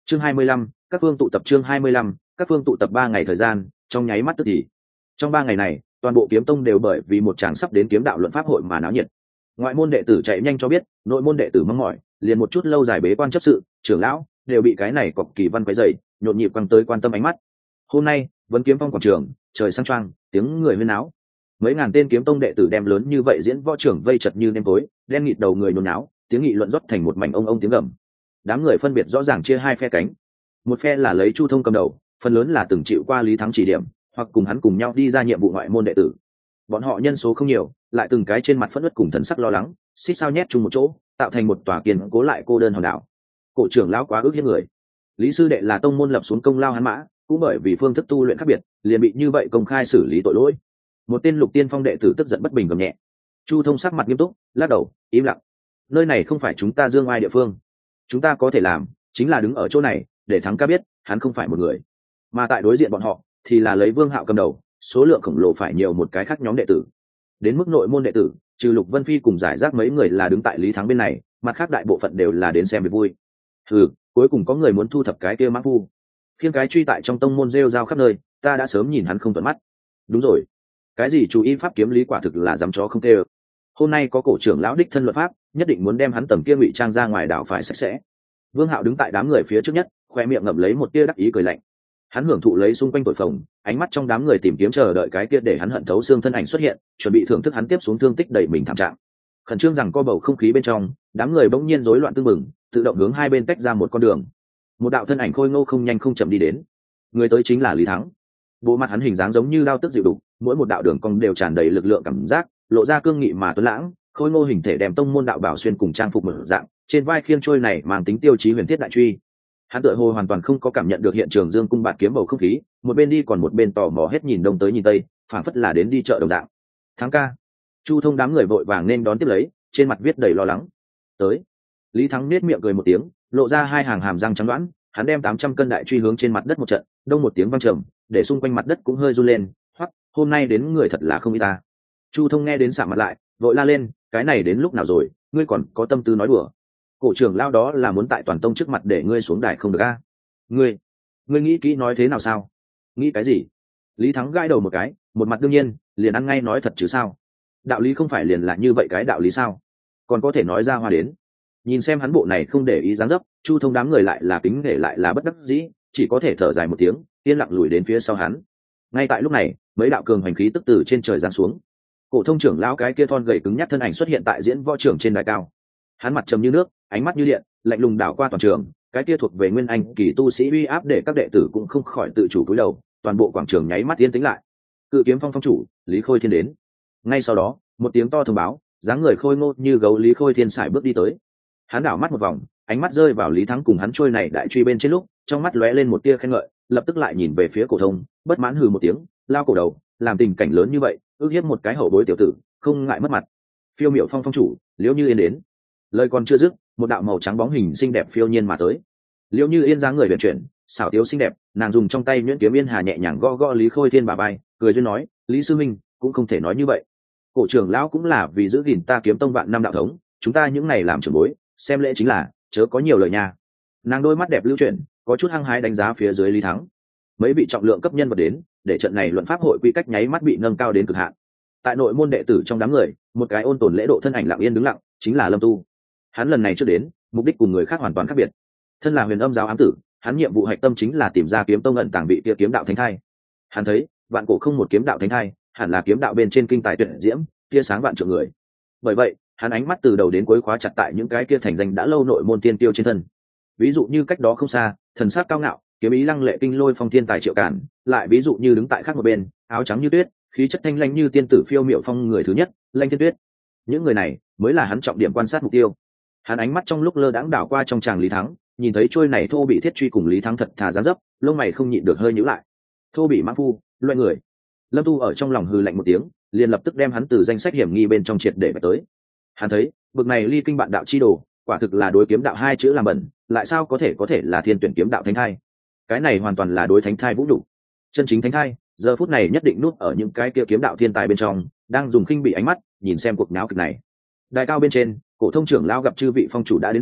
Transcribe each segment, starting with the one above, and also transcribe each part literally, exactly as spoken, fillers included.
chương hai mươi lăm, các phương tụ tập chương hai mươi lăm, các phương tụ tập ba ngày thời gian, trong nháy mắt tức thì. Trong ba ngày này, toàn bộ kiếm tông đều bởi vì một tràng sắp đến kiếm đạo luận pháp hội mà náo nhiệt. Ngoại môn đệ tử chạy nhanh cho biết, nội môn đệ tử mong mỏi, liền một chút lâu dài bế quan chấp sự, trưởng lão đều bị cái này cọc kỳ văn quấy rầy, nhộn nhịp quăng tới quan tâm ánh mắt. Hôm nay, Vấn Kiếm Phong quảng trường, trời sang choang, tiếng người huyên náo. Mấy ngàn tên kiếm tông đệ tử đem lớn như vậy diễn võ trưởng vây chật như nêm tối, đen nghịt đầu người nôn náo, tiếng nghị luận rót thành một mảnh ông ông tiếng gầm. Đám người phân biệt rõ ràng chia hai phe cánh. Một phe là lấy Chu Thông cầm đầu, phần lớn là từng chịu qua Lý Thắng chỉ điểm, hoặc cùng hắn cùng nhau đi ra nhiệm vụ ngoại môn đệ tử. Bọn họ nhân số không nhiều, lại từng cái trên mặt phẫn uất cùng thần sắc lo lắng, xít sao nhét chung một chỗ, tạo thành một tòa kiên cố lại cô đơn hòn đảo. Cổ trưởng lão quá ức hiếp người. Lý sư đệ là tông môn lập xuống công lao hắn mã, cũng bởi vì phương thức tu luyện khác biệt, liền bị như vậy công khai xử lý tội lỗi. Một tên lục tiên phong đệ tử tức giận bất bình gầm nhẹ. Chu Thông sắc mặt nghiêm túc, lắc đầu, im lặng. Nơi này không phải chúng ta dương ai địa phương. Chúng ta có thể làm, chính là đứng ở chỗ này, để thắng ca biết, hắn không phải một người. Mà tại đối diện bọn họ, thì là lấy Vương Hạo cầm đầu, số lượng khổng lồ phải nhiều một cái khác nhóm đệ tử. Đến mức nội môn đệ tử, trừ Lục Vân Phi cùng giải rác mấy người là đứng tại Lý Thắng bên này, mặt khác đại bộ phận đều là đến xem việc vui. Ừ, cuối cùng có người muốn thu thập cái kia mã phu. Khiêng cái truy tại trong tông môn rêu rao khắp nơi, ta đã sớm nhìn hắn không thuận mắt. Đúng rồi, cái gì chú ý pháp kiếm lý quả thực là dám chó không tê. Hôm nay có cổ trưởng lão đích thân luật pháp, nhất định muốn đem hắn tầm kia ngụy trang ra ngoài đảo phải sạch sẽ. Vương Hạo đứng tại đám người phía trước nhất, khoe miệng ngậm lấy một tia đắc ý cười lạnh. Hắn hưởng thụ lấy xung quanh thổi phồng, ánh mắt trong đám người tìm kiếm chờ đợi cái kia để hắn hận thấu xương thân ảnh xuất hiện, chuẩn bị thưởng thức hắn tiếp xuống thương tích đầy mình thảm trạng. Khẩn trương rằng co bầu không khí bên trong, đám người bỗng nhiên rối loạn tương mừng, tự động hướng hai bên tách ra một con đường. Một đạo thân ảnh khôi ngô không nhanh không chậm đi đến. Người tới chính là Lý Thắng. Bộ mặt hắn hình dáng giống như đao tức dịu đục, mỗi một đạo đường cong đều tràn đầy lực lượng cảm giác, lộ ra cương nghị mà tuấn lãng, khôi ngô hình thể đem tông môn đạo bảo xuyên cùng trang phục mở dạng, trên vai khiêng trôi này mang tính tiêu chí huyền thiết đại truy. Hắn tựa hồ hoàn toàn không có cảm nhận được hiện trường dương cung bạt kiếm bầu không khí, một bên đi còn một bên tò mò hết nhìn đông tới nhìn tây, phảng phất là đến đi chợ đồng dạng. Thắng ca. Chu Thông đám người vội vàng nên đón tiếp lấy, trên mặt viết đầy lo lắng. Tới. Lý Thắng nết miệng cười một tiếng, lộ ra hai hàng hàm răng trắng đoán, hắn đem tám trăm cân đại truy hướng trên mặt đất một trận, đông một tiếng vang trầm, để xung quanh mặt đất cũng hơi run lên. Hoắc, hôm nay đến người thật là không ít ta. Chu Thông nghe đến sạm mặt lại, vội la lên, cái này đến lúc nào rồi, ngươi còn có tâm tư nói đùa? Cổ trưởng lao đó là muốn tại toàn tông trước mặt để ngươi xuống đài không được a? Ngươi, ngươi nghĩ kỹ nói thế nào sao? Nghĩ cái gì? Lý Thắng gãi đầu một cái, một mặt đương nhiên, liền ăn ngay nói thật chứ sao? Đạo lý không phải liền là như vậy cái đạo lý sao? Còn có thể nói ra hoa đến. Nhìn xem hắn bộ này không để ý dáng dấp, Chu Thông đám người lại là kính nể lại là bất đắc dĩ, chỉ có thể thở dài một tiếng, yên lặng lùi đến phía sau hắn. Ngay tại lúc này, mấy đạo cường hành khí tức từ trên trời giáng xuống. Cổ Thông trưởng lão cái kia thon gầy cứng nhắc thân ảnh xuất hiện tại diễn võ trưởng trên đài cao. Hắn mặt trầm như nước, ánh mắt như điện, lạnh lùng đảo qua toàn trường, cái kia thuộc về nguyên anh kỳ tu sĩ uy áp để các đệ tử cũng không khỏi tự chủ cúi đầu, toàn bộ quảng trường nháy mắt yên tĩnh lại. Cự Kiếm Phong phong chủ, Lý Khôi Thiên đến. Ngay sau đó, một tiếng to thông báo, dáng người khôi ngô như gấu Lý Khôi Thiên sải bước đi tới. Hắn đảo mắt một vòng, ánh mắt rơi vào Lý Thắng cùng hắn trôi này đại truy bên trên lúc, trong mắt lóe lên một tia khen ngợi, lập tức lại nhìn về phía Cổ Thông, bất mãn hừ một tiếng, lao cổ đầu, làm tình cảnh lớn như vậy, ước hiếp một cái hậu bối tiểu tử, không ngại mất mặt. Phiêu Miểu Phong phong chủ, Liễu Như Yên đến. Lời còn chưa dứt, một đạo màu trắng bóng hình xinh đẹp phiêu nhiên mà tới. Liễu Như Yên dáng người huyền chuyển, xảo tiếu xinh đẹp, nàng dùng trong tay nhuyễn kiếm yên hà nhẹ nhàng gõ gõ Lý Khôi Thiên bả vai, cười duyên nói, Lý sư minh, cũng không thể nói như vậy. Cổ trưởng lão cũng là vì giữ gìn ta Kiếm Tông vạn năm đạo thống, chúng ta những ngày làm trưởng bối, xem lễ chính là, chớ có nhiều lời nha. Nàng đôi mắt đẹp lưu chuyển, có chút hăng hái đánh giá phía dưới Lý Thắng. Mấy vị trọng lượng cấp nhân vật đến, để trận này luận pháp hội quy cách nháy mắt bị nâng cao đến cực hạn. Tại nội môn đệ tử trong đám người, một cái ôn tồn lễ độ thân ảnh lặng yên đứng lặng, chính là Lâm Tu. Hắn lần này trước đến, mục đích cùng người khác hoàn toàn khác biệt. Thân là Huyền Âm giáo ám tử, hắn nhiệm vụ hạch tâm chính là tìm ra Kiếm Tông ẩn tàng vị kia kiếm đạo thánh thai. Hắn thấy, vạn cổ không một kiếm đạo thánh thai, hẳn là kiếm đạo bên trên kinh tài tuyệt diễm, tia sáng vạn trượng người. Bởi vậy, hắn ánh mắt từ đầu đến cuối khóa chặt tại những cái kia thành danh đã lâu nội môn tiên tiêu trên thân. Ví dụ như cách đó không xa, thần sắc cao ngạo, kiếm ý lăng lệ kinh lôi phong thiên tài Triệu Cản, lại ví dụ như đứng tại khác một bên, áo trắng như tuyết, khí chất thanh lãnh như tiên tử Phiêu Miểu Phong người thứ nhất, Lanh Thiên Tuyết. Những người này mới là hắn trọng điểm quan sát mục tiêu. Hắn ánh mắt trong lúc lơ đãng đảo qua trong tràng Lý Thắng, nhìn thấy trôi này thô bị thiết truy cùng Lý Thắng thật thà dáng dấp, lông mày không nhịn được hơi nhíu lại. Thô bị mã phu, loại người. Lâm Tu ở trong lòng hừ lạnh một tiếng, liền lập tức đem hắn từ danh sách hiểm nghi bên trong triệt để bật tới. Hắn thấy, bực này ly kinh bạn đạo chi đồ, quả thực là đối kiếm đạo hai chữ làm bẩn, lại sao có thể có thể là thiên tuyển kiếm đạo thánh thai? Cái này hoàn toàn là đối thánh thai vũ đủ. Chân chính thánh thai, giờ phút này nhất định núp ở những cái kia kiếm đạo thiên tài bên trong, đang dùng khinh bị ánh mắt nhìn xem cuộc náo kịch này. Đài cao bên trên, Cổ Thông trưởng lão gặp chư vị phong chủ đã đến đủ,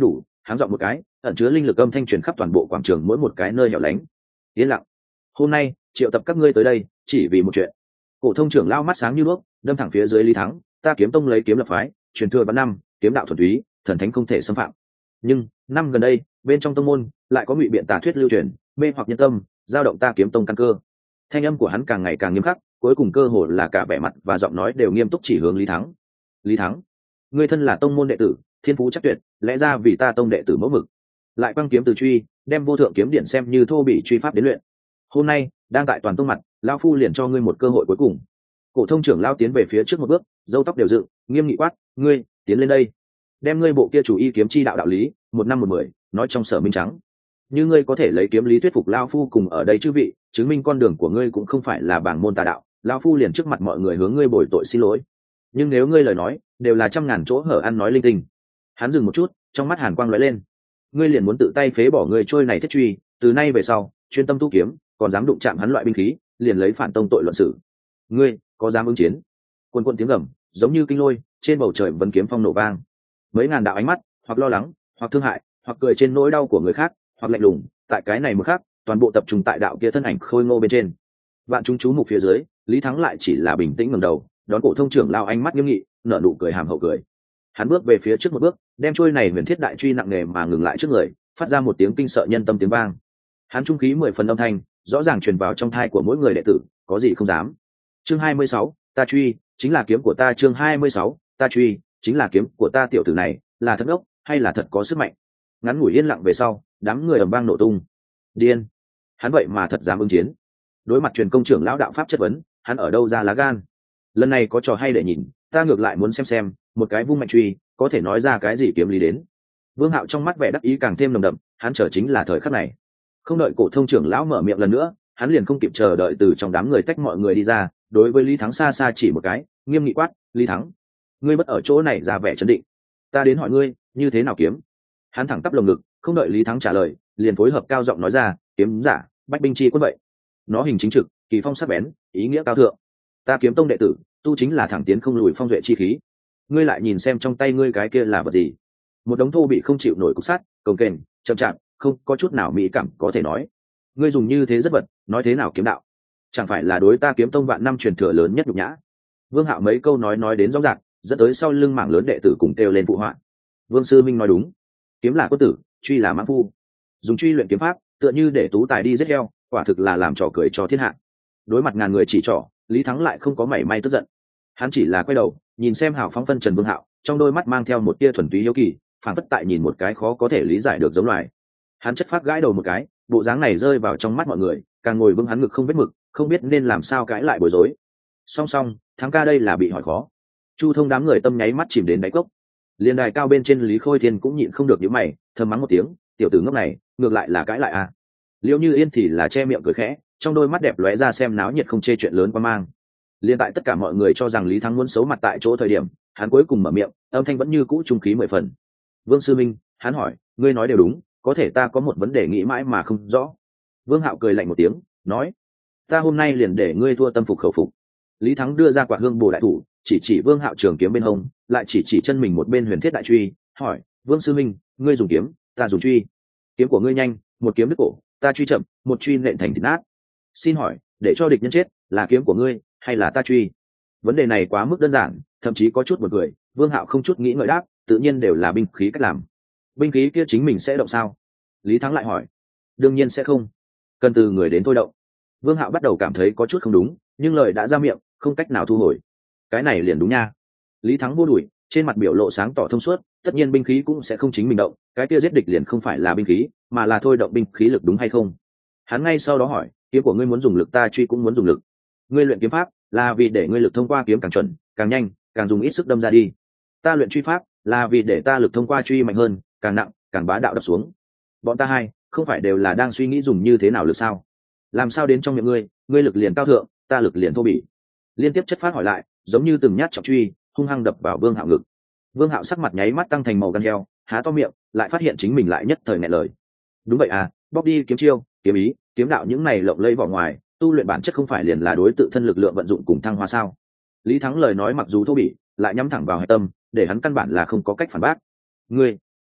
háng dọn một cái, ẩn chứa linh lực âm thanh truyền khắp toàn bộ quảng trường mỗi một cái nơi hẻo lánh. Yên lặng. Hôm nay triệu tập các ngươi tới đây chỉ vì một chuyện. Cổ thông trưởng lao mắt sáng như đuốc, đâm thẳng phía dưới Lý Thắng. Ta Kiếm Tông lấy kiếm lập phái, truyền thừa vạn năm, kiếm đạo thuần túy, thần thánh không thể xâm phạm. Nhưng năm gần đây, bên trong tông môn lại có ngụy biện tà thuyết lưu truyền, mê hoặc nhân tâm, dao động ta Kiếm Tông căn cơ. Thanh âm của hắn càng ngày càng nghiêm khắc, cuối cùng cơ hồ là cả vẻ mặt và giọng nói đều nghiêm túc chỉ hướng Lý Thắng. Lý Thắng, ngươi thân là tông môn đệ tử, thiên phú chắc tuyệt, lẽ ra vì ta tông đệ tử mẫu mực, lại quang kiếm từ truy, đem vô thượng kiếm điện xem như thô bị truy pháp đến luyện. Hôm nay đang tại toàn tông mặt, lão phu liền cho ngươi một cơ hội cuối cùng. Cổ thông trưởng lao tiến về phía trước một bước, râu tóc đều dựng, nghiêm nghị quát, ngươi tiến lên đây, đem ngươi bộ kia chủ y kiếm chi đạo đạo lý, một năm một mười, nói trong sở minh trắng. Như ngươi có thể lấy kiếm lý thuyết phục lão phu cùng ở đây chư vị, chứng minh con đường của ngươi cũng không phải là bảng môn tà đạo, lão phu liền trước mặt mọi người hướng ngươi bồi tội xin lỗi. Nhưng nếu ngươi lời nói đều là trăm ngàn chỗ hở ăn nói linh tinh. Hắn dừng một chút, trong mắt hàn quang lóe lên. Ngươi liền muốn tự tay phế bỏ ngươi trôi này thiết truy, từ nay về sau, chuyên tâm tu kiếm, còn dám đụng chạm hắn loại binh khí, liền lấy phản tông tội luận xử. Ngươi có dám ứng chiến? Quân quân tiếng gầm, giống như kinh lôi, trên bầu trời vấn kiếm phong nổ vang. Mấy ngàn đạo ánh mắt, hoặc lo lắng, hoặc thương hại, hoặc cười trên nỗi đau của người khác, hoặc lạnh lùng, tại cái này một khắc, toàn bộ tập trung tại đạo kia thân ảnh khôi ngô bên trên. Vạn chúng chú mục phía dưới, Lý Thắng lại chỉ là bình tĩnh ngẩng đầu, đón Cổ thông trưởng lao ánh mắt nghiêm nghị, nở nụ cười hàm hậu cười. Hắn bước về phía trước một bước, đem chuôi này huyền thiết đại truy nặng nề mà ngừng lại trước người, phát ra một tiếng kinh sợ nhân tâm tiếng vang. Hắn trung khí mười phần âm thanh, rõ ràng truyền vào trong thai của mỗi người đệ tử, có gì không dám. Chương hai mươi sáu, ta truy, chính là kiếm của ta. Chương hai mươi sáu, ta truy, chính là kiếm của ta. Tiểu tử này, là thật ốc, hay là thật có sức mạnh? Ngắn ngủi yên lặng về sau, đám người ầm vang nổ tung. Điên, hắn vậy mà thật dám ứng chiến. Đối mặt truyền công trưởng lão đạo pháp chất vấn, hắn ở đâu ra lá gan? Lần này có trò hay để nhìn, ta ngược lại muốn xem xem, một cái vung mạnh truy có thể nói ra cái gì kiếm lý đến. Vương Hạo trong mắt vẻ đắc ý càng thêm nồng đậm, hắn chờ chính là thời khắc này. Không đợi Cổ thông trưởng lão mở miệng lần nữa, hắn liền không kịp chờ đợi từ trong đám người tách mọi người đi ra, đối với Lý Thắng xa xa chỉ một cái, nghiêm nghị quát, Lý Thắng, ngươi bất ở chỗ này ra vẻ trấn định, ta đến hỏi ngươi, như thế nào kiếm? Hắn thẳng tắp lồng ngực, không đợi Lý Thắng trả lời, liền phối hợp cao giọng nói ra, kiếm giả, bách binh chi quân vậy. Nó hình chính trực, kỳ phong sắc bén, ý nghĩa cao thượng. Ta Kiếm Tông đệ tử, tu chính là thẳng tiến không lùi phong duệ chi khí. Ngươi lại nhìn xem trong tay ngươi cái kia là vật gì? Một đống thô bị không chịu nổi cục sắt, cồng kềnh, chậm chạp, không có chút nào mỹ cảm có thể nói. Ngươi dùng như thế rất vật, nói thế nào kiếm đạo? Chẳng phải là đối ta Kiếm Tông vạn năm truyền thừa lớn nhất nhục nhã? Vương Hạo mấy câu nói nói đến rõ ràng, dẫn tới sau lưng mảng lớn đệ tử cùng kêu lên phụ họa. Vương sư minh nói đúng, kiếm là quân tử, truy là mãng phu. Dùng truy luyện kiếm pháp, tựa như để tú tài đi giết heo, quả thực là làm trò cười cho thiên hạ. Đối mặt ngàn người chỉ trỏ, Lý Thắng lại không có mảy may tức giận. Hắn chỉ là quay đầu, nhìn xem hào phóng phân trần Vương Hạo, trong đôi mắt mang theo một tia thuần túy hiếu kỳ, phản phất tại nhìn một cái khó có thể lý giải được giống loài. Hắn chất phát gãi đầu một cái, bộ dáng này rơi vào trong mắt mọi người, càng ngồi vững hắn ngực không vết mực, không biết nên làm sao cãi lại bối rối. Song song, Thắng ca đây là bị hỏi khó. Chu Thông đám người tâm nháy mắt chìm đến đáy cốc. Liên đài cao bên trên Lý Khôi Thiên cũng nhịn không được nhíu mày, thầm mắng một tiếng, tiểu tử ngốc này, ngược lại là cãi lại à? Liễu Như Yên thì là che miệng cười khẽ, trong đôi mắt đẹp lóe ra xem náo nhiệt không chê chuyện lớn qua mang. Liên tại tất cả mọi người cho rằng Lý Thắng muốn xấu mặt tại chỗ thời điểm, hắn cuối cùng mở miệng, âm thanh vẫn như cũ trung khí mười phần. Vương sư minh, hắn hỏi, ngươi nói đều đúng, có thể ta có một vấn đề nghĩ mãi mà không rõ. Vương Hạo cười lạnh một tiếng, nói, ta hôm nay liền để ngươi thua tâm phục khẩu phục. Lý Thắng đưa ra quả hương bổ đại thủ, chỉ chỉ Vương Hạo trường kiếm bên hông, lại chỉ chỉ chân mình một bên huyền thiết đại truy, hỏi, Vương sư minh, ngươi dùng kiếm, ta dùng truy. Kiếm của ngươi nhanh, một kiếm đứt cổ, ta truy chậm, một truy nện thành thịt nát. Xin hỏi, để cho địch nhân chết, là kiếm của ngươi hay là ta truy? Vấn đề này quá mức đơn giản, thậm chí có chút buồn cười. Vương Hạo không chút nghĩ ngợi đáp, tự nhiên đều là binh khí cách làm. Binh khí kia chính mình sẽ động sao? Lý Thắng lại hỏi. Đương nhiên sẽ không, cần từ người đến thôi động. Vương Hạo bắt đầu cảm thấy có chút không đúng, nhưng lời đã ra miệng, không cách nào thu hồi. Cái này liền đúng nha. Lý Thắng vô đuổi, trên mặt biểu lộ sáng tỏ thông suốt, tất nhiên binh khí cũng sẽ không chính mình động, cái kia giết địch liền không phải là binh khí, mà là thôi động binh khí lực, đúng hay không? Hắn ngay sau đó hỏi, kiếm của ngươi muốn dùng lực, ta truy cũng muốn dùng lực. Ngươi luyện kiếm pháp là vì để ngươi lực thông qua kiếm càng chuẩn, càng nhanh, càng dùng ít sức đâm ra đi. Ta luyện truy pháp là vì để ta lực thông qua truy mạnh hơn, càng nặng, càng bá đạo đập xuống. Bọn ta hai không phải đều là đang suy nghĩ dùng như thế nào lực sao? Làm sao đến trong miệng ngươi, ngươi lực liền cao thượng, ta lực liền thô bỉ? Liên tiếp chất phát hỏi lại, giống như từng nhát trọng truy hung hăng đập vào Vương Hạo ngực. Vương Hạo sắc mặt nháy mắt tăng thành màu gan heo, há to miệng, lại phát hiện chính mình lại nhất thời nghẹn lời. Đúng vậy à, bóc đi kiếm chiêu, kiếm ý, kiếm đạo những này lộng lẫy vỏ ngoài, tu luyện bản chất không phải liền là đối tự thân lực lượng vận dụng cùng thăng hoa sao? Lý Thắng lời nói mặc dù thô bỉ, lại nhắm thẳng vào hạch tâm, để hắn căn bản là không có cách phản bác. Ngươi,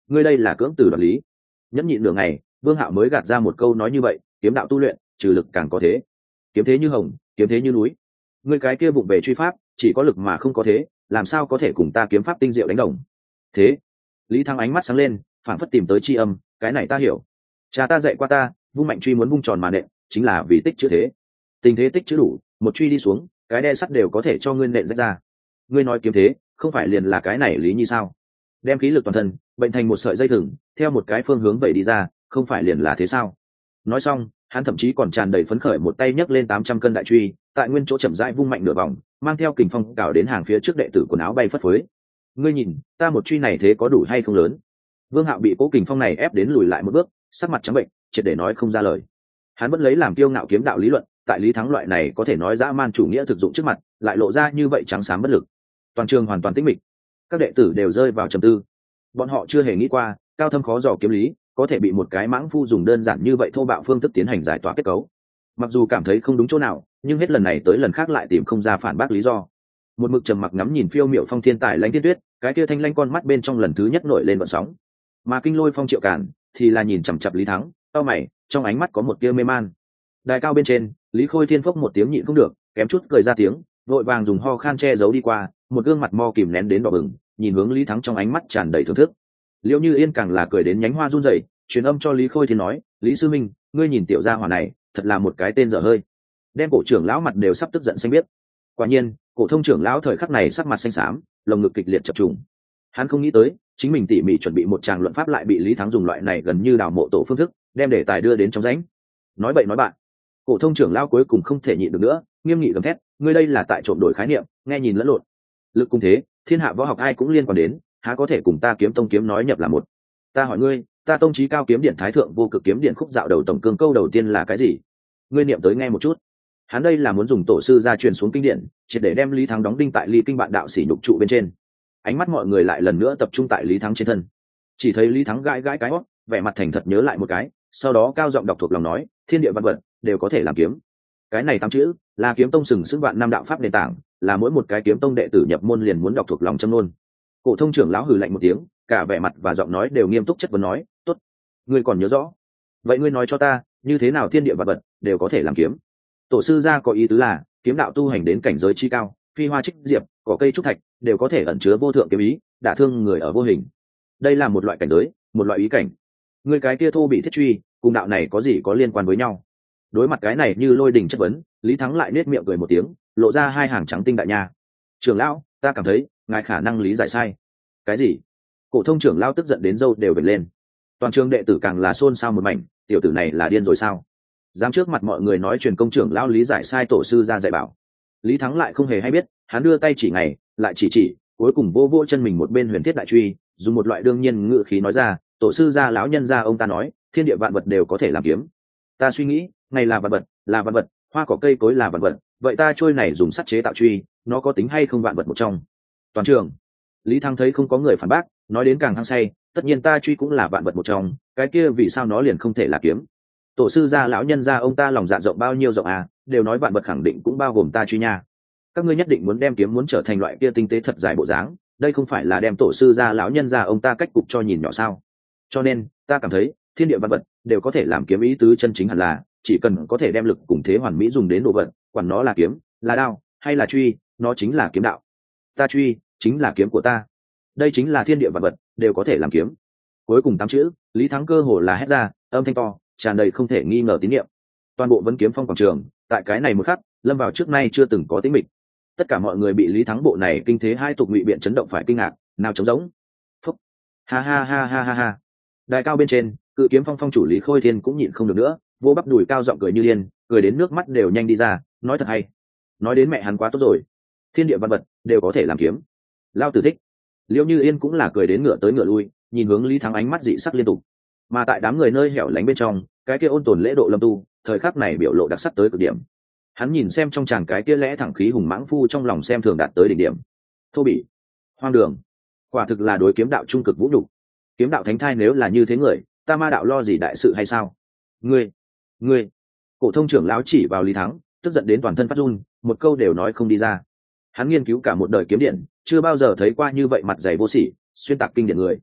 ngươi đây là cưỡng từ đoạt lý. Nhẫn nhịn nửa ngày, Vương Hạo mới gạt ra một câu nói như vậy, kiếm đạo tu luyện trừ lực càng có thế, kiếm thế như hồng, kiếm thế như núi. Ngươi cái kia vụng về truy pháp chỉ có lực mà không có thế, làm sao có thể cùng ta kiếm pháp tinh diệu đánh đồng. Thế. Lý Thắng ánh mắt sáng lên, phảng phất tìm tới tri âm, cái này ta hiểu. Cha ta dạy qua ta, vung mạnh truy muốn vung tròn mà nện, chính là vì tích chữ thế. Tình thế tích chữ đủ, một truy đi xuống, cái đe sắt đều có thể cho ngươi nện rách ra. Ngươi nói kiếm thế, không phải liền là cái này lý như sao? Đem khí lực toàn thân bệnh thành một sợi dây thừng, theo một cái phương hướng vậy đi ra, không phải liền là thế sao? Nói xong, hắn thậm chí còn tràn đầy phấn khởi, một tay nhấc lên tám trăm cân đại truy, tại nguyên chỗ chậm rãi vung mạnh nửa vòng, mang theo kình phong cào đến hàng phía trước đệ tử quần áo bay phất phới. Ngươi nhìn, ta một truy này thế có đủ hay không lớn? Vương Hạo bị cố kình phong này ép đến lùi lại một bước, sắc mặt trắng bệnh, triệt để nói không ra lời. Hắn vẫn lấy làm kiêu ngạo kiếm đạo lý luận, tại Lý Thắng loại này có thể nói dã man chủ nghĩa thực dụng trước mặt, lại lộ ra như vậy trắng xám bất lực. Toàn trường hoàn toàn tĩnh mịch, các đệ tử đều rơi vào trầm tư. Bọn họ chưa hề nghĩ qua, cao thâm khó dò kiếm lý có thể bị một cái mãng phu dùng đơn giản như vậy thô bạo phương thức tiến hành giải tỏa kết cấu. Mặc dù cảm thấy không đúng chỗ nào, nhưng hết lần này tới lần khác lại tìm không ra phản bác lý do. Một mực trầm mặc ngắm nhìn phiêu miệu phong thiên tài Lãnh Thiên Tuyết, cái kia thanh lanh con mắt bên trong lần thứ nhất nổi lên vận sóng. Mà Kinh Lôi Phong Triệu Cản thì là nhìn chằm chằm Lý Thắng, cau mày, trong ánh mắt có một tia mê man. Đài cao bên trên, Lý Khôi Thiên phốc một tiếng nhịn không được, kém chút cười ra tiếng, vội vàng dùng ho khan che giấu đi qua, một gương mặt mo kìm nén đến đỏ bừng, nhìn hướng Lý Thắng trong ánh mắt tràn đầy thưởng thức. Liễu Như Yên càng là cười đến nhánh hoa run rẩy, truyền âm cho Lý Khôi Thiên nói, Lý sư minh, ngươi nhìn tiểu gia hỏa này, thật là một cái tên dở hơi. Đem cổ trưởng lão mặt đều sắp tức giận xanh biết. Quả nhiên, cổ thông trưởng lão thời khắc này sắc mặt xanh xám, lồng ngực kịch liệt chập trùng. Hắn không nghĩ tới, chính mình tỉ mỉ chuẩn bị một tràng luận pháp lại bị Lý Thắng dùng loại này gần như đào mộ tổ phương thức, đem đề tài đưa đến trong rãnh. Nói bậy nói bạn. Cổ thông trưởng lão cuối cùng không thể nhịn được nữa, nghiêm nghị gầm thét, ngươi đây là tại trộm đổi khái niệm, nghe nhìn lẫn lộn. Lực cung thế, thiên hạ võ học ai cũng liên quan đến, há có thể cùng ta Kiếm Tông kiếm nói nhập là một. Ta hỏi ngươi, ta tông chí cao kiếm điện thái thượng vô cực kiếm điện khúc dạo đầu tổng cương câu đầu tiên là cái gì? Ngươi niệm tới nghe một chút. Hắn đây là muốn dùng tổ sư gia truyền xuống kinh điển, triệt để đem Lý Thắng đóng đinh tại Ly Kinh bạn đạo sĩ nhục trụ bên trên. Ánh mắt mọi người lại lần nữa tập trung tại Lý Thắng trên thân. Chỉ thấy Lý Thắng gãi gãi cái hót, vẻ mặt thành thật nhớ lại một cái, sau đó cao giọng đọc thuộc lòng nói, thiên địa văn vật đều có thể làm kiếm. Cái này tám chữ là Kiếm Tông sừng sững vạn năm đạo pháp nền tảng, là mỗi một cái kiếm tông đệ tử nhập môn liền muốn đọc thuộc lòng châm luôn. Cổ thông trưởng lão hừ lạnh một tiếng, cả vẻ mặt và giọng nói đều nghiêm túc chất vấn nói, tốt, ngươi còn nhớ rõ? Vậy ngươi nói cho ta, như thế nào thiên địa vật vật đều có thể làm kiếm? Tổ sư gia có ý tứ là, kiếm đạo tu hành đến cảnh giới chi cao, phi hoa trích diệp, cỏ cây trúc thạch đều có thể ẩn chứa vô thượng kiếm ý, đả thương người ở vô hình. Đây là một loại cảnh giới, một loại ý cảnh. Ngươi cái kia thô bị thiết truy, cùng đạo này có gì có liên quan với nhau? Đối mặt cái này như lôi đình chất vấn, Lý Thắng lại nết miệng cười một tiếng, lộ ra hai hàng trắng tinh đại nha. Trưởng lão, ta cảm thấy ngài khả năng lý giải sai. Cái gì? Cổ thông trưởng lão tức giận đến râu đều bật lên. Toàn trường đệ tử càng là xôn xao một mảnh, tiểu tử này là điên rồi sao? Dám trước mặt mọi người nói truyền công trưởng lão lý giải sai tổ sư ra dạy bảo. Lý Thắng lại không hề hay biết, hắn đưa tay chỉ ngày, lại chỉ chỉ, cuối cùng vô vô chân mình một bên huyền thiết đại truy, dùng một loại đương nhiên ngữ khí nói ra, tổ sư gia lão nhân gia ông ta nói, thiên địa vạn vật đều có thể làm kiếm. Ta suy nghĩ, ngày là vạn vật, là vạn vật, hoa cỏ cây cối là vạn vật, vậy ta trôi này dùng sắt chế tạo truy, nó có tính hay không vạn vật một trong? Toàn trường, Lý Thắng thấy không có người phản bác, nói đến càng hăng say, tất nhiên ta truy cũng là vạn vật một trong, cái kia vì sao nó liền không thể là kiếm? Tổ sư gia lão nhân gia ông ta lòng dạ rộng bao nhiêu rộng à, đều nói vạn vật khẳng định cũng bao gồm ta truy nha. Các ngươi nhất định muốn đem kiếm muốn trở thành loại kia tinh tế thật dài bộ dáng, đây không phải là đem tổ sư gia lão nhân gia ông ta cách cục cho nhìn nhỏ sao? Cho nên, ta cảm thấy, thiên địa vạn vật đều có thể làm kiếm, ý tứ chân chính hẳn là, chỉ cần có thể đem lực cùng thế hoàn mỹ dùng đến đồ vật, quản nó là kiếm, là đao, hay là truy, nó chính là kiếm đạo. Ta truy, chính là kiếm của ta. Đây chính là thiên địa vạn vật đều có thể làm kiếm. Cuối cùng tám chữ, Lý Thắng cơ hồ là hét ra, âm thanh to, tràn đầy không thể nghi ngờ tín nhiệm. Toàn bộ vấn kiếm phong quảng trường, tại cái này một khắc, lâm vào trước nay chưa từng có tĩnh mịch. Tất cả mọi người bị Lý Thắng bộ này kinh thế hai tục ngụy biện chấn động phải kinh ngạc, nào trống rỗng. Phúc. Ha ha ha ha ha ha. Đài cao bên trên, Cự Kiếm Phong phong chủ Lý Khôi Thiên cũng nhịn không được nữa, vô bắp đùi cao giọng cười như điên, cười đến nước mắt đều nhanh đi ra, nói thật hay. Nói đến mẹ hắn quá tốt rồi. Thiên địa văn vật đều có thể làm kiếm. Lao tử thích. Liễu Như Yên cũng là cười đến ngựa tới ngựa lui, nhìn hướng Lý Thắng ánh mắt dị sắc liên tục. Mà tại đám người nơi hẻo lánh bên trong, cái kia ôn tồn lễ độ lâm tu, thời khắc này biểu lộ đặc sắc tới cực điểm. Hắn nhìn xem trong chàng cái kia lẽ thẳng khí hùng mãng phu trong lòng xem thường đạt tới đỉnh điểm. Thô bỉ, hoang đường, quả thực là đối kiếm đạo trung cực vũ nhục. Kiếm đạo thánh thai nếu là như thế người, ta ma đạo lo gì đại sự hay sao? Ngươi, ngươi! Cổ thông trưởng lão chỉ vào Lý Thắng, tức giận đến toàn thân phát run, một câu đều nói không đi ra. Hắn nghiên cứu cả một đời kiếm điện, chưa bao giờ thấy qua như vậy mặt dày vô sỉ, xuyên tạc kinh điển người.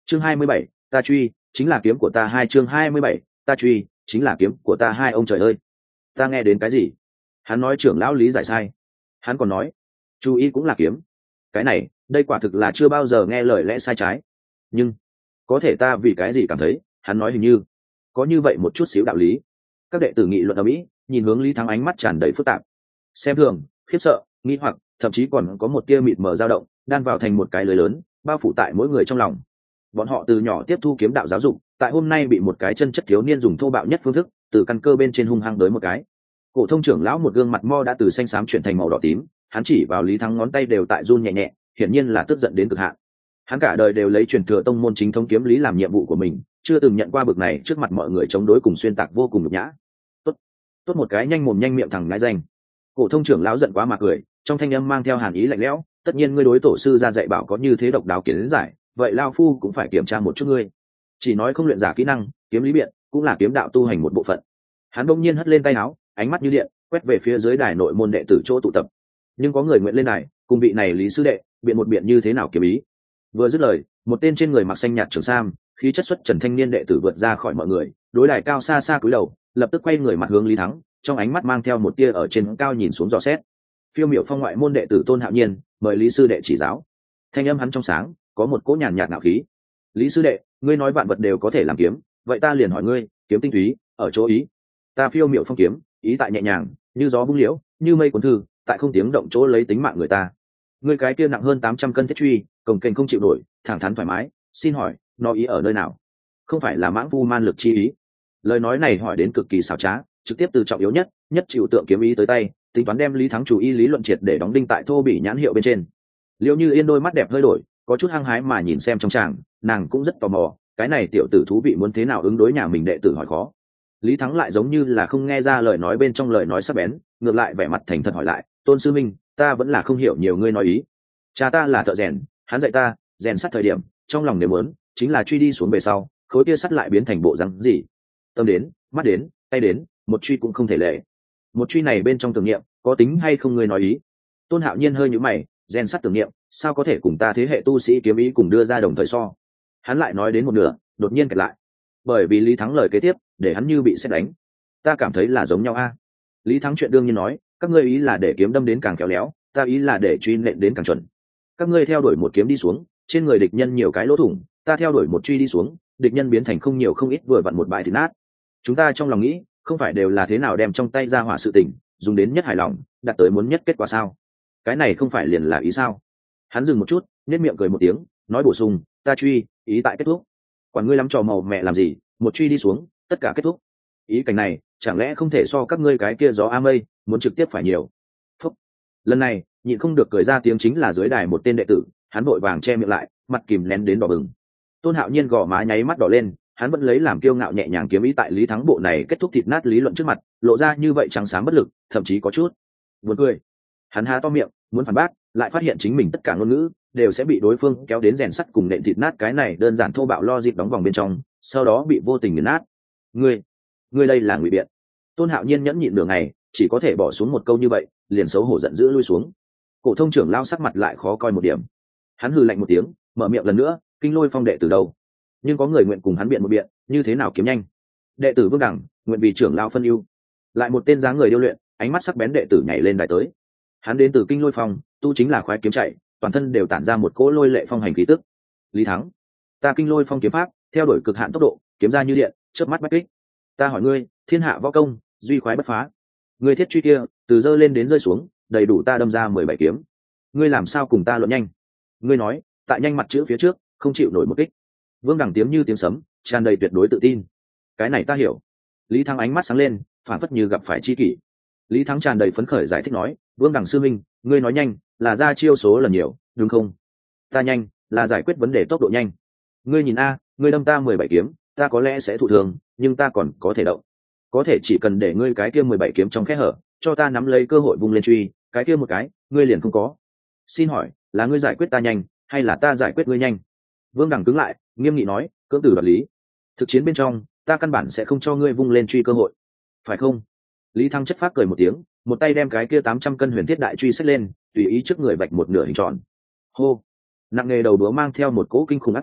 chương hai mươi bảy, ta truy chính là kiếm của ta hai. Chương hai mươi bảy, ta truy chính là kiếm của ta hai. Ông trời ơi, ta nghe đến cái gì? Hắn nói trưởng lão Lý giải sai. Hắn còn nói chú ý cũng là kiếm. Cái này đây quả thực là chưa bao giờ nghe lời lẽ sai trái. Nhưng có thể ta vì cái gì cảm thấy hắn nói hình như có như vậy một chút xíu đạo lý. Các đệ tử nghị luận ở mỹ nhìn hướng Lý Thắng, ánh mắt tràn đầy phức tạp, xem thường, khiếp sợ, nghi hoặc, thậm chí còn có một tia mịt mờ dao động đan vào thành một cái lưới lớn bao phủ tại mỗi người trong lòng. Bọn họ từ nhỏ tiếp thu kiếm đạo giáo dục, tại hôm nay bị một cái chân chất thiếu niên dùng thô bạo nhất phương thức từ căn cơ bên trên hung hăng tới một cái. Cổ thông trưởng lão một gương mặt mo đã từ xanh xám chuyển thành màu đỏ tím, hắn chỉ vào Lý Thắng, ngón tay đều tại run nhẹ nhẹ, hiển nhiên là tức giận đến cực hạn. Hắn cả đời đều lấy truyền thừa tông môn chính thống kiếm lý làm nhiệm vụ của mình, chưa từng nhận qua bực này trước mặt mọi người chống đối cùng xuyên tạc vô cùng nhục nhã. Tốt, tốt một cái nhanh mồm nhanh miệng thằng ngãi danh. Cổ thông trưởng lão giận quá mà cười, trong thanh âm mang theo hàn ý lạnh lẽo, tất nhiên ngươi đối tổ sư ra dạy bảo có như thế độc đáo kiến giải, vậy lão phu cũng phải kiểm tra một chút ngươi. Chỉ nói không luyện giả kỹ năng, kiếm lý biện cũng là kiếm đạo tu hành một bộ phận. Hắn bỗng nhiên hất lên tay áo, ánh mắt như điện quét về phía dưới đài nội môn đệ tử chỗ tụ tập. Nhưng có người nguyện lên đài cùng vị này Lý sư đệ biện một biện như thế nào kiếm ý. Vừa dứt lời, một tên trên người mặc xanh nhạt trường sam, khí chất xuất trần thanh niên đệ tử vượt ra khỏi mọi người, đối đài cao xa xa cúi đầu, lập tức quay người mặt hướng Lý Thắng, trong ánh mắt mang theo một tia ở trên cao nhìn xuống dò xét. Phiêu miểu phong ngoại môn đệ tử Tôn Hạo Nhiên, mời Lý sư đệ chỉ giáo. Thanh âm hắn trong sáng, có một cỗ nhàn nhạt ngạo khí. Lý sư đệ, ngươi nói vạn vật đều có thể làm kiếm, vậy ta liền hỏi ngươi, kiếm tinh túy ở chỗ ý. Ta phiêu miểu phong kiếm, ý tại nhẹ nhàng, như gió bung liễu, như mây cuốn thư, tại không tiếng động chỗ lấy tính mạng người ta. Ngươi cái kia nặng hơn tám trăm cân thiết truy, cồng kềnh không chịu nổi, thẳng thắn thoải mái, xin hỏi, nó ý ở nơi nào? Không phải là mãng phu man lực chi ý. Lời nói này hỏi đến cực kỳ xảo trá, trực tiếp từ trọng yếu nhất, nhất chịu tượng kiếm ý tới tay, tính toán đem Lý Thắng chủ ý lý luận triệt để đóng đinh tại thô bỉ nhãn hiệu bên trên. Liễu Như Yên đôi mắt đẹp hơi đổi, có chút hăng hái mà nhìn xem trong tràng, nàng cũng rất tò mò, cái này tiểu tử thú vị muốn thế nào ứng đối nhà mình đệ tử hỏi khó. Lý Thắng lại giống như là không nghe ra lời nói bên trong lời nói sắc bén, ngược lại vẻ mặt thành thật hỏi lại, Tôn sư minh, ta vẫn là không hiểu nhiều ngươi nói ý. Cha ta là thợ rèn, hắn dạy ta rèn sắt thời điểm trong lòng nếu muốn chính là truy đi xuống về sau khối kia sắt lại biến thành bộ răng gì. Tâm đến, mắt đến, tay đến, một truy cũng không thể lệ. Một truy này bên trong tưởng niệm có tính hay không ngươi nói ý? Tôn Hạo Nhiên hơi nhíu mày, rèn sắt tưởng niệm sao có thể cùng ta thế hệ tu sĩ kiếm ý cùng đưa ra đồng thời so? Hắn lại nói đến một nửa, đột nhiên kẹt lại, bởi vì Lý Thắng lời kế tiếp để hắn như bị sét đánh. Ta cảm thấy là giống nhau a. Lý Thắng chuyện đương nhiên nói, các ngươi ý là để kiếm đâm đến càng khéo léo, ta ý là để truy nện đến càng chuẩn. Các ngươi theo đuổi một kiếm đi xuống, trên người địch nhân nhiều cái lỗ thủng, ta theo đuổi một truy đi xuống, địch nhân biến thành không nhiều không ít vừa vặn một bãi thịt nát. Chúng ta trong lòng nghĩ, không phải đều là thế nào đem trong tay ra hỏa sự tình, dùng đến nhất hài lòng, đạt tới muốn nhất kết quả sao? Cái này không phải liền là ý sao? Hắn dừng một chút, nhếch miệng cười một tiếng, nói bổ sung, ta truy, ý tại kết thúc. Quản ngươi lắm trò màu mẹ làm gì, một truy đi xuống, tất cả kết thúc. Ý cảnh này, chẳng lẽ không thể so các ngươi cái kia gió a mây, muốn trực tiếp phải nhiều. Phúc. Lần này, nhịn không được cười ra tiếng chính là dưới đài một tên đệ tử, hắn vội vàng che miệng lại, mặt kìm nén đến đỏ bừng. Tôn Hạo Nhiên gò má nháy mắt đỏ lên, hắn vẫn lấy làm kiêu ngạo nhẹ nhàng kiếm ý tại Lý Thắng bộ này kết thúc thịt nát lý luận trước mặt, lộ ra như vậy trắng sáng bất lực, thậm chí có chút buồn cười. Hắn há to miệng, muốn phản bác, lại phát hiện chính mình tất cả ngôn ngữ đều sẽ bị đối phương kéo đến rèn sắt cùng nện thịt nát cái này đơn giản thô bạo logic đóng vòng bên trong, sau đó bị vô tình nghiền nát. Ngươi, ngươi đây là ngụy biện. Tôn Hạo Nhiên nhẫn nhịn nửa ngày, chỉ có thể bỏ xuống một câu như vậy, liền xấu hổ giận dữ lui xuống. Cổ thông trưởng lao sắc mặt lại khó coi một điểm. Hắn hừ lạnh một tiếng, mở miệng lần nữa, Kinh Lôi Phong đệ tử đâu? Nhưng có người nguyện cùng hắn biện một biện, như thế nào kiếm nhanh? Đệ tử Vương Đẳng, nguyện vì trưởng lao phân ưu. Lại một tên dáng người điêu luyện, ánh mắt sắc bén đệ tử nhảy lên đài tới. Hắn đến từ Kinh Lôi Phong, tu chính là khoái kiếm chạy, toàn thân đều tản ra một cỗ lôi lệ phong hành khí tức. Lý Thắng, ta Kinh Lôi Phong kiếm pháp, theo đuổi cực hạn tốc độ, kiếm ra như điện, chớp mắt bách kích. Ta hỏi ngươi, thiên hạ võ công, duy khoái bất phá. Ngươi thiết truy kia, từ dơ lên đến rơi xuống, đầy đủ ta đâm ra mười bảy kiếm. Ngươi làm sao cùng ta luận nhanh? Ngươi nói, tại nhanh mặt chữ phía trước, không chịu nổi một kích. Vương Đẳng tiếng như tiếng sấm, tràn đầy tuyệt đối tự tin. Cái này ta hiểu. Lý Thắng ánh mắt sáng lên, phản phất như gặp phải chi kỷ. Lý Thắng tràn đầy phấn khởi giải thích nói, Vương Đẳng sư minh, ngươi nói nhanh, là ra chiêu số lần nhiều, đúng không? Ta nhanh, là giải quyết vấn đề tốc độ nhanh. Ngươi nhìn a, ngươi đâm ta mười bảy kiếm, ta có lẽ sẽ thụ thường, nhưng ta còn có thể động. Có thể chỉ cần để ngươi cái kia mười bảy kiếm trong kẽ hở, cho ta nắm lấy cơ hội vung lên truy, cái kia một cái, ngươi liền không có. Xin hỏi, là ngươi giải quyết ta nhanh, hay là ta giải quyết ngươi nhanh? Vương Đẳng cứng lại, nghiêm nghị nói, cưỡng tử đoạt lý. Thực chiến bên trong, ta căn bản sẽ không cho ngươi vung lên truy cơ hội, phải không? Lý Thăng chất phác cười một tiếng, một tay đem cái kia tám trăm cân huyền thiết đại truy xách lên, tùy ý trước người vạch một nửa hình tròn. Hô! Nặng nghề đầu đũa mang theo một cỗ kinh khủng áp phong,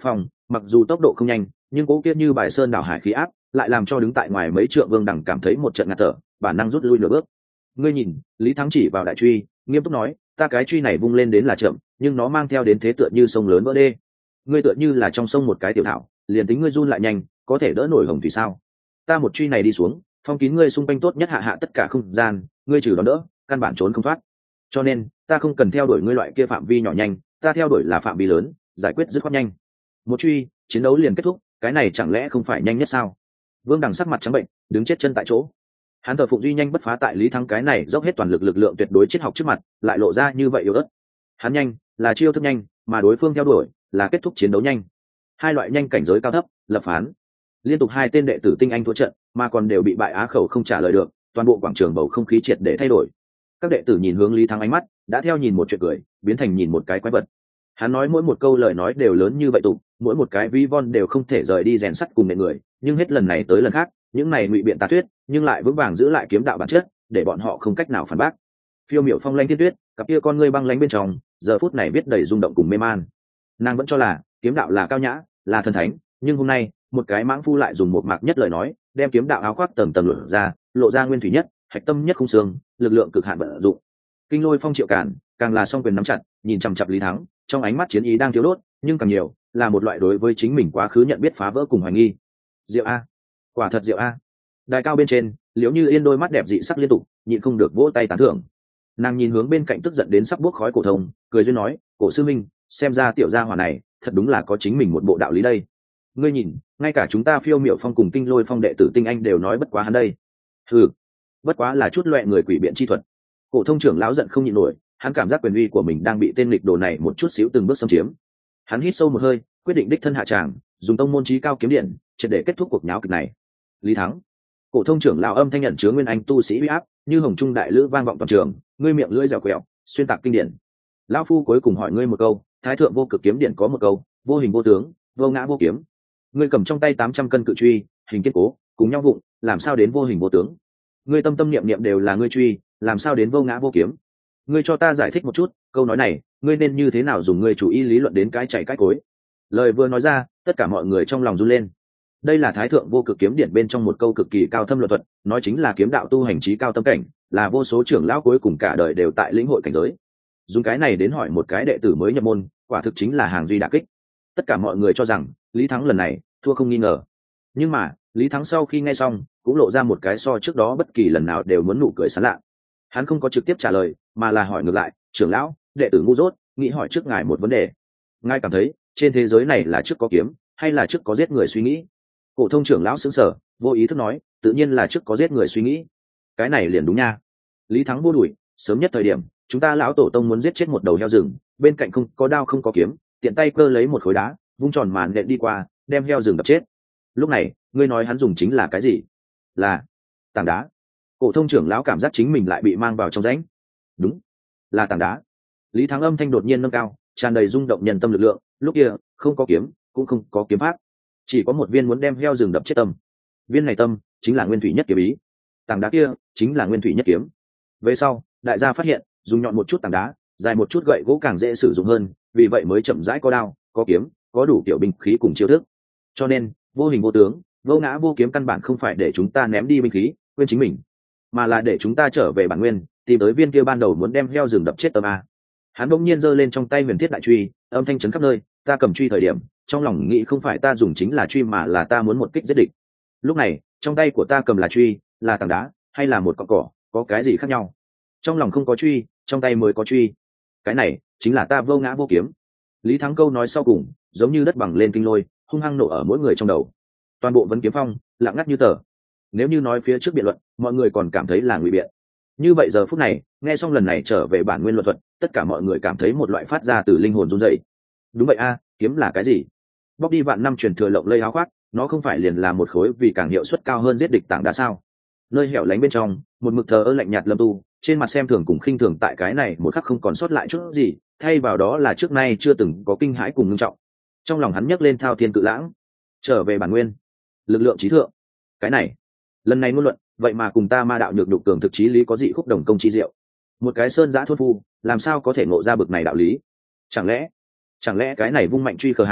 mặc dù tốc độ không nhanh nhưng cố kiết như bài sơn đảo hải khí áp lại làm cho đứng tại ngoài mấy trượng Vương Đằng cảm thấy một trận ngạt thở, bản năng rút lui nửa bước. Ngươi nhìn, Lý Thắng chỉ vào đại truy nghiêm túc nói, ta cái truy này vung lên đến là chậm, nhưng nó mang theo đến thế tựa như sông lớn vỡ đê. Ngươi tựa như là trong sông một cái tiểu thảo, liền tính ngươi run lại nhanh có thể đỡ nổi hồng thủy sao? Ta một truy này đi xuống, phong kín ngươi xung quanh tốt nhất hạ hạ tất cả không gian, ngươi trừ đón đỡ căn bản trốn không thoát. Cho nên ta không cần theo đuổi ngươi loại kia phạm vi nhỏ nhanh, ta theo đuổi là phạm vi lớn, giải quyết dứt khoát nhanh. Một truy chiến đấu liền kết thúc, cái này chẳng lẽ không phải nhanh nhất sao? Vương Đằng sắc mặt trắng bệnh, đứng chết chân tại chỗ. Hắn thờ phụng duy nhanh bất phá tại Lý Thắng cái này dốc hết toàn lực lực lượng tuyệt đối triết học trước mặt, lại lộ ra như vậy yếu ớt. Hắn nhanh là chiêu thức nhanh, mà đối phương theo đuổi là kết thúc chiến đấu nhanh. Hai loại nhanh cảnh giới cao thấp, lập phán. Liên tục hai tên đệ tử tinh anh thua trận, mà còn đều bị bại á khẩu không trả lời được, toàn bộ quảng trường bầu không khí triệt để thay đổi. Các đệ tử nhìn hướng Lý Thắng ánh mắt đã theo nhìn một chuyện cười biến thành nhìn một cái quái vật. Hắn nói mỗi một câu lời nói đều lớn như vậy tụng, mỗi một cái ví von đều không thể rời đi rèn sắt cùng nệ người, nhưng hết lần này tới lần khác những này ngụy biện tà thuyết nhưng lại vững vàng giữ lại kiếm đạo bản chất, để bọn họ không cách nào phản bác. Phiêu miểu phong lanh thiên tuyết, cặp kia con ngươi băng lánh bên trong giờ phút này viết đầy rung động cùng mê man. Nàng vẫn cho là kiếm đạo là cao nhã, là thần thánh, nhưng hôm nay một cái mãng phu lại dùng một mạc nhất lời nói đem kiếm đạo áo khoác tầng tầng lộ ra, lộ ra nguyên thủy nhất, hạch tâm nhất khung xương, lực lượng cực hạn vận dụng. Kinh lôi phong triệu cản càng là song quyền nắm chặt, nhìn chằm chặp Lý Thắng, trong ánh mắt chiến ý đang thiếu đốt, nhưng càng nhiều là một loại đối với chính mình quá khứ nhận biết phá vỡ cùng hoài nghi. Diệu a, quả thật diệu a. Đài cao bên trên liễu như yên đôi mắt đẹp dị sắc liên tục, nhịn không được vỗ tay tán thưởng. Nàng nhìn hướng bên cạnh tức giận đến sắp buốc khói cổ thông, cười duyên nói, cổ sư minh, xem ra tiểu gia hỏa này thật đúng là có chính mình một bộ đạo lý đây. Ngươi nhìn, ngay cả chúng ta phiêu miểu phong cùng kinh lôi phong đệ tử tinh anh đều nói bất quá hắn đây. Ừ, bất quá là chút loẹ người quỷ biện chi thuật. Cổ thông trưởng lão giận không nhịn nổi, hắn cảm giác quyền uy của mình đang bị tên nghịch đồ này một chút xíu từng bước xâm chiếm. Hắn hít sâu một hơi, quyết định đích thân hạ tràng, dùng tông môn chí cao kiếm điện triệt để kết thúc cuộc nháo kịch này. Lý Thắng. Cổ thông trưởng lão âm thanh nhận chứa nguyên anh tu sĩ uy áp, như hồng trung đại lữ vang vọng toàn trường, ngươi miệng lưỡi dẻo quẹo, xuyên tạc kinh điển. Lão phu cuối cùng hỏi ngươi một câu, Thái thượng vô cực kiếm điện có một câu, vô hình vô tướng, vô ngã vô kiếm. Ngươi cầm trong tay tám trăm cân cự truy, hình kiên cố, cùng nhau vụng, làm sao đến vô hình vô tướng? Ngươi tâm tâm niệm niệm đều là ngươi truy, làm sao đến vô ngã vô kiếm? Ngươi cho ta giải thích một chút, câu nói này, ngươi nên như thế nào dùng ngươi chủ ý lý luận đến cái chạy cái cối? Lời vừa nói ra, tất cả mọi người trong lòng run lên. Đây là Thái thượng vô cực kiếm điển bên trong một câu cực kỳ cao thâm luật thuật, nói chính là kiếm đạo tu hành trí cao tâm cảnh, là vô số trưởng lão cuối cùng cả đời đều tại lĩnh hội cảnh giới. Dùng cái này đến hỏi một cái đệ tử mới nhập môn, quả thực chính là hàng duy đả kích. Tất cả mọi người cho rằng Lý Thắng lần này thua không nghi ngờ, nhưng mà Lý Thắng sau khi nghe xong cũng lộ ra một cái so trước đó bất kỳ lần nào đều muốn nụ cười sảng lạ. Hắn không có trực tiếp trả lời, mà là hỏi ngược lại, trưởng lão, đệ tử ngu dốt, nghĩ hỏi trước ngài một vấn đề. Ngài cảm thấy trên thế giới này là trước có kiếm hay là trước có giết người suy nghĩ? Cổ thông trưởng lão sững sờ, vô ý thức nói, tự nhiên là trước có giết người suy nghĩ. Cái này liền đúng nha. Lý Thắng vô đuổi, sớm nhất thời điểm chúng ta lão tổ tông muốn giết chết một đầu heo rừng, bên cạnh không có đao không có kiếm, tiện tay cơ lấy một khối đá, vung tròn màn nện đi qua, đem heo rừng đập chết. Lúc này ngươi nói hắn dùng chính là cái gì? Là tảng đá. Cổ thông trưởng lão cảm giác chính mình lại bị mang vào trong rãnh. Đúng, là tảng đá. Lý Thắng âm thanh đột nhiên nâng cao, tràn đầy rung động nhân tâm lực lượng, lúc kia không có kiếm cũng không có kiếm pháp, chỉ có một viên muốn đem heo rừng đập chết tâm. Viên này tâm chính là nguyên thủy nhất kiếm ý, tảng đá kia chính là nguyên thủy nhất kiếm. Về sau đại gia phát hiện dùng nhọn một chút tảng đá, dài một chút gậy gỗ càng dễ sử dụng hơn, vì vậy mới chậm rãi có đao có kiếm, có đủ kiểu binh khí cùng chiêu thức. Cho nên vô hình vô tướng, vô ngã vô kiếm căn bản không phải để chúng ta ném đi binh khí quên chính mình, mà là để chúng ta trở về bản nguyên, tìm tới viên kia ban đầu muốn đem heo rừng đập chết tâm a. Hắn bỗng nhiên giơ lên trong tay huyền thiết đại truy, âm thanh chấn khắp nơi, ta cầm truy thời điểm trong lòng nghĩ không phải ta dùng chính là truy mà là ta muốn một kích giết địch. Lúc này trong tay của ta cầm là truy, là tảng đá hay là một cọng cỏ, có cái gì khác nhau? Trong lòng không có truy, trong tay mới có truy. Cái này chính là ta vô ngã vô kiếm. Lý Thắng câu nói sau cùng giống như đất bằng lên kinh lôi, hung hăng nổ ở mỗi người trong đầu. Toàn bộ vấn kiếm phong lặng ngắt như tờ. Nếu như nói phía trước biện luận mọi người còn cảm thấy là ngụy biện, như vậy giờ phút này nghe xong lần này trở về bản nguyên luận thuật, tất cả mọi người cảm thấy một loại phát ra từ linh hồn run rẩy. Đúng vậy a, kiếm là cái gì? Bóc đi vạn năm truyền thừa lộng lây áo khoác, nó không phải liền là một khối vì càng hiệu suất cao hơn giết địch tảng đá sao? Nơi hẻo lánh bên trong một mực thờ ơ lạnh nhạt lâm tu, trên mặt xem thường cùng khinh thường tại cái này một khắc không còn sót lại chút gì, thay vào đó là trước nay chưa từng có kinh hãi cùng ngưng trọng. Trong lòng hắn nhấc lên thao thiên cự lãng, trở về bản nguyên, lực lượng trí thượng. Cái này lần này ngôn luận vậy mà cùng ta ma đạo nhược đục cường thực chí lý có dị khúc đồng công chi diệu. Một cái sơn giã thôn phu làm sao có thể ngộ ra bực này đạo lý? Chẳng lẽ chẳng lẽ cái này vung mạnh truy khờ hàng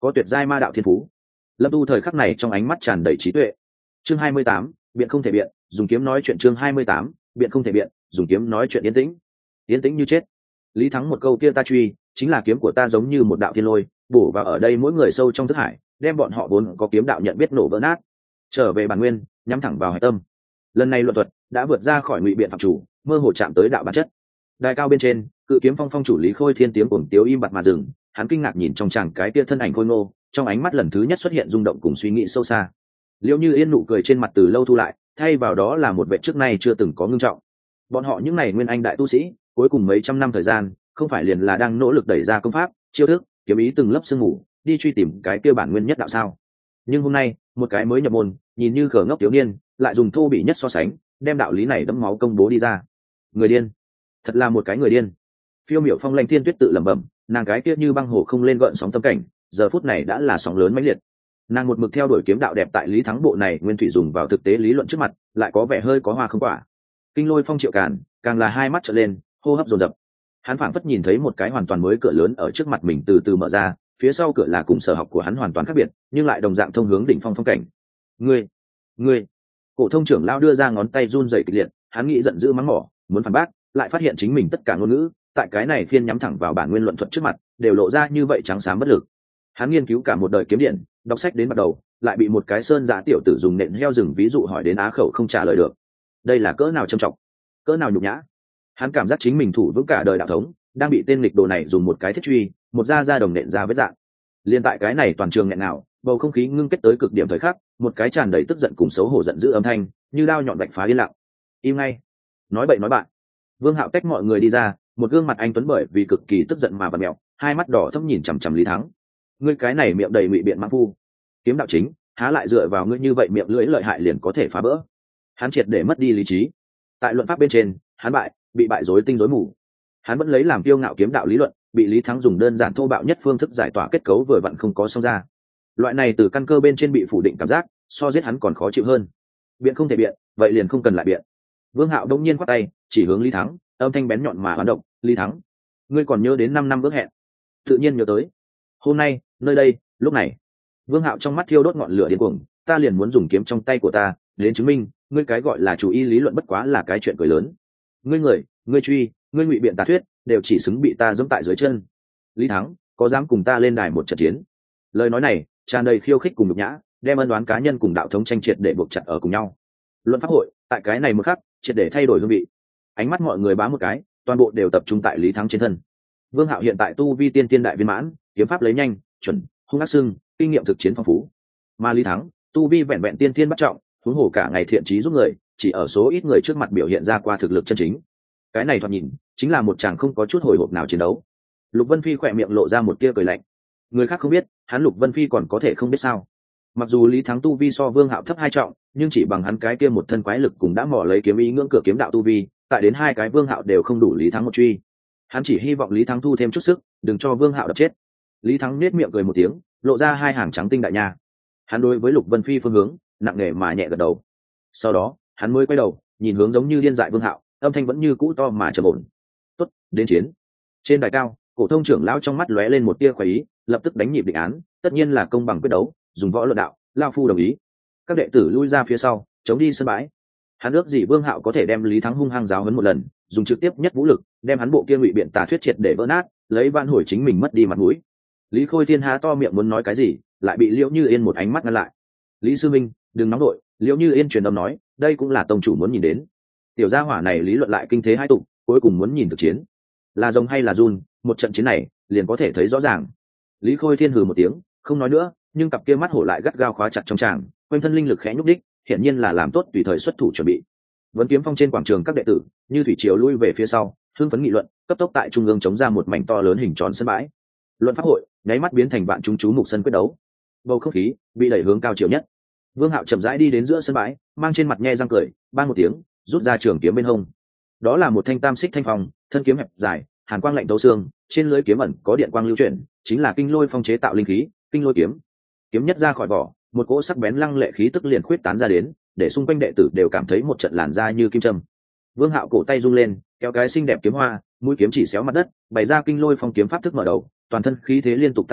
có tuyệt giai ma đạo thiên phú. Lâm Tu thời khắc này trong ánh mắt tràn đầy trí tuệ. Chương hai mươi tám, biện không thể biện, dùng kiếm nói chuyện. Chương hai mươi tám, biện không thể biện, dùng kiếm nói chuyện. Yên tĩnh, yên tĩnh như chết. Lý Thắng một câu kia ta truy, chính là kiếm của ta giống như một đạo thiên lôi, bổ vào ở đây mỗi người sâu trong thức hải, đem bọn họ vốn có kiếm đạo nhận biết nổ vỡ nát. Trở về bản nguyên, nhắm thẳng vào hải tâm. Lần này luận thuật đã vượt ra khỏi ngụy biện phạm chủ, mơ hồ chạm tới đạo bản chất. Đài cao bên trên, cự kiếm phong phong chủ Lý Khôi Thiên tiếng cuồng tiếu im bặt mà dừng, hắn kinh ngạc nhìn trong chàng cái kia thân ảnh khôi ngô, trong ánh mắt lần thứ nhất xuất hiện rung động cùng suy nghĩ sâu xa. Liễu Như Yên nụ cười trên mặt từ lâu thu lại, thay vào đó là một vẻ trước nay chưa từng có ngưng trọng. Bọn họ những này nguyên anh đại tu sĩ, cuối cùng mấy trăm năm thời gian, không phải liền là đang nỗ lực đẩy ra công pháp, chiêu thức, kiếm ý từng lớp sương mù, đi truy tìm cái kia bản nguyên nhất đạo sao? Nhưng hôm nay, một cái mới nhập môn, nhìn như khờ ngốc thiếu niên, lại dùng thô bỉ nhất so sánh, đem đạo lý này đẫm máu công bố đi ra. Người điên, thật là một cái người điên. Phiêu Miểu Phong Lãnh Thiên Tuyết tự lẩm bẩm, nàng cái kia như băng hồ không lên gợn sóng tâm cảnh, giờ phút này đã là sóng lớn mãnh liệt. Nàng một mực theo đuổi kiếm đạo đẹp tại Lý Thắng bộ này nguyên thủy dùng vào thực tế lý luận trước mặt, lại có vẻ hơi có hoa không quả. Kinh Lôi Phong Triệu Càn, càng là hai mắt trợn lên, hô hấp dồn dập. Hắn phảng phất nhìn thấy một cái hoàn toàn mới cửa lớn ở trước mặt mình từ từ mở ra, phía sau cửa là cùng sở học của hắn hoàn toàn khác biệt, nhưng lại đồng dạng thông hướng đỉnh phong phong cảnh. Ngươi, ngươi! Cổ Thông trưởng lão đưa ra ngón tay run rẩy kịch liệt, hắn nghĩ giận dữ mắng mỏ, muốn phản bác, lại phát hiện chính mình tất cả ngôn ngữ, tại cái này phiên nhắm thẳng vào bản nguyên luận thuật trước mặt, đều lộ ra như vậy trắng xám bất lực. Hắn nghiên cứu cả một đời kiếm điện, đọc sách đến bắt đầu, lại bị một cái sơn giả tiểu tử dùng nện heo rừng ví dụ hỏi đến á khẩu không trả lời được. Đây là cỡ nào trầm trọng, cỡ nào nhục nhã. Hắn cảm giác chính mình thủ vững cả đời đạo thống, đang bị tên nghịch đồ này dùng một cái thiết truy, một da da đồng nện ra vết dạng. Liên tại cái này toàn trường nghẹn nào, bầu không khí ngưng kết tới cực điểm thời khắc, một cái tràn đầy tức giận cùng xấu hổ giận dữ âm thanh, như đao nhọn vạch phá yên lặng. Im ngay, nói bậy nói bạn. Vương Hạo tách mọi người đi ra, một gương mặt anh tuấn bởi vì cực kỳ tức giận mà bật mèo, hai mắt đỏ thẫm nhìn chằm chằm Lý Thắng. Ngươi cái này miệng đầy ngụy biện mãng phu, kiếm đạo chính, há lại dựa vào ngươi như vậy miệng lưỡi lợi hại liền có thể phá bỡ. Hắn triệt để mất đi lý trí. Tại luận pháp bên trên, hắn bại, bị bại rối tinh rối mù. Hắn vẫn lấy làm kiêu ngạo kiếm đạo lý luận, bị Lý Thắng dùng đơn giản thô bạo nhất phương thức giải tỏa kết cấu vừa vặn không có xong ra. Loại này từ căn cơ bên trên bị phủ định cảm giác, so giết hắn còn khó chịu hơn. Biện không thể biện, vậy liền không cần lại biện. Vương Hạo đông nhiên quát tay, chỉ hướng Lý Thắng, âm thanh bén nhọn mà hoán động. Lý Thắng, ngươi còn nhớ đến năm năm ước hẹn? Tự nhiên nhớ tới. Hôm nay, nơi đây, lúc này. Vương Hạo trong mắt thiêu đốt ngọn lửa điên cuồng, ta liền muốn dùng kiếm trong tay của ta đến chứng minh, ngươi cái gọi là chủ y lý luận bất quá là cái chuyện cười lớn. Ngươi người, ngươi truy, ngươi ngụy biện tà thuyết, đều chỉ xứng bị ta giẫm tại dưới chân. Lý Thắng, có dám cùng ta lên đài một trận chiến? Lời nói này tràn đầy khiêu khích cùng nhục nhã, đem ân đoán cá nhân cùng đạo thống tranh triệt để buộc chặt ở cùng nhau. Luận pháp hội tại cái này một khắc triệt để thay đổi hương vị. Ánh mắt mọi người bám một cái, toàn bộ đều tập trung tại Lý Thắng trên thân. Vương Hạo hiện tại tu vi tiên tiên đại viên mãn, kiếm pháp lấy nhanh, chuẩn, hung ác sưng, kinh nghiệm thực chiến phong phú. Mà Lý Thắng, tu vi vẹn vẹn tiên tiên bắt trọng, huống hồ cả ngày thiện trí giúp người, chỉ ở số ít người trước mặt biểu hiện ra qua thực lực chân chính. Cái này thoạt nhìn chính là một chàng không có chút hồi hộp nào chiến đấu. Lục Vân Phi khỏe miệng lộ ra một tia cười lạnh. Người khác không biết, hắn Lục Vân Phi còn có thể không biết sao? Mặc dù Lý Thắng tu vi so Vương Hạo thấp hai trọng, nhưng chỉ bằng hắn cái kia một thân quái lực cũng đã mò lấy kiếm ý ngưỡng cửa kiếm đạo tu vi, tại đến hai cái Vương Hạo đều không đủ Lý Thắng một truy. Hắn chỉ hy vọng Lý Thắng thu thêm chút sức, đừng cho Vương Hạo đập chết. Lý Thắng nết miệng cười một tiếng, lộ ra hai hàng trắng tinh đại nha. Hắn đối với Lục Vân Phi phương hướng nặng nề mà nhẹ gật đầu. Sau đó hắn mới quay đầu nhìn hướng giống như điên dại Vương Hạo, âm thanh vẫn như cũ to mà trầm ổn. Tốt, đến chiến. Trên đài cao, Cổ Thông trưởng lão trong mắt lóe lên một tia khoái ý, lập tức đánh nhịp định án, tất nhiên là công bằng quyết đấu, dùng võ luận đạo, lão phu đồng ý. Các đệ tử lui ra phía sau, chống đi sân bãi. Hắn ước gì Vương Hạo có thể đem Lý Thắng hung hăng giáo huấn một lần, dùng trực tiếp nhất vũ lực, đem hắn bộ kia ngụy biện tà thuyết triệt để vỡ nát, lấy vãn hồi chính mình mất đi mặt mũi. Lý Khôi Thiên há to miệng muốn nói cái gì, lại bị Liễu Như Yên một ánh mắt ngăn lại. Lý sư minh, đừng nóng đội. Liễu Như Yên truyền âm nói, đây cũng là tông chủ muốn nhìn đến. Tiểu gia hỏa này lý luận lại kinh thế hai tụ, cuối cùng muốn nhìn thực chiến. Là rồng hay là run, một trận chiến này liền có thể thấy rõ ràng. Lý Khôi Thiên hừ một tiếng, không nói nữa, nhưng cặp kia mắt hổ lại gắt gao khóa chặt trong tràng, quanh thân linh lực khẽ nhúc đích, hiển nhiên là làm tốt tùy thời xuất thủ chuẩn bị. Vấn Kiếm Phong trên quảng trường các đệ tử, như thủy triều lui về phía sau, hưng phấn nghị luận, cấp tốc tại trung ương chống ra một mảnh to lớn hình tròn sân bãi. Luận pháp hội, nháy mắt biến thành vạn chúng chú mục sân quyết đấu. Bầu không khí bị đẩy hướng cao chiều nhất. Vương Hạo chậm rãi đi đến giữa sân bãi, mang trên mặt nhe răng cười, ban một tiếng, rút ra trường kiếm bên hông. Đó là một thanh tam xích thanh phong, thân kiếm hẹp dài, hàn quang lạnh thấu xương, trên lưỡi kiếm ẩn có điện quang lưu chuyển, chính là Kinh Lôi Phong chế tạo linh khí, Kinh Lôi kiếm. Kiếm nhất ra khỏi vỏ, một cỗ sắc bén lăng lệ khí tức liền khuyết tán ra đến, để xung quanh đệ tử đều cảm thấy một trận làn da như kim châm. Vương Hạo cổ tay rung lên, kéo cái xinh đẹp kiếm hoa, mũi kiếm chỉ xéo mặt đất, bày ra Kinh Lôi Phong kiếm pháp thức mở đầu, toàn thân khí thế liên tục tăng lên,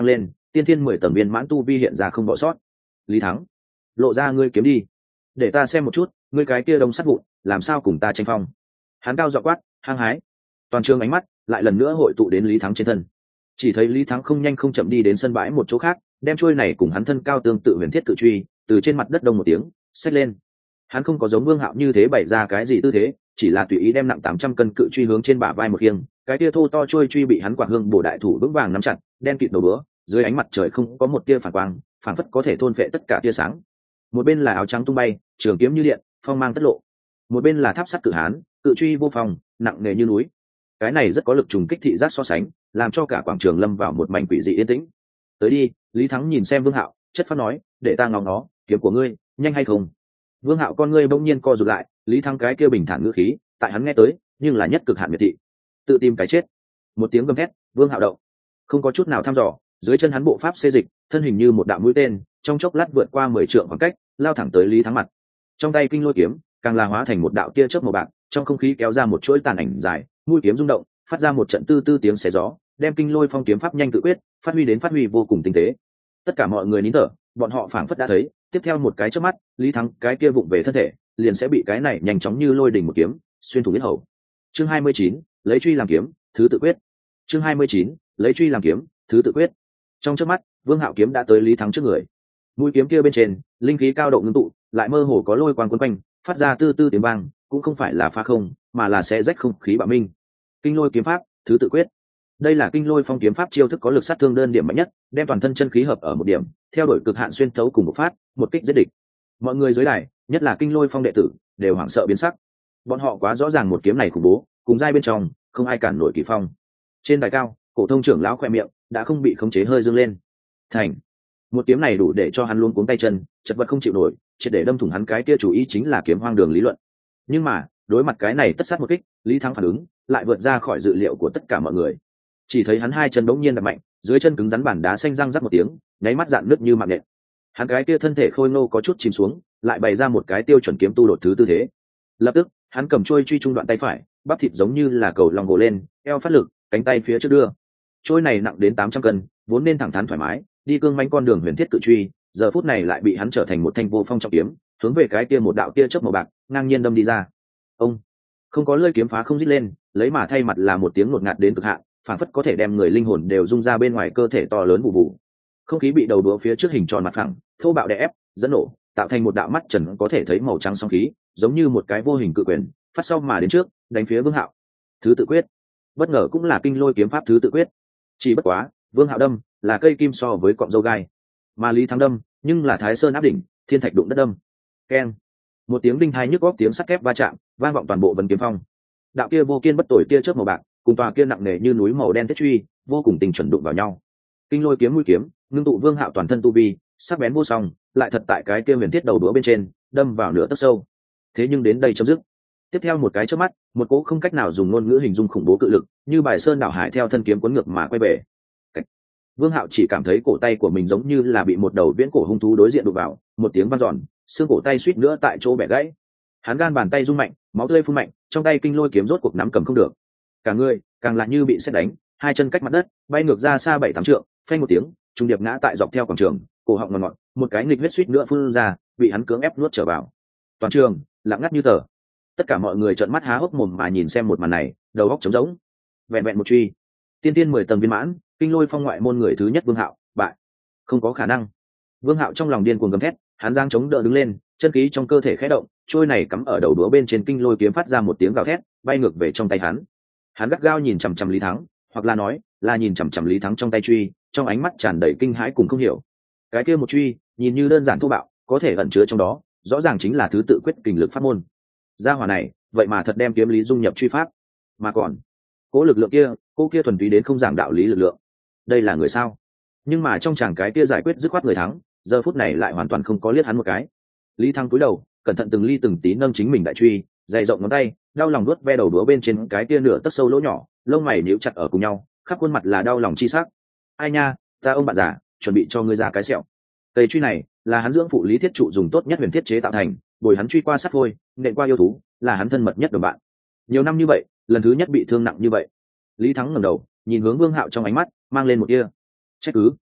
tiên thiên mười tầng viên mãn tu vi hiện ra không bỏ sót. Lý Thắng, lộ ra ngươi kiếm đi, để ta xem một chút ngươi cái kia đông sắt vụn làm sao cùng ta tranh phong. Hắn cao giọng quát, hăng hái. Toàn trường ánh mắt lại lần nữa hội tụ đến Lý Thắng trên thân. Chỉ thấy Lý Thắng không nhanh không chậm đi đến sân bãi một chỗ khác, đem chuôi này cùng hắn thân cao tương tự huyền thiết cự truy từ trên mặt đất đông một tiếng xách lên. Hắn không có giống Vương Hạo như thế bày ra cái gì tư thế, chỉ là tùy ý đem nặng tám trăm cân cự truy hướng trên bả vai một khiêng, cái tia thô to trôi truy bị hắn quạt hương bổ đại thủ vững vàng nắm chặt, đen kịt đầu bữa, dưới ánh mặt trời không có một tia phản quang, phản phất có thể thôn phệ tất cả tia sáng. Một bên là áo trắng tung bay, trường kiếm như điện, phong mang tất lộ. Một bên là tháp sắt cự hán, cự truy vô phòng, nặng nề như núi. Cái này rất có lực trùng kích thị giác so sánh, làm cho cả quảng trường lâm vào một mảnh quỷ dị yên tĩnh. Tới đi, Lý Thắng nhìn xem Vương Hạo, chất phát nói, để ta ngóng nó, kiếm của ngươi, nhanh hay không? Vương Hạo con ngươi bỗng nhiên co rụt lại, Lý Thắng cái kia bình thản ngữ khí, tại hắn nghe tới, nhưng là nhất cực hạn miệt thị. Tự tìm cái chết. Một tiếng gầm thét, Vương Hạo động, không có chút nào thăm dò, dưới chân hắn bộ pháp xê dịch, thân hình như một đạo mũi tên, trong chốc lát vượt qua mười trượng khoảng cách, lao thẳng tới Lý Thắng mặt. Trong tay kinh lôi kiếm, càng là hóa thành một đạo tia chớp màu bạc, trong không khí kéo ra một chuỗi tàn ảnh dài, mũi kiếm rung động, phát ra một trận tư tư tiếng xé gió, đem kinh lôi phong kiếm pháp nhanh tự quyết, phát huy đến phát huy vô cùng tinh tế. Tất cả mọi người nín thở, bọn họ phảng phất đã thấy, tiếp theo một cái chớp mắt, Lý Thắng cái kia vụng về thân thể, liền sẽ bị cái này nhanh chóng như lôi đỉnh một kiếm xuyên thủng huyết hầu. Chương hai mươi chín, lấy truy làm kiếm, thứ tự quyết. Chương hai mươi chín, lấy truy làm kiếm, thứ tự quyết. Trong chớp mắt, Vương Hạo kiếm đã tới Lý Thắng trước người. Mũi kiếm kia bên trên, linh khí cao độ ngưng tụ, lại mơ hồ có lôi quang quấn quanh, phát ra tư tư tiếng vang, cũng không phải là phá không, mà là sẽ rách không khí bạo minh. Kinh lôi kiếm pháp, thứ tự quyết. Đây là kinh lôi phong kiếm pháp chiêu thức có lực sát thương đơn điểm mạnh nhất, đem toàn thân chân khí hợp ở một điểm, theo đuổi cực hạn xuyên thấu cùng một phát, một kích giết địch. Mọi người dưới đài, nhất là kinh lôi phong đệ tử, đều hoảng sợ biến sắc. Bọn họ quá rõ ràng một kiếm này khủng bố, cùng giai bên trong, không ai cản nổi kỳ phong. Trên đài cao, cổ thông trưởng lão khoe miệng đã không bị khống chế hơi dương lên. Thành, một kiếm này đủ để cho hắn luống cuống tay chân, chật vật không chịu nổi, triệt để đâm thủng hắn cái kia chủ ý chính là kiếm hoang đường lý luận. Nhưng mà, đối mặt cái này tất sát một kích, Lý Thắng phản ứng lại vượt ra khỏi dự liệu của tất cả mọi người. Chỉ thấy hắn hai chân bỗng nhiên đập mạnh, dưới chân cứng rắn bản đá xanh răng rắc một tiếng, nháy mắt dạn nứt như mạng nhện. Hắn cái kia thân thể khôi ngô có chút chìm xuống, lại bày ra một cái tiêu chuẩn kiếm tu đột thứ tư thế. Lập tức, hắn cầm chuôi truy trung đoạn tay phải, bắp thịt giống như là cầu lòng gồ lên, eo phát lực, cánh tay phía trước đưa. Chuôi này nặng đến tám trăm cân, vốn nên thẳng thắn thoải mái, đi cương manh con đường huyền thiết cự truy, giờ phút này lại bị hắn trở thành một thanh vô phong trọng kiếm, hướng về cái kia một đạo tia chớp màu bạc, ngang nhiên đâm đi ra. Ông, không có lưỡi kiếm phá không rít lên, lấy mà thay mặt là một tiếng ngột ngạt đến cực hạn, phản phất có thể đem người linh hồn đều rung ra bên ngoài cơ thể to lớn bù bù. Không khí bị đầu đũa phía trước hình tròn mặt phẳng, thô bạo đè ép, dẫn nổ, tạo thành một đạo mắt trần có thể thấy màu trắng sóng khí, giống như một cái vô hình cự quyền, phát sau mà đến trước, đánh phía Vương Hạo. Thứ tự quyết, bất ngờ cũng là kinh lôi kiếm pháp thứ tự quyết. Chỉ bất quá, Vương Hạo đâm là cây kim so với cọng dâu gai, mà Lý Thắng đâm nhưng là Thái Sơn áp đỉnh, thiên thạch đụng đất đâm. Keng, một tiếng đinh tai nhức óc tiếng sắt thép va chạm, vang vọng toàn bộ Vân Kiếm Phong. Đạo kia vô kiên bất tồi tia chớp màu bạc, cùng tòa kia nặng nề như núi màu đen thiết truy, vô cùng tình chuẩn đụng vào nhau. Kinh lôi kiếm mũi kiếm, ngưng tụ Vương Hạo toàn thân tu vi, sắc bén vô song, lại thật tại cái kia huyền thiết đầu đũa bên trên, đâm vào nửa tấc sâu. Thế nhưng đến đây chấm dứt. Tiếp theo một cái chớp mắt, một cỗ không cách nào dùng ngôn ngữ hình dung khủng bố cự lực, như bài sơn đảo hải theo thân kiếm cuốn ngược mà quay về. Cách. Vương Hạo chỉ cảm thấy cổ tay của mình giống như là bị một đầu viễn cổ hung thú đối diện đụng vào, một tiếng vang dọn, xương cổ tay suýt nữa tại chỗ bẻ gãy. Hắn gan bàn tay rung mạnh, máu tươi phun mạnh, trong tay kinh lôi kiếm rốt cuộc nắm cầm không được. Cả người càng là như bị sét đánh, hai chân cách mặt đất, bay ngược ra xa bảy tám trượng, phanh một tiếng, trung điệp ngã tại dọc theo quảng trường, cổ họng ngọt ngọt, một cái nghịch huyết suýt nữa phun ra, bị hắn cưỡng ép nuốt trở vào. Toàn trường lặng ngắt như tờ. Tất cả mọi người trợn mắt há hốc mồm mà nhìn xem một màn này, đầu óc trống rỗng. Vẹn vẹn một truy, tiên tiên mười tầng viên mãn, kinh lôi phong ngoại môn người thứ nhất Vương Hạo, bại. Không có khả năng. Vương Hạo trong lòng điên cuồng gầm thét, hắn giang chống đỡ đứng lên, chân khí trong cơ thể khẽ động, trôi này cắm ở đầu đũa bên trên kinh lôi kiếm phát ra một tiếng gào thét, bay ngược về trong tay hắn. Hắn gắt gao nhìn chằm chằm Lý Thắng, hoặc là nói, là nhìn chằm chằm Lý Thắng trong tay truy, trong ánh mắt tràn đầy kinh hãi cùng không hiểu. Cái kia một truy, nhìn như đơn giản thô bạo, có thể ẩn chứa trong đó, rõ ràng chính là thứ tự quyết kình lực pháp môn. Gia hỏa này, vậy mà thật đem kiếm lý dung nhập truy pháp, mà còn, cố lực lượng kia, cô kia thuần túy đến không giảng đạo lý lực lượng. Đây là người sao? Nhưng mà trong chàng cái kia giải quyết dứt khoát người thắng, giờ phút này lại hoàn toàn không có liếc hắn một cái. Lý Thắng cúi đầu, cẩn thận từng ly từng tí nâng chính mình đại truy, dày rộng ngón tay, đau lòng nuốt ve đầu đũa bên trên cái kia nửa tấc sâu lỗ nhỏ, lông mày nhíu chặt ở cùng nhau, khắp khuôn mặt là đau lòng chi sắc. Ai nha, ta ông bạn già, chuẩn bị cho ngươi ra cái sẹo. Cây truy này là hắn dưỡng phụ Lý Thiết Trụ dùng tốt nhất huyền thiết chế tạo thành, bồi hắn truy qua sát phôi, nện qua yêu thú, là hắn thân mật nhất đồng bạn. Nhiều năm như vậy, lần thứ nhất bị thương nặng như vậy. Lý Thắng ngẩng đầu, nhìn hướng Vương Hạo trong ánh mắt mang lên một tia trách cứ.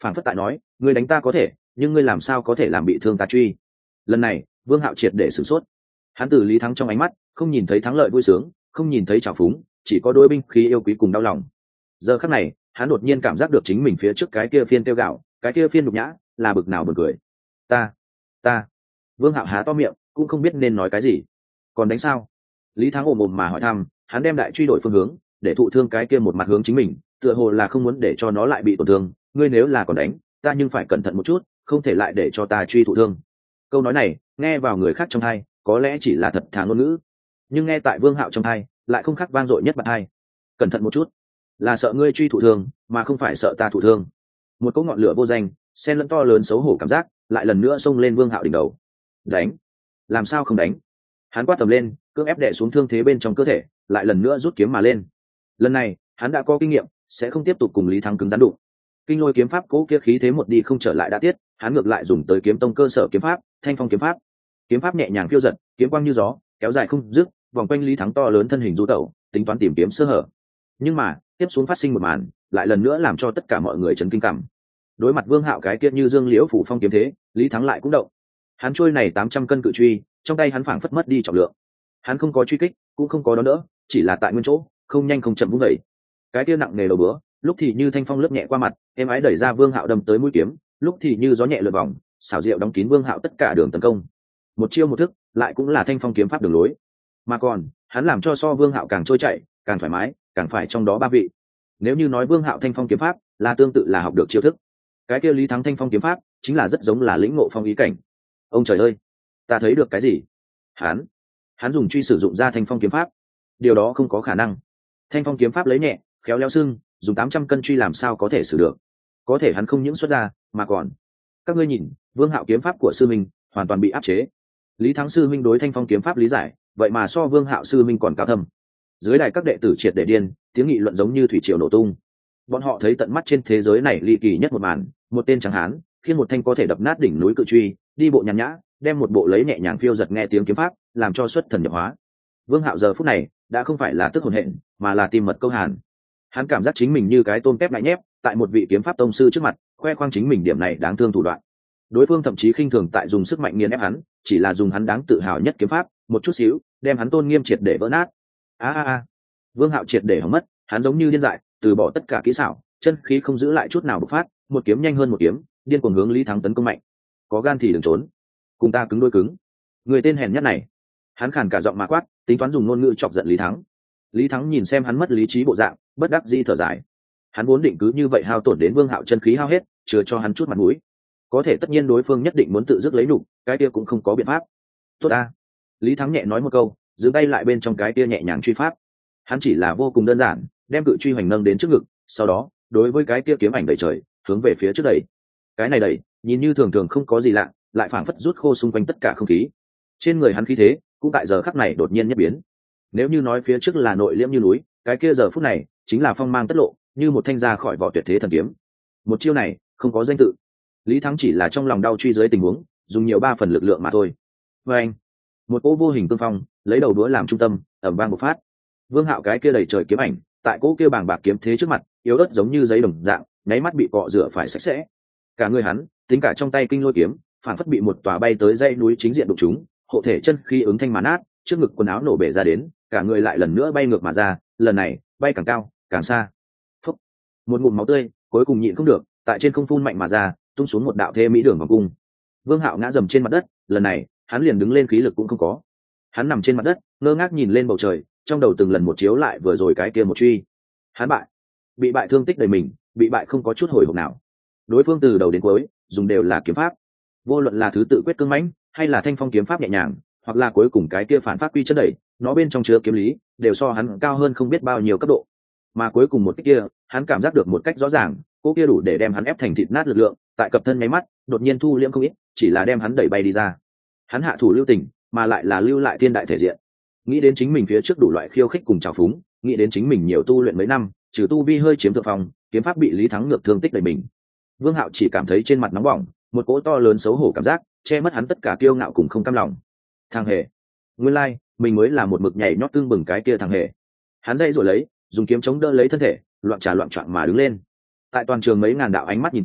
phản phất tại nói ngươi đánh ta có thể, nhưng ngươi làm sao có thể làm bị thương ta truy. Lần này Vương Hạo triệt để sửng sốt. Hắn từ Lý Thắng trong ánh mắt không nhìn thấy thắng lợi vui sướng, không nhìn thấy trào phúng, chỉ có đôi binh khí yêu quý cùng đau lòng. Giờ khắc này hắn đột nhiên cảm giác được chính mình phía trước cái kia phiên tiêu gạo, cái kia phiên nhục nhã là bực nào buồn cười. Ta ta Vương Hạo há to miệng cũng không biết nên nói cái gì. Còn đánh sao? Lý Thắng ồm ồm mà hỏi thăm. Hắn đem đại truy đổi phương hướng để thụ thương cái kia một mặt hướng chính mình, tựa hồ là không muốn để cho nó lại bị tổn thương. Ngươi nếu là còn đánh ta, nhưng phải cẩn thận một chút, không thể lại để cho ta truy thụ thương. Câu nói này nghe vào người khác trong tai có lẽ chỉ là thật thà ngôn ngữ, nhưng nghe tại Vương Hạo trong tai lại không khác vang dội nhất bạt hai. Cẩn thận một chút là sợ ngươi truy thụ thương, mà không phải sợ ta thụ thương. Một cỗ ngọn lửa vô danh xen lẫn to lớn xấu hổ cảm giác lại lần nữa xông lên Vương Hạo đỉnh đầu. Đánh? Làm sao không đánh? Hắn quát tầm lên, cưỡng ép đè xuống thương thế bên trong cơ thể, lại lần nữa rút kiếm mà lên. Lần này hắn đã có kinh nghiệm, sẽ không tiếp tục cùng Lý Thắng cứng rắn đụng. Kinh lôi kiếm pháp cố kia khí thế một đi không trở lại đã tiết, hắn ngược lại dùng tới kiếm tông cơ sở kiếm pháp, Thanh Phong kiếm pháp. Kiếm pháp nhẹ nhàng phiêu dật, kiếm quang như gió, kéo dài không dứt, vòng quanh Lý Thắng to lớn thân hình du tẩu, tính toán tìm kiếm sơ hở. Nhưng mà tiếp xuống phát sinh một màn lại lần nữa làm cho tất cả mọi người chấn kinh cảm. Đối mặt Vương Hạo cái kia như dương liễu phủ phong kiếm thế, Lý Thắng lại cũng động. Hắn trôi này tám trăm cân cự truy trong tay hắn phảng phất mất đi trọng lượng. Hắn không có truy kích, cũng không có đón đỡ, chỉ là tại nguyên chỗ không nhanh không chậm vung đẩy. Cái kia nặng nề đầu bữa lúc thì như thanh phong lướt nhẹ qua mặt, êm ái đẩy ra Vương Hạo đâm tới mũi kiếm, lúc thì như gió nhẹ lượn vòng, xảo diệu đóng kín Vương Hạo tất cả đường tấn công. Một chiêu một thức lại cũng là Thanh Phong kiếm pháp đường lối, mà còn hắn làm cho so Vương Hạo càng trôi chảy, càng thoải mái, càng phải trong đó ba vị. Nếu như nói Vương Hạo Thanh Phong kiếm pháp là tương tự là học được chiêu thức, cái kia Lý Thắng Thanh Phong kiếm pháp chính là rất giống là lĩnh ngộ phong ý cảnh. Ông trời ơi, ta thấy được cái gì? Hắn, hắn dùng truy sử dụng ra Thanh Phong kiếm pháp, điều đó không có khả năng. Thanh Phong kiếm pháp lấy nhẹ, khéo léo xưng, dùng tám trăm cân truy làm sao có thể sử được? Có thể hắn không những xuất ra, mà còn các ngươi nhìn, Vương Hạo kiếm pháp của sư minh hoàn toàn bị áp chế. Lý Thắng sư minh đối Thanh Phong kiếm pháp lý giải, vậy mà so Vương Hạo sư minh còn cao thâm. Dưới đài các đệ tử triệt để điên, tiếng nghị luận giống như thủy triều nổ tung. Bọn họ thấy tận mắt trên thế giới này ly kỳ nhất một màn, một tên trắng hán khiến một thanh có thể đập nát đỉnh núi cự truy, đi bộ nhàn nhã, đem một bộ lấy nhẹ nhàng phiêu giật nghe tiếng kiếm pháp, làm cho xuất thần nhập hóa. Vương Hạo giờ phút này đã không phải là tức hồn hện, mà là tim mật câu hàn. Hắn cảm giác chính mình như cái tôm tép ngại nhép, tại một vị kiếm pháp tông sư trước mặt, khoe khoang chính mình điểm này đáng thương thủ đoạn. Đối phương thậm chí khinh thường tại dùng sức mạnh nghiền ép hắn, chỉ là dùng hắn đáng tự hào nhất kiếm pháp, một chút xíu, đem hắn tôn nghiêm triệt để vỡ nát. A a a. Vương Hạo triệt để hỏng mất, hắn giống như điên dại, từ bỏ tất cả kỹ xảo, chân khí không giữ lại chút nào bộc phát, một kiếm nhanh hơn một kiếm, điên cuồng hướng Lý Thắng tấn công mạnh. Có gan thì đừng trốn, cùng ta cứng đôi cứng. Người tên hèn nhất này. Hắn khàn cả giọng mà quát, tính toán dùng ngôn ngữ chọc giận Lý Thắng. Lý Thắng nhìn xem hắn mất lý trí bộ dạng, bất đắc dĩ thở dài. Hắn vốn định cứ như vậy hao tổn đến Vương Hạo chân khí hao hết, chừa cho hắn chút mặt mũi. Có thể tất nhiên đối phương nhất định muốn tự dứt lấy nhục, cái kia cũng không có biện pháp. Tốt a. Lý Thắng nhẹ nói một câu, giữ tay lại bên trong cái kia nhẹ nhàng truy pháp. Hắn chỉ là vô cùng đơn giản, đem cự truy hoành nâng đến trước ngực, sau đó đối với cái kia kiếm ảnh đẩy trời, hướng về phía trước đẩy. Cái này đẩy, nhìn như thường thường không có gì lạ, lại phảng phất rút khô xung quanh tất cả không khí. Trên người hắn khí thế cũng tại giờ khắc này đột nhiên nhất biến. Nếu như nói phía trước là nội liễm như núi, cái kia giờ phút này chính là phong mang tất lộ, như một thanh ra khỏi vỏ tuyệt thế thần kiếm. Một chiêu này không có danh tự. Lý Thắng chỉ là trong lòng đau truy dưới tình huống, dùng nhiều ba phần lực lượng mà thôi. Và anh, một cỗ vô hình cương phong lấy đầu đũa làm trung tâm, ầm vang một phát. Vương Hạo cái kia đầy trời kiếm ảnh, tại cỗ kia bàng bạc kiếm thế trước mặt, yếu ớt giống như giấy đồng dạng, nháy mắt bị cọ rửa phải sạch sẽ. Cả người hắn, tính cả trong tay kinh lôi kiếm, phản phất bị một tòa bay tới dãy núi chính diện đụng trúng, hộ thể chân khi ứng thanh mà nát, trước ngực quần áo nổ bể ra đến, cả người lại lần nữa bay ngược mà ra, lần này bay càng cao, càng xa. Phúc. Một ngụm máu tươi, cuối cùng nhịn không được, tại trên không phun mạnh mà ra, tung xuống một đạo thê mỹ đường vòng cung. Vương Hạo ngã dầm trên mặt đất, lần này hắn liền đứng lên khí lực cũng không có. Hắn nằm trên mặt đất, ngơ ngác nhìn lên bầu trời, trong đầu từng lần một chiếu lại vừa rồi cái kia một truy. Hắn bại, bị bại thương tích đầy mình, bị bại không có chút hồi hộp nào. Đối phương từ đầu đến cuối dùng đều là kiếm pháp, vô luận là thứ tự quyết cương mãnh, hay là Thanh Phong kiếm pháp nhẹ nhàng, hoặc là cuối cùng cái kia phản pháp quy chất đẩy, nó bên trong chứa kiếm lý, đều so hắn cao hơn không biết bao nhiêu cấp độ. Mà cuối cùng một cái kia, hắn cảm giác được một cách rõ ràng, cô kia đủ để đem hắn ép thành thịt nát lực lượng, tại cập thân nháy mắt, đột nhiên thu liễm không ít, chỉ là đem hắn đẩy bay đi ra. Hắn hạ thủ lưu tình, mà lại là lưu lại thiên đại thể diện. Nghĩ đến chính mình phía trước đủ loại khiêu khích cùng trào phúng, nghĩ đến chính mình nhiều tu luyện mấy năm, trừ tu vi hơi chiếm thượng phong, kiếm pháp bị Lý Thắng ngược thương tích đầy mình. Vương Hạo chỉ cảm thấy trên mặt nóng bỏng, một cỗ to lớn xấu hổ cảm giác, che mất hắn tất cả kiêu ngạo cùng không cam lòng. Thằng hề, nguyên lai, like, mình mới là một mực nhảy nhót tương bừng cái kia thằng hề. Hắn dây rồi lấy, dùng kiếm chống đỡ lấy thân thể, loạn trà loạn choạng mà đứng lên. Tại toàn trường mấy ngàn đạo ánh mắt nhìn kỹ,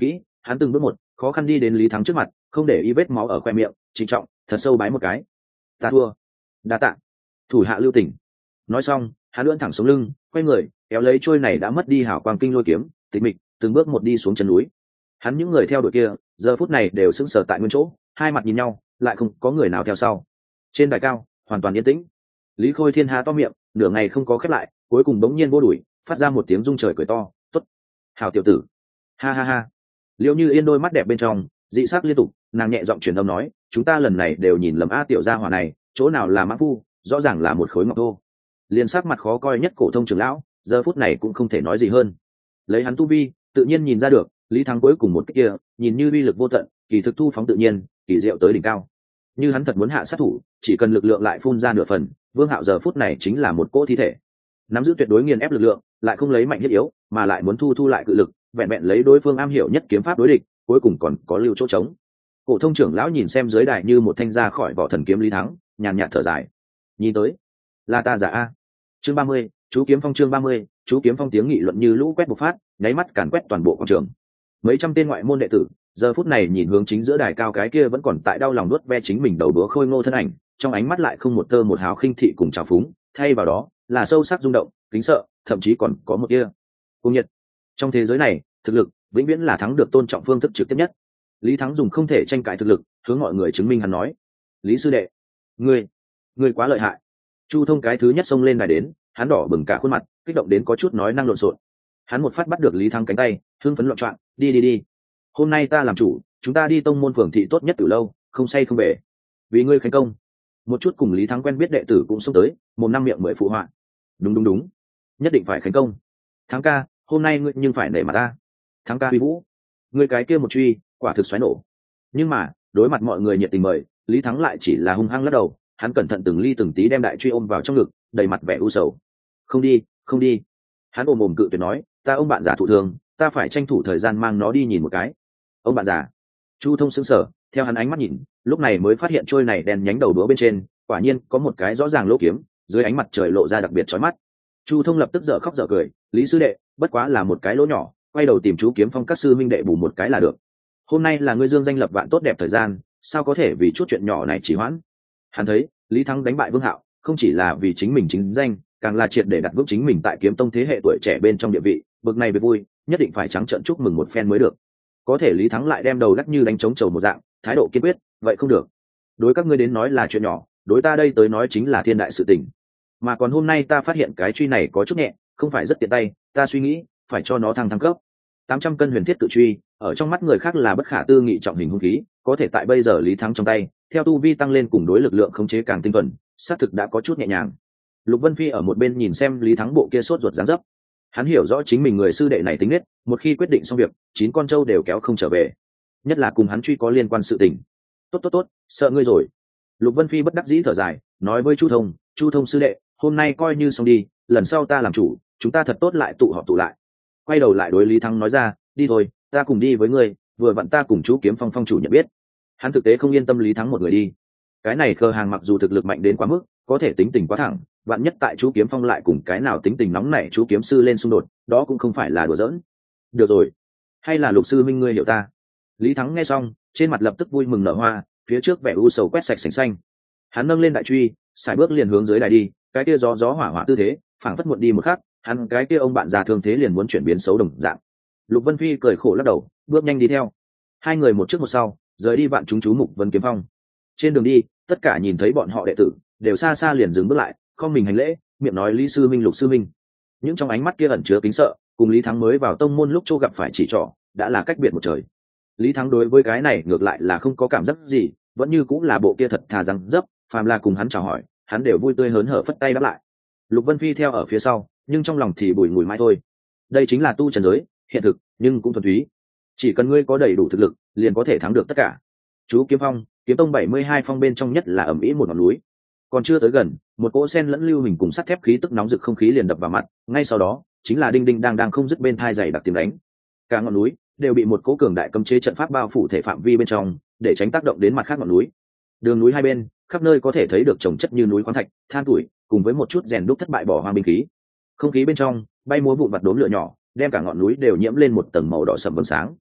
hắn từng bước một khó khăn đi đến Lý Thắng trước mặt, không để y vết máu ở khoe miệng, trịnh trọng thật sâu bái một cái. Ta thua, đa tạ, thủ hạ lưu tình. Nói xong hắn lưỡn thẳng xuống lưng, quay người kéo lấy trôi này đã mất đi hảo quang kinh lôi kiếm, tịch mịch từng bước một đi xuống chân núi. Hắn những người theo đuổi kia giờ phút này đều sững sờ tại nguyên chỗ, hai mặt nhìn nhau, lại không có người nào theo sau. Trên đài cao hoàn toàn yên tĩnh. Lý Khôi Thiên há to miệng, nửa ngày không có khép lại, cuối cùng bỗng nhiên vô đuổi, phát ra một tiếng rung trời cười to. Tốt, hảo tiểu tử, ha ha ha. Liễu Như Yên đôi mắt đẹp bên trong dị sắc liên tục, nàng nhẹ giọng truyền âm nói, chúng ta lần này đều nhìn lầm a tiểu gia hỏa này, chỗ nào là mã phu, rõ ràng là một khối ngọc thô. Liên sắc mặt khó coi nhất Cổ Thông trưởng lão giờ phút này cũng không thể nói gì hơn. Lấy hắn tu vi tự nhiên nhìn ra được, Lý Thắng cuối cùng một cái kia nhìn như uy lực vô tận, kỳ thực thu phóng tự nhiên, kỳ diệu tới đỉnh cao. Như hắn thật muốn hạ sát thủ, chỉ cần lực lượng lại phun ra nửa phần, Vương Hạo giờ phút này chính là một cỗ thi thể, nắm giữ tuyệt đối nghiền ép lực lượng, lại không lấy mạnh thiết yếu, mà lại muốn thu thu lại cự lực, vẹn vẹn lấy đối phương am hiểu nhất kiếm pháp đối địch, cuối cùng còn có lưu chỗ trống. Cổ Thông trưởng lão nhìn xem dưới đài như một thanh ra khỏi vỏ thần kiếm Lý Thắng, nhàn nhạt thở dài. Nhìn tới, là ta giả a. Chương ba mươi, chú kiếm phong chương ba mươi, chú kiếm phong tiếng nghị luận như lũ quét bộc phát, nháy mắt càn quét toàn bộ quảng trường. Mấy trăm tên ngoại môn đệ tử, giờ phút này nhìn hướng chính giữa đài cao cái kia vẫn còn tại đau lòng nuốt ve chính mình đầu đũa khôi ngô thân ảnh, trong ánh mắt lại không một tơ một hào khinh thị cùng trào phúng, thay vào đó là sâu sắc rung động, kính sợ, thậm chí còn có một tia cuồng nhiệt. Trong thế giới này, thực lực vĩnh viễn là thắng được tôn trọng phương thức trực tiếp nhất. Lý Thắng dùng không thể tranh cãi thực lực hướng mọi người chứng minh hắn nói. Lý sư đệ, ngươi ngươi quá lợi hại. Chu Thông cái thứ nhất xông lên đài đến, hắn đỏ bừng cả khuôn mặt, kích động đến có chút nói năng lộn xộn. Hắn một phát bắt được Lý Thắng cánh tay, hưng phấn loạn choạng, đi đi đi, hôm nay ta làm chủ, chúng ta đi tông môn phường thị tốt nhất từ lâu, không say không bể, vì ngươi khánh công. Một chút cùng Lý Thắng quen biết đệ tử cũng xông tới, một năm miệng mười phụ họa. Đúng đúng đúng, nhất định phải khánh công. Thắng ca, hôm nay ngươi nhưng phải nể mặt ta. Thắng ca uy vũ, ngươi cái kia một truy quả thực xoáy nổ. Nhưng mà đối mặt mọi người nhiệt tình mời, Lý Thắng lại chỉ là hung hăng lắc đầu. Hắn cẩn thận từng ly từng tí đem đại truy ôm vào trong ngực, đầy mặt vẻ u sầu. Không đi, không đi. Hắn ôm mồm cự tuyệt nói, ta ông bạn già thụ thương, ta phải tranh thủ thời gian mang nó đi nhìn một cái. Ông bạn già? Chu Thông sững sờ, theo hắn ánh mắt nhìn, lúc này mới phát hiện trôi này đèn nhánh đầu đũa bên trên, quả nhiên có một cái rõ ràng lỗ kiếm, dưới ánh mặt trời lộ ra đặc biệt chói mắt. Chu Thông lập tức dở khóc dở cười, Lý sư đệ, bất quá là một cái lỗ nhỏ, quay đầu tìm chú kiếm phong các sư minh đệ bù một cái là được. Hôm nay là ngươi dương danh lập vạn tốt đẹp thời gian, sao có thể vì chút chuyện nhỏ này trì hoãn? Hắn thấy Lý Thắng đánh bại Vương Hạo, không chỉ là vì chính mình chính danh, càng là triệt để đặt vững chính mình tại kiếm tông thế hệ tuổi trẻ bên trong địa vị, bực này về vui, nhất định phải trắng trợn chúc mừng một phen mới được. Có thể Lý Thắng lại đem đầu lắc như đánh trống trầu một dạng, thái độ kiên quyết, vậy không được. Đối các ngươi đến nói là chuyện nhỏ, đối ta đây tới nói chính là thiên đại sự tình. Mà còn hôm nay ta phát hiện cái truy này có chút nhẹ, không phải rất tiện tay, ta suy nghĩ phải cho nó thăng thăng cấp. tám trăm cân huyền thiết cự truy, ở trong mắt người khác là bất khả tư nghị trọng hình hung khí, có thể tại bây giờ Lý Thắng trong tay, theo tu vi tăng lên cùng đối lực lượng khống chế càng tinh thuần, xác thực đã có chút nhẹ nhàng. Lục Vân Phi ở một bên nhìn xem Lý Thắng bộ kia sốt ruột dáng dấp, hắn hiểu rõ chính mình người sư đệ này tính nết, một khi quyết định xong việc, chín con trâu đều kéo không trở về, nhất là cùng hắn truy có liên quan sự tình. Tốt tốt tốt, sợ ngươi rồi. Lục Vân Phi bất đắc dĩ thở dài, nói với Chu Thông, Chu Thông sư đệ, hôm nay coi như xong đi, lần sau ta làm chủ, chúng ta thật tốt lại tụ họp tụ lại. Quay đầu lại đối Lý Thắng nói ra, đi thôi, ta cùng đi với ngươi, vừa vặn ta cùng chú kiếm phong phong chủ nhận biết. Hắn thực tế không yên tâm Lý Thắng một người đi. Cái này cơ hàng mặc dù thực lực mạnh đến quá mức, có thể tính tình quá thẳng, vạn nhất tại chú kiếm phong lại cùng cái nào tính tình nóng nảy chú kiếm sư lên xung đột, đó cũng không phải là đùa giỡn. Được rồi, hay là Lục sư minh ngươi hiểu ta. Lý Thắng nghe xong, trên mặt lập tức vui mừng nở hoa, phía trước vẻ u sầu quét sạch sành xanh. Hắn nâng lên đại truy, sải bước liền hướng dưới đài đi, cái kia gió gió hỏa hỏa tư thế, phảng phất muộn đi một khắc, hắn cái kia ông bạn già thương thế liền muốn chuyển biến xấu đồng dạng. Lục Vân Phi cười khổ lắc đầu, bước nhanh đi theo. Hai người một trước một sau, rời đi vạn chúng chú mục Vân Kiếm Phong. Trên đường đi, tất cả nhìn thấy bọn họ đệ tử, đều xa xa liền dừng bước lại, không mình hành lễ, miệng nói Lý sư minh, Lục sư minh. Những trong ánh mắt kia ẩn chứa kính sợ, cùng Lý Thắng mới vào tông môn lúc Châu gặp phải chỉ trỏ, đã là cách biệt một trời. Lý Thắng đối với cái này ngược lại là không có cảm giác gì, vẫn như cũng là bộ kia thật thà răng dấp, phàm là cùng hắn chào hỏi, hắn đều vui tươi hớn hở phất tay đáp lại. Lục Vân Phi theo ở phía sau, nhưng trong lòng thì bùi ngùi mãi thôi. Đây chính là tu trần giới, hiện thực nhưng cũng thuần túy. Chỉ cần ngươi có đầy đủ thực lực, liền có thể thắng được tất cả. Chú kiếm phong, kiếm tông bảy mươi hai phong bên trong nhất là ẩm ĩ một ngọn núi. Còn chưa tới gần, một cỗ sen lẫn lưu hình cùng sắt thép khí tức nóng rực không khí liền đập vào mặt, ngay sau đó, chính là đinh đinh đang đang không dứt bên thai dày đặc tiếng đánh. Cả ngọn núi đều bị một cỗ cường đại cấm chế trận pháp bao phủ thể phạm vi bên trong, để tránh tác động đến mặt khác ngọn núi. Đường núi hai bên, khắp nơi có thể thấy được trồng chất như núi khoáng thạch, than tuổi, cùng với một chút rèn đúc thất bại bỏ hoang binh khí. Không khí bên trong bay múa vụn vặt đốm lửa nhỏ, đem cả ngọn núi đều nhiễm lên một tầng màu đỏ sẫm vầng sáng.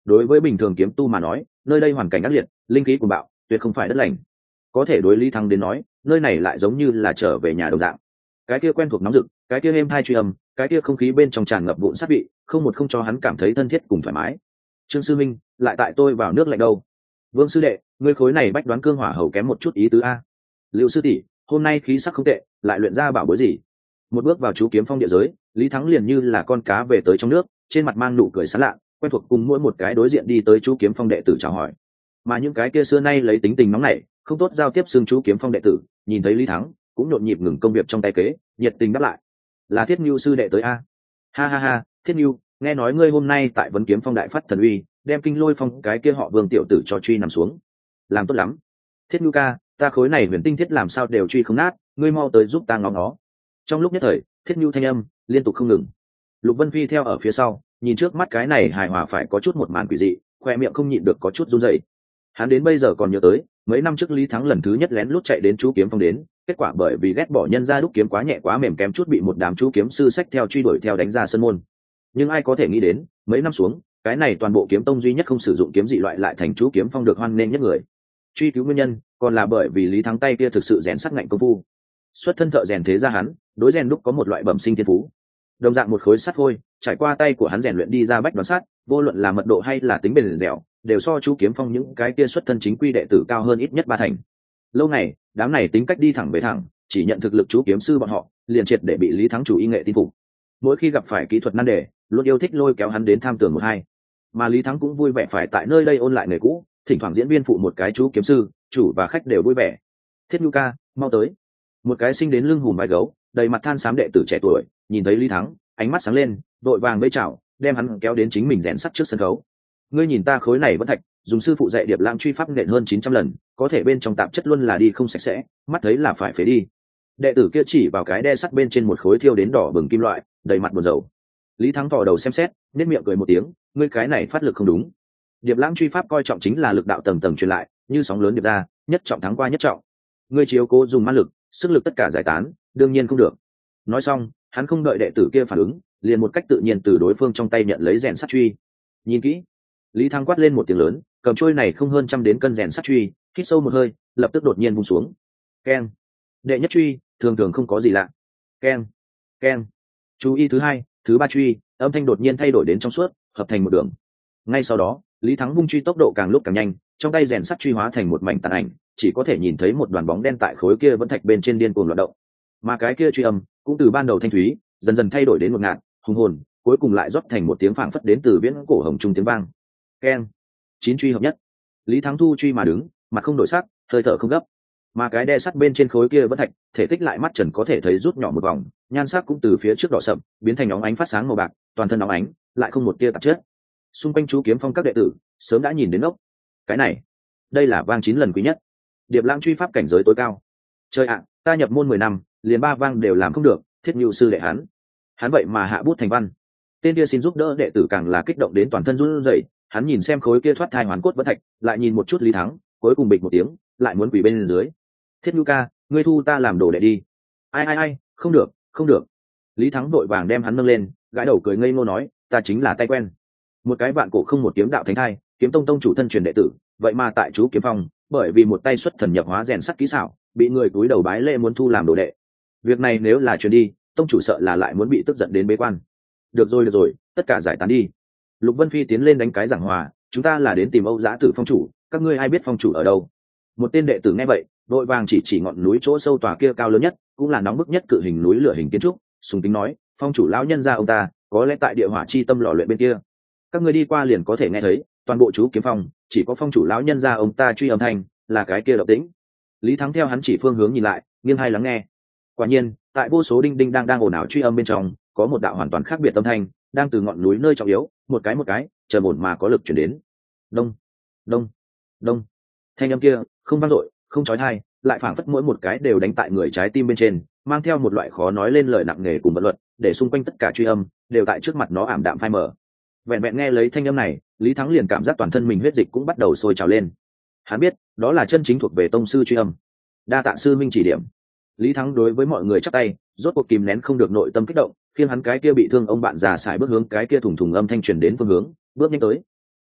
đối với bình thường kiếm tu mà nói, nơi đây hoàn cảnh ác liệt, linh khí cuồng bạo, tuyệt không phải đất lành. Có thể đối Lý Thắng đến nói, nơi này lại giống như là trở về nhà đồng dạng. Cái kia quen thuộc nóng rực, cái kia êm hai truy âm, cái kia không khí bên trong tràn ngập vụn sát vị, không một không cho hắn cảm thấy thân thiết cùng thoải mái. Trương sư minh, lại tại tôi vào nước lạnh đâu? Vương sư đệ, ngươi khối này bách đoán cương hỏa hầu kém một chút ý tứ a. Lưu sư tỷ, hôm nay khí sắc không tệ, lại luyện ra bảo bối gì? Một bước vào chú kiếm phong địa giới, Lý Thắng liền như là con cá về tới trong nước, trên mặt mang nụ cười sán lạ, quen thuộc cùng mỗi một cái đối diện đi tới chú kiếm phong đệ tử chào hỏi. Mà những cái kia xưa nay lấy tính tình nóng nảy, không tốt giao tiếp xương chú kiếm phong đệ tử, nhìn thấy Lý Thắng, cũng nhộn nhịp ngừng công việc trong tay kế, nhiệt tình đáp lại. Là Thiết Nưu sư đệ tới a. Ha ha ha, Thiết Nưu, nghe nói ngươi hôm nay tại Vấn Kiếm Phong đại phát thần uy, đem Kinh Lôi Phong cái kia họ Vương tiểu tử cho truy nằm xuống. Làm tốt lắm. Thiết Nưu ca, ta khối này huyền tinh thiết làm sao đều truy không nát, ngươi mau tới giúp ta ngó nó. Trong lúc nhất thời, Thiết Nưu thanh âm liên tục không ngừng. Lục Vân Phi theo ở phía sau, nhìn trước mắt cái này hài hòa phải có chút một màn quỷ dị, khoe miệng không nhịn được có chút run rẩy. Hắn đến bây giờ còn nhớ tới, mấy năm trước Lý Thắng lần thứ nhất lén lút chạy đến chú kiếm phong đến, kết quả bởi vì ghét bỏ nhân ra đúc kiếm quá nhẹ quá mềm kém chút bị một đám chú kiếm sư sách theo truy đuổi theo đánh ra sân môn. Nhưng ai có thể nghĩ đến, mấy năm xuống, cái này toàn bộ kiếm tông duy nhất không sử dụng kiếm dị loại lại thành chú kiếm phong được hoan nghênh nhất người. Truy cứu nguyên nhân, còn là bởi vì Lý Thắng tay kia thực sự rèn sắc ngạnh công phu. Xuất thân thợ rèn thế ra hắn, đối rèn đúc có một loại bẩm sinh thiên phú. Đồng dạng một khối sắt phôi, trải qua tay của hắn rèn luyện đi ra bách đoán sắt, vô luận là mật độ hay là tính bền dẻo, đều so chú kiếm phong những cái kia xuất thân chính quy đệ tử cao hơn ít nhất ba thành. Lâu này, đám này tính cách đi thẳng về thẳng, chỉ nhận thực lực chú kiếm sư bọn họ, liền triệt để bị Lý Thắng chủ y nghệ tin phục. Mỗi khi gặp phải kỹ thuật nan đề, luôn yêu thích lôi kéo hắn đến tham tưởng một hai. Mà Lý Thắng cũng vui vẻ phải tại nơi đây ôn lại nghề cũ, thỉnh thoảng diễn viên phụ một cái chú kiếm sư, chủ và khách đều vui vẻ. Thiết Nhu ca, mau tới. Một cái sinh đến lưng hùm vai gấu, đầy mặt than xám đệ tử trẻ tuổi, nhìn thấy Lý Thắng, ánh mắt sáng lên, đội vàng vẫy chào, đem hắn kéo đến chính mình rèn sắt trước sân khấu. Ngươi nhìn ta khối này vẫn thạch, dùng sư phụ dạy điệp lãng truy pháp nện hơn chín trăm lần, có thể bên trong tạp chất luôn là đi không sạch sẽ, mắt thấy là phải phế đi. Đệ tử kia chỉ vào cái đe sắt bên trên một khối thiêu đến đỏ bừng kim loại, đầy mặt buồn rầu. Lý Thắng thò đầu xem xét, nét miệng cười một tiếng, ngươi cái này phát lực không đúng. Điệp lãng truy pháp coi trọng chính là lực đạo tầng tầng truyền lại, như sóng lớn điệp ra, nhất trọng thắng qua nhất trọng. Ngươi chiếu cố dùng man lực, sức lực tất cả giải tán, đương nhiên không được. Nói xong, hắn không đợi đệ tử kia phản ứng, liền một cách tự nhiên từ đối phương trong tay nhận lấy rèn sắt truy. Nhìn kỹ. Lý Thắng quát lên một tiếng lớn, cầm trôi này không hơn trăm đến cân rèn sắt truy, hít sâu một hơi, lập tức đột nhiên vung xuống. Keng. Đệ nhất truy, thường thường không có gì lạ. Keng. Keng. Chú ý thứ hai, thứ ba truy, âm thanh đột nhiên thay đổi đến trong suốt, hợp thành một đường. Ngay sau đó, Lý Thắng vung truy tốc độ càng lúc càng nhanh, trong tay rèn sắt truy hóa thành một mảnh tàn ảnh, chỉ có thể nhìn thấy một đoàn bóng đen tại khối kia vẫn thạch bên trên điên cuồng loạn động. Mà cái kia truy âm cũng từ ban đầu thanh thúy, dần dần thay đổi đến một ngạt, hùng hồn, cuối cùng lại rót thành một tiếng phảng phất đến từ viễn cổ hồng trung tiếng vang. Keng. Chín truy hợp nhất. Lý Thắng thu truy mà đứng, mặt không đổi sắc, hơi thở không gấp. Mà cái đe sắt bên trên khối kia vẫn thạch, thể tích lại mắt trần có thể thấy rút nhỏ một vòng, nhan sắc cũng từ phía trước đỏ sậm, biến thành óng ánh phát sáng màu bạc, toàn thân óng ánh, lại không một tia tạp chất. Xung quanh chú kiếm phong các đệ tử sớm đã nhìn đến ốc. Cái này, đây là vang chín lần quý nhất. Điệp lãng truy pháp cảnh giới tối cao. Trời ạ, ta nhập môn mười năm, liền ba vang đều làm không được, Thiết Nhu sư đệ hắn. Hắn vậy mà hạ bút thành văn. Tên kia xin giúp đỡ đệ tử càng là kích động đến toàn thân run rẩy, hắn nhìn xem khối kia thoát thai hoàn cốt vẫn thạch, lại nhìn một chút Lý Thắng, cuối cùng bịch một tiếng, lại muốn quỳ bên dưới. Thiết Nhu ca, ngươi thu ta làm đồ đệ đi. Ai ai ai, không được, không được. Lý Thắng vội vàng đem hắn nâng lên, gãi đầu cười ngây ngô nói, ta chính là tay quen. Một cái vạn cổ không một kiếm đạo thánh thai, kiếm tông tông chủ thân truyền đệ tử, vậy mà tại chú kiếm phong, bởi vì một tay xuất thần nhập hóa rèn sắt kỹ xảo, bị người túi đầu bái lễ muốn thu làm đồ đệ. Việc này nếu là truyền đi, tông chủ sợ là lại muốn bị tức giận đến bế quan. Được rồi được rồi, tất cả giải tán đi. Lục Vân Phi tiến lên đánh cái giảng hòa, chúng ta là đến tìm Âu Giá Tử phong chủ, các ngươi ai biết phong chủ ở đâu? Một tên đệ tử nghe vậy, vội vàng chỉ chỉ ngọn núi chỗ sâu tòa kia cao lớn nhất, cũng là nóng bức nhất cự hình núi lửa hình kiến trúc, sùng kính nói, phong chủ lão nhân gia ông ta, có lẽ tại địa hỏa chi tâm lò luyện bên kia. Các ngươi đi qua liền có thể nghe thấy, toàn bộ chú kiếm phong, chỉ có phong chủ lão nhân gia ông ta truy âm thanh, là cái kia động tĩnh. Lý Thắng theo hắn chỉ phương hướng nhìn lại, nghiêng hai lắng nghe. Quả nhiên, tại vô số đinh đinh đang đang ồn ào truy âm bên trong, có một đạo hoàn toàn khác biệt âm thanh, đang từ ngọn núi nơi trọng yếu, một cái một cái, chờ ổn mà có lực chuyển đến. Đông, đông, đông. Thanh âm kia, không vang dội, không chói tai, lại phảng phất mỗi một cái đều đánh tại người trái tim bên trên, mang theo một loại khó nói lên lời nặng nề cùng bất luật, để xung quanh tất cả truy âm đều tại trước mặt nó ảm đạm phai mờ. Vẹn vẹn nghe lấy thanh âm này, Lý Thắng liền cảm giác toàn thân mình huyết dịch cũng bắt đầu sôi trào lên. Hắn biết, đó là chân chính thuộc về tông sư truy âm. Đa tạ sư minh chỉ điểm. Lý Thắng đối với mọi người chắp tay, rốt cuộc kìm nén không được nội tâm kích động, khiến hắn cái kia bị thương ông bạn già xài bước hướng cái kia thùng thùng âm thanh truyền đến phương hướng, bước nhanh tới.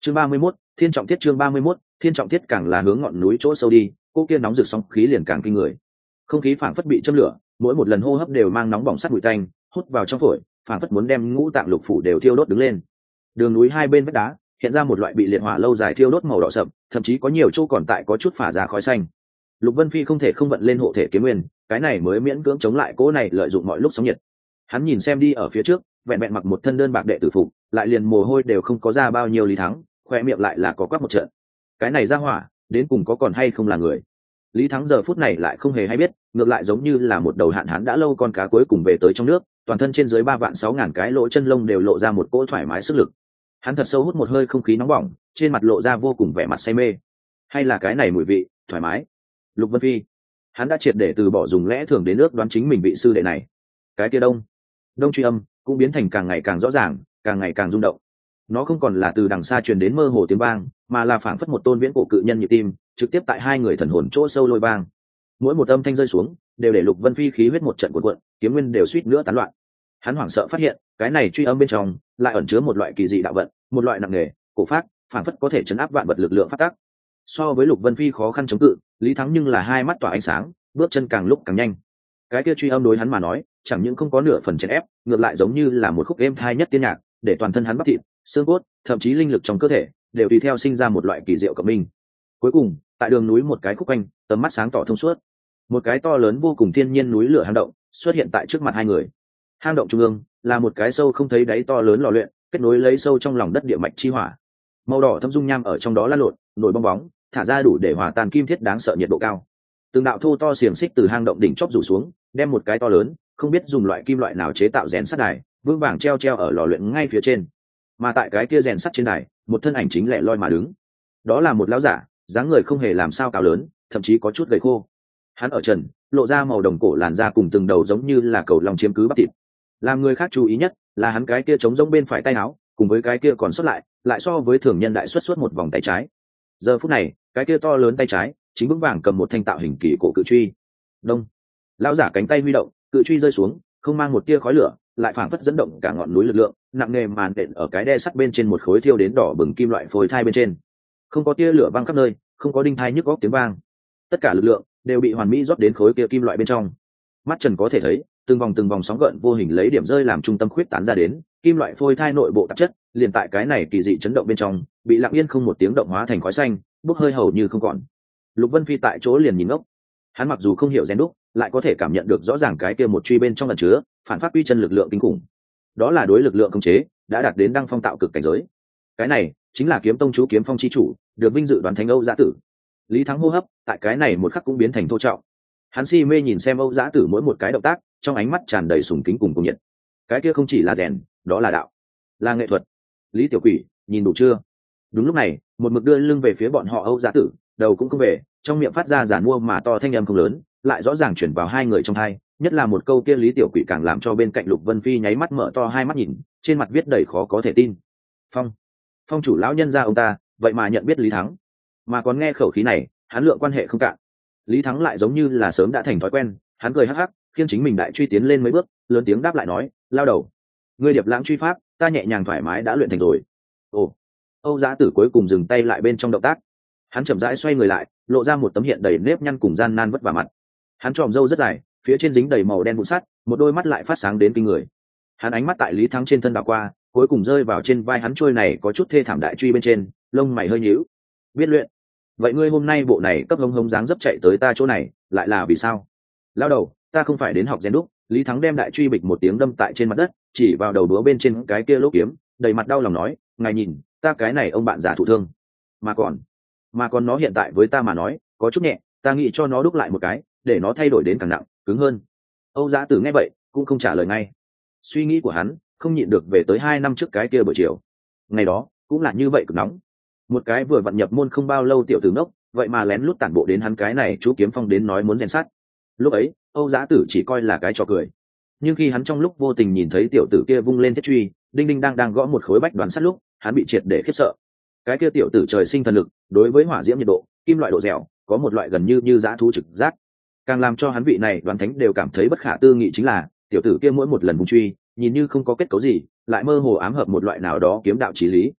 chương ba mươi mốt thiên trọng thiết chương ba mươi mốt thiên trọng thiết càng là hướng ngọn núi chỗ sâu đi, cô kia nóng rực sóng khí liền càng kinh người. Không khí phảng phất bị châm lửa, mỗi một lần hô hấp đều mang nóng bỏng sắt bụi tanh hút vào trong phổi, phảng phất muốn đem ngũ tạng lục phủ đều thiêu đốt đứng lên. Đường núi hai bên vách đá hiện ra một loại bị liệt hỏa lâu dài thiêu đốt màu đỏ sậm, thậm chí có nhiều chỗ còn tại có chút phả ra khói xanh. Lục Vân Phi không thể không vận lên hộ thể kiếm nguyên, cái này mới miễn cưỡng chống lại cỗ này lợi dụng mọi lúc sóng nhiệt. Hắn nhìn xem đi ở phía trước, vẹn vẹn mặc một thân đơn bạc đệ tử phục, lại liền mồ hôi đều không có ra bao nhiêu. Lý Thắng khoe miệng lại là có quắc một trận. Cái này ra hỏa đến cùng có còn hay không là người? Lý Thắng giờ phút này lại không hề hay biết, ngược lại giống như là một đầu hạn hán đã lâu con cá cuối cùng về tới trong nước, toàn thân trên dưới ba vạn sáu ngàn cái lỗ chân lông đều lộ ra một cỗ thoải mái sức lực. Hắn thật sâu hút một hơi không khí nóng bỏng, trên mặt lộ ra vô cùng vẻ mặt say mê. Hay là cái này mùi vị thoải mái? Lục Vân Phi, hắn đã triệt để từ bỏ dùng lẽ thường đến ước đoán chính mình vị sư đệ này. Cái kia đông đông truy âm cũng biến thành càng ngày càng rõ ràng, càng ngày càng rung động. Nó không còn là từ đằng xa truyền đến mơ hồ tiếng vang, mà là phảng phất một tôn viễn cổ cự nhân nhịp tim, trực tiếp tại hai người thần hồn chỗ sâu lôi vang. Mỗi một âm thanh rơi xuống, đều để Lục Vân Phi khí huyết một trận cuộn cuộn, kiếm nguyên đều suýt nữa tán loạn. Hắn hoảng sợ phát hiện, cái này truy âm bên trong lại ẩn chứa một loại kỳ dị đạo vận, một loại nặng nề, cổ phác, phảng phất có thể chấn áp vạn vật lực lượng phát tác. So với Lục Vân Phi khó khăn chống cự, Lý Thắng nhưng là hai mắt tỏa ánh sáng, bước chân càng lúc càng nhanh. Cái kia truy âm đối hắn mà nói, chẳng những không có nửa phần chèn ép, ngược lại giống như là một khúc êm thai nhất tiên nhạc, để toàn thân hắn bắp thịt, xương cốt, thậm chí linh lực trong cơ thể đều tùy theo sinh ra một loại kỳ diệu cộng minh. Cuối cùng, tại đường núi một cái khúc quanh, tầm mắt sáng tỏ thông suốt, một cái to lớn vô cùng thiên nhiên núi lửa hang động xuất hiện tại trước mặt hai người. Hang động trung ương là một cái sâu không thấy đáy to lớn lò luyện, kết nối lấy sâu trong lòng đất địa mạch chi hỏa. Màu đỏ thâm dung nham ở trong đó lan lộn, nổi bong bóng, thả ra đủ để hòa tan kim thiết đáng sợ nhiệt độ cao. Từng đạo thô to xiềng xích từ hang động đỉnh chóp rủ xuống, đem một cái to lớn, không biết dùng loại kim loại nào chế tạo rèn sắt đài, vững vàng treo treo ở lò luyện ngay phía trên. Mà tại cái kia rèn sắt trên đài, một thân ảnh chính lẻ loi mà đứng. Đó là một lão giả, dáng người không hề làm sao cao lớn, thậm chí có chút gầy khô. Hắn ở trần, lộ ra màu đồng cổ làn da cùng từng đầu giống như là cầu long chiếm cứ bắp thịt. Làm người khác chú ý nhất là hắn cái kia trống rỗng bên phải tay áo, cùng với cái kia còn xuất lại, lại so với thường nhân đại xuất suốt một vòng tay trái. Giờ phút này, cái kia to lớn tay trái chính vững vàng cầm một thanh tạo hình kỳ cổ cự truy. Đông, lão giả cánh tay huy động, cự truy rơi xuống, không mang một tia khói lửa, lại phảng phất dẫn động cả ngọn núi lực lượng, nặng nề màn đện ở cái đe sắt bên trên một khối thiêu đến đỏ bừng kim loại phôi thai bên trên. Không có tia lửa văng khắp nơi, không có đinh thai nhức góc tiếng vang, tất cả lực lượng đều bị hoàn mỹ rót đến khối kia kim loại bên trong. Mắt trần có thể thấy, từng vòng từng vòng sóng gợn vô hình lấy điểm rơi làm trung tâm khuyết tán ra đến, kim loại phôi thai nội bộ tạp chất liền tại cái này kỳ dị chấn động bên trong bị lặng yên không một tiếng động hóa thành khói xanh, bốc hơi hầu như không còn. Lục Vân Phi tại chỗ liền nhìn ngốc. Hắn mặc dù không hiểu rèn đúc, lại có thể cảm nhận được rõ ràng cái kia một truy bên trong ẩn chứa phản phát quy chân lực lượng kinh khủng. Đó là đối lực lượng khống chế đã đạt đến đăng phong tạo cực cảnh giới. Cái này chính là kiếm tông chú kiếm phong chi chủ, được vinh dự đoán thánh Âu Giá Tử. Lý Thắng hô hấp tại cái này một khắc cũng biến thành thô trọng. Hắn si mê nhìn xem Âu Giá Tử mỗi một cái động tác, trong ánh mắt tràn đầy sùng kính cùng cùng nhiệt. Cái kia không chỉ là rèn, đó là đạo, là nghệ thuật. Lý Tiểu Quỷ, nhìn đủ chưa? Đúng lúc này, một mực đưa lưng về phía bọn họ Âu Giá Tử, đầu cũng không về, trong miệng phát ra giản mua mà to thanh âm không lớn, lại rõ ràng chuyển vào hai người trong tai, nhất là một câu kia Lý Tiểu Quỷ càng làm cho bên cạnh Lục Vân Phi nháy mắt mở to hai mắt nhìn, trên mặt viết đầy khó có thể tin. Phong, phong chủ lão nhân gia ông ta, vậy mà nhận biết Lý Thắng, mà còn nghe khẩu khí này, hắn lượng quan hệ không cạn. Lý Thắng lại giống như là sớm đã thành thói quen, hắn cười hắc hắc, khiêng chính mình đại truy tiến lên mấy bước, lớn tiếng đáp lại nói, lao đầu, ngươi điệp lãng truy pháp, ta nhẹ nhàng thoải mái đã luyện thành rồi. Ồ, Âu Giá Tử cuối cùng dừng tay lại bên trong động tác, hắn chậm rãi xoay người lại, lộ ra một tấm hiện đầy nếp nhăn cùng gian nan vất vả mặt. Hắn tròm râu rất dài, phía trên dính đầy màu đen vụn sắt, một đôi mắt lại phát sáng đến kinh người. Hắn ánh mắt tại Lý Thắng trên thân đảo qua, cuối cùng rơi vào trên vai hắn trôi này có chút thê thảm đại truy bên trên, lông mày hơi nhíu. Biết luyện, vậy ngươi hôm nay bộ này cấp hống hống dáng dấp chạy tới ta chỗ này, lại là vì sao? Lao đầu, ta không phải đến học rèn đúc. Lý Thắng đem đại truy bịch một tiếng đâm tại trên mặt đất, chỉ vào đầu đũa bên trên cái kia lỗ kiếm, đầy mặt đau lòng nói, ngài nhìn, ta cái này ông bạn già thụ thương, mà còn, mà còn nó hiện tại với ta mà nói, có chút nhẹ, ta nghĩ cho nó đúc lại một cái, để nó thay đổi đến càng nặng, cứng hơn. Âu Giá Tử nghe vậy, cũng không trả lời ngay. Suy nghĩ của hắn không nhịn được về tới hai năm trước cái kia buổi chiều. Ngày đó cũng là như vậy cực nóng. Một cái vừa vận nhập môn không bao lâu tiểu tử ngốc, vậy mà lén lút tản bộ đến hắn cái này chú kiếm phong đến nói muốn rèn sắt. Lúc ấy, Âu Giá Tử chỉ coi là cái trò cười. Nhưng khi hắn trong lúc vô tình nhìn thấy tiểu tử kia vung lên thiết truy, đinh đinh đang đang gõ một khối bách đoán sắt lúc, hắn bị triệt để khiếp sợ. Cái kia tiểu tử trời sinh thần lực, đối với hỏa diễm nhiệt độ, kim loại độ dẻo, có một loại gần như như dã thú trực giác. Càng làm cho hắn vị này đoán thánh đều cảm thấy bất khả tư nghị chính là, tiểu tử kia mỗi một lần vung truy, nhìn như không có kết cấu gì, lại mơ hồ ám hợp một loại nào đó kiếm đạo chí lý.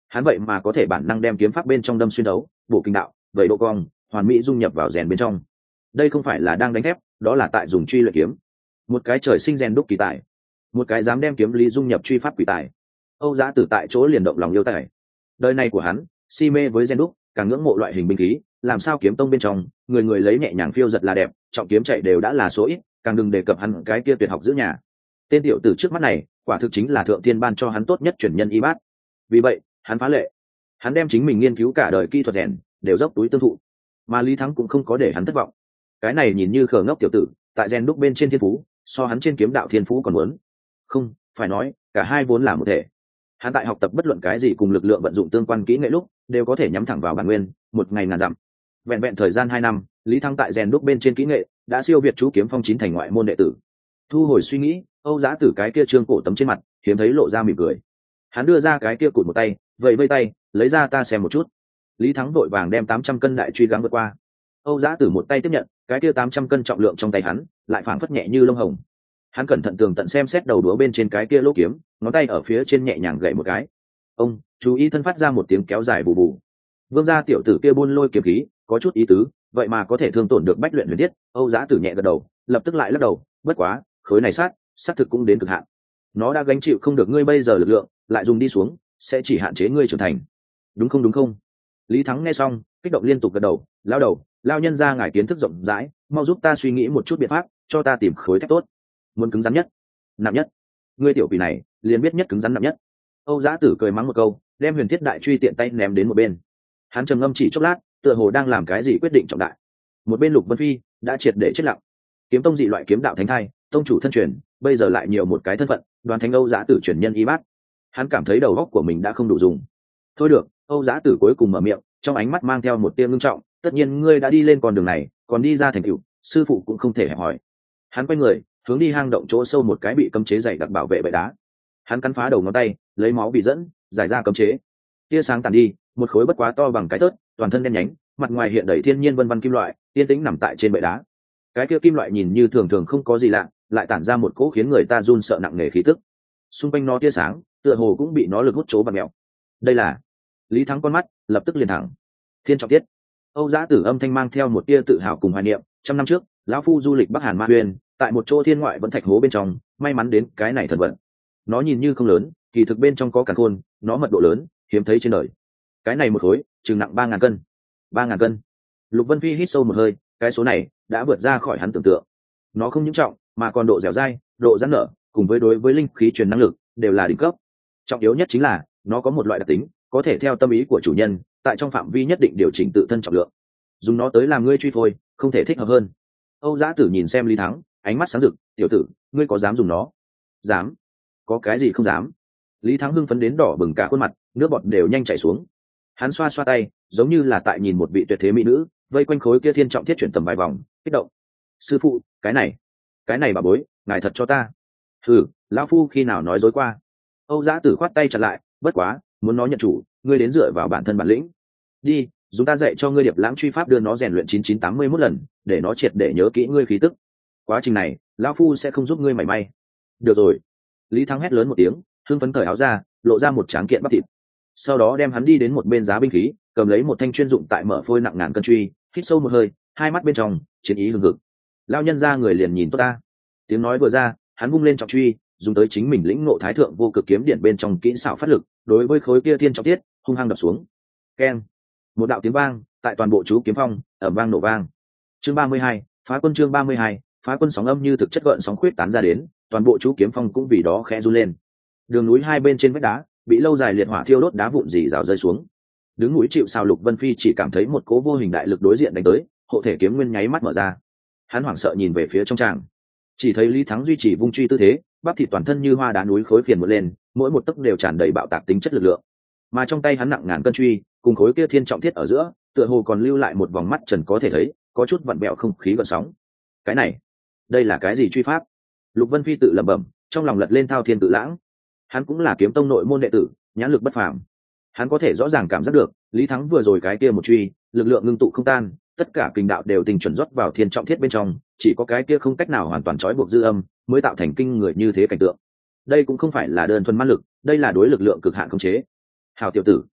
hắn vậy mà có thể bản năng đem kiếm pháp bên trong đâm xuyên đấu, bổ kinh đạo, vậy độ cong hoàn mỹ dung nhập vào rèn bên trong. Đây không phải là đang đánh thép, đó là tại dùng truy luyện kiếm. Một cái trời sinh rèn đúc kỳ tài, một cái dám đem kiếm lý dung nhập truy pháp quỷ tài. Âu Giá Tử tại chỗ liền động lòng yêu tài. Đời này của hắn si mê với rèn đúc, càng ngưỡng mộ loại hình binh khí, làm sao kiếm tông bên trong người người lấy nhẹ nhàng phiêu giật là đẹp, trọng kiếm chạy đều đã là số ít, càng đừng đề cập hắn cái kia tuyệt học giữ nhà. Tên tiểu tử trước mắt này quả thực chính là thượng thiên ban cho hắn tốt nhất truyền nhân y bát. Vì vậy hắn phá lệ, hắn đem chính mình nghiên cứu cả đời kỹ thuật rèn đều dốc túi tương thụ, mà Lý Thắng cũng không có để hắn thất vọng. Cái này nhìn như khờ ngốc tiểu tử tại rèn đúc bên trên thiên phú so hắn trên kiếm đạo thiên phú còn muốn, không phải nói cả hai vốn là một thể. Hắn tại học tập bất luận cái gì cùng lực lượng vận dụng tương quan kỹ nghệ lúc đều có thể nhắm thẳng vào bản nguyên, một ngày ngàn dặm. Vẹn vẹn thời gian hai năm, Lý Thắng tại rèn đúc bên trên kỹ nghệ đã siêu việt chú kiếm phong chín thành ngoại môn đệ tử. Thu hồi suy nghĩ, Âu Giá Tử cái kia trương cổ tấm trên mặt hiếm thấy lộ ra mỉm cười. Hắn đưa ra cái kia cụt một tay, vậy vây tay, lấy ra ta xem một chút. Lý Thắng vội vàng đem tám trăm cân đại truy gắng vượt qua. Âu Giá Tử một tay tiếp nhận, cái kia tám trăm cân trọng lượng trong tay hắn lại phảng phất nhẹ như lông hồng. Hắn cẩn thận tường tận xem xét đầu đũa bên trên cái kia lỗ kiếm, ngón tay ở phía trên nhẹ nhàng gậy một cái. Ông chú ý thân phát ra một tiếng kéo dài bù bù. Vương gia tiểu tử kia buôn lôi kiếm khí có chút ý tứ, vậy mà có thể thương tổn được bách luyện huyền thiết. Âu Giá Tử nhẹ gật đầu, lập tức lại lắc đầu, bất quá khối này sát sát thực cũng đến cực hạn. Nó đã gánh chịu không được ngươi bây giờ lực lượng, lại dùng đi xuống sẽ chỉ hạn chế ngươi trưởng thành. Đúng không đúng không? Lý Thắng nghe xong kích động liên tục gật đầu, lao đầu lao nhân ra ngài kiến thức rộng rãi, mau giúp ta suy nghĩ một chút biện pháp, cho ta tìm khối thép tốt. Muốn cứng rắn nhất, nặng nhất. Ngươi tiểu quỷ này liền biết nhất cứng rắn nặng nhất. Âu Giá Tử cười mắng một câu, đem huyền thiết đại truy tiện tay ném đến một bên. Hắn trầm ngâm chỉ chốc lát, tựa hồ đang làm cái gì quyết định trọng đại. Một bên Lục Vân Phi đã triệt để chết lặng. Kiếm tông dị loại kiếm đạo thánh thai, tông chủ thân truyền, bây giờ lại nhiều một cái thân phận, Đoàn Thánh Âu Giá Tử truyền nhân y bát. Hắn cảm thấy đầu óc của mình đã không đủ dùng. Thôi được, Âu Giá Tử cuối cùng mở miệng, trong ánh mắt mang theo một tia ngưng trọng, tất nhiên ngươi đã đi lên con đường này, còn đi ra thành tựu, sư phụ cũng không thể hẹp hỏi. Hắn quay người hướng đi hang động chỗ sâu một cái bị cấm chế dày đặc bảo vệ bệ đá. Hắn cắn phá đầu ngón tay, lấy máu bị dẫn giải ra cấm chế. Tia sáng tàn đi, một khối bất quá to bằng cái tớt, toàn thân đen nhánh, mặt ngoài hiện đầy thiên nhiên vân vân kim loại, tiên tĩnh nằm tại trên bệ đá. Cái kia kim loại nhìn như thường thường không có gì lạ, lại tản ra một cỗ khiến người ta run sợ nặng nề khí tức. Xung quanh nó tia sáng tựa hồ cũng bị nó lực hút chố và mèo. Đây là Lý Thắng con mắt lập tức liền thẳng. Thiên trọng tiết. Âu Giá Tử âm thanh mang theo một tia tự hào cùng hoài niệm. Trăm năm trước lão phu du lịch Bắc Hàn Ma Huyền, tại một chỗ thiên ngoại vẫn thạch hố bên trong, may mắn đến cái này thần vận. Nó nhìn như không lớn, kỳ thực bên trong có càn khôn, nó mật độ lớn, hiếm thấy trên đời. Cái này một khối chừng nặng ba ngàn cân. Ba ngàn cân. Lục Vân Phi hít sâu một hơi, cái số này đã vượt ra khỏi hắn tưởng tượng. Nó không những trọng, mà còn độ dẻo dai, độ giãn nở, cùng với đối với linh khí truyền năng lực đều là đỉnh cấp. Trọng yếu nhất chính là nó có một loại đặc tính, có thể theo tâm ý của chủ nhân, tại trong phạm vi nhất định điều chỉnh tự thân trọng lượng. Dùng nó tới làm ngươi truy phôi, không thể thích hợp hơn. Âu Giá Tử nhìn xem Lý Thắng, ánh mắt sáng rực, tiểu tử, ngươi có dám dùng nó? Dám? Có cái gì không dám? Lý Thắng hưng phấn đến đỏ bừng cả khuôn mặt, nước bọt đều nhanh chảy xuống. Hắn xoa xoa tay, giống như là tại nhìn một vị tuyệt thế mỹ nữ, vây quanh khối kia thiên trọng thiết chuyển tầm vài vòng, kích động. Sư phụ, cái này, cái này bà bối, ngài thật cho ta. Ừ, lão phu khi nào nói dối qua? Âu Giá Tử khoát tay chặn lại, bất quá, muốn nó nhận chủ, ngươi đến dựa vào bản thân bản lĩnh. Đi, dùng ta dạy cho ngươi điệp lãng truy pháp đưa nó rèn luyện chín chín tám mươi mốt lần, để nó triệt để nhớ kỹ ngươi khí tức. Quá trình này, lão phu sẽ không giúp ngươi mảy may. Được rồi. Lý Thắng hét lớn một tiếng, hưng phấn cởi áo ra, lộ ra một tráng kiện bắp thịt. Sau đó đem hắn đi đến một bên giá binh khí, cầm lấy một thanh chuyên dụng tại mở phôi nặng ngàn cân truy, hít sâu một hơi, hai mắt bên trong chiến ý hừng hực. Lao nhân ra người liền nhìn tốt ta. Tiếng nói vừa ra, hắn vung lên trọng truy, dùng tới chính mình lĩnh ngộ thái thượng vô cực kiếm điện bên trong kỹ xảo phát lực, đối với khối kia thiên trọng tiết hung hăng đập xuống. Keng! Một đạo tiếng vang tại toàn bộ chú kiếm phong ầm vang nổ vang. Chương ba mươi hai, phá quân chương ba mươi hai, phá quân sóng âm như thực chất gợn sóng khuyết tán ra đến, toàn bộ chú kiếm phong cũng vì đó khẽ run lên. Đường núi hai bên trên vách đá bị lâu dài liệt hỏa thiêu đốt, đá vụn rỉ rào rơi xuống. Đứng núi chịu sao Lục Vân Phi chỉ cảm thấy một cỗ vô hình đại lực đối diện đánh tới, hộ thể kiếm nguyên nháy mắt mở ra. Hắn hoảng sợ nhìn về phía trong tràng, chỉ thấy Lý Thắng duy trì vung truy tư thế, bắp thịt toàn thân như hoa đá núi khối phiền một lên, mỗi một tấc đều tràn đầy bạo tạc tính chất lực lượng. Mà trong tay hắn nặng ngàn cân truy, cùng khối kia thiên trọng thiết ở giữa, tựa hồ còn lưu lại một vòng mắt trần có thể thấy, có chút vặn bẹo không khí gợn sóng. Cái này, đây là cái gì truy pháp? Lục Vân Phi tự lẩm bẩm, trong lòng lật lên thao thiên tự lãng. Hắn cũng là kiếm tông nội môn đệ tử, nhãn lực bất phàm. Hắn có thể rõ ràng cảm giác được, Lý Thắng vừa rồi cái kia một truy, lực lượng ngưng tụ không tan, tất cả kình đạo đều tình chuẩn rót vào thiên trọng thiết bên trong, chỉ có cái kia không cách nào hoàn toàn trói buộc dư âm, mới tạo thành kinh người như thế cảnh tượng. Đây cũng không phải là đơn thuần ma lực, đây là đối lực lượng cực hạn khống chế. Hảo tiểu tử,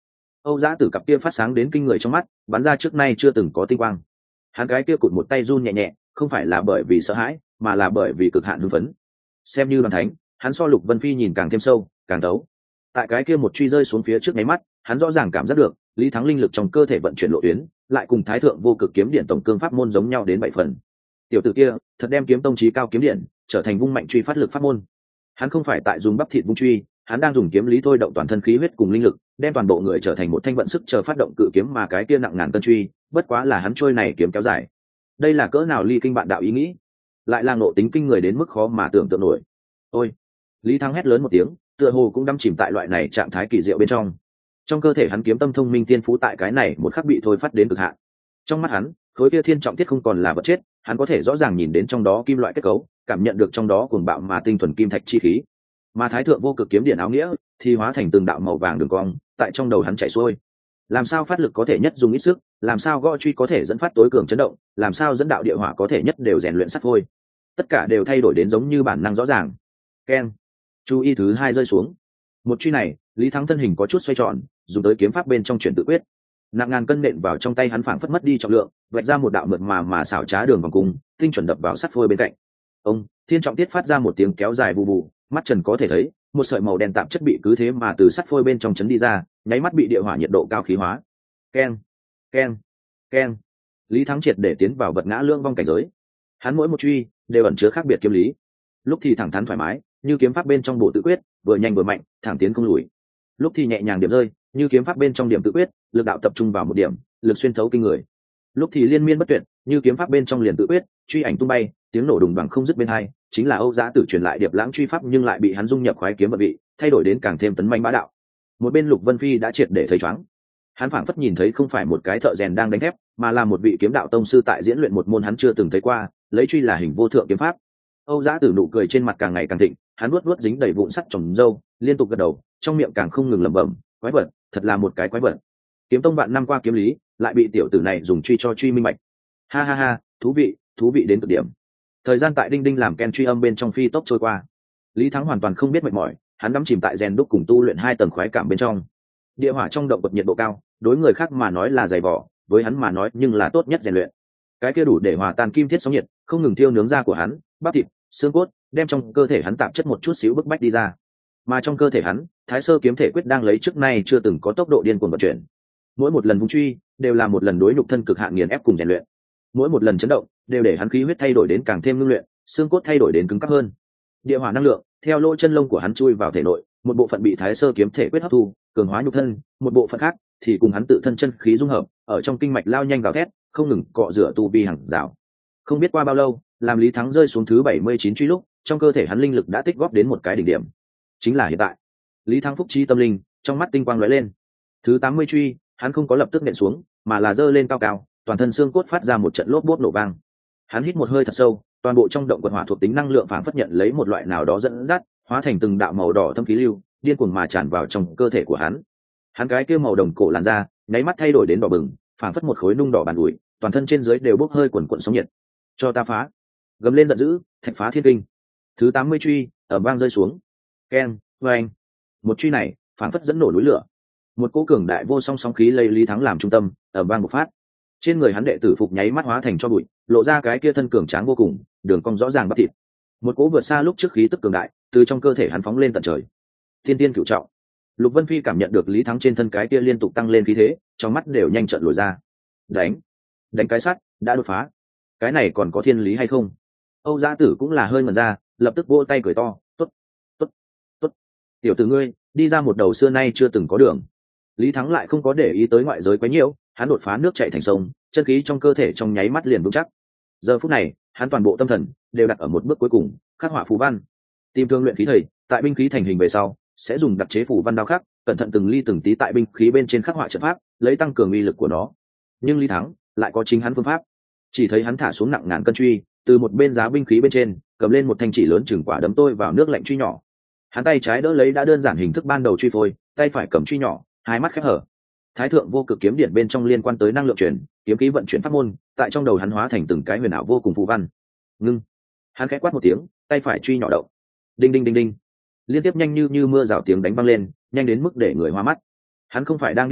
Âu Giá Tử cặp kia phát sáng đến kinh người trong mắt bắn ra trước nay chưa từng có tinh quang. Hắn cái kia cụt một tay run nhẹ nhẹ, không phải là bởi vì sợ hãi mà là bởi vì cực hạn hưng phấn. Xem như đoàn thánh, hắn so Lục Vân Phi nhìn càng thêm sâu càng thấu. Tại cái kia một truy rơi xuống phía trước nháy mắt, hắn rõ ràng cảm giác được Lý Thắng linh lực trong cơ thể vận chuyển lộ tuyến lại cùng Thái Thượng Vô Cực Kiếm Điện tổng cương pháp môn giống nhau đến bảy phần. Tiểu tử kia thật đem kiếm tông chí cao kiếm điện trở thành vung mạnh truy phát lực pháp môn. Hắn không phải tại dùng bắp thịt vung truy, hắn đang dùng kiếm lý thôi động toàn thân khí huyết cùng linh lực, đem toàn bộ người trở thành một thanh vận sức chờ phát động cự kiếm, mà cái kia nặng ngàn cân truy bất quá là hắn trôi này kiếm kéo dài. Đây là cỡ nào ly kinh bạn đạo ý nghĩ, lại là ngộ tính kinh người đến mức khó mà tưởng tượng nổi. Ôi! Lý Thắng hét lớn một tiếng, tựa hồ cũng đắm chìm tại loại này trạng thái kỳ diệu bên trong. Trong cơ thể hắn kiếm tâm thông minh tiên phú tại cái này một khắc bị thôi phát đến cực hạn. Trong mắt hắn, khối kia thiên trọng thiết không còn là vật chết, hắn có thể rõ ràng nhìn đến trong đó kim loại kết cấu, cảm nhận được trong đó cuồng bạo mà tinh thuần kim thạch chi khí. Mà Thái Thượng Vô Cực Kiếm Điện áo nghĩa thì hóa thành từng đạo màu vàng đường cong tại trong đầu hắn chảy xuôi. Làm sao phát lực có thể nhất dùng ít sức, làm sao gõ truy có thể dẫn phát tối cường chấn động, làm sao dẫn đạo địa hỏa có thể nhất đều rèn luyện sắt phôi, tất cả đều thay đổi đến giống như bản năng rõ ràng. Keng, chú ý thứ hai rơi xuống. Một truy này, Lý Thắng thân hình có chút xoay tròn, dùng tới kiếm pháp bên trong chuyển tự quyết, nặng ngàn cân nện vào trong tay hắn phảng phất mất đi trọng lượng, vạch ra một đạo mượt mà mà xảo trá đường vòng cung, tinh chuẩn đập vào sắt phôi bên cạnh. Ông thiên trọng tiết phát ra một tiếng kéo dài bù bù, mắt trần có thể thấy một sợi màu đen tạm chất bị cứ thế mà từ sắt phôi bên trong chấn đi ra, nháy mắt bị địa hỏa nhiệt độ cao khí hóa. Keng, keng, keng. Lý Thắng triệt để tiến vào vật ngã lương vong cảnh giới. Hắn mỗi một truy đều ẩn chứa khác biệt kiếm lý, lúc thì thẳng thắn thoải mái như kiếm pháp bên trong bộ tự quyết, vừa nhanh vừa mạnh, thẳng tiến không lùi; lúc thì nhẹ nhàng điểm rơi như kiếm pháp bên trong điểm tự quyết, lực đạo tập trung vào một điểm, lực xuyên thấu kinh người; lúc thì liên miên bất tuyệt như kiếm pháp bên trong liền tự quyết, truy ảnh tung bay, tiếng nổ đùng đoàng không dứt bên hai. Chính là Âu Giá Tử truyền lại điệp lãng truy pháp, nhưng lại bị hắn dung nhập khoái kiếm vận vị, thay đổi đến càng thêm tấn manh bá đạo. Một bên Lục Vân Phi đã triệt để thấy chóng, hắn phảng phất nhìn thấy không phải một cái thợ rèn đang đánh thép, mà là một vị kiếm đạo tông sư tại diễn luyện một môn hắn chưa từng thấy qua, lấy truy là hình vô thượng kiếm pháp. Âu Giá Tử nụ cười trên mặt càng ngày càng thịnh, hắn nuốt nuốt dính đầy vụn sắt trồng râu, liên tục gật đầu, trong miệng càng không ngừng lẩm bẩm: quái vật, thật là một cái quái vật. Kiếm tông vạn năm qua kiếm lý, lại bị tiểu tử này dùng truy cho truy minh bạch. Ha ha ha, thú vị, thú vị đến cực điểm. Thời gian tại đinh đinh làm ken truy âm bên trong phi tốc trôi qua. Lý Thắng hoàn toàn không biết mệt mỏi, hắn đắm chìm tại rèn đúc cùng tu luyện hai tầng khoái cảm bên trong. Địa hỏa trong động vật nhiệt độ cao, đối người khác mà nói là dày vỏ, với hắn mà nói nhưng là tốt nhất rèn luyện. Cái kia đủ để hòa tan kim thiết sóng nhiệt, không ngừng thiêu nướng da của hắn, bắp thịt, xương cốt, đem trong cơ thể hắn tạp chất một chút xíu bức bách đi ra. Mà trong cơ thể hắn, Thái Sơ kiếm thể quyết đang lấy trước nay chưa từng có tốc độ điên cuồng vận chuyển. Mỗi một lần vung truy đều là một lần đối nhục thân cực hạn nghiền ép cùng rèn luyện. Mỗi một lần chấn động đều để hắn khí huyết thay đổi đến càng thêm ngưng luyện, xương cốt thay đổi đến cứng cáp hơn. Địa hỏa năng lượng theo lỗ chân lông của hắn chui vào thể nội, một bộ phận bị Thái Sơ kiếm thể quyết hấp thu, cường hóa nhục thân, một bộ phận khác thì cùng hắn tự thân chân khí dung hợp, ở trong kinh mạch lao nhanh gào thét, không ngừng cọ rửa tu vi hàng rào. Không biết qua bao lâu, làm Lý Thắng rơi xuống thứ bảy mươi chín truy lúc, trong cơ thể hắn linh lực đã tích góp đến một cái đỉnh điểm. Chính là hiện tại. Lý Thắng phúc trí tâm linh, trong mắt tinh quang lóe lên. Thứ tám mươi truy, hắn không có lập tức nện xuống, mà là giơ lên cao cao, toàn thân xương cốt phát ra một trận lốp bốp nổ vang. Hắn hít một hơi thật sâu, toàn bộ trong động quật hỏa thuộc tính năng lượng phản phất nhận lấy một loại nào đó dẫn dắt, hóa thành từng đạo màu đỏ thâm khí lưu, điên cuồng mà tràn vào trong cơ thể của hắn. Hắn cái kia màu đồng cổ làn da, nháy mắt thay đổi đến đỏ bừng, phản phất một khối nung đỏ bàn ủi, toàn thân trên dưới đều bốc hơi quần quần sóng nhiệt. Cho ta phá! Gầm lên giận dữ, thạch phá thiên kinh. Thứ tám mươi truy, ầm vang rơi xuống. Keng, oeng. Một truy này, phản phất dẫn nổ núi lửa. Một cỗ cường đại vô song sóng khí lấy Lý Thắng làm trung tâm, ầm vang bộc phát. Trên người hắn đệ tử phục nháy mắt hóa thành cho bụi, lộ ra cái kia thân cường tráng vô cùng, đường cong rõ ràng bắp thịt. Một cỗ vượt xa lúc trước khí tức cường đại, từ trong cơ thể hắn phóng lên tận trời. Thiên tiên cửu trọng. Lục Vân Phi cảm nhận được Lý Thắng trên thân cái kia liên tục tăng lên khí thế, trong mắt đều nhanh trợn lồi ra. Đánh, đánh cái sắt, đã đột phá. Cái này còn có thiên lý hay không? Âu Giá Tử cũng là hơi ngẩn ra, lập tức vỗ tay cười to, tốt, tốt, tốt. Tiểu tử ngươi, đi ra một đầu xưa nay chưa từng có đường. Lý Thắng lại không có để ý tới ngoại giới quá nhiều, hắn đột phá nước chảy thành sông, chân khí trong cơ thể trong nháy mắt liền vững chắc. Giờ phút này, hắn toàn bộ tâm thần đều đặt ở một bước cuối cùng, khắc họa phù văn. Tìm thương luyện khí thầy, tại binh khí thành hình về sau, sẽ dùng đặc chế phù văn đao khắc, cẩn thận từng ly từng tí tại binh khí bên trên khắc họa trận pháp, lấy tăng cường uy lực của nó. Nhưng Lý Thắng lại có chính hắn phương pháp. Chỉ thấy hắn thả xuống nặng ngàn cân truy, từ một bên giá binh khí bên trên, cầm lên một thanh chỉ lớn chừng quả đấm tôi vào nước lạnh truy nhỏ. Hắn tay trái đỡ lấy đã đơn giản hình thức ban đầu truy phôi, tay phải cầm truy nhỏ, hai mắt khép hở. Thái Thượng Vô Cực Kiếm Điện bên trong liên quan tới năng lượng chuyển, kiếm khí vận chuyển pháp môn, tại trong đầu hắn hóa thành từng cái huyền ảo vô cùng phù văn. Ngưng. Hắn khẽ quát một tiếng, tay phải truy nhỏ động. Đinh đinh đinh đinh. Liên tiếp nhanh như như mưa rào tiếng đánh vang lên, nhanh đến mức để người hoa mắt. Hắn không phải đang điêu khắc,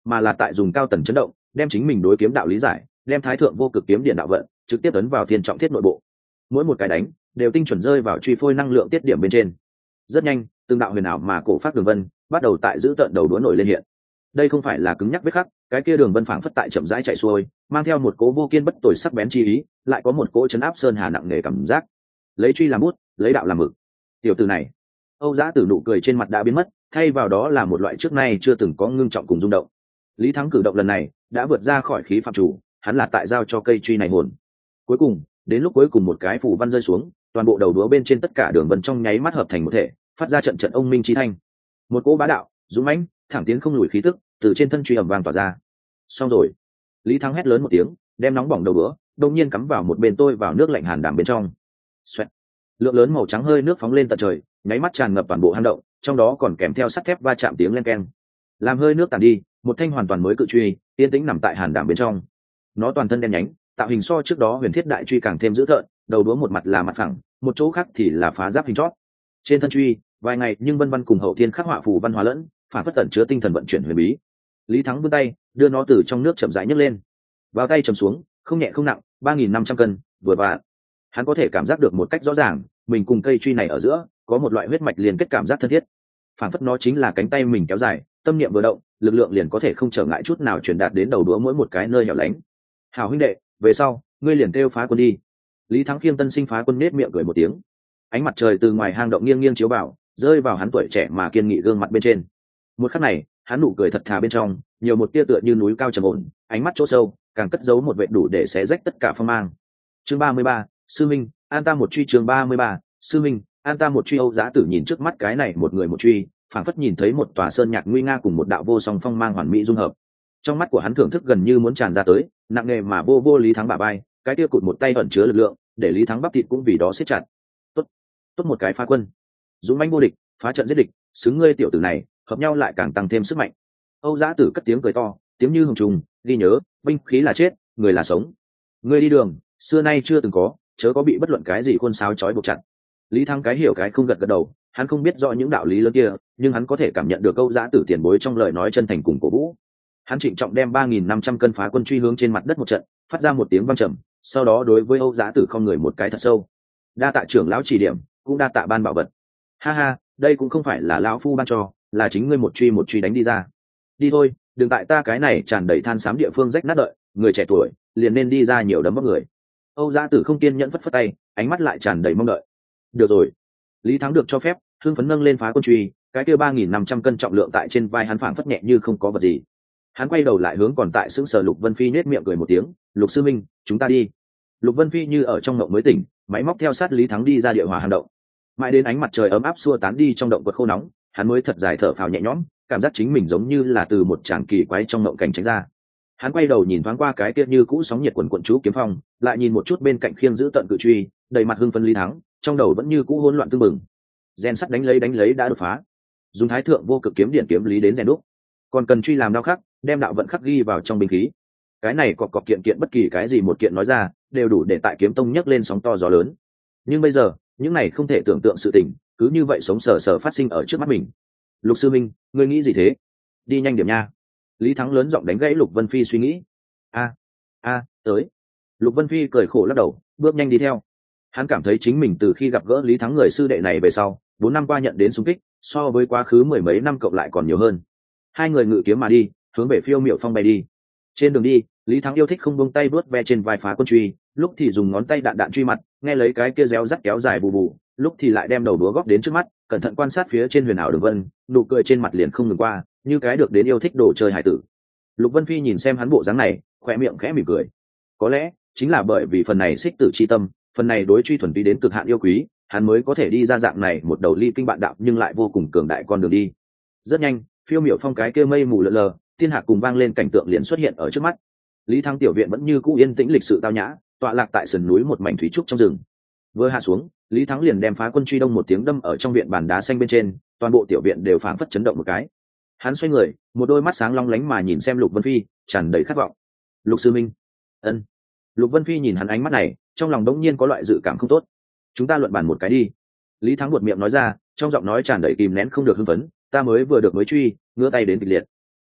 mà là tại dùng cao tần chấn động đem chính mình đối kiếm đạo lý giải, đem thái thượng vô cực kiếm điện đạo vận trực tiếp ấn vào thiên trọng thiết nội bộ. Mỗi một cái đánh đều tinh chuẩn rơi vào truy phôi năng lượng tiết điểm bên trên. Rất nhanh, từng đạo huyền ảo mà cổ phát đường vân bắt đầu tại giữ tận đầu đũa nổi lên hiện. Đây không phải là cứng nhắc vết khắc, cái kia đường vân phảng phất tại chậm rãi chạy xuôi, mang theo một cố vô kiên bất tồi sắc bén chi ý, lại có một cỗ chấn áp sơn hà nặng nề cảm giác. Lấy truy làm bút, lấy đạo làm mực. Tiểu tử này, Âu Giá Tử nụ cười trên mặt đã biến mất, thay vào đó là một loại trước nay chưa từng có ngưng trọng cùng rung động. Lý Thắng cử động lần này đã vượt ra khỏi khí phạm chủ, hắn là tại giao cho cây truy này hồn. Cuối cùng, đến lúc cuối cùng một cái phủ văn rơi xuống, toàn bộ đầu đũa bên trên tất cả đường vân trong nháy mắt hợp thành một thể, phát ra trận trận ông minh chí thanh. Một cỗ bá đạo, dũng mãnh, thẳng tiến không lùi khí tức từ trên thân truy ầm vang tỏa ra. Xong rồi. Lý Thắng hét lớn một tiếng, đem nóng bỏng đầu đũa đột nhiên cắm vào một bên tôi vào nước lạnh hàn đảm bên trong. Xoẹt. Lượng lớn màu trắng hơi nước phóng lên tận trời, nháy mắt tràn ngập toàn bộ hang động, trong đó còn kèm theo sắt thép va chạm tiếng len keng. Làm hơi nước tàn đi, một thanh hoàn toàn mới cự truy yên tĩnh nằm tại hàn đảm bên trong. Nó toàn thân đen nhánh, tạo hình so trước đó huyền thiết đại truy càng thêm dữ tợn, đầu đũa một mặt là mặt phẳng, một chỗ khác thì là phá giáp hình chót. Trên thân truy, vài ngày nhưng vân văn cùng hậu thiên khắc họa phù văn hóa lẫn, phản phất tẩn chứa tinh thần vận chuyển huyền bí. Lý Thắng vươn tay, đưa nó từ trong nước chậm rãi nhấc lên. Vào tay chầm xuống, không nhẹ không nặng, ba nghìn năm trăm cân, vừa vặn. Hắn có thể cảm giác được một cách rõ ràng, mình cùng cây truy này ở giữa có một loại huyết mạch liên kết cảm giác thân thiết. Phản phất nó chính là cánh tay mình kéo dài, tâm niệm vừa động, lực lượng liền có thể không trở ngại chút nào truyền đạt đến đầu đũa mỗi một cái nơi hẻo lánh. Hảo huynh đệ, về sau, ngươi liền kêu phá quân đi. Lý Thắng khiêng tân sinh phá quân nết miệng cười một tiếng. Ánh mặt trời từ ngoài hang động nghiêng nghiêng chiếu vào, rơi vào hắn tuổi trẻ mà kiên nghị gương mặt bên trên. Một khắc này, hắn nụ cười thật thà bên trong nhiều một tia tựa như núi cao trầm ổn, ánh mắt chỗ sâu càng cất giấu một vệ đủ để xé rách tất cả phong mang. Chương ba mươi ba, sư minh, an ta một truy. Chương ba mươi ba, sư minh, an ta một truy. Âu Giá Tử nhìn trước mắt cái này một người một truy, phảng phất nhìn thấy một tòa sơn nhạc nguy nga cùng một đạo vô song phong mang hoàn mỹ dung hợp. Trong mắt của hắn thưởng thức gần như muốn tràn ra tới, nặng nề mà vô vô Lý Thắng bả vai, cái kia cụt một tay ẩn chứa lực lượng, để Lý Thắng bắp thịt cũng vì đó siết chặt. Tốt, tốt một cái phá quân, dũng mãnh vô địch, phá trận giết địch, xứng ngươi tiểu tử này, hợp nhau lại càng tăng thêm sức mạnh. Âu Giá Tử cất tiếng cười to, tiếng như hùng trùng, ghi nhớ, binh khí là chết, người là sống. Ngươi đi đường, xưa nay chưa từng có, chớ có bị bất luận cái gì khuôn sáo trói buộc chặt. Lý Thắng cái hiểu cái không gật gật đầu, hắn không biết rõ những đạo lý lớn kia, nhưng hắn có thể cảm nhận được Âu Giá Tử tiền bối trong lời nói chân thành cùng cổ vũ. Hắn trịnh trọng đem ba nghìn năm trăm cân phá quân truy hướng trên mặt đất một trận, phát ra một tiếng vang trầm, sau đó đối với Âu Giá Tử không người một cái thật sâu. Đa tạ trưởng lão chỉ điểm, cũng đa tạ ban bảo vật. Ha ha, đây cũng không phải là lão phu ban cho, là chính ngươi một truy một truy đánh đi ra. Đi thôi, đừng tại ta cái này tràn đầy than xám địa phương rách nát đợi, người trẻ tuổi liền nên đi ra nhiều đấm bóp người. Âu Giá Tử không kiên nhẫn phất phất tay, ánh mắt lại tràn đầy mong đợi. Được rồi. Lý Thắng được cho phép, hưng phấn nâng lên phá quân truy, cái kia ba nghìn năm trăm cân trọng lượng tại trên vai hắn phảng phất nhẹ như không có vật gì. Hắn quay đầu lại hướng còn tại sững sờ Lục Vân Phi nhếch miệng cười một tiếng, "Lục sư minh, chúng ta đi." Lục Vân Phi như ở trong ngộng mới tỉnh, máy móc theo sát Lý Thắng đi ra địa hỏa hang động. Mãi đến ánh mặt trời ấm áp xua tán đi trong động quật khô nóng, hắn mới thật dài thở phào nhẹ nhõm, cảm giác chính mình giống như là từ một tràng kỳ quái trong ngộng cảnh tránh ra. Hắn quay đầu nhìn thoáng qua cái kia như cũ sóng nhiệt quần quần chú kiếm phong, lại nhìn một chút bên cạnh khiêng giữ tận cự truy, đầy mặt hưng phấn Lý Thắng, trong đầu vẫn như cũ hỗn loạn tương mừng. Gen sắt đánh lấy đánh lấy đã đột phá, dùng thái thượng vô cực kiếm điện kiếm lý đến rèn đúc, còn cần truy làm đao khắc, đem đạo vận khắc ghi vào trong binh khí. Cái này cọp cọp kiện kiện bất kỳ cái gì một kiện nói ra, đều đủ để tại kiếm tông nhấc lên sóng to gió lớn. Nhưng bây giờ, những này không thể tưởng tượng sự tình, cứ như vậy sống sờ sờ phát sinh ở trước mắt mình. Lục sư minh, ngươi nghĩ gì thế? Đi nhanh điểm nha. Lý Thắng lớn giọng đánh gãy Lục Vân Phi suy nghĩ. A, a, tới. Lục Vân Phi cười khổ lắc đầu, bước nhanh đi theo. Hắn cảm thấy chính mình từ khi gặp gỡ Lý Thắng người sư đệ này về sau, bốn năm qua nhận đến xung kích, so với quá khứ mười mấy năm cộng lại còn nhiều hơn. Hai người ngự kiếm mà đi, hướng về Phiêu Miểu Phong bay đi. Trên đường đi, Lý Thắng yêu thích không buông tay vuốt ve trên vai phá quân truy, lúc thì dùng ngón tay đạn đạn truy mặt, nghe lấy cái kia réo rắt kéo dài bù bù, lúc thì lại đem đầu đũa góp đến trước mắt, cẩn thận quan sát phía trên huyền ảo đường vân, nụ cười trên mặt liền không ngừng qua, như cái được đến yêu thích đồ chơi hải tử. Lục Vân Phi nhìn xem hắn bộ dáng này, khóe miệng khẽ mỉm cười. Có lẽ chính là bởi vì phần này xích tử chi tâm, phần này đối truy thuần túy đến cực hạn yêu quý, hắn mới có thể đi ra dạng này một đầu ly kinh bạn đạo nhưng lại vô cùng cường đại con đường đi. Rất nhanh, Phiêu Miểu Phong cái kia mây mù lờ lờ, thiên hạ cùng vang lên cảnh tượng liền xuất hiện ở trước mắt. Lý Thắng tiểu viện vẫn như cũ yên tĩnh lịch sự tao nhã, tọa lạc tại sườn núi một mảnh thủy trúc trong rừng. Vừa hạ xuống, Lý Thắng liền đem phá quân truy đông một tiếng đâm ở trong viện bàn đá xanh bên trên, toàn bộ tiểu viện đều phảng phất chấn động một cái. Hắn xoay người, một đôi mắt sáng long lánh mà nhìn xem Lục Vân Phi, tràn đầy khát vọng. "Lục sư minh." Ân. Lục Vân Phi nhìn hắn ánh mắt này, trong lòng đống nhiên có loại dự cảm không tốt. "Chúng ta luận bàn một cái đi." Lý Thắng buột miệng nói ra, trong giọng nói tràn đầy kìm nén không được hưng phấn, "Ta mới vừa được mới truy, ngứa tay đến kịch liệt.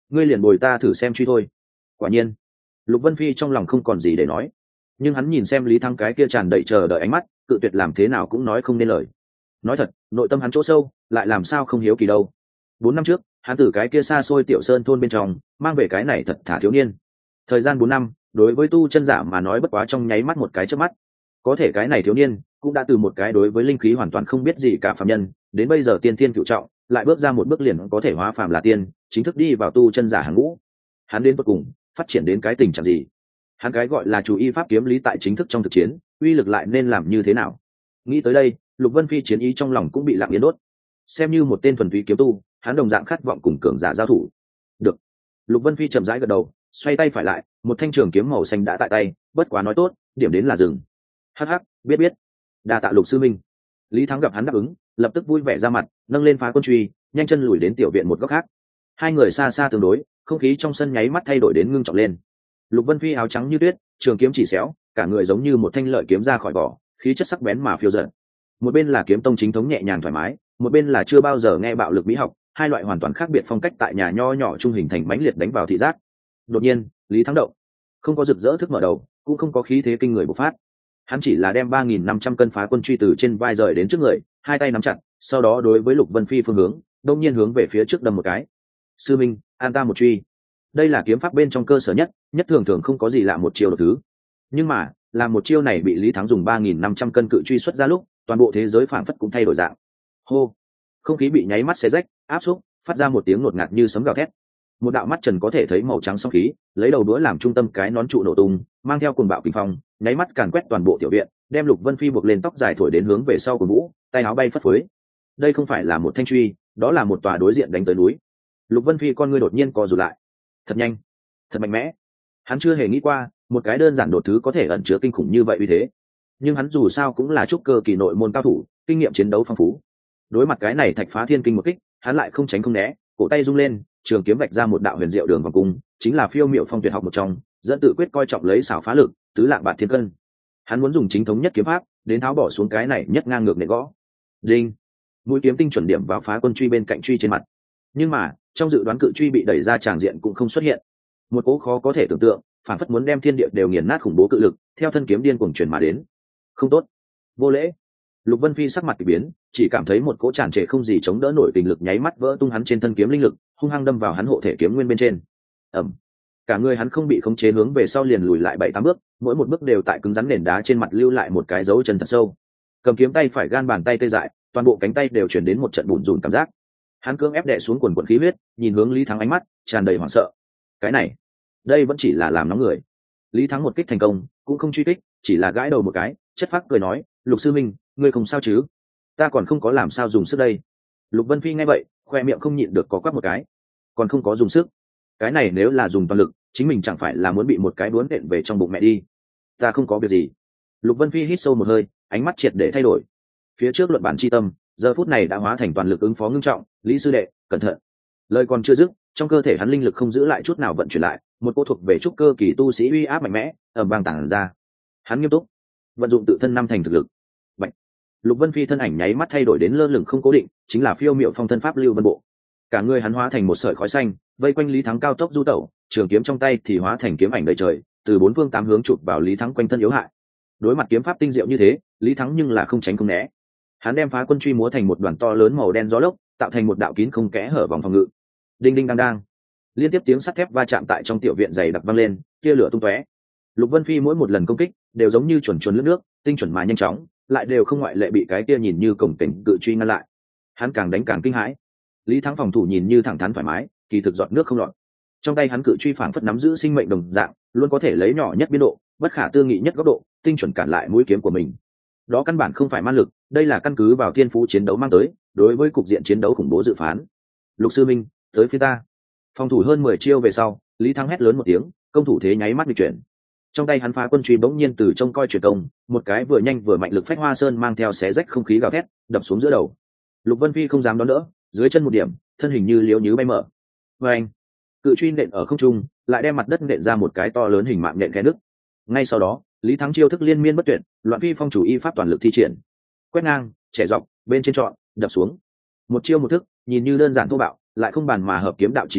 ngươi liền bồi ta thử xem truy thôi. Quả nhiên Lục Vân Phi trong lòng không còn gì để nói, nhưng hắn nhìn xem Lý Thắng cái kia tràn đầy chờ đợi ánh mắt, cự tuyệt làm thế nào cũng nói không nên lời. Nói thật, nội tâm hắn chỗ sâu lại làm sao không hiếu kỳ đâu. Bốn năm trước hắn từ cái kia xa xôi tiểu sơn thôn bên trong mang về cái này thật thả thiếu niên. Thời gian bốn năm đối với tu chân giả mà nói bất quá trong nháy mắt một cái chớp mắt, có thể cái này thiếu niên cũng đã từ một cái đối với linh khí hoàn toàn không biết gì cả phàm nhân đến bây giờ tiên thiên cửu trọng, lại bước ra một bước liền có thể hóa phàm là tiên, chính thức đi vào tu chân giả hàng ngũ. Hắn đến cuối cùng phát triển đến cái tình trạng gì? Hắn cái gọi là chủ y pháp kiếm lý tại chính thức trong thực chiến uy lực lại nên làm như thế nào? Nghĩ tới đây, Lục Vân Phi chiến ý trong lòng cũng bị lặng yên đốt. Xem như một tên thuần túy kiếm tu, hắn đồng dạng khát vọng cùng cường giả giao thủ. Được. Lục Vân Phi chậm rãi gật đầu, xoay tay phải lại, một thanh trường kiếm màu xanh đã tại tay, bất quá nói tốt, điểm đến là dừng. Hắc hắc, biết biết. Đa tạ Lục sư minh. Lý Thắng gặp hắn đáp ứng, lập tức vui vẻ ra mặt, nâng lên phá quân truy, nhanh chân lùi đến tiểu viện một góc khác. Hai người xa xa tương đối, không khí trong sân nháy mắt thay đổi đến ngưng trọng lên. Lục Vân Phi áo trắng như tuyết, trường kiếm chỉ xéo, cả người giống như một thanh lợi kiếm ra khỏi vỏ, khí chất sắc bén mà phiêu dật. Một bên là kiếm tông chính thống nhẹ nhàng thoải mái, một bên là chưa bao giờ nghe bạo lực mỹ học, hai loại hoàn toàn khác biệt phong cách tại nhà nho nhỏ trung hình thành mãnh liệt đánh vào thị giác. Đột nhiên, Lý Thắng động, không có rực rỡ thức mở đầu, cũng không có khí thế kinh người bộc phát. Hắn chỉ là đem ba nghìn năm trăm cân phá quân truy từ trên vai rời đến trước người, hai tay nắm chặt, sau đó đối với Lục Vân Phi phương hướng, đông nhiên hướng về phía trước đâm một cái. Sư minh, an ta một truy. Đây là kiếm pháp bên trong cơ sở nhất, nhất thường thường không có gì lạ một chiêu độc thứ. Nhưng mà, là một chiêu này bị Lý Thắng dùng ba nghìn năm trăm cân cự truy xuất ra lúc, toàn bộ thế giới phảng phất cũng thay đổi dạng. Hô, không khí bị nháy mắt xé rách, áp xúc, phát ra một tiếng ngột ngạt như sấm gào thét. Một đạo mắt trần có thể thấy màu trắng sóng khí, lấy đầu đũa làm trung tâm cái nón trụ nổ tung, mang theo cuồng bạo kinh phong, nháy mắt càn quét toàn bộ tiểu viện, đem Lục Vân Phi buộc lên tóc dài thổi đến hướng về sau của vũ, tay áo bay phất phới. Đây không phải là một thanh truy, đó là một tòa đối diện đánh tới núi. Lục Vân Phi con ngươi đột nhiên co rụt lại. Thật nhanh, thật mạnh mẽ. Hắn chưa hề nghĩ qua, một cái đơn giản đột thứ có thể ẩn chứa kinh khủng như vậy uy thế. Nhưng hắn dù sao cũng là trúc cơ kỳ nội môn cao thủ, kinh nghiệm chiến đấu phong phú. Đối mặt cái này thạch phá thiên kinh một kích, hắn lại không tránh không né, cổ tay rung lên, trường kiếm vạch ra một đạo huyền diệu đường vòng cung, chính là phiêu miệu phong tuyệt học một trong, dẫn tự quyết coi trọng lấy xảo phá lực, tứ lạng bạt thiên cân. Hắn muốn dùng chính thống nhất kiếm pháp, đến tháo bỏ xuống cái này nhất ngang ngược nện gõ. Đinh, mũi kiếm tinh chuẩn điểm vào phá quân truy bên cạnh truy trên mặt. Nhưng mà, trong dự đoán cự truy bị đẩy ra tràng diện cũng không xuất hiện. Một cỗ khó có thể tưởng tượng, phản phất muốn đem thiên địa đều nghiền nát khủng bố cự lực, theo thân kiếm điên cuồng truyền mà đến. Không tốt, vô lễ. Lục Vân Phi sắc mặt kỳ biến, chỉ cảm thấy một cỗ tràn trề không gì chống đỡ nổi tình lực nháy mắt vỡ tung hắn trên thân kiếm linh lực, hung hăng đâm vào hắn hộ thể kiếm nguyên bên trên. Ầm. Cả người hắn không bị khống chế hướng về sau liền lùi lại bảy tám bước, mỗi một bước đều tại cứng rắn nền đá trên mặt lưu lại một cái dấu chân thật sâu. Cầm kiếm tay phải gan bàn tay tê dại, toàn bộ cánh tay đều truyền đến một trận bủn rủn cảm giác. Hắn cưỡng ép đè xuống quần quần khí huyết, nhìn hướng Lý Thắng ánh mắt tràn đầy hoảng sợ. Cái này, đây vẫn chỉ là làm nóng người. Lý Thắng một kích thành công, cũng không truy kích, chỉ là gãi đầu một cái, chất phác cười nói, Lục sư minh, ngươi không sao chứ? Ta còn không có làm sao dùng sức đây. Lục Vân Phi nghe vậy, khoe miệng không nhịn được có quắc một cái. Còn không có dùng sức? Cái này nếu là dùng toàn lực, chính mình chẳng phải là muốn bị một cái đuốn đệm về trong bụng mẹ đi. Ta không có việc gì. Lục Vân Phi hít sâu một hơi, ánh mắt triệt để thay đổi. Phía trước luận bản chi tâm, giờ phút này đã hóa thành toàn lực ứng phó ngưng trọng. Lý sư đệ, cẩn thận. Lời còn chưa dứt, trong cơ thể hắn linh lực không giữ lại chút nào vận chuyển lại, một cô thuộc về trúc cơ kỳ tu sĩ uy áp mạnh mẽ ầm vang tản ra. Hắn nghiêm túc vận dụng tự thân năm thành thực lực. Bạch. Lục Vân Phi thân ảnh nháy mắt thay đổi đến lơ lửng không cố định, chính là phiêu miệu phong thân pháp lưu vân bộ. Cả người hắn hóa thành một sợi khói xanh, vây quanh Lý Thắng cao tốc du tẩu, trường kiếm trong tay thì hóa thành kiếm ảnh đầy trời, từ bốn phương tám hướng chụp vào Lý Thắng quanh thân yếu hại. Đối mặt kiếm pháp tinh diệu như thế, Lý Thắng nhưng là không tránh không né. Hắn đem phá quân truy múa thành một đoàn to lớn màu đen gió lốc, tạo thành một đạo kín không kẽ hở vòng phòng ngự. Đinh đinh đang đang, liên tiếp tiếng sắt thép va chạm tại trong tiểu viện dày đặc vang lên, tia lửa tung tóe. Lục Vân Phi mỗi một lần công kích đều giống như chuẩn chuẩn lướt nước, tinh chuẩn mà nhanh chóng, lại đều không ngoại lệ bị cái kia nhìn như cổng cảnh cự truy ngăn lại. Hắn càng đánh càng kinh hãi. Lý Thắng phòng thủ nhìn như thẳng thắn thoải mái, kỳ thực giọt nước không lọt. Trong tay hắn cự truy phảng phất nắm giữ sinh mệnh đồng dạng, luôn có thể lấy nhỏ nhất biên độ, bất khả tư nghị nhất góc độ, tinh chuẩn cản lại mũi kiếm của mình. Đó căn bản không phải man lực, đây là căn cứ vào thiên phú chiến đấu mang tới, đối với cục diện chiến đấu khủng bố dự phán. Lục sư minh, tới phía ta. Phòng thủ hơn mười chiêu về sau, Lý Thắng hét lớn một tiếng, công thủ thế nháy mắt bị chuyển. Trong tay hắn phá quân truy bỗng nhiên từ trông coi chuyển công, một cái vừa nhanh vừa mạnh lực phách hoa sơn mang theo xé rách không khí gào thét, đập xuống giữa đầu. Lục Vân Phi không dám đón đỡ, dưới chân một điểm, thân hình như liếu nhứ bay mở. Và anh, cự truy nện ở không trung, lại đem mặt đất nện ra một cái to lớn hình mạng nện kẽ nứt. Ngay sau đó, Lý Thắng chiêu thức liên miên bất tuyệt, loạn phi phong chủ y pháp toàn lực thi triển. Quét ngang, trẻ dọc, bên trên trọn, đập xuống. Một chiêu một thức, nhìn như đơn giản thô bạo, lại không bàn mà hợp kiếm đạo chí lý,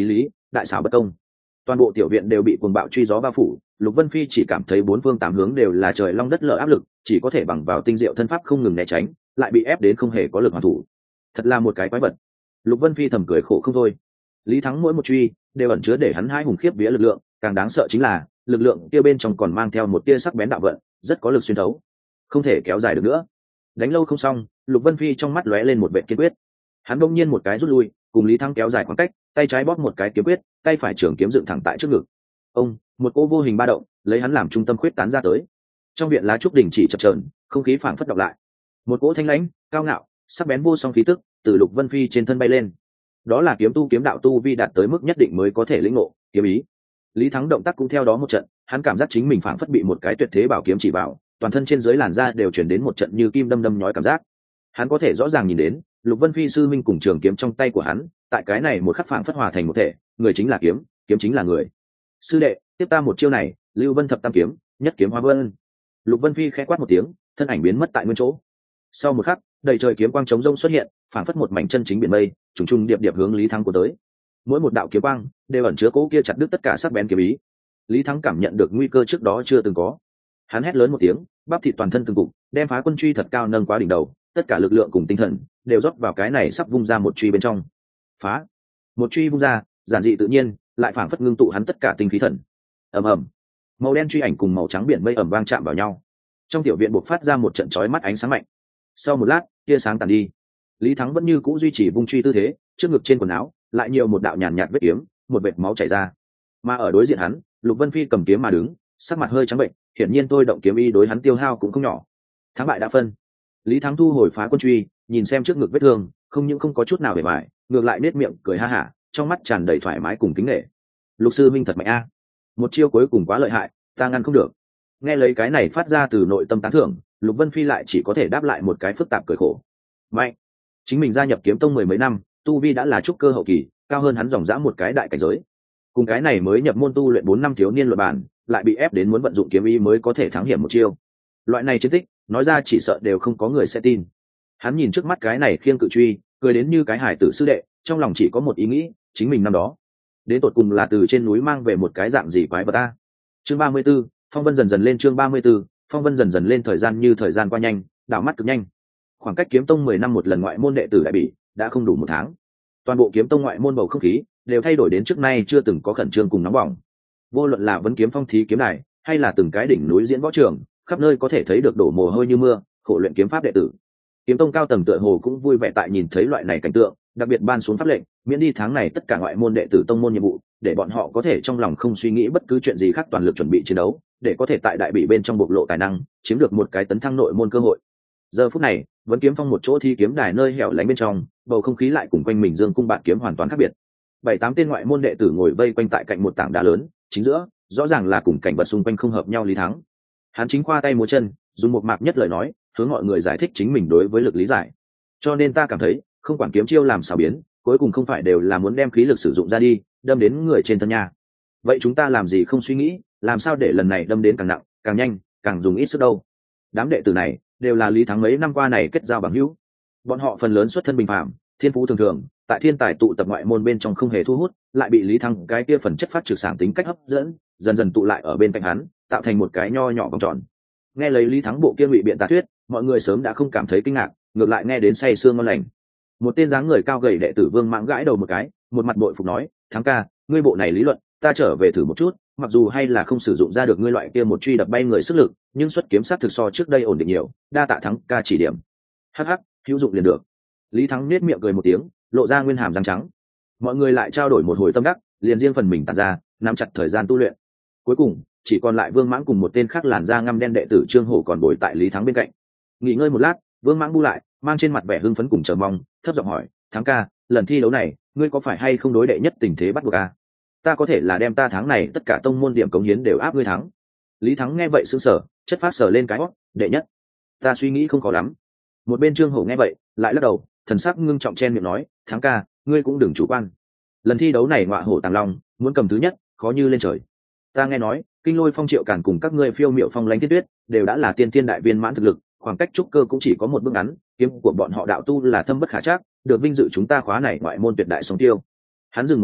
đại xảo bất công. Toàn bộ tiểu viện đều bị cuồng bạo truy gió bao phủ, Lục Vân Phi chỉ cảm thấy bốn phương tám hướng đều là trời long đất lở áp lực, chỉ có thể bằng vào tinh diệu thân pháp không ngừng né tránh, lại bị ép đến không hề có lực hoàn thủ. Thật là một cái quái vật. Lục Vân Phi thầm cười khổ không thôi. Lý Thắng mỗi một truy đều ẩn chứa để hắn hai hùng khiếp vía lực lượng, càng đáng sợ chính là lực lượng kia bên trong còn mang theo một tia sắc bén đạo vận, rất có lực xuyên thấu. Không thể kéo dài được nữa. Đánh lâu không xong, Lục Vân Phi trong mắt lóe lên một vẻ kiên quyết. Hắn bỗng nhiên một cái rút lui, cùng Lý Thắng kéo dài khoảng cách, tay trái bóp một cái kiếm quyết, tay phải trường kiếm dựng thẳng tại trước ngực. Ông, một cỗ vô hình ba động, lấy hắn làm trung tâm khuyết tán ra tới. Trong viện lá trúc đỉnh chỉ chập chờn, không khí phảng phất đọc lại. Một cỗ thanh lãnh, cao ngạo, sắc bén vô song khí tức từ Lục Vân Phi trên thân bay lên. Đó là kiếm tu kiếm đạo tu vi đạt tới mức nhất định mới có thể lĩnh ngộ, kiếm ý. Lý Thắng động tác cũng theo đó một trận, hắn cảm giác chính mình phảng phất bị một cái tuyệt thế bảo kiếm chỉ vào, toàn thân trên dưới làn da đều chuyển đến một trận như kim đâm đâm nhói cảm giác. Hắn có thể rõ ràng nhìn đến, Lục Vân Phi sư minh cùng trường kiếm trong tay của hắn, tại cái này một khắc phảng phất hòa thành một thể, người chính là kiếm, kiếm chính là người. Sư đệ, tiếp ta một chiêu này, Lưu Vân thập tam kiếm, nhất kiếm hóa vân. Lục Vân Phi khẽ quát một tiếng, thân ảnh biến mất tại nguyên chỗ. Sau một khắc, đầy trời kiếm quang chống rông xuất hiện, phảng phất một mảnh chân chính biển mây, trùng trùng điệp điệp hướng Lý Thắng của tới. Mỗi một đạo kiếm quang đều ẩn chứa cố kia chặt đứt tất cả sắc bén kiếm ý. Lý Thắng cảm nhận được nguy cơ trước đó chưa từng có. Hắn hét lớn một tiếng, bắp thịt toàn thân từng cục, đem phá quân truy thật cao nâng quá đỉnh đầu, tất cả lực lượng cùng tinh thần đều rót vào cái này sắp vung ra một truy bên trong. Phá! Một truy vung ra, giản dị tự nhiên, lại phảng phất ngưng tụ hắn tất cả tinh khí thần. Ầm ầm. Màu đen truy ảnh cùng màu trắng biển mây ầm vang chạm vào nhau. Trong tiểu viện bộc phát ra một trận chói mắt ánh sáng mạnh. Sau một lát, tia sáng tàn đi. Lý Thắng vẫn như cũ duy trì vung truy tư thế, trước ngực trên quần áo lại nhiều một đạo nhàn nhạt vết kiếm, một vệt máu chảy ra. Mà ở đối diện hắn, Lục Vân Phi cầm kiếm mà đứng, sắc mặt hơi trắng bệnh, hiển nhiên tôi động kiếm ý đối hắn tiêu hao cũng không nhỏ. Thắng bại đã phân. Lý Thắng thu hồi phá quân truy, nhìn xem trước ngực vết thương, không những không có chút nào vẻ vải, ngược lại nết miệng cười ha hả, trong mắt tràn đầy thoải mái cùng kính nể. Lục sư minh thật mạnh a, một chiêu cuối cùng quá lợi hại, ta ngăn không được. Nghe lấy cái này phát ra từ nội tâm tán thưởng, Lục Vân Phi lại chỉ có thể đáp lại một cái phức tạp cười khổ. Mạnh. Chính mình gia nhập kiếm tông mười mấy năm, tu vi đã là trúc cơ hậu kỳ, cao hơn hắn dòng dã một cái đại cảnh giới. Cùng cái này mới nhập môn tu luyện bốn năm thiếu niên luận bàn, lại bị ép đến muốn vận dụng kiếm ý mới có thể thắng hiểm một chiêu. Loại này chiến tích, nói ra chỉ sợ đều không có người sẽ tin. Hắn nhìn trước mắt cái này khiêng cự truy, cười đến như cái hải tử sư đệ, trong lòng chỉ có một ý nghĩ, chính mình năm đó đến tột cùng là từ trên núi mang về một cái dạng gì quái vật ta. Chương ba mươi 34, phong vân dần dần lên. Chương ba mươi 34, phong vân dần dần lên. Thời gian như thời gian qua nhanh, đảo mắt cực nhanh. Khoảng cách kiếm tông mười năm một lần ngoại môn đệ tử đại bỉ đã không đủ một tháng. Toàn bộ kiếm tông ngoại môn bầu không khí đều thay đổi đến trước nay chưa từng có khẩn trương cùng nóng bỏng. Vô luận là vấn kiếm phong thí kiếm đài, hay là từng cái đỉnh núi diễn võ trường, khắp nơi có thể thấy được đổ mồ hôi như mưa, khổ luyện kiếm pháp đệ tử. Kiếm tông cao tầng tựa hồ cũng vui vẻ tại nhìn thấy loại này cảnh tượng, đặc biệt ban xuống pháp lệnh, miễn đi tháng này tất cả ngoại môn đệ tử tông môn nhiệm vụ, để bọn họ có thể trong lòng không suy nghĩ bất cứ chuyện gì khác, toàn lực chuẩn bị chiến đấu, để có thể tại đại bỉ bên trong bộc lộ tài năng, chiếm được một cái tấn thăng nội môn cơ hội. Giờ phút này, vấn kiếm phong một chỗ thi kiếm đài nơi hẻo lánh bên trong, bầu không khí lại cùng quanh mình dương cung bạt kiếm hoàn toàn khác biệt. Bảy tám tên ngoại môn đệ tử ngồi vây quanh tại cạnh một tảng đá lớn, chính giữa, rõ ràng là cùng cảnh vật xung quanh không hợp nhau. Lý Thắng, hắn chính khoa tay múa chân, dùng một mạc nhất lời nói, hướng mọi người giải thích chính mình đối với lực lý giải. Cho nên ta cảm thấy, không quản kiếm chiêu làm sao biến, cuối cùng không phải đều là muốn đem khí lực sử dụng ra đi, đâm đến người trên thân nhà. Vậy chúng ta làm gì không suy nghĩ, làm sao để lần này đâm đến càng nặng, càng nhanh, càng dùng ít sức đâu? Đám đệ tử này đều là Lý Thắng mấy năm qua này kết giao bằng hữu. Bọn họ phần lớn xuất thân bình phàm, thiên phú thường thường, tại thiên tài tụ tập ngoại môn bên trong không hề thu hút, lại bị Lý Thắng cái kia phần chất phát trực sảng tính cách hấp dẫn, dần dần tụ lại ở bên cạnh hắn, tạo thành một cái nho nhỏ vòng tròn. Nghe lấy Lý Thắng bộ kia ngụy biện tà thuyết, mọi người sớm đã không cảm thấy kinh ngạc, ngược lại nghe đến say sương ngon lành. Một tên dáng người cao gầy đệ tử Vương Mãng gãi đầu một cái, một mặt bội phục nói: "Thắng ca, ngươi bộ này lý luận, ta trở về thử một chút, mặc dù hay là không sử dụng ra được ngươi loại kia một truy đập bay người sức lực, nhưng xuất kiếm sát thực so trước đây ổn định nhiều, đa tạ Thắng ca chỉ điểm." Hắc hắc, hữu dụng liền được. Lý Thắng nết miệng cười một tiếng, lộ ra nguyên hàm răng trắng. Mọi người lại trao đổi một hồi tâm đắc, liền riêng phần mình tản ra, nắm chặt thời gian tu luyện. Cuối cùng, chỉ còn lại Vương Mãng cùng một tên khác làn da ngăm đen đệ tử Trương Hổ còn bồi tại Lý Thắng bên cạnh. Nghỉ ngơi một lát, Vương Mãng bu lại, mang trên mặt vẻ hưng phấn cùng chờ mong, thấp giọng hỏi: "Thắng ca, lần thi đấu này, ngươi có phải hay không đối đệ nhất tình thế bắt buộc a? Ta có thể là đem ta tháng này tất cả tông môn điểm cống hiến đều áp ngươi thắng." Lý Thắng nghe vậy sững sờ, chất phát sờ lên cái hót: "Đệ nhất? Ta suy nghĩ không khó lắm." Một bên Trương Hổ nghe vậy, lại lắc đầu, thần sắc ngưng trọng chen miệng nói: "Thắng ca, ngươi cũng đừng chủ quan. Lần thi đấu này ngọa hổ tàng long, muốn cầm thứ nhất, khó như lên trời. Ta nghe nói, Kinh Lôi Phong Triệu Càn cùng các ngươi Phiêu Miệu Phong Lãnh Tiết Tuyết đều đã là tiên tiên đại viên mãn thực lực, khoảng cách trúc cơ cũng chỉ có một bước ngắn, kiếm của bọn họ đạo tu là thâm bất khả trắc, được vinh dự chúng ta khóa này ngoại môn tuyệt đại song tiêu." Hắn dừng một chút,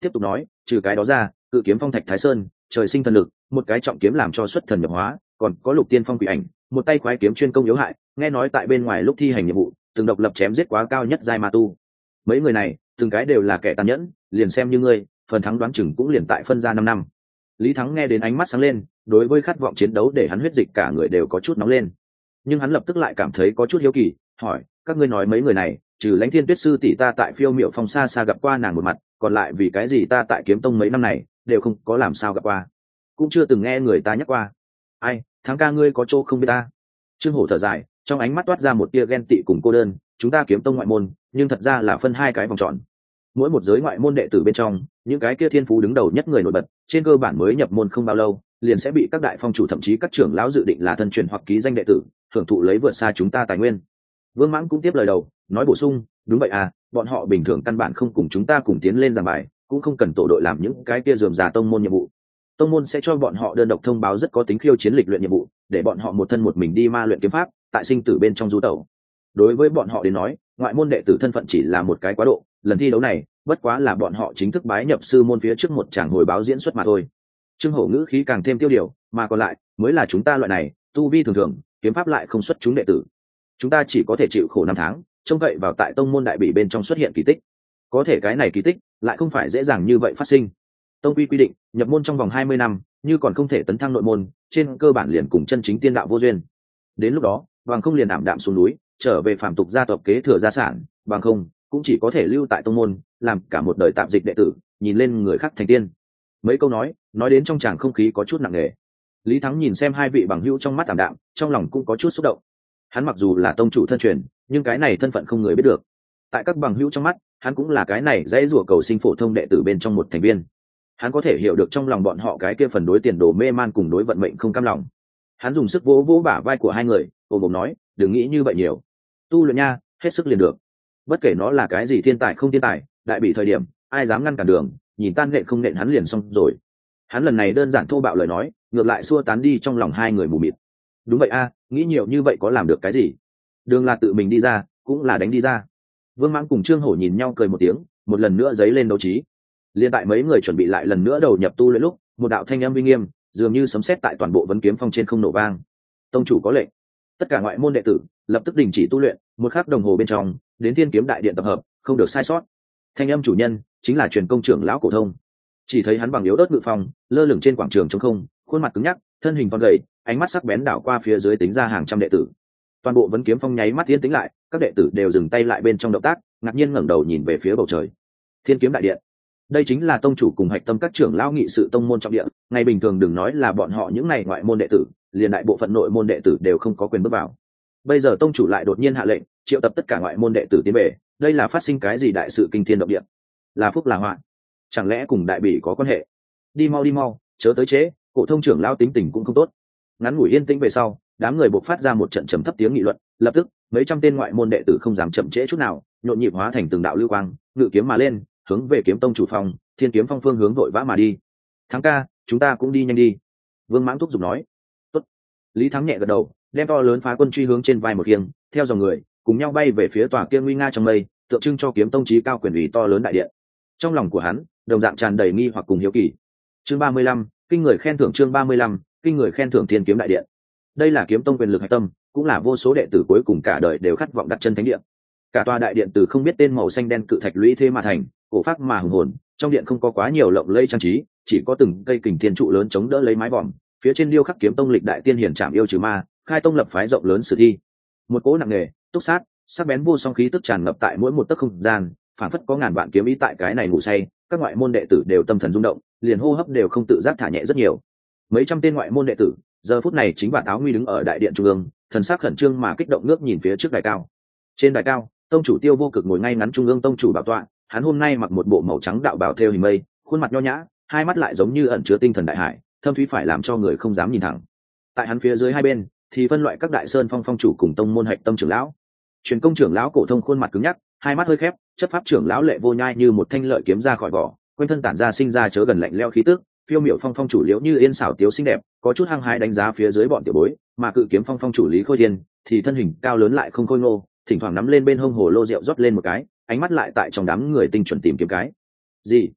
tiếp tục nói trừ cái đó ra cự kiếm phong thạch thái sơn trời sinh thần lực một cái trọng kiếm làm cho xuất thần nhập hóa, còn có lục tiên phong quỷ ảnh một tay khoái kiếm chuyên công yếu hại, nghe nói tại bên ngoài lúc thi hành nhiệm vụ từng độc lập chém giết quá cao nhất giai ma tu. Mấy người này từng cái đều là kẻ tàn nhẫn, liền xem như ngươi phần thắng đoán chừng cũng liền tại phân ra năm năm. Lý Thắng nghe đến ánh mắt sáng lên, đối với khát vọng chiến đấu để hắn huyết dịch cả người đều có chút nóng lên, nhưng hắn lập tức lại cảm thấy có chút hiếu kỳ, hỏi các ngươi nói mấy người này trừ Lãnh Thiên Tuyết sư tỷ ta tại Phiêu Miểu Phong xa xa gặp qua nàng một mặt, còn lại vì cái gì ta tại Kiếm Tông mấy năm này đều không có làm sao gặp qua, cũng chưa từng nghe người ta nhắc qua. Ai, Thắng ca ngươi có chỗ không biết ta. Trương Hổ thở dài, trong ánh mắt toát ra một tia ghen tị cùng cô đơn, chúng ta Kiếm Tông ngoại môn nhưng thật ra là phân hai cái vòng tròn, mỗi một giới ngoại môn đệ tử bên trong những cái kia thiên phú đứng đầu nhất người nổi bật trên cơ bản mới nhập môn không bao lâu liền sẽ bị các đại phong chủ thậm chí các trưởng lão dự định là thân truyền hoặc ký danh đệ tử hưởng thụ lấy vượt xa chúng ta tài nguyên. Vương Mãng cũng tiếp lời đầu nói bổ sung, đúng vậy à, bọn họ bình thường căn bản không cùng chúng ta cùng tiến lên giảng bài, cũng không cần tổ đội làm những cái kia rườm rà tông môn nhiệm vụ. Tông môn sẽ cho bọn họ đơn độc thông báo rất có tính khiêu chiến lịch luyện nhiệm vụ, để bọn họ một thân một mình đi ma luyện kiếm pháp tại sinh tử bên trong du tẩu. Đối với bọn họ đến nói, ngoại môn đệ tử thân phận chỉ là một cái quá độ, lần thi đấu này bất quá là bọn họ chính thức bái nhập sư môn phía trước một tràng hồi báo diễn xuất mà thôi. Trương Hổ ngữ khí càng thêm tiêu điều, mà còn lại mới là chúng ta loại này tu vi thường thường kiếm pháp lại không xuất chúng đệ tử, chúng ta chỉ có thể chịu khổ năm tháng, trông cậy vào tại tông môn đại bỉ bên trong xuất hiện kỳ tích. Có thể cái này kỳ tích lại không phải dễ dàng như vậy phát sinh. Tông quy quy định nhập môn trong vòng hai mươi năm như còn không thể tấn thăng nội môn, trên cơ bản liền cùng chân chính tiên đạo vô duyên. Đến lúc đó bằng không liền ảm đạm xuống núi, trở về phàm tục gia tộc kế thừa gia sản, bằng không cũng chỉ có thể lưu tại tông môn làm cả một đời tạm dịch đệ tử, nhìn lên người khác thành tiên. Mấy câu nói nói đến trong tràng không khí có chút nặng nề. Lý Thắng nhìn xem hai vị bằng hữu trong mắt ảm đạm, trong lòng cũng có chút xúc động. Hắn mặc dù là tông chủ thân truyền, nhưng cái này thân phận không người biết được. Tại các bằng hữu trong mắt, hắn cũng là cái này dãy rủa cầu sinh phổ thông đệ tử bên trong một thành viên. Hắn có thể hiểu được trong lòng bọn họ cái kia phần đối tiền đồ mê man cùng đối vận mệnh không cam lòng. Hắn dùng sức vỗ vỗ bả vai của hai người, ôm ôm nói, đừng nghĩ như vậy nhiều, tu luyện nha, hết sức liền được. Bất kể nó là cái gì thiên tài không thiên tài, đại bị thời điểm ai dám ngăn cản đường, nhìn tan nện không nện hắn liền xong rồi. Hắn lần này đơn giản thô bạo lời nói, ngược lại xua tán đi trong lòng hai người mù mịt. Đúng vậy a, nghĩ nhiều như vậy có làm được cái gì? Đường là tự mình đi ra, cũng là đánh đi ra. Vương Mãng cùng Trương Hổ nhìn nhau cười một tiếng, một lần nữa giấy lên đấu trí. Liên tại mấy người chuẩn bị lại lần nữa đầu nhập tu luyện lúc, một đạo thanh âm uy nghiêm, dường như sấm sét tại toàn bộ Vấn Kiếm Phong trên không nổ vang. Tông chủ có lệnh, tất cả ngoại môn đệ tử lập tức đình chỉ tu luyện, một khắc đồng hồ bên trong, đến Thiên Kiếm Đại Điện tập hợp, không được sai sót. Thanh âm chủ nhân chính là Truyền Công trưởng lão Cổ Thông. Chỉ thấy hắn bằng yếu ớt ngự phong, lơ lửng trên quảng trường trống không, khuôn mặt cứng nhắc, thân hình thon gầy, ánh mắt sắc bén đảo qua phía dưới tính ra hàng trăm đệ tử. Toàn bộ Vấn Kiếm Phong nháy mắt tiến tĩnh lại, các đệ tử đều dừng tay lại bên trong động tác, ngạc nhiên ngẩng đầu nhìn về phía bầu trời. Thiên Kiếm Đại Điện, đây chính là tông chủ cùng hạch tâm các trưởng lão nghị sự tông môn trọng địa, ngày bình thường đừng nói là bọn họ những này ngoại môn đệ tử, liền đại bộ phận nội môn đệ tử đều không có quyền bước vào. Bây giờ tông chủ lại đột nhiên hạ lệnh triệu tập tất cả ngoại môn đệ tử tiến về, đây là phát sinh cái gì đại sự kinh thiên động địa? Là phúc là họa? Chẳng lẽ cùng đại bỉ có quan hệ? Đi mau đi mau, chớ tới trễ, Cổ Thông trưởng lão tính tình cũng không tốt. Ngắn ngủi yên tĩnh về sau, đám người buộc phát ra một trận trầm thấp tiếng nghị luận, lập tức mấy trăm tên ngoại môn đệ tử không dám chậm trễ chút nào, nhộn nhịp hóa thành từng đạo lưu quang, ngự kiếm mà lên, hướng về Kiếm Tông chủ phòng, Thiên Kiếm Phong phương hướng vội vã mà đi. Thắng ca, chúng ta cũng đi nhanh đi. Vương Mãng thúc giục nói. Tốt. Lý Thắng nhẹ gật đầu, đem to lớn phá quân truy hướng trên vai một khiêng, theo dòng người cùng nhau bay về phía tòa kia nguy nga trong mây, tượng trưng cho Kiếm Tông chí cao quyền ủy to lớn đại điện. Trong lòng của hắn đồng dạng tràn đầy nghi hoặc cùng hiếu kỳ. Chương ba mươi lăm, kinh người khen thưởng. Chương ba mươi lăm, kinh người khen thưởng Thiên Kiếm Đại Điện. Đây là Kiếm Tông quyền lực hạch tâm, cũng là vô số đệ tử cuối cùng cả đời đều khát vọng đặt chân thánh điện. Cả tòa đại điện từ không biết tên màu xanh đen cự thạch lũy thế mà thành, cổ phác mà hùng hồn. Trong điện không có quá nhiều lộng lẫy trang trí, chỉ có từng cây kình thiên trụ lớn chống đỡ lấy mái vòm, phía trên điêu khắc Kiếm Tông lịch đại tiên hiển trảm yêu trừ ma, khai tông lập phái rộng lớn sử thi. Một cỗ nặng nề, túc sát, sắc bén vô song khí tức tràn ngập tại mỗi một tấc không gian, phản phất có ngàn vạn kiếm ý tại cái này ngủ say. Các ngoại môn đệ tử đều tâm thần rung động, liền hô hấp đều không tự giác thả nhẹ rất nhiều. Mấy trăm tên ngoại môn đệ tử giờ phút này chính vạt áo nguy đứng ở đại điện trung ương, thần sắc khẩn trương mà kích động ngước nhìn phía trước đài cao. Trên đài cao, tông chủ Tiêu Vô Cực ngồi ngay ngắn trung ương tông chủ bảo tọa, hắn hôm nay mặc một bộ màu trắng đạo bào thêu hình mây, khuôn mặt nho nhã, hai mắt lại giống như ẩn chứa tinh thần đại hải, thâm thúy phải làm cho người không dám nhìn thẳng. Tại hắn phía dưới hai bên thì phân loại các đại sơn phong phong chủ cùng tông môn hạch tâm trưởng lão. Truyền Công trưởng lão Cổ Thông khuôn mặt cứng nhắc, hai mắt hơi khép, chấp pháp trưởng lão Lệ Vô Nhai như một thanh lợi kiếm ra khỏi vỏ, quanh thân tản ra sinh ra chớ gần lạnh lẽo khí tức. Phiêu Miểu Phong phong chủ Liễu Như Yên xảo tiếu xinh đẹp, có chút hăng hái đánh giá phía dưới bọn tiểu bối, mà Cự Kiếm Phong phong chủ Lý Khôi Thiên thì thân hình cao lớn lại không khôi ngô, thỉnh thoảng nắm lên bên hông hồ lô rượu rót lên một cái, ánh mắt lại tại trong đám người tinh chuẩn tìm kiếm cái gì.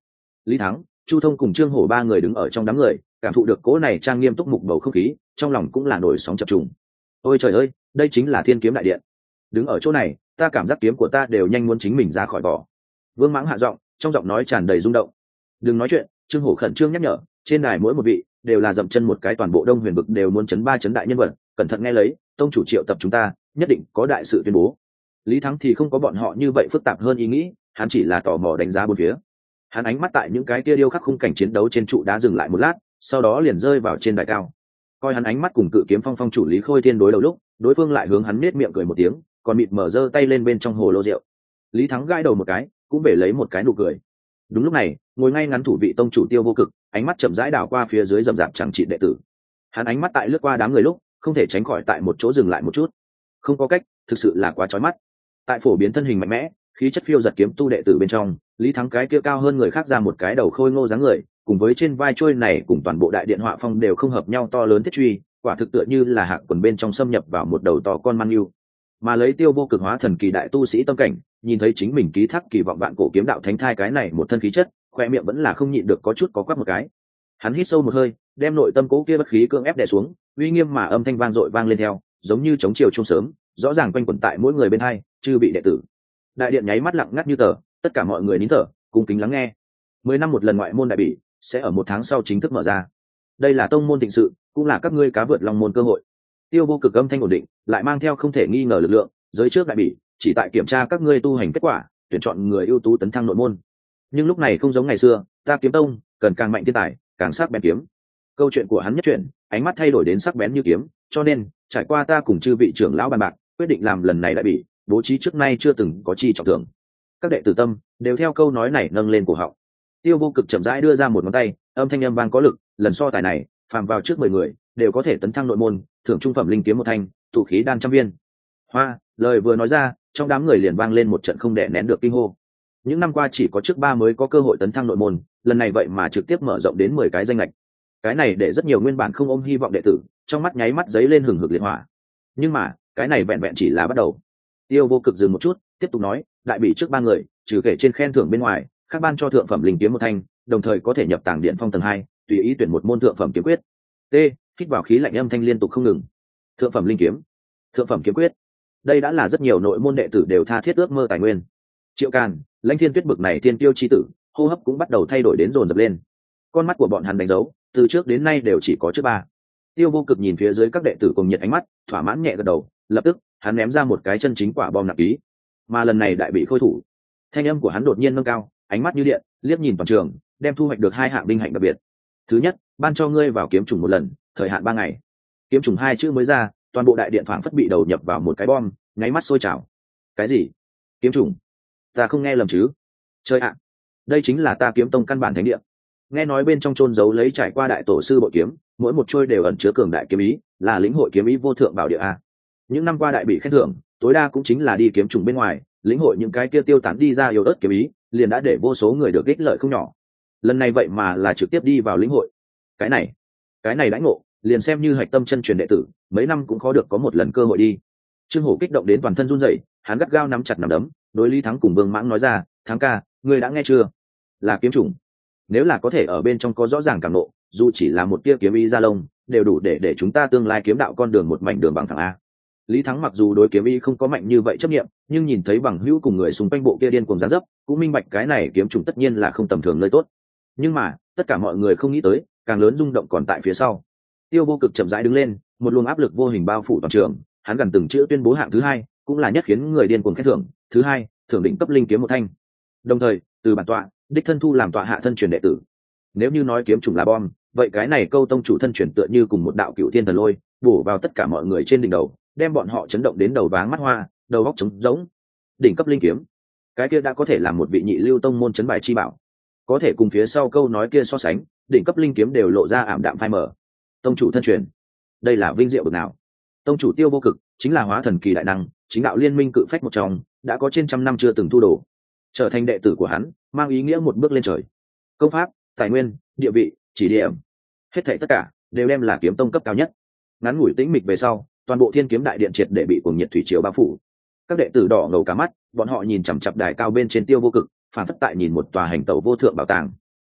Lý Thắng, Chu Thông cùng Trương Hổ ba người đứng ở trong đám người, cảm thụ được cỗ này trang nghiêm túc mục bầu không khí, trong lòng cũng là nổi sóng chập trùng. Ôi trời ơi, đây chính là Thiên Kiếm đại điện. Đứng ở chỗ này, ta cảm giác kiếm của ta đều nhanh muốn chính mình ra khỏi vỏ. Vương Mãng hạ giọng, trong giọng nói tràn đầy rung động. Đừng nói chuyện, Trương Hổ khẩn trương nhắc nhở, trên đài mỗi một vị đều là dậm chân một cái, toàn bộ Đông Huyền vực đều muốn chấn ba chấn đại nhân vật, cẩn thận nghe lấy, tông chủ triệu tập chúng ta, nhất định có đại sự tuyên bố. Lý Thắng thì không có bọn họ như vậy phức tạp hơn ý nghĩ, hắn chỉ là tò mò đánh giá bốn phía. Hắn ánh mắt tại những cái kia điêu khắc khung cảnh chiến đấu trên trụ đá dừng lại một lát, sau đó liền rơi vào trên đài cao. Coi hắn ánh mắt cùng Cự Kiếm Phong phong chủ Lý Khôi Thiên đối đầu lúc, đối phương lại hướng hắn nết miệng cười một tiếng, còn mịt mở giơ tay lên bên trong hồ lô rượu. Lý Thắng gãi đầu một cái, cũng bể lấy một cái nụ cười. Đúng lúc này, ngồi ngay ngắn thủ vị tông chủ Tiêu Vô Cực, ánh mắt chậm rãi đảo qua phía dưới rậm rạp chẳng trị đệ tử. Hắn ánh mắt tại lướt qua đám người lúc, không thể tránh khỏi tại một chỗ dừng lại một chút. Không có cách, thực sự là quá chói mắt. Tại phổ biến thân hình mạnh mẽ, khí chất phiêu giật kiếm tu đệ tử bên trong, Lý Thắng cái kia cao hơn người khác ra một cái đầu khôi ngô dáng người, cùng với trên vai trôi này cùng toàn bộ đại điện họa phong đều không hợp nhau to lớn thiết truy, quả thực tựa như là hạc quần bên trong xâm nhập vào một đầu to con man yêu. Mà lấy Tiêu Vô Cực hóa thần kỳ đại tu sĩ tâm cảnh, nhìn thấy chính mình ký thác kỳ vọng vạn cổ kiếm đạo thánh thai cái này một thân khí chất, khoe miệng vẫn là không nhịn được có chút có quắc một cái. Hắn hít sâu một hơi, đem nội tâm cố kia bất khí cưỡng ép đè xuống, uy nghiêm mà âm thanh vang dội vang lên theo, giống như chống chiều trung sớm, rõ ràng quanh quẩn tại mỗi người bên hai, chư bị đệ tử. Đại điện nháy mắt lặng ngắt như tờ, tất cả mọi người nín thở, cung kính lắng nghe. Mười năm một lần ngoại môn đại bỉ sẽ ở một tháng sau chính thức mở ra. Đây là tông môn thịnh sự, cũng là các ngươi cá vượt long môn cơ hội. Tiêu Vô Cực âm thanh ổn định, lại mang theo không thể nghi ngờ lực lượng, giới trước đại bỉ chỉ tại kiểm tra các ngươi tu hành kết quả, tuyển chọn người ưu tú tấn thăng nội môn. Nhưng lúc này không giống ngày xưa, ta kiếm tông cần càng mạnh thiên tài, càng sắc bén kiếm. Câu chuyện của hắn nhất chuyển, ánh mắt thay đổi đến sắc bén như kiếm, cho nên trải qua ta cùng chư vị trưởng lão bàn bạc, quyết định làm lần này đại bỉ bố trí trước nay chưa từng có chi trọng thưởng. Các đệ tử tâm đều theo câu nói này nâng lên cổ họng. Tiêu Vô Cực chậm rãi đưa ra một ngón tay, âm thanh âm vang có lực, lần so tài này phàm vào trước mười người đều có thể tấn thăng nội môn, thưởng trung phẩm linh kiếm một thanh, tụ khí đan trăm viên. Hoa, lời vừa nói ra, trong đám người liền vang lên một trận không đè nén được kinh hô. Những năm qua chỉ có trước ba mới có cơ hội tấn thăng nội môn, lần này vậy mà trực tiếp mở rộng đến mười cái danh lệch. Cái này để rất nhiều nguyên bản không ôm hy vọng đệ tử, trong mắt nháy mắt giấy lên hừng hực liệt hỏa. Nhưng mà, cái này vẹn vẹn chỉ là bắt đầu. Tiêu Vô Cực dừng một chút, tiếp tục nói, đại bỉ trước ba người, trừ kể trên khen thưởng bên ngoài, các ban cho thượng phẩm linh kiếm một thanh, đồng thời có thể nhập tàng điện phong tầng hai, tùy ý tuyển một môn thượng phẩm kiếm quyết. T, hít vào khí lạnh âm thanh liên tục không ngừng. Thượng phẩm linh kiếm, thượng phẩm kiếm quyết. Đây đã là rất nhiều nội môn đệ tử đều tha thiết ước mơ tài nguyên. Triệu Càn, Lãnh Thiên Tuyết bực này thiên tiêu chi tử, hô hấp cũng bắt đầu thay đổi đến dồn dập lên. Con mắt của bọn hắn đánh dấu, từ trước đến nay đều chỉ có trước ba. Tiêu Vô Cực nhìn phía dưới các đệ tử cùng nhiệt ánh mắt, thỏa mãn nhẹ gật đầu, lập tức hắn ném ra một cái chân chính quả bom nặng ký. Mà lần này đại bị khôi thủ, thanh âm của hắn đột nhiên nâng cao, ánh mắt như điện, liếc nhìn toàn trường, đem thu hoạch được hai hạng vinh hạnh đặc biệt. Thứ nhất, ban cho ngươi vào kiếm trùng một lần, thời hạn ba ngày. Kiếm trùng hai chữ mới ra, toàn bộ đại điện phảng phất bị đầu nhập vào một cái bom, nháy mắt sôi trào. Cái gì? Kiếm trùng? Ta không nghe lầm chứ? Chơi ạ, đây chính là ta kiếm tông căn bản thánh địa. Nghe nói bên trong chôn giấu lấy trải qua đại tổ sư bội kiếm, mỗi một trôi đều ẩn chứa cường đại kiếm ý, là lĩnh hội kiếm ý vô thượng bảo địa a. Những năm qua đại bị khen thưởng, tối đa cũng chính là đi kiếm trùng bên ngoài, lĩnh hội những cái kia tiêu tán đi ra yếu ớt kiếm ý, liền đã để vô số người được ích lợi không nhỏ. Lần này vậy mà là trực tiếp đi vào lĩnh hội. Cái này, cái này đãi ngộ, liền xem như hạch tâm chân truyền đệ tử, mấy năm cũng khó được có một lần cơ hội đi. Trương Hổ kích động đến toàn thân run rẩy, hắn gắt gao nắm chặt nắm đấm, đối Lý Thắng cùng Vương Mãng nói ra, "Thắng ca, ngươi đã nghe chưa? Là kiếm trùng. Nếu là có thể ở bên trong có rõ ràng cảm nộ, dù chỉ là một tia kiếm ý ra lông, đều đủ để để chúng ta tương lai kiếm đạo con đường một mảnh đường bằng thẳng a." Lý Thắng mặc dù đối kiếm ý không có mạnh như vậy chấp niệm, nhưng nhìn thấy bằng hữu cùng người xung quanh bộ kia điên cuồng giáng dấp, cũng minh bạch cái này kiếm trùng tất nhiên là không tầm thường nơi tốt. Nhưng mà, tất cả mọi người không nghĩ tới, càng lớn rung động còn tại phía sau. Tiêu Vô Cực chậm rãi đứng lên, một luồng áp lực vô hình bao phủ toàn trường, hắn gần từng chữ tuyên bố hạng thứ hai, cũng là nhất khiến người điên cuồng khen thưởng, thứ hai, thưởng định cấp linh kiếm một thanh. Đồng thời, từ bản tọa, đích thân thu làm tọa hạ thân truyền đệ tử. Nếu như nói kiếm trùng là bom, vậy cái này câu tông chủ thân truyền tựa như cùng một đạo cựu thiên thần lôi, bổ vào tất cả mọi người trên đỉnh đầu, đem bọn họ chấn động đến đầu váng mắt hoa, đầu óc trống rỗng. Đỉnh cấp linh kiếm, cái kia đã có thể làm một vị nhị lưu tông môn chấn bài chi bảo, có thể cùng phía sau câu nói kia so sánh, đỉnh cấp linh kiếm đều lộ ra ảm đạm phai mờ. Tông chủ thân truyền, đây là vinh diệu bậc nào? Tông chủ Tiêu Vô Cực chính là hóa thần kỳ đại năng, chính đạo liên minh cự phách một trong, đã có trên trăm năm chưa từng thu đồ, trở thành đệ tử của hắn, mang ý nghĩa một bước lên trời. Công pháp, tài nguyên, địa vị, chỉ điểm, hết thảy tất cả đều đem là kiếm tông cấp cao nhất. Ngắn ngủi tĩnh mịch về sau, toàn bộ Thiên Kiếm đại điện triệt để bị cuồng nhiệt thủy triều bao phủ. Các đệ tử đỏ ngầu cả mắt, bọn họ nhìn chằm chằm đài cao bên trên Tiêu Vô Cực, phản phất tại nhìn một tòa hành tẩu vô thượng bảo tàng.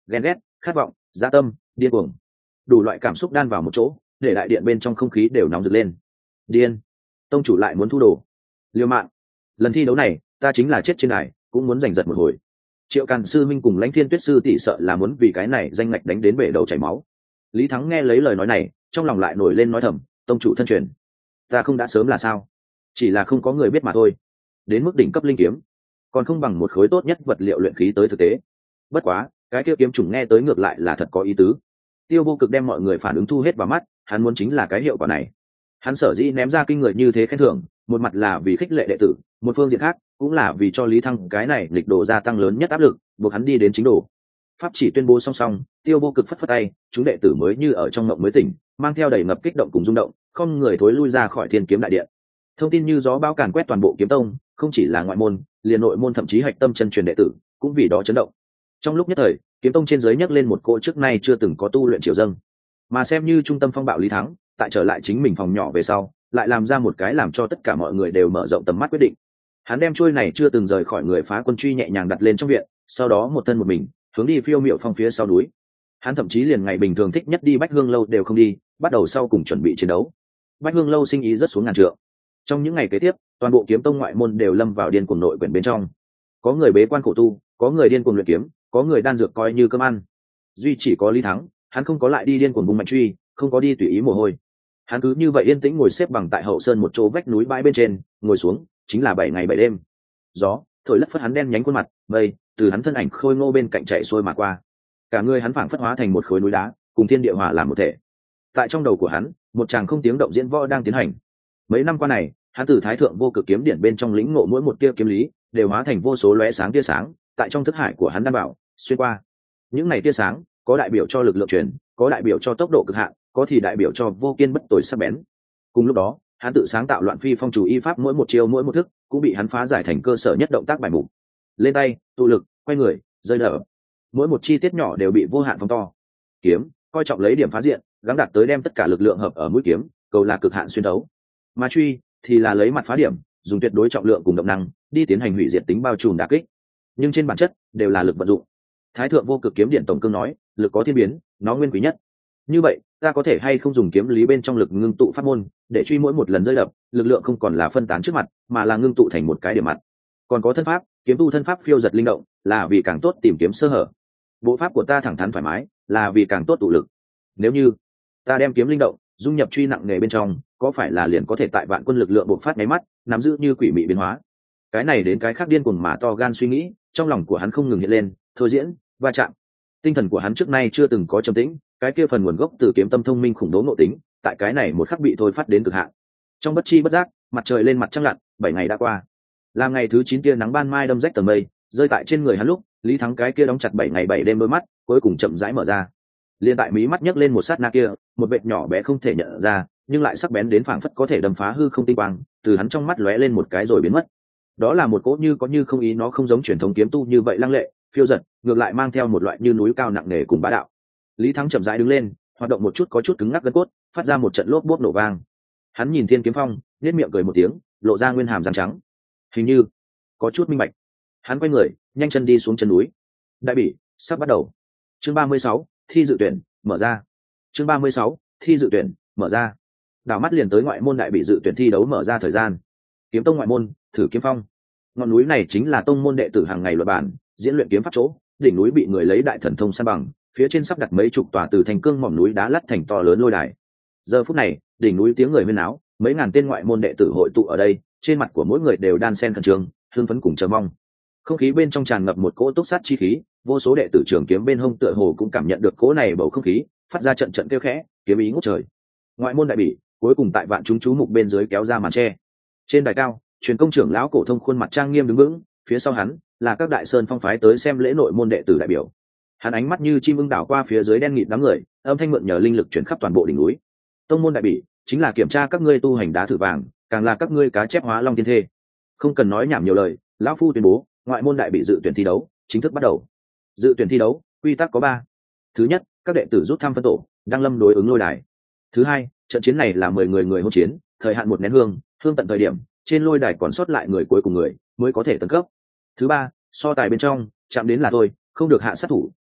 ghen ghét, khát vọng, dã tâm, điên cuồng, đủ loại cảm xúc đan vào một chỗ, để đại điện bên trong không khí đều nóng rực lên. Điên, tông chủ lại muốn thu đồ. Liêu mạng, lần thi đấu này ta chính là chết trên này cũng muốn giành giật một hồi. Triệu Càn sư minh cùng Lãnh Thiên Tuyết sư tỷ sợ là muốn vì cái này danh ngạch đánh đến bể đầu chảy máu. Lý Thắng nghe lấy lời nói này, trong lòng lại nổi lên nói thầm, tông chủ thân truyền, ta không đã sớm là sao? Chỉ là không có người biết mà thôi. Đến mức đỉnh cấp linh kiếm, còn không bằng một khối tốt nhất vật liệu luyện khí tới thực tế. Bất quá, cái kia kiếm chủng nghe tới ngược lại là thật có ý tứ. Tiêu Vô Cực đem mọi người phản ứng thu hết vào mắt, hắn muốn chính là cái hiệu quả này. Hắn sở dĩ ném ra kinh người như thế khen thưởng, một mặt là vì khích lệ đệ tử, một phương diện khác cũng là vì cho Lý Thăng cái này lịch độ gia tăng lớn nhất áp lực, buộc hắn đi đến chính đồ. Pháp chỉ tuyên bố song song, Tiêu Vô Cực phất phất tay, chúng đệ tử mới như ở trong mộng mới tỉnh, mang theo đầy ngập kích động cùng rung động, không người thối lui ra khỏi Thiên Kiếm đại điện. Thông tin như gió bão càn quét toàn bộ kiếm tông, không chỉ là ngoại môn, liền nội môn thậm chí hạch tâm chân truyền đệ tử cũng vì đó chấn động. Trong lúc nhất thời, kiếm tông trên dưới nhấc lên một cỗ trước nay chưa từng có tu luyện triều dâng. Mà xem như trung tâm phong bạo Lý Thắng, tại trở lại chính mình phòng nhỏ về sau, lại làm ra một cái làm cho tất cả mọi người đều mở rộng tầm mắt quyết định. Hắn đem chuôi này chưa từng rời khỏi người phá quân truy nhẹ nhàng đặt lên trong viện, sau đó một thân một mình hướng đi phiêu miệu phong phía sau núi. Hắn thậm chí liền ngày bình thường thích nhất đi Bách Hương lâu đều không đi, bắt đầu sau cùng chuẩn bị chiến đấu. Bách Hương lâu sinh ý rất xuống ngàn trượng. Trong những ngày kế tiếp, toàn bộ kiếm tông ngoại môn đều lâm vào điên cuồng nội quyển bên trong. Có người bế quan khổ tu, có người điên cuồng luyện kiếm, có người đan dược coi như cơm ăn. Duy chỉ có Lý Thắng, hắn không có lại đi điên cuồng bung mạnh truy, không có đi tùy ý mồ hôi. Hắn cứ như vậy yên tĩnh ngồi xếp bằng tại hậu sơn một chỗ vách núi bãi bên trên, ngồi xuống chính là bảy ngày bảy đêm. Gió thổi lất phất hắn đen nhánh khuôn mặt, mây từ hắn thân ảnh khôi ngô bên cạnh chạy xuôi mà qua. Cả người hắn phảng phất hóa thành một khối núi đá, cùng thiên địa hòa làm một thể. Tại trong đầu của hắn, một tràng không tiếng động diễn võ đang tiến hành. Mấy năm qua này, hắn từ Thái Thượng Vô Cực kiếm điển bên trong lĩnh ngộ mỗi một tia kiếm lý, đều hóa thành vô số lóe sáng tia sáng, tại trong thức hải của hắn đan bảo xuyên qua. Những này tia sáng, có đại biểu cho lực lượng truyền, có đại biểu cho tốc độ cực hạn, có thì đại biểu cho vô kiên bất tồi sắc bén. Cùng lúc đó, hắn tự sáng tạo loạn phi phong chủ y pháp, mỗi một chiêu mỗi một thức cũng bị hắn phá giải thành cơ sở nhất động tác bài mục. Lên tay, tụ lực, quay người, rơi đỡ, mỗi một chi tiết nhỏ đều bị vô hạn phóng to. Kiếm coi trọng lấy điểm phá diện, gắng đạt tới đem tất cả lực lượng hợp ở mũi kiếm, cầu là cực hạn xuyên đấu. Mà truy thì là lấy mặt phá điểm, dùng tuyệt đối trọng lượng cùng động năng đi tiến hành hủy diệt tính bao trùm đả kích, nhưng trên bản chất đều là lực vận dụng. Thái Thượng Vô Cực kiếm điển tổng cương nói, lực có thiên biến, nó nguyên quý nhất. Như vậy, ta có thể hay không dùng kiếm lý bên trong lực ngưng tụ pháp môn, để truy mỗi một lần rơi đập, lực lượng không còn là phân tán trước mặt, mà là ngưng tụ thành một cái điểm mặt. Còn có thân pháp, kiếm tu thân pháp phiêu giật linh động, là vì càng tốt tìm kiếm sơ hở. Bộ pháp của ta thẳng thắn thoải mái, là vì càng tốt tụ lực. Nếu như ta đem kiếm linh động dung nhập truy nặng nghề bên trong, có phải là liền có thể tại vạn quân lực lượng bộc phát nháy mắt, nắm giữ như quỷ mị biến hóa. Cái này đến cái khác điên cuồng mà to gan suy nghĩ, trong lòng của hắn không ngừng hiện lên, thôi diễn, va chạm. Tinh thần của hắn trước nay chưa từng có trầm tĩnh, cái kia phần nguồn gốc từ kiếm tâm thông minh khủng bố nội tính, tại cái này một khắc bị thôi phát đến cực hạn. Trong bất chi bất giác, mặt trời lên mặt trăng lặn, bảy ngày đã qua. Là ngày thứ chín tia nắng ban mai đâm rách tầng mây, rơi tại trên người hắn lúc, Lý Thắng cái kia đóng chặt bảy ngày bảy đêm đôi mắt, cuối cùng chậm rãi mở ra. Liên tại mí mắt nhấc lên một sát na kia, một vệt nhỏ bé không thể nhận ra, nhưng lại sắc bén đến phảng phất có thể đâm phá hư không tinh quang, từ hắn trong mắt lóe lên một cái rồi biến mất. Đó là một cỗ như có như không ý, nó không giống truyền thống kiếm tu như vậy lăng lệ, phiêu dật, ngược lại mang theo một loại như núi cao nặng nề cùng bá đạo. Lý Thắng chậm rãi đứng lên, hoạt động một chút có chút cứng ngắc gân cốt, phát ra một trận lốp bốp nổ vang. Hắn nhìn Thiên Kiếm Phong, nhếch miệng cười một tiếng, lộ ra nguyên hàm răng trắng. Hình như có chút minh bạch. Hắn quay người, nhanh chân đi xuống chân núi. Đại bỉ sắp bắt đầu. Chương ba mươi sáu, thi dự tuyển mở ra. Chương ba mươi sáu, thi dự tuyển mở ra. Đảo mắt liền tới ngoại môn đại bỉ dự tuyển thi đấu mở ra thời gian. Kiếm tông ngoại môn, Thử Kiếm Phong. Ngọn núi này chính là tông môn đệ tử hàng ngày luận bản, diễn luyện kiếm pháp chỗ. Đỉnh núi bị người lấy đại thần thông san bằng, phía trên sắp đặt mấy chục tòa từ thành cương mỏm núi đá lắt thành to lớn lôi đài. Giờ phút này, đỉnh núi tiếng người huyên náo, mấy ngàn tên ngoại môn đệ tử hội tụ ở đây, trên mặt của mỗi người đều đan xen khẩn trương, hưng phấn cùng chờ mong. Không khí bên trong tràn ngập một cỗ túc sát chi khí, vô số đệ tử trường kiếm bên hông tựa hồ cũng cảm nhận được cỗ này bầu không khí, phát ra trận trận kêu khẽ, kiếm ý ngút trời. Ngoại môn đại bỉ, cuối cùng tại vạn chúng chú mục bên dưới kéo ra màn che. Trên đài cao, truyền công trưởng lão cổ thông khuôn mặt trang nghiêm đứng vững, phía sau hắn là các đại sơn phong phái tới xem lễ nội môn đệ tử đại biểu. Hắn ánh mắt như chim ưng đảo qua phía dưới đen nghịt đám người, âm thanh mượn nhờ linh lực chuyển khắp toàn bộ đỉnh núi. Tông môn đại bỉ chính là kiểm tra các ngươi tu hành đá thử vàng, càng là các ngươi cá chép hóa long tiên thê. Không cần nói nhảm nhiều lời, lão phu tuyên bố, ngoại môn đại bỉ dự tuyển thi đấu chính thức bắt đầu. Dự tuyển thi đấu quy tắc có ba. Thứ nhất, các đệ tử rút thăm phân tổ, đăng lâm đối ứng lôi đài. Thứ hai, trận chiến này là mười người người hôn chiến, thời hạn một nén hương, hương tận thời điểm, trên lôi đài còn sót lại người cuối cùng người mới có thể tấn cấp. Thứ ba, so tài bên trong, chạm đến là thôi, không được hạ sát thủ,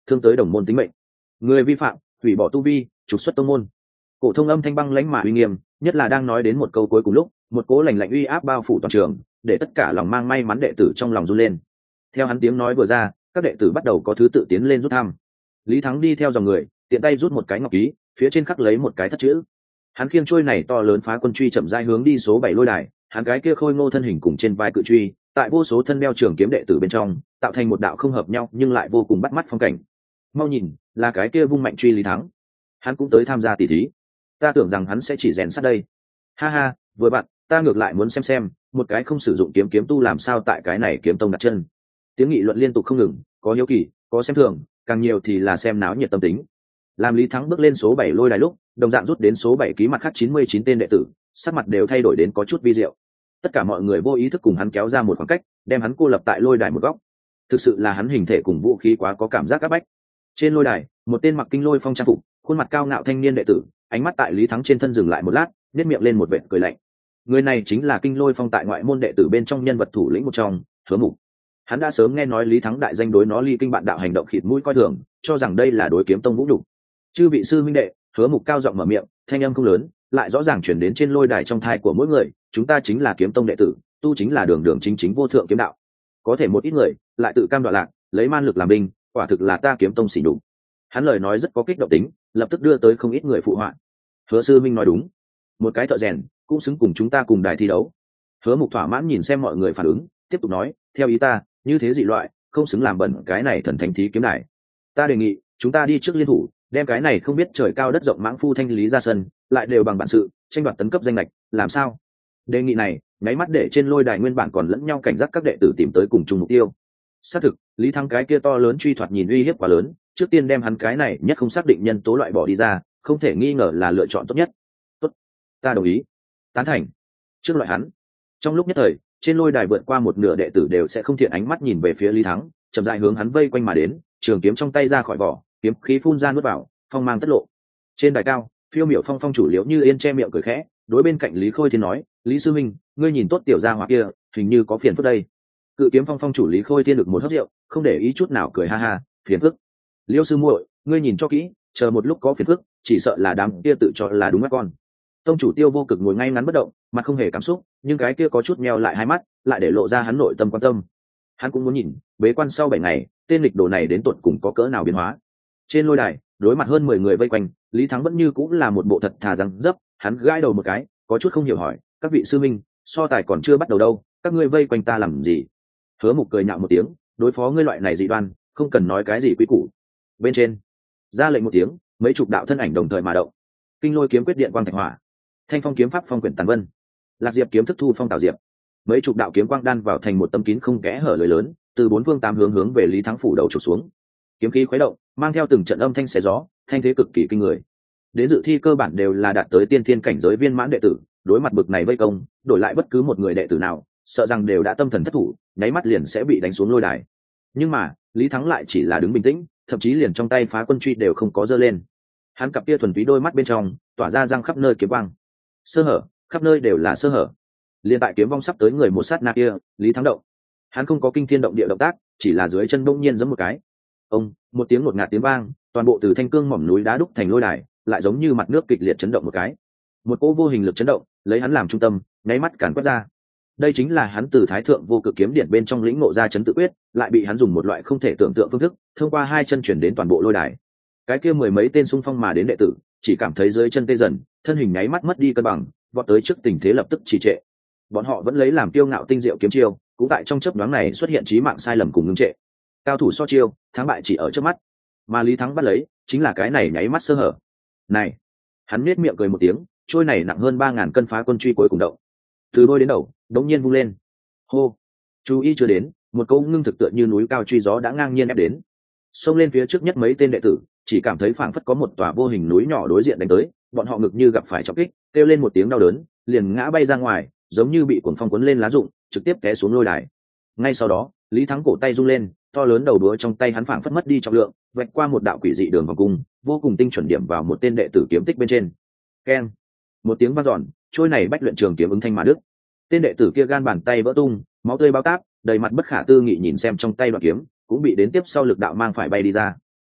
thương tới đồng môn tính mệnh. Người vi phạm hủy bỏ tu vi, trục xuất tông môn. Cổ thông âm thanh băng lãnh mà uy nghiêm, nhất là đang nói đến một câu cuối cùng lúc, một cỗ lạnh lạnh uy áp bao phủ toàn trường, để tất cả lòng mang may mắn đệ tử trong lòng run lên. Theo hắn tiếng nói vừa ra, các đệ tử bắt đầu có thứ tự tiến lên rút thăm. Lý Thắng đi theo dòng người, tiện tay rút một cái ngọc ký, phía trên khắc lấy một cái thất chữ. Hắn khiêng chuôi này to lớn phá quân truy chậm rãi hướng đi số bảy lôi đài, hắn cái kia khôi ngô thân hình cùng trên vai cự truy, tại vô số thân đeo trường kiếm đệ tử bên trong, tạo thành một đạo không hợp nhau nhưng lại vô cùng bắt mắt phong cảnh. Mau nhìn, là cái kia vung mạnh truy Lý Thắng. Hắn cũng tới tham gia tỷ thí. Ta tưởng rằng hắn sẽ chỉ rèn sắt đây. Ha ha, vừa bạn, ta ngược lại muốn xem xem, một cái không sử dụng kiếm kiếm tu làm sao tại cái này kiếm tông đặt chân. Tiếng nghị luận liên tục không ngừng, có hiếu kỳ, có xem thường, càng nhiều thì là xem náo nhiệt tâm tính. Làm Lý Thắng bước lên số bảy lôi đài lúc, đồng dạng rút đến số bảy ký mặt khác chín mươi chín tên đệ tử, sắc mặt đều thay đổi đến có chút vi diệu. Tất cả mọi người vô ý thức cùng hắn kéo ra một khoảng cách, đem hắn cô lập tại lôi đài một góc. Thực sự là hắn hình thể cùng vũ khí quá có cảm giác áp bách. Trên lôi đài, một tên mặc kinh lôi phong trang phục, khuôn mặt cao ngạo thanh niên đệ tử, ánh mắt tại Lý Thắng trên thân dừng lại một lát, nhếch miệng lên một vệt cười lạnh. Người này chính là kinh lôi phong tại ngoại môn đệ tử bên trong nhân vật thủ lĩnh một trong, Hứa Mục. Hắn đã sớm nghe nói Lý Thắng đại danh đối nó ly kinh bạn đạo hành động khịt mũi coi thường, cho rằng đây là đối kiếm tông vũ nhục. Chư vị sư huynh đệ, Hứa Mục cao giọng mở miệng, thanh âm không lớn, lại rõ ràng truyền đến trên lôi đài trong thai của mỗi người, chúng ta chính là kiếm tông đệ tử, tu chính là đường đường chính chính vô thượng kiếm đạo. Có thể một ít người lại tự cam đoạ lạc, lấy man lực làm binh, quả thực là ta kiếm tông xỉ nhục. Hắn lời nói rất có kích động tính, lập tức đưa tới không ít người phụ họa. Hứa sư minh nói đúng, một cái thợ rèn cũng xứng cùng chúng ta cùng đài thi đấu. Hứa Mục thỏa mãn nhìn xem mọi người phản ứng, tiếp tục nói, theo ý ta, như thế dị loại không xứng làm bẩn cái này thần thánh thí kiếm đài. Ta đề nghị chúng ta đi trước liên thủ, đem cái này không biết trời cao đất rộng mãng phu thanh lý ra sân, lại đều bằng bản sự tranh đoạt tấn cấp danh lệch, làm sao? Đề nghị này nháy mắt để trên lôi đài nguyên bản còn lẫn nhau cảnh giác các đệ tử tìm tới cùng chung mục tiêu. Xác thực, Lý Thắng cái kia to lớn truy thoạt nhìn uy hiếp quá lớn, trước tiên đem hắn cái này nhất không xác định nhân tố loại bỏ đi ra, không thể nghi ngờ là lựa chọn tốt nhất. Tốt, ta đồng ý, tán thành. Trước loại hắn. Trong lúc nhất thời, trên lôi đài vượt qua một nửa đệ tử đều sẽ không thiện ánh mắt nhìn về phía Lý Thắng, chậm rãi hướng hắn vây quanh mà đến, trường kiếm trong tay ra khỏi vỏ, kiếm khí phun ra nuốt vào, phong mang tất lộ. Trên đài cao, phiêu miểu phong phong chủ Liễu Như Yên che miệng cười khẽ, đối bên cạnh Lý Khôi Thiên nói, Lý sư minh, ngươi nhìn tốt tiểu gia hỏa kia, hình như có phiền phức đây. Cự kiếm phong phong chủ Lý Khôi Thiên được một hớp rượu, không để ý chút nào cười ha ha, phiền phức. Liêu sư muội, ngươi nhìn cho kỹ, chờ một lúc có phiền phức, chỉ sợ là đám kia tự cho là đúng các con. Tông chủ Tiêu Vô Cực ngồi ngay ngắn bất động, mặt không hề cảm xúc, nhưng cái kia có chút meo lại hai mắt, lại để lộ ra hắn nội tâm quan tâm. Hắn cũng muốn nhìn, bế quan sau bảy ngày, tên lịch đồ này đến tột cùng có cỡ nào biến hóa. Trên lôi đài, đối mặt hơn mười người vây quanh, Lý Thắng vẫn như cũng là một bộ thật thà răng dấp, hắn gãi đầu một cái, có chút không hiểu hỏi, các vị sư minh, so tài còn chưa bắt đầu đâu, các ngươi vây quanh ta làm gì? Hứa Mục cười nhạo một tiếng, đối phó ngươi loại này dị đoan, không cần nói cái gì quý củ. Bên trên, ra lệnh một tiếng, mấy chục đạo thân ảnh đồng thời mà động. Kinh lôi kiếm quyết điện quang thạch hỏa, thanh phong kiếm pháp phong quyển tàn vân, lạc diệp kiếm thức thu phong tào diệp, mấy chục đạo kiếm quang đan vào thành một tâm kín không kẽ hở lưới lớn, từ bốn phương tám hướng hướng về Lý Thắng phủ đầu chụp xuống. Kiếm khí khuấy động, mang theo từng trận âm thanh xé gió, thanh thế cực kỳ kinh người. Đến dự thi cơ bản đều là đạt tới tiên thiên cảnh giới viên mãn đệ tử, đối mặt bực này vây công, đổi lại bất cứ một người đệ tử nào, sợ rằng đều đã tâm thần thất thủ, nháy mắt liền sẽ bị đánh xuống lôi đài. Nhưng mà, Lý Thắng lại chỉ là đứng bình tĩnh, thậm chí liền trong tay phá quân truy đều không có giơ lên. Hắn cặp kia thuần túy đôi mắt bên trong, tỏa ra răng khắp nơi kiếm quang. Sơ hở, khắp nơi đều là sơ hở. Liên tại kiếm vong sắp tới người một sát na kia, Lý Thắng động. Hắn không có kinh thiên động địa động tác, chỉ là dưới chân bỗng nhiên giẫm một cái. Ông, một tiếng ngột ngạt tiếng vang, toàn bộ từ thanh cương mỏm núi đá đúc thành lôi đài, lại giống như mặt nước kịch liệt chấn động một cái. Một cỗ vô hình lực chấn động, lấy hắn làm trung tâm, nháy mắt càn quét ra. Đây chính là hắn từ Thái Thượng Vô Cực Kiếm Điển bên trong lĩnh ngộ ra chấn tự quyết, lại bị hắn dùng một loại không thể tưởng tượng phương thức, thông qua hai chân chuyển đến toàn bộ lôi đài. Cái kia mười mấy tên xung phong mà đến đệ tử, chỉ cảm thấy dưới chân tê dần, thân hình nháy mắt mất đi cân bằng, vọt tới trước tình thế lập tức trì trệ. Bọn họ vẫn lấy làm kiêu ngạo tinh diệu kiếm chiêu, cũng tại trong chớp nhoáng này xuất hiện chí mạng sai lầm cùng ngưng trệ. Cao thủ so chiêu, thắng bại chỉ ở trước mắt, mà Lý Thắng bắt lấy chính là cái này nháy mắt sơ hở. Này, hắn nhếch miệng cười một tiếng, trôi này nặng hơn ba ngàn cân phá quân truy cuối cùng động, từ đôi đến đầu, đống nhiên vung lên. Hô, chú ý chưa đến, một câu ngưng thực tựa như núi cao truy gió đã ngang nhiên ép đến. Xông lên phía trước nhất mấy tên đệ tử, chỉ cảm thấy phảng phất có một tòa vô hình núi nhỏ đối diện đánh tới, bọn họ ngực như gặp phải trọng kích, kêu lên một tiếng đau đớn, liền ngã bay ra ngoài, giống như bị cuồng phong cuốn lên lá rụng, trực tiếp té xuống lôi đài. Ngay sau đó, Lý Thắng cổ tay rung lên, to lớn đầu đũa trong tay hắn phảng phất mất đi trọng lượng, vạch qua một đạo quỷ dị đường vòng cung, vô cùng tinh chuẩn điểm vào một tên đệ tử kiếm tích bên trên. Keng, một tiếng vang dọn, trôi này bách luyện trường kiếm ứng thanh mà đứt. Tên đệ tử kia gan bàn tay vỡ tung, máu tươi bao táp, đầy mặt bất khả tư nghị nhìn xem trong tay đoạn kiếm, cũng bị đến tiếp sau lực đạo mang phải bay đi ra.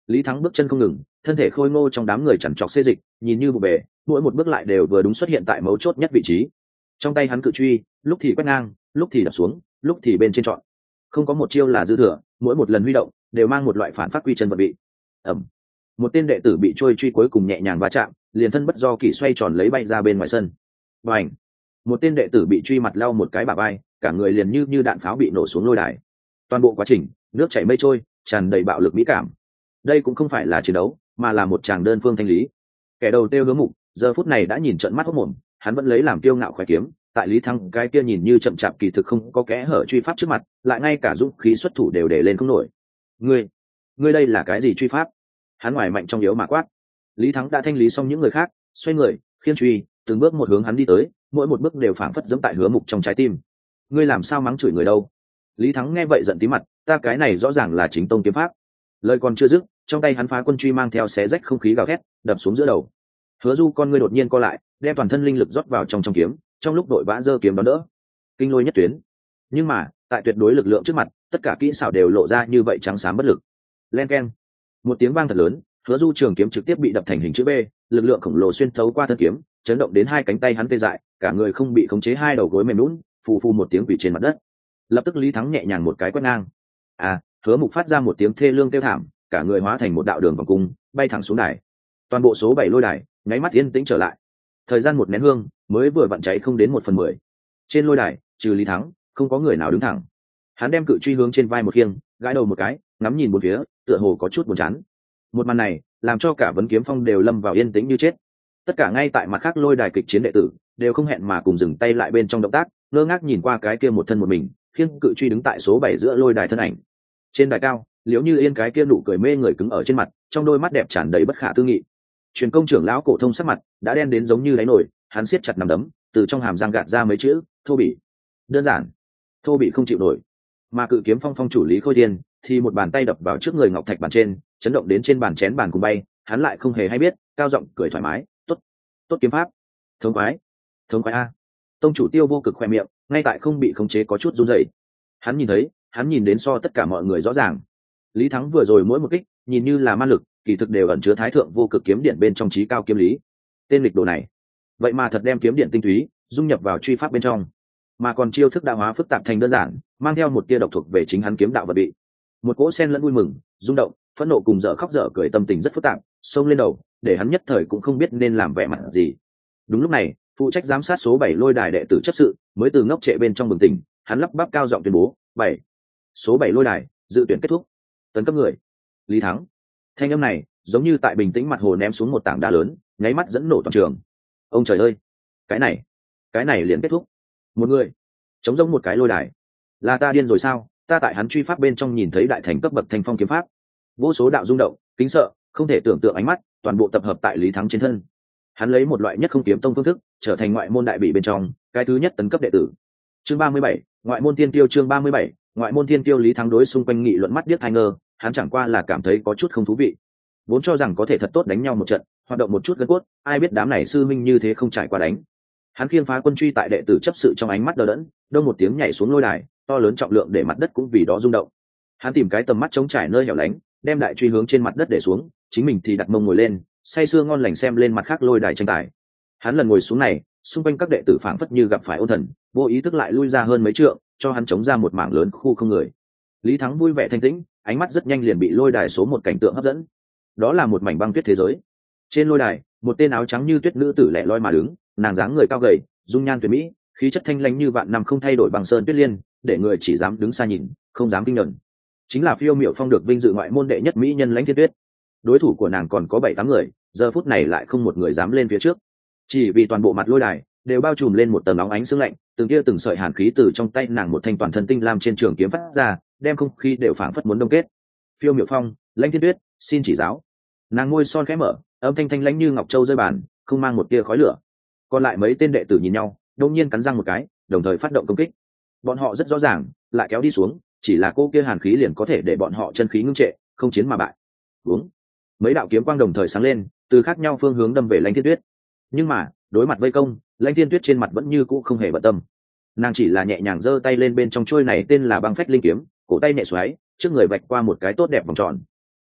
Lý Thắng bước chân không ngừng, thân thể khôi ngô trong đám người chằn trọc xê dịch, nhìn như bộ bề, mỗi một bước lại đều vừa đúng xuất hiện tại mấu chốt nhất vị trí. Trong tay hắn cự truy, lúc thì quét ngang, lúc thì đập xuống, lúc thì bên trên trọn. Không có một chiêu là dư thừa, mỗi một lần huy động đều mang một loại phản phát quy chân vật vị. Ầm. Một tên đệ tử bị trôi truy cuối cùng nhẹ nhàng va chạm, liền thân bất do kỷ xoay tròn lấy bay ra bên ngoài sân. Bành. Một tên đệ tử bị truy mặt lao một cái bả vai, cả người liền như như đạn pháo bị nổ xuống lôi đài. Toàn bộ quá trình, nước chảy mây trôi, tràn đầy bạo lực mỹ cảm. Đây cũng không phải là chiến đấu, mà là một tràng đơn phương thanh lý. Kẻ đầu tiêu Hứa Mục giờ phút này đã nhìn trợn mắt hốt mồm, hắn vẫn lấy làm kiêu ngạo khoe kiếm, tại Lý Thắng cái kia nhìn như chậm chạp kỳ thực không có kẽ hở truy pháp trước mặt, lại ngay cả dũng khí xuất thủ đều để lên không nổi. Ngươi, ngươi đây là cái gì truy pháp? Hắn ngoài mạnh trong yếu mà quát. Lý Thắng đã thanh lý xong những người khác, xoay người, khiêng truy, từng bước một hướng hắn đi tới, mỗi một bước đều phảng phất giẫm tại Hứa Mục trong trái tim. Ngươi làm sao mắng chửi người đâu? Lý Thắng nghe vậy giận tí mặt, ta cái này rõ ràng là chính tông kiếm pháp. Lời còn chưa dứt, trong tay hắn phá quân truy mang theo xé rách không khí gào thét, đập xuống giữa đầu. Hứa Du con ngươi đột nhiên co lại, đem toàn thân linh lực rót vào trong trong kiếm, trong lúc đội vã giơ kiếm đón đỡ. Kinh lôi nhất tuyến. Nhưng mà, tại tuyệt đối lực lượng trước mặt, tất cả kỹ xảo đều lộ ra như vậy trắng xám bất lực. Len keng. Một tiếng vang thật lớn, Hứa Du trường kiếm trực tiếp bị đập thành hình chữ B, lực lượng khổng lồ xuyên thấu qua thân kiếm, chấn động đến hai cánh tay hắn tê dại, cả người không bị khống chế, hai đầu gối mềm nhũn, phù phù một tiếng quỳ trên mặt đất. Lập tức Lý Thắng nhẹ nhàng một cái quét ngang. À, Hứa Mục phát ra một tiếng thê lương kêu thảm, cả người hóa thành một đạo đường vòng cung, bay thẳng xuống đài. Toàn bộ số bảy lôi đài nháy mắt yên tĩnh trở lại. Thời gian một nén hương mới vừa vặn cháy không đến một phần mười. Trên lôi đài trừ Lý Thắng không có người nào đứng thẳng. Hắn đem cự truy hướng trên vai một khiêng, gãi đầu một cái, ngắm nhìn bốn phía, tựa hồ có chút buồn chán. Một màn này làm cho cả Vấn Kiếm Phong đều lâm vào yên tĩnh như chết. Tất cả ngay tại mặt khác lôi đài kịch chiến đệ tử đều không hẹn mà cùng dừng tay lại bên trong động tác, ngơ ngác nhìn qua cái kia một thân một mình khiêng cự truy đứng tại số bảy giữa lôi đài thân ảnh. Trên đài cao, Liễu Như Yên cái kia nụ cười mê người cứng ở trên mặt, trong đôi mắt đẹp tràn đầy bất khả tư nghị. Truyền công trưởng lão Cổ Thông sắc mặt đã đen đến giống như đáy nồi, hắn siết chặt nắm đấm, từ trong hàm răng gạt ra mấy chữ, thô bỉ. Đơn giản, thô bỉ không chịu nổi. Mà Cự Kiếm Phong phong chủ Lý Khôi Thiên thì một bàn tay đập vào trước người ngọc thạch bàn trên, chấn động đến trên bàn chén bàn cùng bay, hắn lại không hề hay biết, cao giọng cười thoải mái, "Tốt, tốt kiếm pháp. Thống khoái, thống khoái a." Tông chủ Tiêu Vô Cực khoe miệng, ngay tại không bị khống chế có chút run rẩy. Hắn nhìn thấy, hắn nhìn đến so tất cả mọi người rõ ràng. Lý Thắng vừa rồi mỗi một kích, nhìn như là man lực, kỳ thực đều ẩn chứa Thái Thượng Vô Cực kiếm điện bên trong trí cao kiếm lý. Tên lịch đồ này, vậy mà thật đem kiếm điện tinh túy dung nhập vào truy pháp bên trong, mà còn chiêu thức đạo hóa phức tạp thành đơn giản, mang theo một tia độc thuộc về chính hắn kiếm đạo vật bị. Một cỗ sen lẫn vui mừng, rung động, phẫn nộ cùng dở khóc dở cười tâm tình rất phức tạp, xông lên đầu, để hắn nhất thời cũng không biết nên làm vẻ mặt gì. Đúng lúc này, phụ trách giám sát số bảy lôi đài đệ tử chấp sự mới từ ngốc trệ bên trong bừng tỉnh, hắn lắp bắp cao giọng tuyên bố, bảy số bảy lôi đài dự tuyển kết thúc, tấn cấp người Lý Thắng. Thanh âm này giống như tại bình tĩnh mặt hồ ném xuống một tảng đá lớn, nháy mắt dẫn nổ toàn trường. Ông trời ơi, cái này cái này liền kết thúc. Một người chống giống một cái lôi đài, là ta điên rồi sao? Ta tại hắn truy pháp bên trong nhìn thấy đại thành cấp bậc thanh phong kiếm pháp, vô số đạo rung động, kính sợ, không thể tưởng tượng ánh mắt toàn bộ tập hợp tại Lý Thắng trên thân. Hắn lấy một loại nhất không kiếm tông phương thức trở thành ngoại môn đại bị bên trong cái thứ nhất tấn cấp đệ tử. Chương ba mươi bảy, ngoại môn thiên tiêu. Chương ba mươi bảy, ngoại môn thiên tiêu. Lý Thắng đối xung quanh nghị luận mắt điếc hai ngơ, hắn chẳng qua là cảm thấy có chút không thú vị, vốn cho rằng có thể thật tốt đánh nhau một trận, hoạt động một chút gân cốt, ai biết đám này sư minh như thế không trải qua đánh. Hắn khiêng phá quân truy tại đệ tử chấp sự trong ánh mắt đờ đẫn, đông một tiếng nhảy xuống lôi đài, to lớn trọng lượng để mặt đất cũng vì đó rung động. Hắn tìm cái tầm mắt trống trải nơi hẻo lánh, đem đại truy hướng trên mặt đất để xuống, chính mình thì đặt mông ngồi lên, say sưa ngon lành xem lên mặt khác lôi đài tranh tài. Hắn lần ngồi xuống này, xung quanh các đệ tử phảng phất như gặp phải ôn thần, vô ý thức lại lui ra hơn mấy trượng, cho hắn chống ra một mảng lớn khu không người. Lý Thắng vui vẻ thanh tĩnh, ánh mắt rất nhanh liền bị lôi đài số một cảnh tượng hấp dẫn. Đó là một mảnh băng tuyết thế giới. Trên lôi đài, một tên áo trắng như tuyết nữ tử lẻ loi mà đứng, nàng dáng người cao gầy, dung nhan tuyệt mỹ, khí chất thanh lãnh như vạn năm không thay đổi bằng sơn tuyết liên, để người chỉ dám đứng xa nhìn, không dám kinh nhẫn. Chính là Phiêu Miểu Phong được vinh dự ngoại môn đệ nhất mỹ nhân Lãnh Thiên Tuyết. Đối thủ của nàng còn có bảy tám người, giờ phút này lại không một người dám lên phía trước, chỉ vì toàn bộ mặt lôi đài đều bao trùm lên một tầng nóng ánh sương lạnh, từng kia từng sợi hàn khí từ trong tay nàng một thanh toàn thân tinh lam trên trường kiếm phát ra, đem không khí đều phảng phất muốn đông kết. Phiêu Miểu Phong, Lãnh Thiên Tuyết, xin chỉ giáo. Nàng môi son khẽ mở, âm thanh thanh lãnh như ngọc châu rơi bàn, không mang một tia khói lửa. Còn lại mấy tên đệ tử nhìn nhau, đột nhiên cắn răng một cái, đồng thời phát động công kích. Bọn họ rất rõ ràng, lại kéo đi xuống, chỉ là cô kia hàn khí liền có thể để bọn họ chân khí ngưng trệ, không chiến mà bại. Uống. Mấy đạo kiếm quang đồng thời sáng lên, từ khác nhau phương hướng đâm về Lãnh Thiên Tuyết. Nhưng mà, đối mặt vây công, Lãnh Thiên Tuyết trên mặt vẫn như cũ không hề bận tâm. Nàng chỉ là nhẹ nhàng giơ tay lên bên trong chuôi này tên là băng phách linh kiếm, cổ tay nhẹ xoáy, trước người vạch qua một cái tốt đẹp vòng tròn.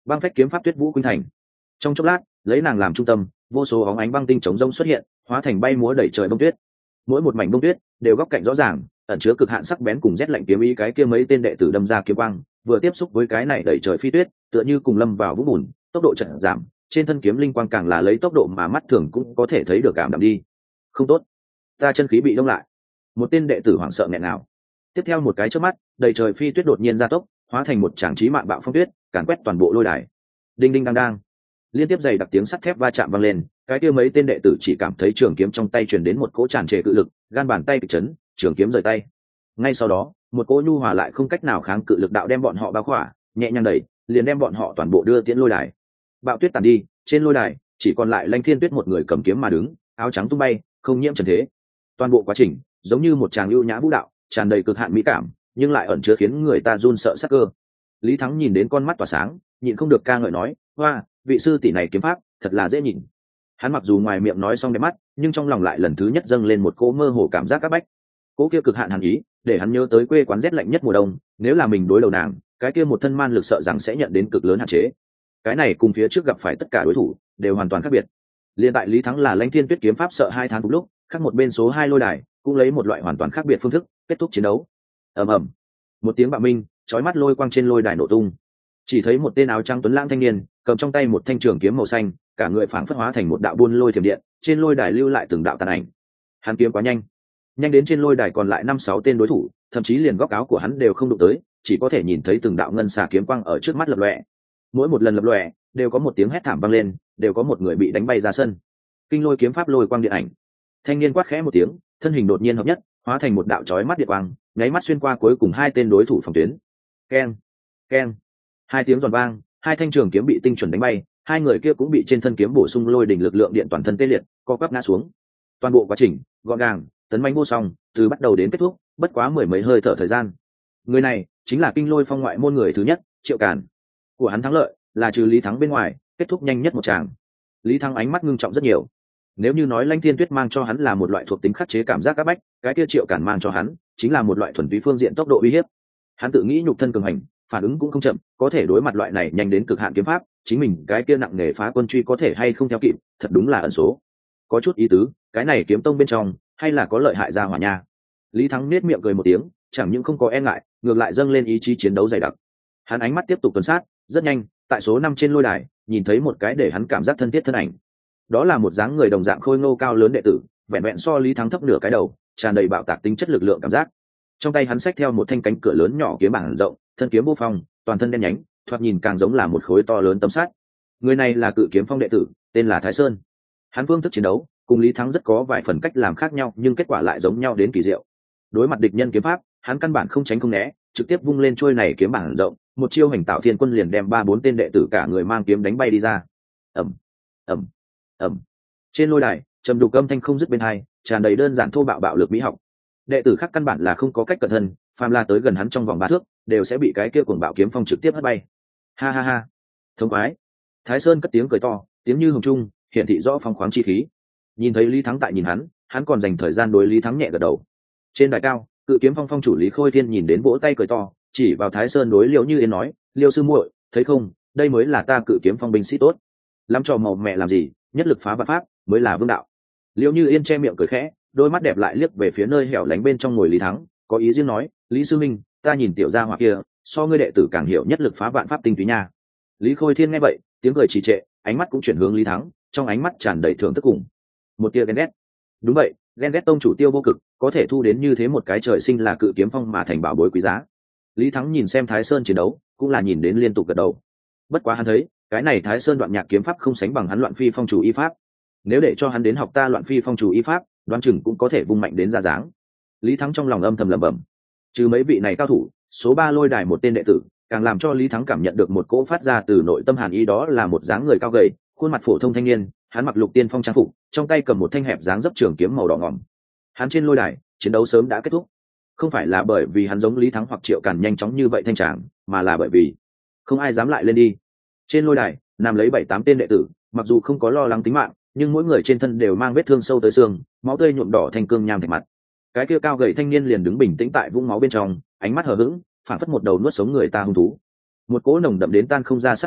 Băng phách kiếm pháp tuyết vũ khuynh thành. Trong chốc lát, lấy nàng làm trung tâm, vô số óng ánh băng tinh chống rông xuất hiện, hóa thành bay múa đẩy trời bông tuyết. Mỗi một mảnh bông tuyết đều góc cạnh rõ ràng, ẩn chứa cực hạn sắc bén cùng rét lạnh kiếm ý. Cái kia mấy tên đệ tử đâm ra kiếm quang, vừa tiếp xúc với cái này đẩy trời phi tuyết, tựa như cùng lâm vào vũng bùn, tốc độ chậm giảm, trên thân kiếm linh quang càng là lấy tốc độ mà mắt thường cũng có thể thấy được cảm đạm đi. Không tốt, ta chân khí bị đông lại. Một tên đệ tử hoảng sợ nghẹn nào. Tiếp theo một cái chớp mắt, đầy trời phi tuyết đột nhiên gia tốc, hóa thành một tràng chí mạng bạo phong tuyết, càn quét toàn bộ lôi đài. Đinh đinh đang đang, liên tiếp dày đặc tiếng sắt thép va chạm vang lên. Cái kia mấy tên đệ tử chỉ cảm thấy trường kiếm trong tay truyền đến một cỗ tràn trề cự lực, gan bàn tay kịch chấn, trường kiếm rời tay. Ngay sau đó, một cỗ nhu hòa lại không cách nào kháng cự lực đạo đem bọn họ bao khỏa, nhẹ nhàng đẩy, liền đem bọn họ toàn bộ đưa tiễn lôi đài. Bạo tuyết tàn đi, trên lôi đài chỉ còn lại Lãnh Thiên Tuyết một người cầm kiếm mà đứng, áo trắng tung bay, không nhiễm trần thế. Toàn bộ quá trình giống như một tràng lưu nhã vũ đạo, tràn đầy cực hạn mỹ cảm, nhưng lại ẩn chứa khiến người ta run sợ sắc cơ. Lý Thắng nhìn đến con mắt tỏa sáng, nhịn không được ca ngợi nói: "Hoa, vị sư tỷ này kiếm pháp thật là dễ nhìn." Hắn mặc dù ngoài miệng nói xong đẹp mắt, nhưng trong lòng lại lần thứ nhất dâng lên một cỗ mơ hồ cảm giác các bách. Cỗ kia cực hạn hàn ý, để hắn nhớ tới quê quán rét lạnh nhất mùa đông, nếu là mình đối đầu nàng, cái kia một thân man lực sợ rằng sẽ nhận đến cực lớn hạn chế. Cái này cùng phía trước gặp phải tất cả đối thủ đều hoàn toàn khác biệt. Liên tại Lý Thắng là Lãnh Thiên Tuyết kiếm pháp sợ hai tháng cùng lúc, khác một bên số hai lôi đài cũng lấy một loại hoàn toàn khác biệt phương thức kết thúc chiến đấu. Ầm ầm, một tiếng bạo minh, chói mắt lôi quang trên lôi đài nổ tung. Chỉ thấy một tên áo trắng tuấn lãng thanh niên cầm trong tay một thanh trường kiếm màu xanh, cả người phảng phất hóa thành một đạo buôn lôi thiểm điện, trên lôi đài lưu lại từng đạo tàn ảnh. Hắn kiếm quá nhanh, nhanh đến trên lôi đài còn lại năm sáu tên đối thủ, thậm chí liền góc áo của hắn đều không đụng tới, chỉ có thể nhìn thấy từng đạo ngân xà kiếm quang ở trước mắt lập lòe. Mỗi một lần lập lòe đều có một tiếng hét thảm vang lên, đều có một người bị đánh bay ra sân. Kinh lôi kiếm pháp lôi quang điện ảnh. Thanh niên quát khẽ một tiếng, thân hình đột nhiên hợp nhất, hóa thành một đạo chói mắt điện quang, nháy mắt xuyên qua cuối cùng hai tên đối thủ phòng tuyến. Keng, keng, hai tiếng giòn vang, hai thanh trường kiếm bị tinh chuẩn đánh bay, hai người kia cũng bị trên thân kiếm bổ sung lôi đỉnh lực lượng điện toàn thân tê liệt, co quắp ngã xuống. Toàn bộ quá trình gọn gàng, tấn mãnh vô song, từ bắt đầu đến kết thúc bất quá mười mấy hơi thở thời gian. Người này chính là Kinh Lôi Phong ngoại môn người thứ nhất, Triệu Càn. Của hắn thắng lợi là trừ Lý Thắng bên ngoài kết thúc nhanh nhất một tràng. Lý Thắng ánh mắt ngưng trọng rất nhiều. Nếu như nói Lãnh Thiên Tuyết mang cho hắn là một loại thuộc tính khắc chế cảm giác áp bách, cái kia Triệu Càn mang cho hắn chính là một loại thuần túy phương diện tốc độ uy hiếp. Hắn tự nghĩ nhục thân cường hành, phản ứng cũng không chậm, có thể đối mặt loại này nhanh đến cực hạn kiếm pháp, chính mình cái kia nặng nề phá quân truy có thể hay không theo kịp, thật đúng là ẩn số. Có chút ý tứ, cái này kiếm tông bên trong hay là có lợi hại ra hỏa nha. Lý Thắng nết miệng cười một tiếng, chẳng những không có e ngại, ngược lại dâng lên ý chí chiến đấu dày đặc. Hắn ánh mắt tiếp tục tuần sát, rất nhanh, tại số năm trên lôi đài, nhìn thấy một cái để hắn cảm giác thân thiết thân ảnh. Đó là một dáng người đồng dạng khôi ngô cao lớn đệ tử, vẹn vẹn so Lý Thắng thấp nửa cái đầu, tràn đầy bạo tạc tính chất lực lượng cảm giác. Trong tay hắn xách theo một thanh cánh cửa lớn nhỏ kiếm bảng rộng, thân kiếm vô phong, toàn thân đen nhánh, thoạt nhìn càng giống là một khối to lớn tấm sắt. Người này là Cự Kiếm Phong đệ tử, tên là Thái Sơn. Hắn phương thức chiến đấu cùng Lý Thắng rất có vài phần cách làm khác nhau, nhưng kết quả lại giống nhau đến kỳ diệu. Đối mặt địch nhân kiếm pháp, hắn căn bản không tránh không né, trực tiếp vung lên chuôi này kiếm bảng rộng, một chiêu hành tạo thiên quân liền đem ba bốn tên đệ tử cả người mang kiếm đánh bay đi ra. Ầm, ầm, ầm. Trên lôi đài, trầm đục âm thanh không dứt bên hai, tràn đầy đơn giản thô bạo bạo lực mỹ học. Đệ tử khác căn bản là không có cách cẩn thân, phàm la tới gần hắn trong vòng ba thước, đều sẽ bị cái kia cuồng bạo kiếm phong trực tiếp hất bay. Ha ha ha, thông khoái. Thái Sơn cất tiếng cười to, tiếng như hồng trung, hiển thị rõ phong khoáng chi khí. Nhìn thấy Lý Thắng tại nhìn hắn, hắn còn dành thời gian đối Lý Thắng nhẹ gật đầu. Trên đài cao, Cự Kiếm Phong phong chủ Lý Khôi Thiên nhìn đến vỗ tay cười to, chỉ vào Thái Sơn đối Liễu Như Yên nói: "Liêu sư muội, thấy không, đây mới là ta Cự Kiếm Phong binh sĩ tốt. Lắm trò màu mẹ làm gì, nhất lực phá vạn pháp mới là vương đạo." Liễu Như Yên che miệng cười khẽ, đôi mắt đẹp lại liếc về phía nơi hẻo lánh bên trong ngồi Lý Thắng, có ý riêng nói: "Lý sư minh, ta nhìn tiểu gia hỏa kia, so ngươi đệ tử càng hiểu nhất lực phá vạn pháp tinh túy nha." Lý Khôi Thiên nghe vậy, tiếng cười trì trệ, ánh mắt cũng chuyển hướng Lý Thắng, trong ánh mắt tràn đầy thưởng thức cùng một tia ghen ghét. Đúng vậy, ghen ghét tông chủ Tiêu Vô Cực có thể thu đến như thế một cái trời sinh là Cự Kiếm Phong mà thành bảo bối quý giá. Lý Thắng nhìn xem Thái Sơn chiến đấu, cũng là nhìn đến liên tục gật đầu. Bất quá hắn thấy, cái này Thái Sơn đoạn nhạc kiếm pháp không sánh bằng hắn Loạn Phi Phong chủ y pháp. Nếu để cho hắn đến học ta Loạn Phi Phong chủ y pháp, đoán chừng cũng có thể vung mạnh đến ra dáng. Lý Thắng trong lòng âm thầm lẩm bẩm. Trừ mấy vị này cao thủ, số ba lôi đài một tên đệ tử, càng làm cho Lý Thắng cảm nhận được một cỗ phát ra từ nội tâm hàn ý, đó là một dáng người cao gầy, khuôn mặt phổ thông thanh niên, hắn mặc lục tiên phong trang phục, trong tay cầm một thanh hẹp dáng dấp trường kiếm màu đỏ ngòm. Hắn trên lôi đài, chiến đấu sớm đã kết thúc. Không phải là bởi vì hắn giống Lý Thắng hoặc Triệu Càn nhanh chóng như vậy thanh tràng, mà là bởi vì không ai dám lại lên đi. Trên lôi đài, nằm lấy bảy tám tên đệ tử, mặc dù không có lo lắng tính mạng, nhưng mỗi người trên thân đều mang vết thương sâu tới xương, máu tươi nhuộm đỏ thành cương nham thạch mặt. Cái kia cao gầy thanh niên liền đứng bình tĩnh tại vũng máu bên trong, ánh mắt hờ hững, phản phất một đầu nuốt sống người ta hung thú. Một cỗ nồng đậm đến tan không ra sát khí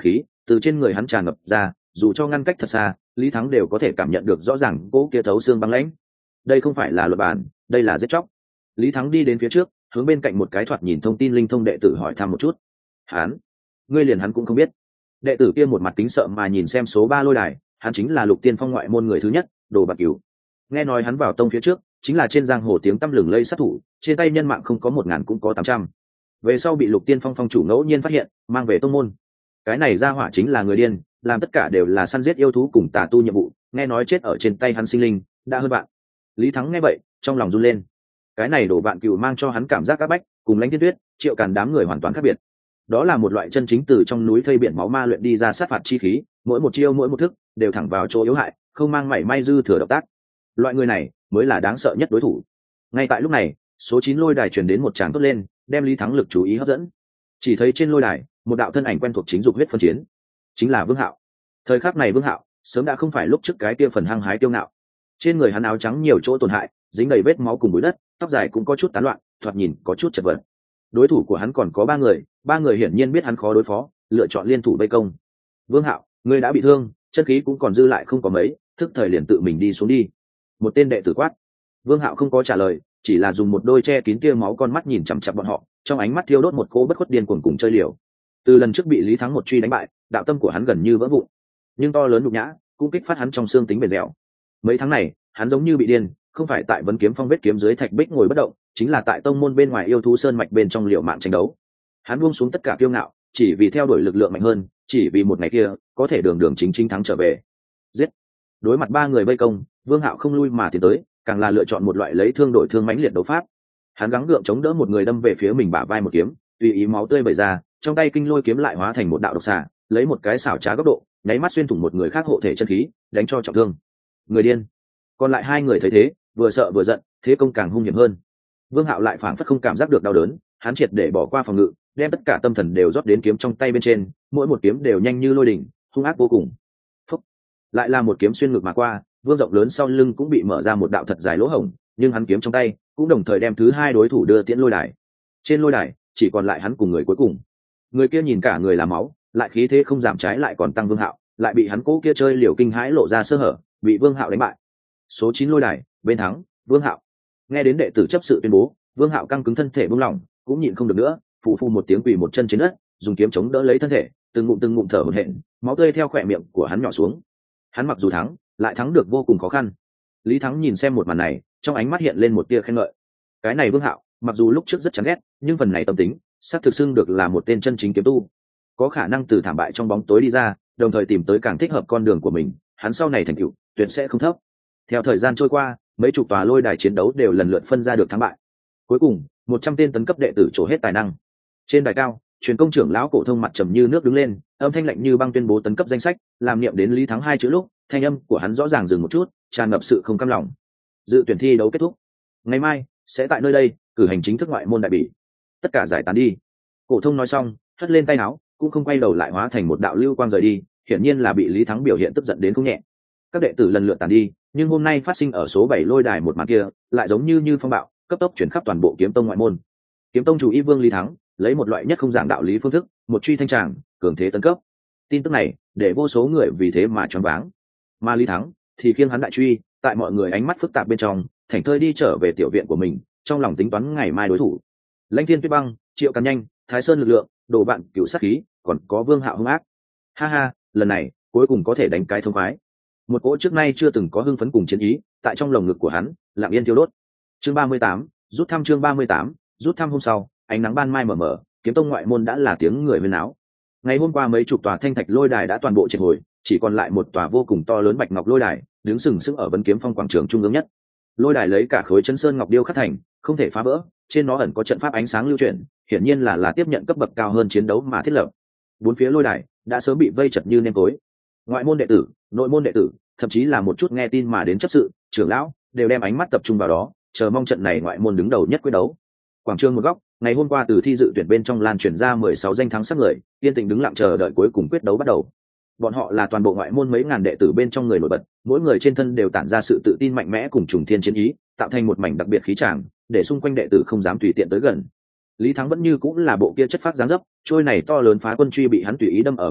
từ trên người hắn tràn ngập ra, dù cho ngăn cách thật xa, Lý Thắng đều có thể cảm nhận được rõ ràng cỗ kia thấu xương băng lãnh. Đây không phải là luật bản, đây là giết chóc. Lý Thắng đi đến phía trước, hướng bên cạnh một cái thoạt nhìn thông tin linh thông đệ tử hỏi thăm một chút. Hắn, ngươi liền hắn cũng không biết. Đệ tử kia một mặt kính sợ mà nhìn xem số ba lôi đài, hắn chính là Lục Tiên Phong ngoại môn người thứ nhất, Đồ Bạc Cửu. Nghe nói hắn vào tông phía trước, chính là trên giang hồ tiếng tăm lừng lây sát thủ, trên tay nhân mạng không có một ngàn cũng có tám trăm. Về sau bị Lục Tiên Phong phong chủ ngẫu nhiên phát hiện, mang về tông môn. Cái này ra hỏa chính là người điên, làm tất cả đều là săn giết yêu thú cùng tà tu nhiệm vụ, nghe nói chết ở trên tay hắn sinh linh đã hơn bạn. Lý Thắng nghe vậy, trong lòng run lên. Cái này Đồ Bạn Cửu mang cho hắn cảm giác áp bách, cùng Lãnh Thiên Tuyết, Triệu Càn đám người hoàn toàn khác biệt. Đó là một loại chân chính từ trong núi thây biển máu ma luyện đi ra sát phạt chi khí, mỗi một chiêu mỗi một thức đều thẳng vào chỗ yếu hại, không mang mảy may dư thừa động tác. Loại người này mới là đáng sợ nhất đối thủ. Ngay tại lúc này, số chín lôi đài truyền đến một tràng tốt lên, đem Lý Thắng lực chú ý hấp dẫn. Chỉ thấy trên lôi đài, một đạo thân ảnh quen thuộc chính dục huyết phân chiến, chính là Vương Hạo. Thời khắc này Vương Hạo sớm đã không phải lúc trước cái kia phần hăng hái kiêu ngạo. Trên người hắn áo trắng nhiều chỗ tổn hại, dính đầy vết máu cùng bụi đất, tóc dài cũng có chút tán loạn, thoạt nhìn có chút chật vật. Đối thủ của hắn còn có ba người, ba người hiển nhiên biết hắn khó đối phó, lựa chọn liên thủ vây công. Vương Hạo, ngươi đã bị thương, chân khí cũng còn dư lại không có mấy, thức thời liền tự mình đi xuống đi. Một tên đệ tử quát. Vương Hạo không có trả lời, chỉ là dùng một đôi che kín tia máu con mắt nhìn chằm chằm bọn họ, trong ánh mắt thiêu đốt một cỗ bất khuất điên cuồng cùng chơi liều. Từ lần trước bị Lý Thắng một truy đánh bại, đạo tâm của hắn gần như vỡ vụn, nhưng to lớn nhục nhã cũng kích phát hắn trong xương tính bền dẻo. Mấy tháng này, hắn giống như bị điên, không phải tại Vấn Kiếm Phong vết kiếm dưới thạch bích ngồi bất động, chính là tại tông môn bên ngoài yêu thú sơn mạch bên trong liều mạng tranh đấu. Hắn buông xuống tất cả kiêu ngạo, chỉ vì theo đuổi lực lượng mạnh hơn, chỉ vì một ngày kia có thể đường đường chính chính thắng trở về. Giết! Đối mặt ba người vây công, Vương Hạo không lui mà tiến tới, càng là lựa chọn một loại lấy thương đổi thương mãnh liệt đấu pháp. Hắn gắng gượng chống đỡ một người đâm về phía mình bả vai một kiếm, tùy ý máu tươi bày ra, trong tay kinh lôi kiếm lại hóa thành một đạo độc xà, lấy một cái xảo trá góc độ, nháy mắt xuyên thủng một người khác hộ thể chân khí, đánh cho trọng thương. Người điên! Còn lại hai người thấy thế, vừa sợ vừa giận, thế công càng hung hiểm hơn. Vương Hạo lại phảng phất không cảm giác được đau đớn, hắn triệt để bỏ qua phòng ngự, đem tất cả tâm thần đều rót đến kiếm trong tay bên trên, mỗi một kiếm đều nhanh như lôi đỉnh, hung ác vô cùng. Phúc! Lại là một kiếm xuyên ngực mà qua, vương rộng lớn sau lưng cũng bị mở ra một đạo thật dài lỗ hổng, nhưng hắn kiếm trong tay cũng đồng thời đem thứ hai đối thủ đưa tiễn lôi đài. Trên lôi đài chỉ còn lại hắn cùng người cuối cùng. Người kia nhìn cả người là máu, lại khí thế không giảm trái lại còn tăng. Vương Hạo lại bị hắn cố kia chơi liều kinh hãi lộ ra sơ hở, bị Vương Hạo đánh bại. Số chín lôi đài, bên thắng, Vương Hạo. Nghe đến đệ tử chấp sự tuyên bố, Vương Hạo căng cứng thân thể buông lỏng, cũng nhịn không được nữa, phù phù một tiếng quỳ một chân trên đất, dùng kiếm chống đỡ lấy thân thể, từng ngụm từng ngụm thở hổn hển, máu tươi theo khỏe miệng của hắn nhỏ xuống. Hắn mặc dù thắng, lại thắng được vô cùng khó khăn. Lý Thắng nhìn xem một màn này, trong ánh mắt hiện lên một tia khen ngợi. Cái này Vương Hạo, mặc dù lúc trước rất chán ghét, nhưng phần này tâm tính, xác thực xưng được là một tên chân chính kiếm tu, có khả năng từ thảm bại trong bóng tối đi ra, đồng thời tìm tới càng thích hợp con đường của mình. Hắn sau này thành tựu tuyệt sẽ không thấp. Theo thời gian trôi qua, mấy chục tòa lôi đài chiến đấu đều lần lượt phân ra được thắng bại. Cuối cùng, một trăm tên tấn cấp đệ tử trổ hết tài năng. Trên đài cao, truyền công trưởng lão cổ thông mặt trầm như nước đứng lên, âm thanh lạnh như băng tuyên bố tấn cấp danh sách, làm niệm đến Lý Thắng hai chữ lúc, thanh âm của hắn rõ ràng dừng một chút, tràn ngập sự không cam lòng. Dự tuyển thi đấu kết thúc, ngày mai sẽ tại nơi đây cử hành chính thức ngoại môn đại bỉ. Tất cả giải tán đi. Cổ thông nói xong, hất lên tay áo, cũng không quay đầu lại hóa thành một đạo lưu quang rời đi, hiển nhiên là bị Lý Thắng biểu hiện tức giận đến không nhẹ. Các đệ tử lần lượt tàn đi, nhưng hôm nay phát sinh ở số bảy lôi đài một màn kia, lại giống như như phong bạo, cấp tốc chuyển khắp toàn bộ Kiếm Tông ngoại môn. Kiếm Tông chủ y Vương Lý Thắng, lấy một loại nhất không giảng đạo lý phương thức, một truy thanh tràng, cường thế tấn cấp. Tin tức này, để vô số người vì thế mà choáng váng. Mà Lý Thắng thì khiêng hắn đại truy, tại mọi người ánh mắt phức tạp bên trong, thảnh thơi đi trở về tiểu viện của mình, trong lòng tính toán ngày mai đối thủ. Lãnh Thiên Tuyết Băng, Triệu Càn Nhanh, Thái Sơn lực lượng, Đồ Bạn Cửu sát khí, còn có Vương Hạo hung ác. Ha ha, lần này cuối cùng có thể đánh cái thông khoái. Một cỗ trước nay chưa từng có hưng phấn cùng chiến ý, tại trong lồng ngực của hắn, lặng yên thiêu đốt. Chương ba mươi tám, rút thăm chương ba mươi tám, rút thăm hôm sau, ánh nắng ban mai mờ mờ, Kiếm Tông ngoại môn đã là tiếng người huyên náo. Ngày hôm qua mấy chục tòa thanh thạch lôi đài đã toàn bộ triệt hồi, chỉ còn lại một tòa vô cùng to lớn bạch ngọc lôi đài, đứng sừng sững ở Vấn Kiếm Phong quảng trường trung ương nhất. Lôi đài lấy cả khối chân sơn ngọc điêu khắc thành, không thể phá vỡ, trên nó ẩn có trận pháp ánh sáng lưu chuyển, hiển nhiên là là tiếp nhận cấp bậc cao hơn chiến đấu mà thiết lập. Bốn phía lôi đài đã sớm bị vây chật như nêm tối. Ngoại môn đệ tử, nội môn đệ tử, thậm chí là một chút nghe tin mà đến chấp sự, trưởng lão, đều đem ánh mắt tập trung vào đó, chờ mong trận này ngoại môn đứng đầu nhất quyết đấu. Quảng trường một góc, ngày hôm qua từ thi dự tuyển bên trong lan truyền ra mười sáu danh thắng sắc người, yên tĩnh đứng lặng chờ đợi cuối cùng quyết đấu bắt đầu. Bọn họ là toàn bộ ngoại môn mấy ngàn đệ tử bên trong người nổi bật, mỗi người trên thân đều tản ra sự tự tin mạnh mẽ cùng trùng thiên chiến ý, tạo thành một mảnh đặc biệt khí tràng, để xung quanh đệ tử không dám tùy tiện tới gần. Lý Thắng vẫn như cũng là bộ kia chất phát dáng dấp, trôi này to lớn phá quân truy bị hắn tùy ý đâm ở bên cạnh,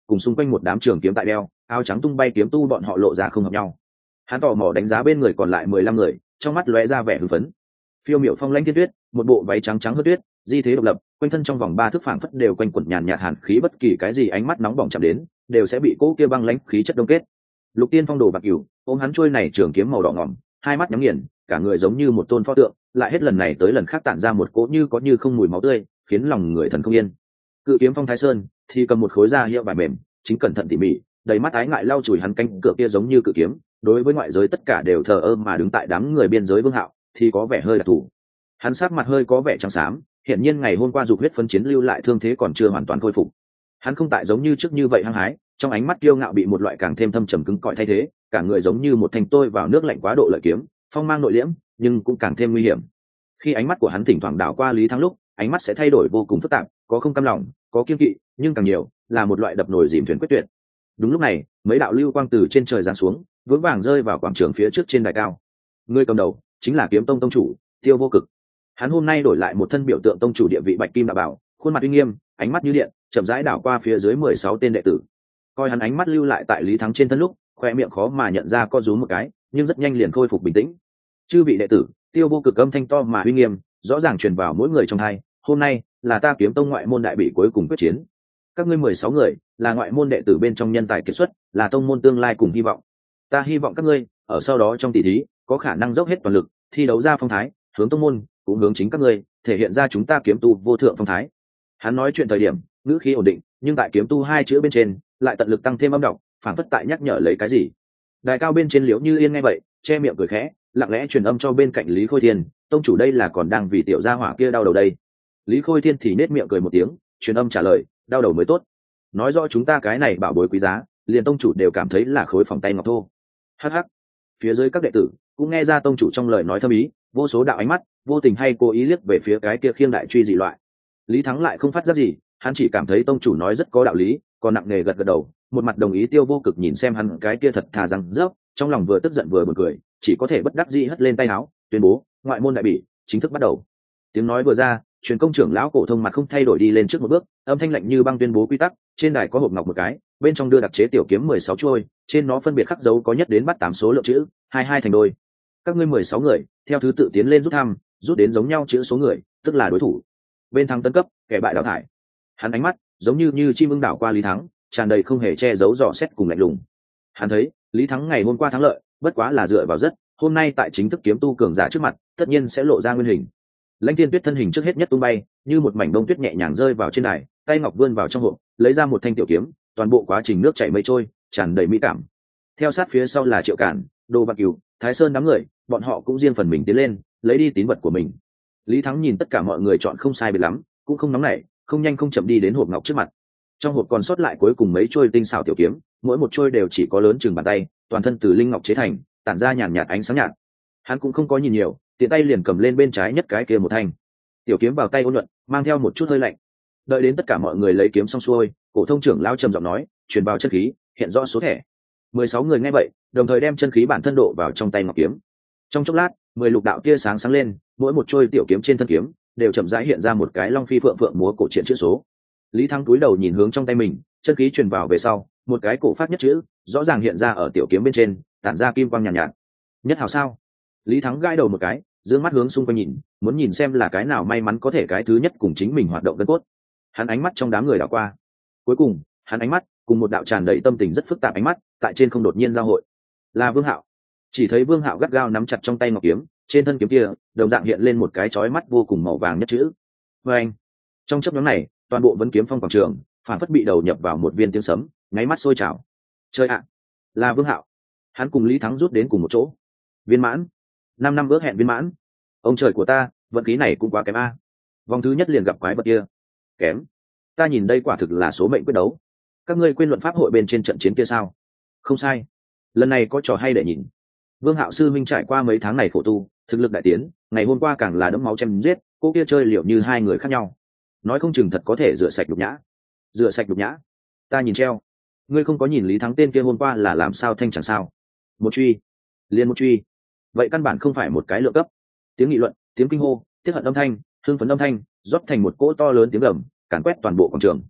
cùng xung quanh một đám trường kiếm tại đeo áo trắng tung bay kiếm tu bọn họ lộ ra không hợp nhau. Hắn tò mò đánh giá bên người còn lại mười lăm người, trong mắt lóe ra vẻ hưng phấn. Phiêu miểu phong lãnh thiên tuyết, một bộ váy trắng trắng hớt tuyết, di thế độc lập, quanh thân trong vòng ba thước phảng phất đều quanh quẩn nhàn nhạt hàn khí, bất kỳ cái gì ánh mắt nóng bỏng chạm đến đều sẽ bị cỗ kia băng lãnh khí chất đông kết. Lục Tiên Phong đồ bạc cửu ôm hắn trôi này trường kiếm màu đỏ ngỏm, hai mắt nhắm nghiền, cả người giống như một tôn pho tượng, lại hết lần này tới lần khác tản ra một cỗ như có như không mùi máu tươi, khiến lòng người thần không yên. Cự kiếm Phong Thái Sơn thì cầm một khối da hiệu vải mềm, chính cẩn thận tỉ mỉ, đầy mắt ái ngại lau chùi hắn cánh cửa kia giống như cự kiếm, đối với ngoại giới tất cả đều thờ ơ mà đứng tại đám người biên giới Vương Hạo thì có vẻ hơi đặc thù. Hắn sắc mặt hơi có vẻ trắng xám, hiển nhiên ngày hôm qua dục huyết phân chiến lưu lại thương thế còn chưa hoàn toàn khôi phục. Hắn không tại giống như trước như vậy hăng hái, trong ánh mắt kiêu ngạo bị một loại càng thêm thâm trầm cứng cỏi thay thế, cả người giống như một thanh tôi vào nước lạnh quá độ lợi kiếm, phong mang nội liễm, nhưng cũng càng thêm nguy hiểm. Khi ánh mắt của hắn thỉnh thoảng đảo qua Lý Thắng lúc, ánh mắt sẽ thay đổi vô cùng phức tạp, có không cam lòng, có kiên kỵ, nhưng càng nhiều là một loại đập nồi dìm thuyền quyết tuyệt. Đúng lúc này, mấy đạo lưu quang từ trên trời giáng xuống, vững vàng rơi vào quảng trường phía trước trên đài cao. Người cầm đầu chính là Kiếm Tông tông chủ Tiêu Vô Cực. Hắn hôm nay đổi lại một thân biểu tượng tông chủ địa vị bạch kim đạo bảo, khuôn mặt uy nghiêm, ánh mắt như điện, chậm rãi đảo qua phía dưới mười sáu tên đệ tử. Coi hắn ánh mắt lưu lại tại Lý Thắng trên thân lúc, khoe miệng khó mà nhận ra co rúm một cái, nhưng rất nhanh liền khôi phục bình tĩnh. Chư vị đệ tử, Tiêu Vô Cực âm thanh to mà uy nghiêm, rõ ràng truyền vào mỗi người trong tai. Hôm nay là ta Kiếm Tông ngoại môn đại bị cuối cùng quyết chiến. Các ngươi mười sáu người là ngoại môn đệ tử bên trong nhân tài kiệt xuất, là tông môn tương lai cùng hy vọng. Ta hy vọng các ngươi ở sau đó trong tỷ thí có khả năng dốc hết toàn lực, thi đấu ra phong thái, hướng tông môn, cũng hướng chính các ngươi, thể hiện ra chúng ta kiếm tu vô thượng phong thái. Hắn nói chuyện thời điểm, ngữ khí ổn định, nhưng tại kiếm tu hai chữ bên trên, lại tận lực tăng thêm âm đọc, phản phất tại nhắc nhở lấy cái gì. Đài cao bên trên Liễu Như Yên nghe vậy, che miệng cười khẽ, lặng lẽ truyền âm cho bên cạnh Lý Khôi Thiên, tông chủ đây là còn đang vì tiểu gia hỏa kia đau đầu đây. Lý Khôi Thiên thì nết miệng cười một tiếng, truyền âm trả lời, đau đầu mới tốt. Nói rõ chúng ta cái này bảo bối quý giá, liền tông chủ đều cảm thấy là khối phòng tay ngọc thô. Hắc hắc. Phía dưới các đệ tử cũng nghe ra tông chủ trong lời nói thâm ý, vô số đạo ánh mắt vô tình hay cố ý liếc về phía cái kia khiêng đại truy dị loại. Lý Thắng lại không phát giác gì, hắn chỉ cảm thấy tông chủ nói rất có đạo lý, còn nặng nề gật gật đầu, một mặt đồng ý. Tiêu Vô Cực nhìn xem hắn cái kia thật thà răng rớp, trong lòng vừa tức giận vừa buồn cười, chỉ có thể bất đắc dĩ hất lên tay áo, tuyên bố ngoại môn đại bỉ chính thức bắt đầu. Tiếng nói vừa ra, truyền công trưởng lão cổ thông mặt không thay đổi đi lên trước một bước, âm thanh lạnh như băng tuyên bố quy tắc. Trên đài có hộp ngọc một cái, bên trong đưa đặc chế tiểu kiếm mười sáu chuôi, trên nó phân biệt khắc dấu có nhất đến bắt tám số lượng chữ, hai hai thành đôi. Các ngươi mười sáu người theo thứ tự tiến lên rút thăm, rút đến giống nhau chữ số người, tức là đối thủ. Bên thắng tấn cấp, kẻ bại đào thải. Hắn ánh mắt giống như như chim ưng đảo qua Lý Thắng, tràn đầy không hề che giấu dò xét cùng lạnh lùng. Hắn thấy Lý Thắng ngày hôm qua thắng lợi, bất quá là dựa vào rất, hôm nay tại chính thức kiếm tu cường giả trước mặt, tất nhiên sẽ lộ ra nguyên hình. Lãnh Thiên Tuyết thân hình trước hết nhất tung bay, như một mảnh bông tuyết nhẹ nhàng rơi vào trên đài, tay ngọc vươn vào trong hộp, lấy ra một thanh tiểu kiếm, toàn bộ quá trình nước chảy mây trôi, tràn đầy mỹ cảm. Theo sát phía sau là Triệu Cản, Đồ Bạc Cửu, Thái Sơn đám người, bọn họ cũng riêng phần mình tiến lên, lấy đi tín vật của mình. Lý Thắng nhìn tất cả mọi người chọn không sai biệt lắm, cũng không nóng nảy, không nhanh không chậm đi đến hộp ngọc trước mặt. Trong hộp còn sót lại cuối cùng mấy trôi tinh xảo tiểu kiếm, mỗi một trôi đều chỉ có lớn chừng bàn tay, toàn thân từ linh ngọc chế thành, tản ra nhàn nhạt ánh sáng nhạt. Hắn cũng không có nhìn nhiều, tiện tay liền cầm lên bên trái nhất cái kia một thanh. Tiểu kiếm vào tay ôn nhuận, mang theo một chút hơi lạnh. Đợi đến tất cả mọi người lấy kiếm xong xuôi, cổ thông trưởng lão trầm giọng nói, truyền vào chân khí, hiện rõ số thẻ. Mười sáu người nghe vậy, đồng thời đem chân khí bản thân độ vào trong tay ngọc kiếm. Trong chốc lát, mười lục đạo tia sáng sáng lên, mỗi một trôi tiểu kiếm trên thân kiếm đều chậm rãi hiện ra một cái long phi phượng phượng múa cổ truyện chữ số. Lý Thắng cúi đầu nhìn hướng trong tay mình, chân khí truyền vào về sau, một cái cổ phát nhất chữ rõ ràng hiện ra ở tiểu kiếm bên trên, tản ra kim quang nhàn nhạt, nhạt. Nhất hào sao? Lý Thắng gãi đầu một cái, dương mắt hướng xung quanh nhìn, muốn nhìn xem là cái nào may mắn có thể cái thứ nhất cùng chính mình hoạt động gân cốt. Hắn ánh mắt trong đám người đảo qua, cuối cùng hắn ánh mắt cùng một đạo tràn đầy tâm tình rất phức tạp ánh mắt tại trên không đột nhiên giao hội, là Vương Hạo. Chỉ thấy Vương Hạo gắt gao nắm chặt trong tay ngọc kiếm, trên thân kiếm kia đồng dạng hiện lên một cái chói mắt vô cùng màu vàng nhất chữ. Và anh, trong chớp nhoáng này, toàn bộ Vân Kiếm Phong quảng trường phản phất bị đầu nhập vào một viên tiếng sấm, nháy mắt sôi trào. Chơi ạ, là Vương Hạo! Hắn cùng Lý Thắng rút đến cùng một chỗ. Viên mãn, năm năm ước hẹn viên mãn. Ông trời của ta, vận khí này cũng quá kém a. Vòng thứ nhất liền gặp quái vật kia. Kém. Ta nhìn đây quả thực là số mệnh quyết đấu. Các ngươi quên luận pháp hội bên trên trận chiến kia sao? Không sai. Lần này có trò hay để nhìn. Vương Hạo sư minh trải qua mấy tháng này khổ tu, thực lực đại tiến, ngày hôm qua càng là đẫm máu chém giết, cô kia chơi liệu như hai người khác nhau. Nói không chừng thật có thể rửa sạch đục nhã. Rửa sạch đục nhã. Ta nhìn treo. Ngươi không có nhìn Lý Thắng tên kia hôm qua là làm sao thanh chẳng sao? Một truy, liên một truy. Vậy căn bản không phải một cái lượng cấp. Tiếng nghị luận, tiếng kinh hô, tiếng hận âm thanh, hưng phấn âm thanh, rót thành một cỗ to lớn tiếng gầm, càn quét toàn bộ quảng trường.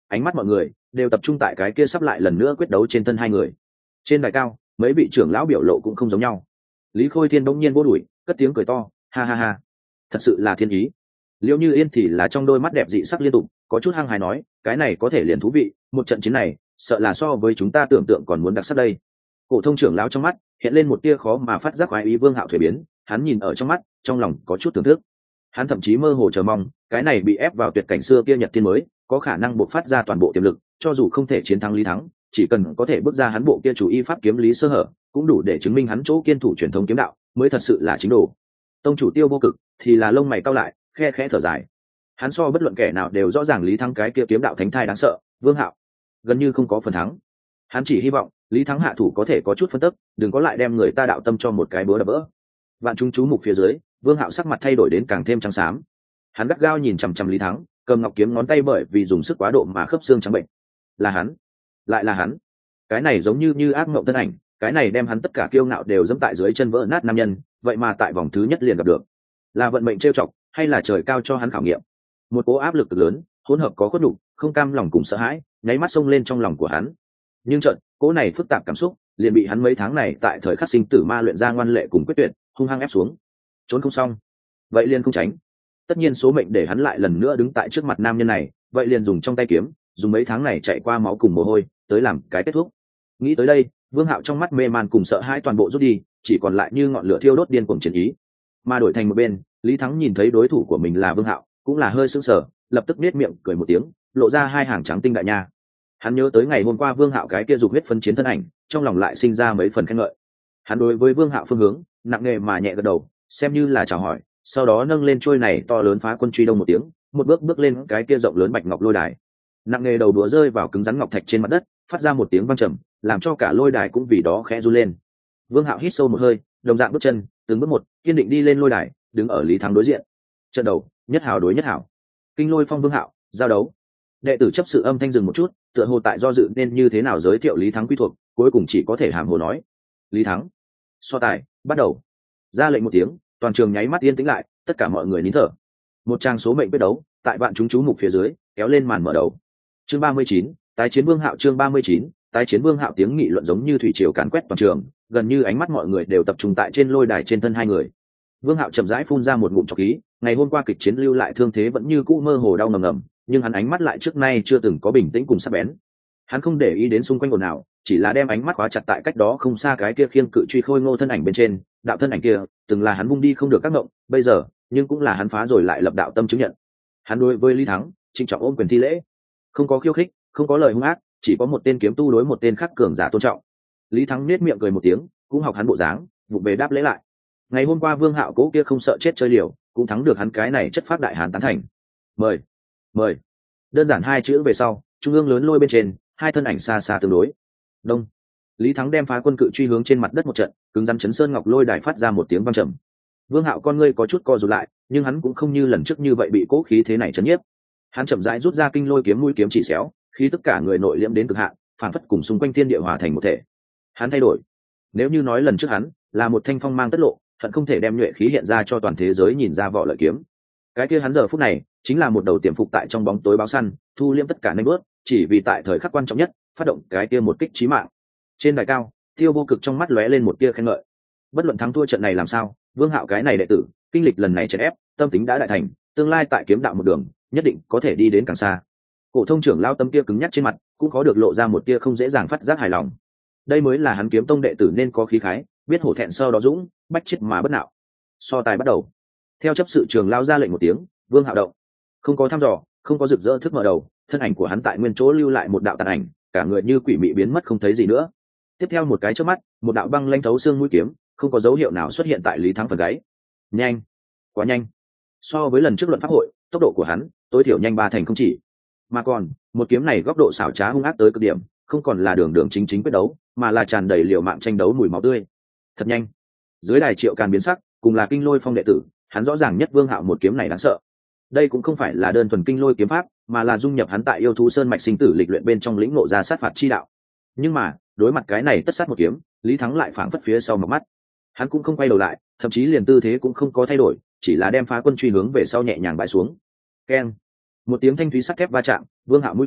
ánh mắt mọi người đều tập trung tại cái kia sắp lại lần nữa quyết đấu trên thân hai người. Trên đài cao mấy vị trưởng lão biểu lộ cũng không giống nhau. Lý Khôi Thiên bỗng nhiên vô đuổi cất tiếng cười to, ha ha ha, thật sự là thiên ý. Liễu Như Yên thì là trong đôi mắt đẹp dị sắc liên tục, có chút hăng hái nói, cái này có thể liền thú vị, một trận chiến này sợ là so với chúng ta tưởng tượng còn muốn đặc sắc đây. Cổ thông trưởng lão trong mắt hiện lên một tia khó mà phát giác khoái ý. Vương Hạo thuế biến, hắn nhìn ở trong mắt, trong lòng có chút thưởng thức. Hắn thậm chí mơ hồ chờ mong, cái này bị ép vào tuyệt cảnh xưa kia Nhật Thiên mới, có khả năng bộc phát ra toàn bộ tiềm lực, cho dù không thể chiến thắng Lý Thắng, chỉ cần có thể bước ra hắn bộ kia chủ y pháp kiếm lý sơ hở, cũng đủ để chứng minh hắn chỗ kiên thủ truyền thống kiếm đạo, mới thật sự là chính đồ. Tông chủ Tiêu Vô Cực thì là lông mày cau lại, khe khẽ thở dài. Hắn so bất luận kẻ nào đều rõ ràng Lý Thắng cái kia kiếm đạo thánh thai đáng sợ, Vương Hạo gần như không có phần thắng. Hắn chỉ hy vọng Lý Thắng hạ thủ có thể có chút phân tức, đừng có lại đem người ta đạo tâm cho một cái búa đập vỡ. Vạn chúng chú mục phía dưới, Vương Hạo sắc mặt thay đổi đến càng thêm trắng xám. Hắn gắt gao nhìn chằm chằm Lý Thắng, cầm ngọc kiếm ngón tay bởi vì dùng sức quá độ mà khớp xương trắng bệnh. Là hắn, lại là hắn. Cái này giống như như ác mộng tân ảnh, cái này đem hắn tất cả kiêu ngạo đều dẫm tại dưới chân vỡ nát nam nhân, vậy mà tại vòng thứ nhất liền gặp được. Là vận mệnh trêu chọc, hay là trời cao cho hắn khảo nghiệm? Một cỗ áp lực cực lớn, hỗn hợp có khuất nhục, không cam lòng cùng sợ hãi, nháy mắt xông lên trong lòng của hắn. Nhưng chợt, cỗ này phức tạp cảm xúc, liền bị hắn mấy tháng này tại thời khắc sinh tử ma luyện ra ngoan lệ cùng quyết tuyệt, hung hăng ép xuống. Trốn không xong, vậy liền không tránh. Tất nhiên số mệnh để hắn lại lần nữa đứng tại trước mặt nam nhân này, vậy liền dùng trong tay kiếm, dùng mấy tháng này chạy qua máu cùng mồ hôi, tới làm cái kết thúc. Nghĩ tới đây, Vương Hạo trong mắt mê man cùng sợ hãi toàn bộ rút đi, chỉ còn lại như ngọn lửa thiêu đốt điên cuồng chiến ý. Mà đổi thành một bên, Lý Thắng nhìn thấy đối thủ của mình là Vương Hạo, cũng là hơi sững sờ, lập tức nét miệng cười một tiếng, lộ ra hai hàng trắng tinh đại nha. Hắn nhớ tới ngày hôm qua Vương Hạo cái kia dục huyết phân chiến thân ảnh, trong lòng lại sinh ra mấy phần khen ngợi. Hắn đối với Vương Hạo phương hướng nặng nề mà nhẹ gật đầu, xem như là chào hỏi, sau đó nâng lên trôi này to lớn phá quân truy đông một tiếng, một bước bước lên cái kia rộng lớn bạch ngọc lôi đài. Nặng nề đầu đũa rơi vào cứng rắn ngọc thạch trên mặt đất, phát ra một tiếng vang trầm, làm cho cả lôi đài cũng vì đó khẽ run lên. Vương Hạo hít sâu một hơi, đồng dạng bước chân, từng bước một, kiên định đi lên lôi đài, đứng ở Lý Thắng đối diện. Trận đầu, nhất hảo đối nhất hảo. Kinh Lôi Phong Vương Hạo, giao đấu. Đệ tử chấp sự âm thanh dừng một chút, tựa hồ tại do dự nên như thế nào giới thiệu Lý Thắng quy thuộc, cuối cùng chỉ có thể hàm hồ nói: Lý Thắng. So tài, bắt đầu. Ra lệnh một tiếng, toàn trường nháy mắt yên tĩnh lại, tất cả mọi người nín thở. Một trang số mệnh quyết đấu, tại vạn chúng chú mục phía dưới, kéo lên màn mở đầu. Chương ba mươi chín, tái chiến Vương Hạo. Chương ba mươi chín, tái chiến Vương Hạo. Tiếng nghị luận giống như thủy triều càn quét toàn trường, gần như ánh mắt mọi người đều tập trung tại trên lôi đài trên thân hai người. Vương Hạo chậm rãi phun ra một ngụm trọc khí, ngày hôm qua kịch chiến lưu lại thương thế vẫn như cũ mơ hồ đau ngầm ngầm, nhưng hắn ánh mắt lại trước nay chưa từng có bình tĩnh cùng sắc bén. Hắn không để ý đến xung quanh ồn ào, chỉ là đem ánh mắt khóa chặt tại cách đó không xa cái kia khiêng cự truy khôi ngô thân ảnh bên trên. Đạo thân ảnh kia từng là hắn vung đi không được các ngộng, bây giờ nhưng cũng là hắn phá rồi lại lập đạo tâm chứng nhận. Hắn đối với Lý Thắng trịnh trọng ôm quyền thi lễ, không có khiêu khích, không có lời hung ác, chỉ có một tên kiếm tu đối một tên khắc cường giả tôn trọng. Lý Thắng nết miệng cười một tiếng, cũng học hắn bộ dáng, vụng về đáp lễ lại. Ngày hôm qua Vương Hạo cố kia không sợ chết chơi liều, cũng thắng được hắn cái này chất phát đại hán tán thành. Mời, mời. Đơn giản hai chữ về sau, trung ương lớn lôi bên trên, hai thân ảnh xa xa tương đối. Đông. Lý Thắng đem phá quân cự truy hướng trên mặt đất một trận, cứng rắn chấn sơn ngọc lôi đài phát ra một tiếng vang trầm. Vương Hạo con ngươi có chút co rụt lại, nhưng hắn cũng không như lần trước như vậy bị cố khí thế này chấn nhiếp. Hắn chậm rãi rút ra kinh lôi kiếm mũi kiếm chỉ xéo, khi tất cả người nội liễm đến cực hạn, phản phất cùng xung quanh thiên địa hòa thành một thể. Hắn thay đổi. Nếu như nói lần trước hắn là một thanh phong mang tất lộ, hận không thể đem nhuệ khí hiện ra cho toàn thế giới nhìn ra vỏ lợi kiếm. Cái kia hắn giờ phút này chính là một đầu tiềm phục tại trong bóng tối báo săn, thu liễm tất cả nanh bước, chỉ vì tại thời khắc quan trọng nhất phát động cái kia một kích chí mạng. Trên đài cao, Tiêu Vô Cực trong mắt lóe lên một tia khen ngợi. Bất luận thắng thua trận này làm sao, Vương Hạo cái này đệ tử, kinh lịch lần này chèn ép, tâm tính đã đại thành, tương lai tại kiếm đạo một đường, nhất định có thể đi đến càng xa. Cổ thông trưởng lao tâm kia cứng nhắc trên mặt, cũng có được lộ ra một tia không dễ dàng phát giác hài lòng. Đây mới là hắn kiếm tông đệ tử nên có khí khái, biết hổ thẹn sau đó dũng, bách chết mà bất nạo. So tài bắt đầu. Theo chấp sự trường lao ra lệnh một tiếng, Vương Hạo động. Không có thăm dò, không có rực rỡ thức mở đầu, thân ảnh của hắn tại nguyên chỗ lưu lại một đạo tàn ảnh, cả người như quỷ mị biến mất không thấy gì nữa. Tiếp theo một cái chớp mắt, một đạo băng lanh thấu xương mũi kiếm, không có dấu hiệu nào xuất hiện tại Lý Thắng phần gáy. Nhanh, quá nhanh. So với lần trước luận pháp hội, tốc độ của hắn tối thiểu nhanh ba thành không chỉ. Mà còn, một kiếm này góc độ xảo trá hung ác tới cực điểm, không còn là đường đường chính chính quyết đấu, mà là tràn đầy liều mạng tranh đấu mùi máu tươi. Thật nhanh. Dưới đài Triệu Càn biến sắc, cùng là Kinh Lôi Phong đệ tử, hắn rõ ràng nhất Vương Hạo một kiếm này đáng sợ. Đây cũng không phải là đơn thuần kinh lôi kiếm pháp, mà là dung nhập hắn tại yêu thú sơn mạch sinh tử lịch luyện bên trong lĩnh ngộ ra sát phạt chi đạo. Nhưng mà, đối mặt cái này tất sát một kiếm, Lý Thắng lại phảng phất phía sau một mắt. Hắn cũng không quay đầu lại, thậm chí liền tư thế cũng không có thay đổi, chỉ là đem phá quân truy hướng về sau nhẹ nhàng bãi xuống. Keng. Một tiếng thanh thúy sắt thép va chạm, Vương Hạo mũi kiếm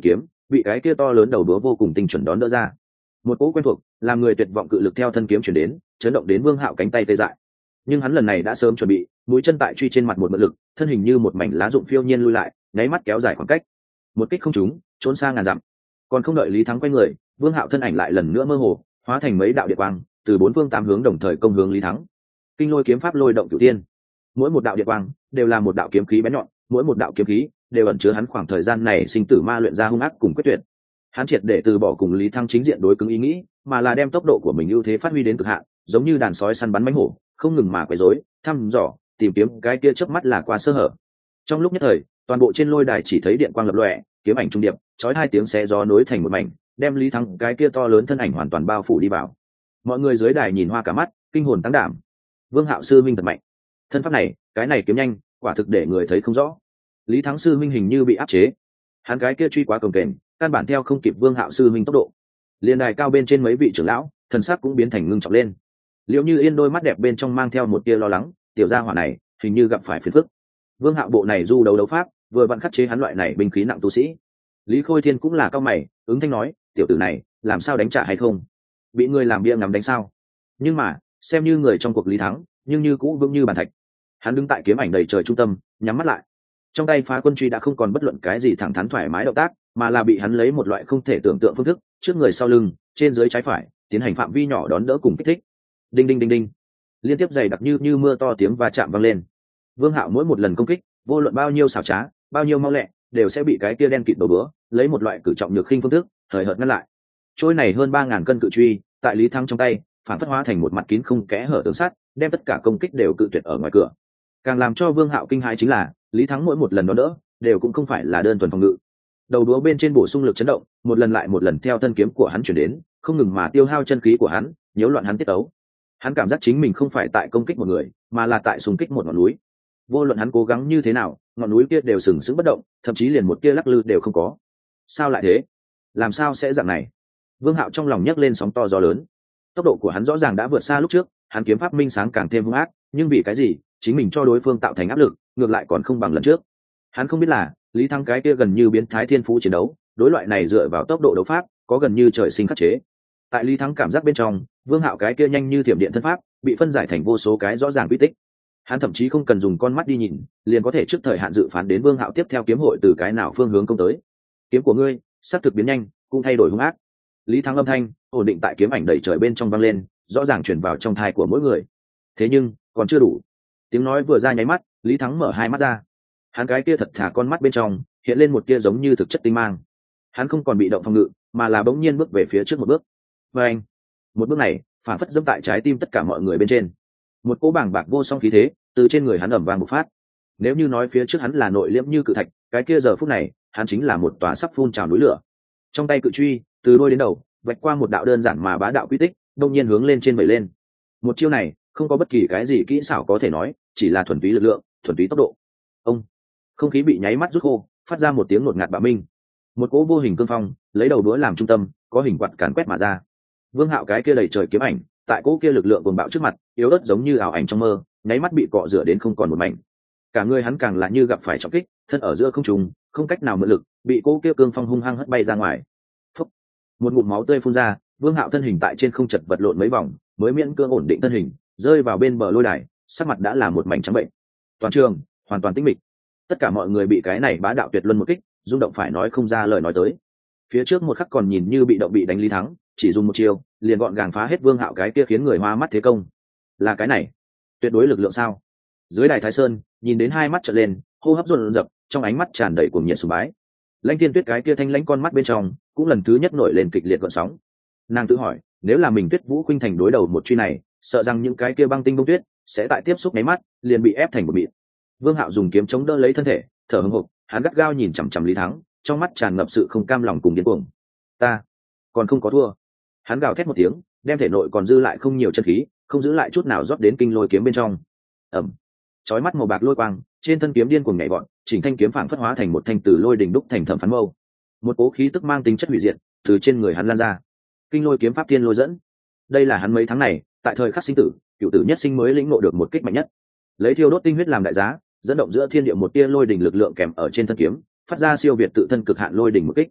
bị cái kia to lớn đầu đúa vô cùng tinh chuẩn đón đỡ ra. Một cỗ quen thuộc làm người tuyệt vọng cự lực theo thân kiếm chuyển đến, chấn động đến Vương Hạo cánh tay tê dại. Nhưng hắn lần này đã sớm chuẩn bị, mũi chân tại truy trên mặt một mượn lực, thân hình như một mảnh lá rụng phiêu nhiên lui lại, nháy mắt kéo dài khoảng cách. Một kích không trúng, trốn xa ngàn dặm. Còn không đợi Lý Thắng quay người, Vương Hạo thân ảnh lại lần nữa mơ hồ, hóa thành mấy đạo điện quang, từ bốn phương tám hướng đồng thời công hướng Lý Thắng. Kinh lôi kiếm pháp lôi động cửu tiên, mỗi một đạo điện quang đều là một đạo kiếm khí bén nhọn, mỗi một đạo kiếm khí đều ẩn chứa hắn khoảng thời gian này sinh tử ma luyện ra hung ác cùng quyết tuyệt. Hắn triệt để từ bỏ cùng Lý Thắng chính diện đối cứng ý nghĩ, mà là đem tốc độ của mình ưu thế phát huy đến cực hạn, giống như đàn sói săn bắn mãnh hổ, không ngừng mà quấy rối, thăm dò, tìm kiếm cái kia chớp mắt là qua sơ hở. Trong lúc nhất thời, toàn bộ trên lôi đài chỉ thấy điện quang lập lòe, kiếm ảnh trung điệp, chói hai tiếng xé gió nối thành một mảnh, đem Lý Thắng cái kia to lớn thân ảnh hoàn toàn bao phủ đi vào. Mọi người dưới đài nhìn hoa cả mắt, kinh hồn tăng đảm. Vương Hạo sư minh thật mạnh. Thân pháp này, cái này kiếm nhanh, quả thực để người thấy không rõ. Lý Thắng sư minh hình như bị áp chế. Hắn cái kia truy quá cồng kềnh, căn bản theo không kịp Vương Hạo sư minh tốc độ. Liên đài cao bên trên mấy vị trưởng lão, thần sắc cũng biến thành ngưng trọng lên. Liệu Như Yên đôi mắt đẹp bên trong mang theo một tia lo lắng, tiểu gia hỏa này, hình như gặp phải phiền phức. Vương Hạo bộ này du đấu đấu pháp, vừa vặn khắc chế hắn loại này binh khí nặng tu sĩ. Lý Khôi Thiên cũng là cao mày, ứng thanh nói, tiểu tử này, làm sao đánh trả hay không? Bị người làm bia ngắm đánh sao? Nhưng mà, xem như người trong cuộc Lý Thắng, nhưng như cũ vững như bàn thạch. Hắn đứng tại kiếm ảnh đầy trời trung tâm, nhắm mắt lại. Trong tay phá quân truy đã không còn bất luận cái gì thẳng thắn thoải mái động tác, mà là bị hắn lấy một loại không thể tưởng tượng phương thức, trước người sau lưng, trên dưới trái phải, tiến hành phạm vi nhỏ đón đỡ cùng kích thích. Đinh đinh đinh đinh, liên tiếp dày đặc như như mưa to tiếng va chạm vang lên. Vương Hạo mỗi một lần công kích, vô luận bao nhiêu xảo trá, bao nhiêu mau lẹ, đều sẽ bị cái kia đen kịt đầu bữa, lấy một loại cử trọng nhược khinh phương thức, thời hợt ngăn lại. Trôi này hơn ba ngàn cân cự truy, tại Lý Thắng trong tay, phản phất hóa thành một mặt kín không kẽ hở tường sắt, đem tất cả công kích đều cự tuyệt ở ngoài cửa. Càng làm cho Vương Hạo kinh hãi chính là, Lý Thắng mỗi một lần đón đỡ, đều cũng không phải là đơn thuần phòng ngự. Đầu đũa bên trên bổ sung lực chấn động, một lần lại một lần theo thân kiếm của hắn chuyển đến, không ngừng mà tiêu hao chân khí của hắn, nhiễu loạn hắn tiết tấu. Hắn cảm giác chính mình không phải tại công kích một người, mà là tại xung kích một ngọn núi. Vô luận hắn cố gắng như thế nào, ngọn núi kia đều sừng sững bất động, thậm chí liền một tia lắc lư đều không có. Sao lại thế? Làm sao sẽ dạng này? Vương Hạo trong lòng nhấc lên sóng to gió lớn. Tốc độ của hắn rõ ràng đã vượt xa lúc trước, hắn kiếm pháp minh sáng càng thêm hung ác, nhưng vì cái gì, chính mình cho đối phương tạo thành áp lực, ngược lại còn không bằng lần trước. Hắn không biết là, Lý Thắng cái kia gần như biến thái thiên phú chiến đấu, đối loại này dựa vào tốc độ đấu pháp, có gần như trời sinh khắc chế. Tại Lý Thắng cảm giác bên trong, Vương Hạo cái kia nhanh như thiểm điện thân pháp, bị phân giải thành vô số cái rõ ràng quy tích. Hắn thậm chí không cần dùng con mắt đi nhìn, liền có thể trước thời hạn dự phán đến Vương Hạo tiếp theo kiếm hội từ cái nào phương hướng công tới. Kiếm của ngươi, sắp thực biến nhanh, cũng thay đổi hung ác. Lý Thắng âm thanh ổn định tại kiếm ảnh đầy trời bên trong vang lên, rõ ràng truyền vào trong thai của mỗi người. Thế nhưng, còn chưa đủ. Tiếng nói vừa ra nháy mắt, Lý Thắng mở hai mắt ra. Hắn cái kia thật thà con mắt bên trong hiện lên một tia giống như thực chất tinh mang. Hắn không còn bị động phòng ngự, mà là bỗng nhiên bước về phía trước một bước. Và anh, một bước này phản phất dẫm tại trái tim tất cả mọi người bên trên. Một cỗ bảng bạc vô song khí thế từ trên người hắn ẩm vang bộc phát. Nếu như nói phía trước hắn là nội liễm như cự thạch, cái kia giờ phút này hắn chính là một tòa sắp phun trào núi lửa. Trong tay cự truy từ đôi đến đầu vạch qua một đạo đơn giản mà bá đạo quy tích, đông nhiên hướng lên trên vẩy lên. Một chiêu này không có bất kỳ cái gì kỹ xảo có thể nói, chỉ là thuần túy lực lượng, thuần túy tốc độ. Ông, không khí bị nháy mắt rút khô, phát ra một tiếng ngột ngạt bạo minh. Một cỗ vô hình cương phong lấy đầu đũa làm trung tâm, có hình quạt càn quét mà ra. Vương Hạo cái kia đầy trời kiếm ảnh, tại cỗ kia lực lượng cuồng bạo trước mặt, yếu ớt giống như ảo ảnh trong mơ, nháy mắt bị cọ rửa đến không còn một mảnh. Cả người hắn càng là như gặp phải trọng kích, thân ở giữa không trung, không cách nào mượn lực, bị cỗ kia cương phong hung hăng hất bay ra ngoài. Phúc. Một ngụm máu tươi phun ra, Vương Hạo thân hình tại trên không chật vật lộn mấy vòng, mới miễn cưỡng ổn định thân hình, rơi vào bên bờ lôi đài, sắc mặt đã là một mảnh trắng bệnh. Toàn trường hoàn toàn tĩnh mịch. Tất cả mọi người bị cái này bá đạo tuyệt luân một kích, rung động phải nói không ra lời nói tới. Phía trước một khắc còn nhìn như bị động bị đánh Lý Thắng, chỉ dùng một chiêu, liền gọn gàng phá hết Vương Hạo cái kia khiến người hoa mắt thế công. Là cái này, tuyệt đối lực lượng sao? Dưới đài Thái Sơn, nhìn đến hai mắt trợn lên, hô hấp dồn dập, trong ánh mắt tràn đầy cuồng nhiệt sùng bái. Lãnh Thiên Tuyết cái kia thanh lãnh con mắt bên trong, cũng lần thứ nhất nổi lên kịch liệt gợn sóng. Nàng tự hỏi, nếu là mình Tuyết Vũ Khuynh thành đối đầu một truy này, sợ rằng những cái kia băng tinh bông tuyết sẽ tại tiếp xúc nháy mắt, liền bị ép thành một mịn. Vương Hạo dùng kiếm chống đỡ lấy thân thể, thở hổn hộc, hắn gắt gao nhìn chằm chằm Lý Thắng, trong mắt tràn ngập sự không cam lòng cùng điên cuồng. Ta còn không có thua. Hắn gào thét một tiếng, đem thể nội còn dư lại không nhiều chân khí, không giữ lại chút nào rót đến kinh lôi kiếm bên trong. Ầm. Chói mắt màu bạc lôi quang, trên thân kiếm điên cuồng nhảy vọt, chỉnh thanh kiếm phảng phất hóa thành một thanh từ lôi đỉnh đúc thành thẩm phán mâu. Một cố khí tức mang tính chất hủy diệt từ trên người hắn lan ra. Kinh lôi kiếm pháp tiên lôi dẫn. Đây là hắn mấy tháng này, tại thời khắc sinh tử, cựu tử nhất sinh mới lĩnh ngộ được một kích mạnh nhất. Lấy thiêu đốt tinh huyết làm đại giá, dẫn động giữa thiên địa một tia lôi đỉnh lực lượng kèm ở trên thân kiếm, phát ra siêu việt tự thân cực hạn lôi đỉnh một kích.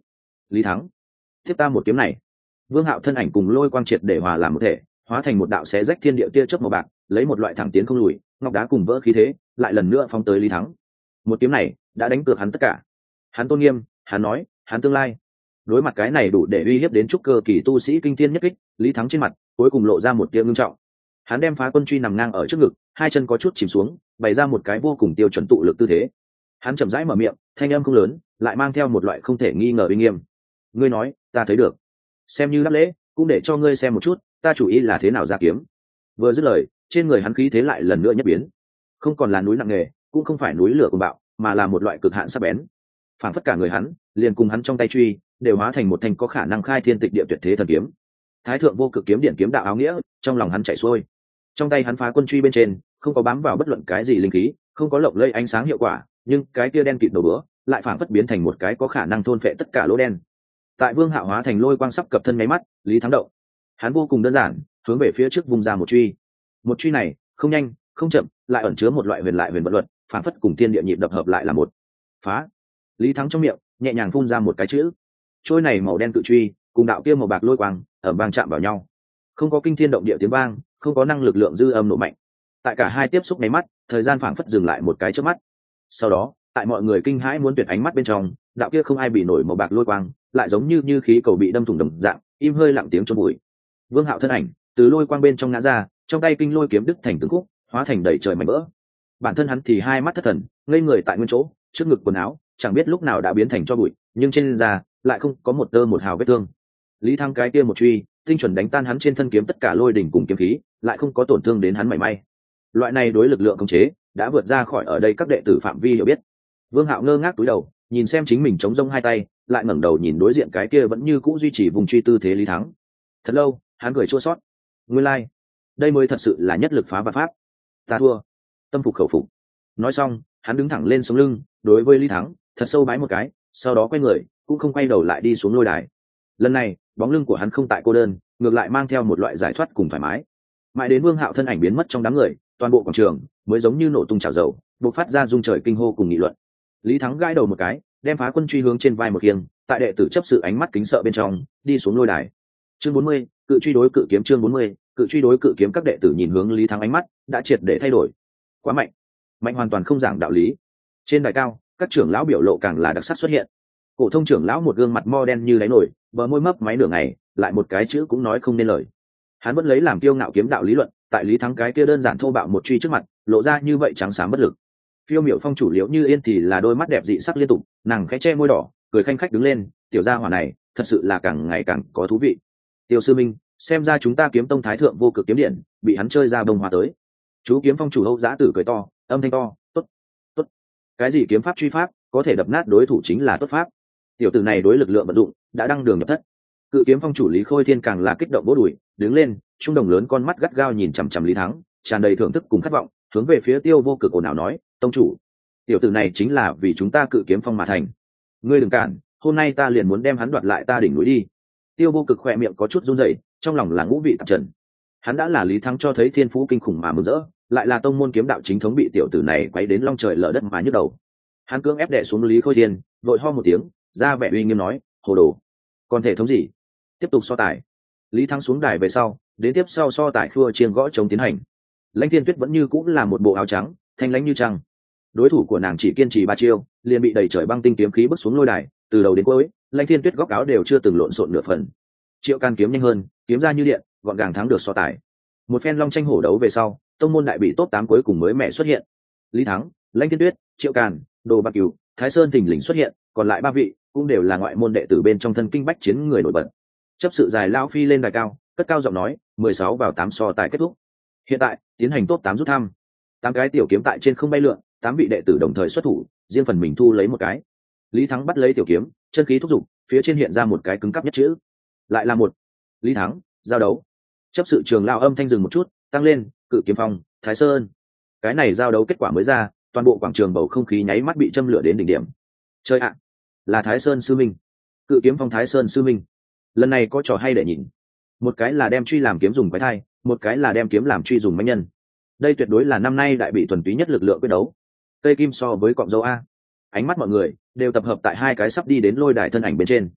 Lý Thắng, tiếp ta một kiếm này. Vương Hạo thân ảnh cùng lôi quang triệt để hòa làm một thể, hóa thành một đạo xé rách thiên địa tia chớp màu bạc, lấy một loại thẳng tiến không lùi, ngọc đá cùng vỡ khí thế, lại lần nữa phóng tới Lý Thắng. Một kiếm này đã đánh cược hắn tất cả, hắn tôn nghiêm, hắn nói, hắn tương lai. Đối mặt cái này đủ để uy hiếp đến trúc cơ kỳ tu sĩ kinh thiên nhất kích, Lý Thắng trên mặt cuối cùng lộ ra một tia ngưng trọng. Hắn đem phá quân truy nằm ngang ở trước ngực, hai chân có chút chìm xuống, bày ra một cái vô cùng tiêu chuẩn tụ lực tư thế. Hắn chậm rãi mở miệng, thanh âm không lớn, lại mang theo một loại không thể nghi ngờ uy nghiêm. Ngươi nói, ta thấy được, xem như đáp lễ, cũng để cho ngươi xem một chút, ta chủ ý là thế nào ra kiếm. Vừa dứt lời, trên người hắn khí thế lại lần nữa nhất biến, không còn là núi nặng nề, cũng không phải núi lửa cuồng bạo, mà là một loại cực hạn sắc bén. Phản phất cả người hắn, liền cùng hắn trong tay truy, đều hóa thành một thanh có khả năng khai thiên tịch địa tuyệt thế thần kiếm. Thái thượng vô cực kiếm điện kiếm đạo áo nghĩa, trong lòng hắn chảy xuôi. Trong tay hắn phá quân truy bên trên, không có bám vào bất luận cái gì linh khí, không có lộng lẫy ánh sáng hiệu quả, nhưng cái kia đen kịt đầu bữa, lại phản phất biến thành một cái có khả năng thôn phệ tất cả lỗ đen. Tại Vương Hạo hóa thành lôi quang sắp cập thân nháy mắt, Lý Thắng động. Hắn vô cùng đơn giản, hướng về phía trước vùng ra một truy. Một truy này, không nhanh, không chậm, lại ẩn chứa một loại huyền lại huyền vận luật, phản phất cùng thiên địa nhịp đập hợp lại là một. Phá. Lý Thắng trong miệng nhẹ nhàng phun ra một cái chữ. Trôi này màu đen cự truy, cùng đạo kia màu bạc lôi quang, ở vang chạm vào nhau. Không có kinh thiên động địa tiếng vang, không có năng lực lượng dư âm nổ mạnh. Tại cả hai tiếp xúc nháy mắt, thời gian phảng phất dừng lại một cái chớp mắt. Sau đó, tại mọi người kinh hãi muốn tuyệt ánh mắt bên trong, đạo kia không ai bị nổi màu bạc lôi quang, lại giống như như khí cầu bị đâm thủng đồng dạng, im hơi lặng tiếng chôn bụi. Vương Hạo thân ảnh từ lôi quang bên trong ngã ra, trong tay kinh lôi kiếm đứt thành từng khúc, hóa thành đầy trời mảnh vỡ. Bản thân hắn thì hai mắt thất thần, ngây người tại nguyên chỗ, trước ngực quần áo chẳng biết lúc nào đã biến thành cho bụi, nhưng trên da lại không có một tơ một hào vết thương. Lý Thắng cái kia một truy, tinh chuẩn đánh tan hắn trên thân kiếm tất cả lôi đỉnh cùng kiếm khí, lại không có tổn thương đến hắn mảy may. Loại này đối lực lượng khống chế đã vượt ra khỏi ở đây các đệ tử phạm vi hiểu biết. Vương Hạo ngơ ngác cúi đầu, nhìn xem chính mình chống rông hai tay, lại ngẩng đầu nhìn đối diện cái kia vẫn như cũ duy trì vùng truy tư thế Lý Thắng. Thật lâu, hắn cười chua xót. Nguyên lai, like. Đây mới thật sự là nhất lực phá vạn pháp. Ta thua, tâm phục khẩu phục. Nói xong, hắn đứng thẳng lên sống lưng, đối với Lý Thắng thật sâu bái một cái, sau đó quay người, cũng không quay đầu lại đi xuống lôi đài. Lần này, bóng lưng của hắn không tại cô đơn, ngược lại mang theo một loại giải thoát cùng thoải mái. Mãi đến Vương Hạo thân ảnh biến mất trong đám người, toàn bộ quảng trường mới giống như nổ tung chảo dầu, bộc phát ra rung trời kinh hô cùng nghị luận. Lý Thắng gãi đầu một cái, đem phá quân truy hướng trên vai một kiêng, tại đệ tử chấp sự ánh mắt kính sợ bên trong, đi xuống lôi đài. Chương bốn mươi, cự truy đối cự kiếm. Chương bốn mươi, cự truy đối cự kiếm. Các đệ tử nhìn hướng Lý Thắng ánh mắt đã triệt để thay đổi. Quá mạnh, mạnh hoàn toàn không giảng đạo lý. Trên đài cao, các trưởng lão biểu lộ càng là đặc sắc xuất hiện. Cổ thông trưởng lão một gương mặt mo đen như đáy nổi, bờ môi mấp máy nửa ngày, lại một cái chữ cũng nói không nên lời. Hắn vẫn lấy làm kiêu ngạo kiếm đạo lý luận, tại Lý Thắng cái kia đơn giản thô bạo một truy trước mặt, lộ ra như vậy trắng xám bất lực. Phiêu Miểu Phong chủ Liễu Như Yên thì là đôi mắt đẹp dị sắc liên tục, nàng khẽ che môi đỏ, cười khanh khách đứng lên, tiểu gia hỏa này, thật sự là càng ngày càng có thú vị. Tiêu sư minh, xem ra chúng ta Kiếm Tông Thái thượng vô cực kiếm điện, bị hắn chơi ra bông hoa tới. Chú Kiếm Phong chủ Âu Giá Tử cười to, âm thanh to, tốt, tốt. Cái gì kiếm pháp truy pháp, có thể đập nát đối thủ chính là tốt pháp. Tiểu tử này đối lực lượng vận dụng, đã đăng đường nhập thất. Cự Kiếm Phong chủ Lý Khôi Thiên càng là kích động vỗ đùi, đứng lên, trung đồng lớn con mắt gắt gao nhìn chằm chằm Lý Thắng, tràn đầy thưởng thức cùng khát vọng, hướng về phía Tiêu Vô Cực ồn ào nói, tông chủ, tiểu tử này chính là vì chúng ta Cự Kiếm Phong mà thành. Ngươi đừng cản, hôm nay ta liền muốn đem hắn đoạt lại ta đỉnh núi đi. Tiêu Vô Cực khỏe miệng có chút run rẩy, trong lòng là ngũ vị tạp trần. Hắn đã là Lý Thắng cho thấy thiên phú kinh khủng mà mừng rỡ, lại là tông môn kiếm đạo chính thống bị tiểu tử này quấy đến long trời lở đất mà nhức đầu. Hắn cưỡng ép đè xuống Lý Khôi Thiên, vội ho một tiếng, ra vẻ uy nghiêm nói, hồ đồ, còn thể thống gì? Tiếp tục so tài. Lý Thắng xuống đài về sau, đến tiếp sau so tài khua chiêng gõ chống tiến hành. Lãnh Thiên Tuyết vẫn như cũng là một bộ áo trắng, thanh lãnh như trăng. Đối thủ của nàng chỉ kiên trì ba chiêu, liền bị đầy trời băng tinh kiếm khí bước xuống lôi đài, từ đầu đến cuối, Lãnh Thiên Tuyết góc áo đều chưa từng lộn xộn nửa phần. Triệu Can kiếm nhanh hơn, kiếm ra như điện, gọn gàng thắng được so tài. Một phen long tranh hổ đấu về sau, tông môn đại bị top tám cuối cùng mới mẹ xuất hiện. Lý Thắng, Lãnh Thiên Tuyết, Triệu Càn, Đồ Bạc Cửu, Thái Sơn thình lình xuất hiện, còn lại ba vị cũng đều là ngoại môn đệ tử bên trong thân kinh bách chiến người nổi bật. Chấp sự dài lao phi lên đài cao, cất cao giọng nói, mười sáu vào tám so tài kết thúc. Hiện tại, tiến hành top tám rút thăm. Tám cái tiểu kiếm tại trên không bay lượn, tám vị đệ tử đồng thời xuất thủ, riêng phần mình thu lấy một cái. Lý Thắng bắt lấy tiểu kiếm, chân khí thúc giục, phía trên hiện ra một cái cứng cáp nhất chữ. Lại là một. Lý Thắng, giao đấu. Chấp sự trường lao âm thanh dừng một chút, tăng lên, Cự Kiếm Phong, Thái Sơn. Cái này giao đấu kết quả mới ra, toàn bộ quảng trường bầu không khí nháy mắt bị châm lửa đến đỉnh điểm. Chơi ạ, là Thái Sơn sư minh. Cự Kiếm Phong Thái Sơn sư minh. Lần này có trò hay để nhìn. Một cái là đem truy làm kiếm dùng quái thai, một cái là đem kiếm làm truy dùng mãnh nhân. Đây tuyệt đối là năm nay đại bị thuần túy nhất lực lượng quyết đấu. Cây kim so với cọng dâu a. Ánh mắt mọi người đều tập hợp tại hai cái sắp đi đến lôi đài thân ảnh bên trên.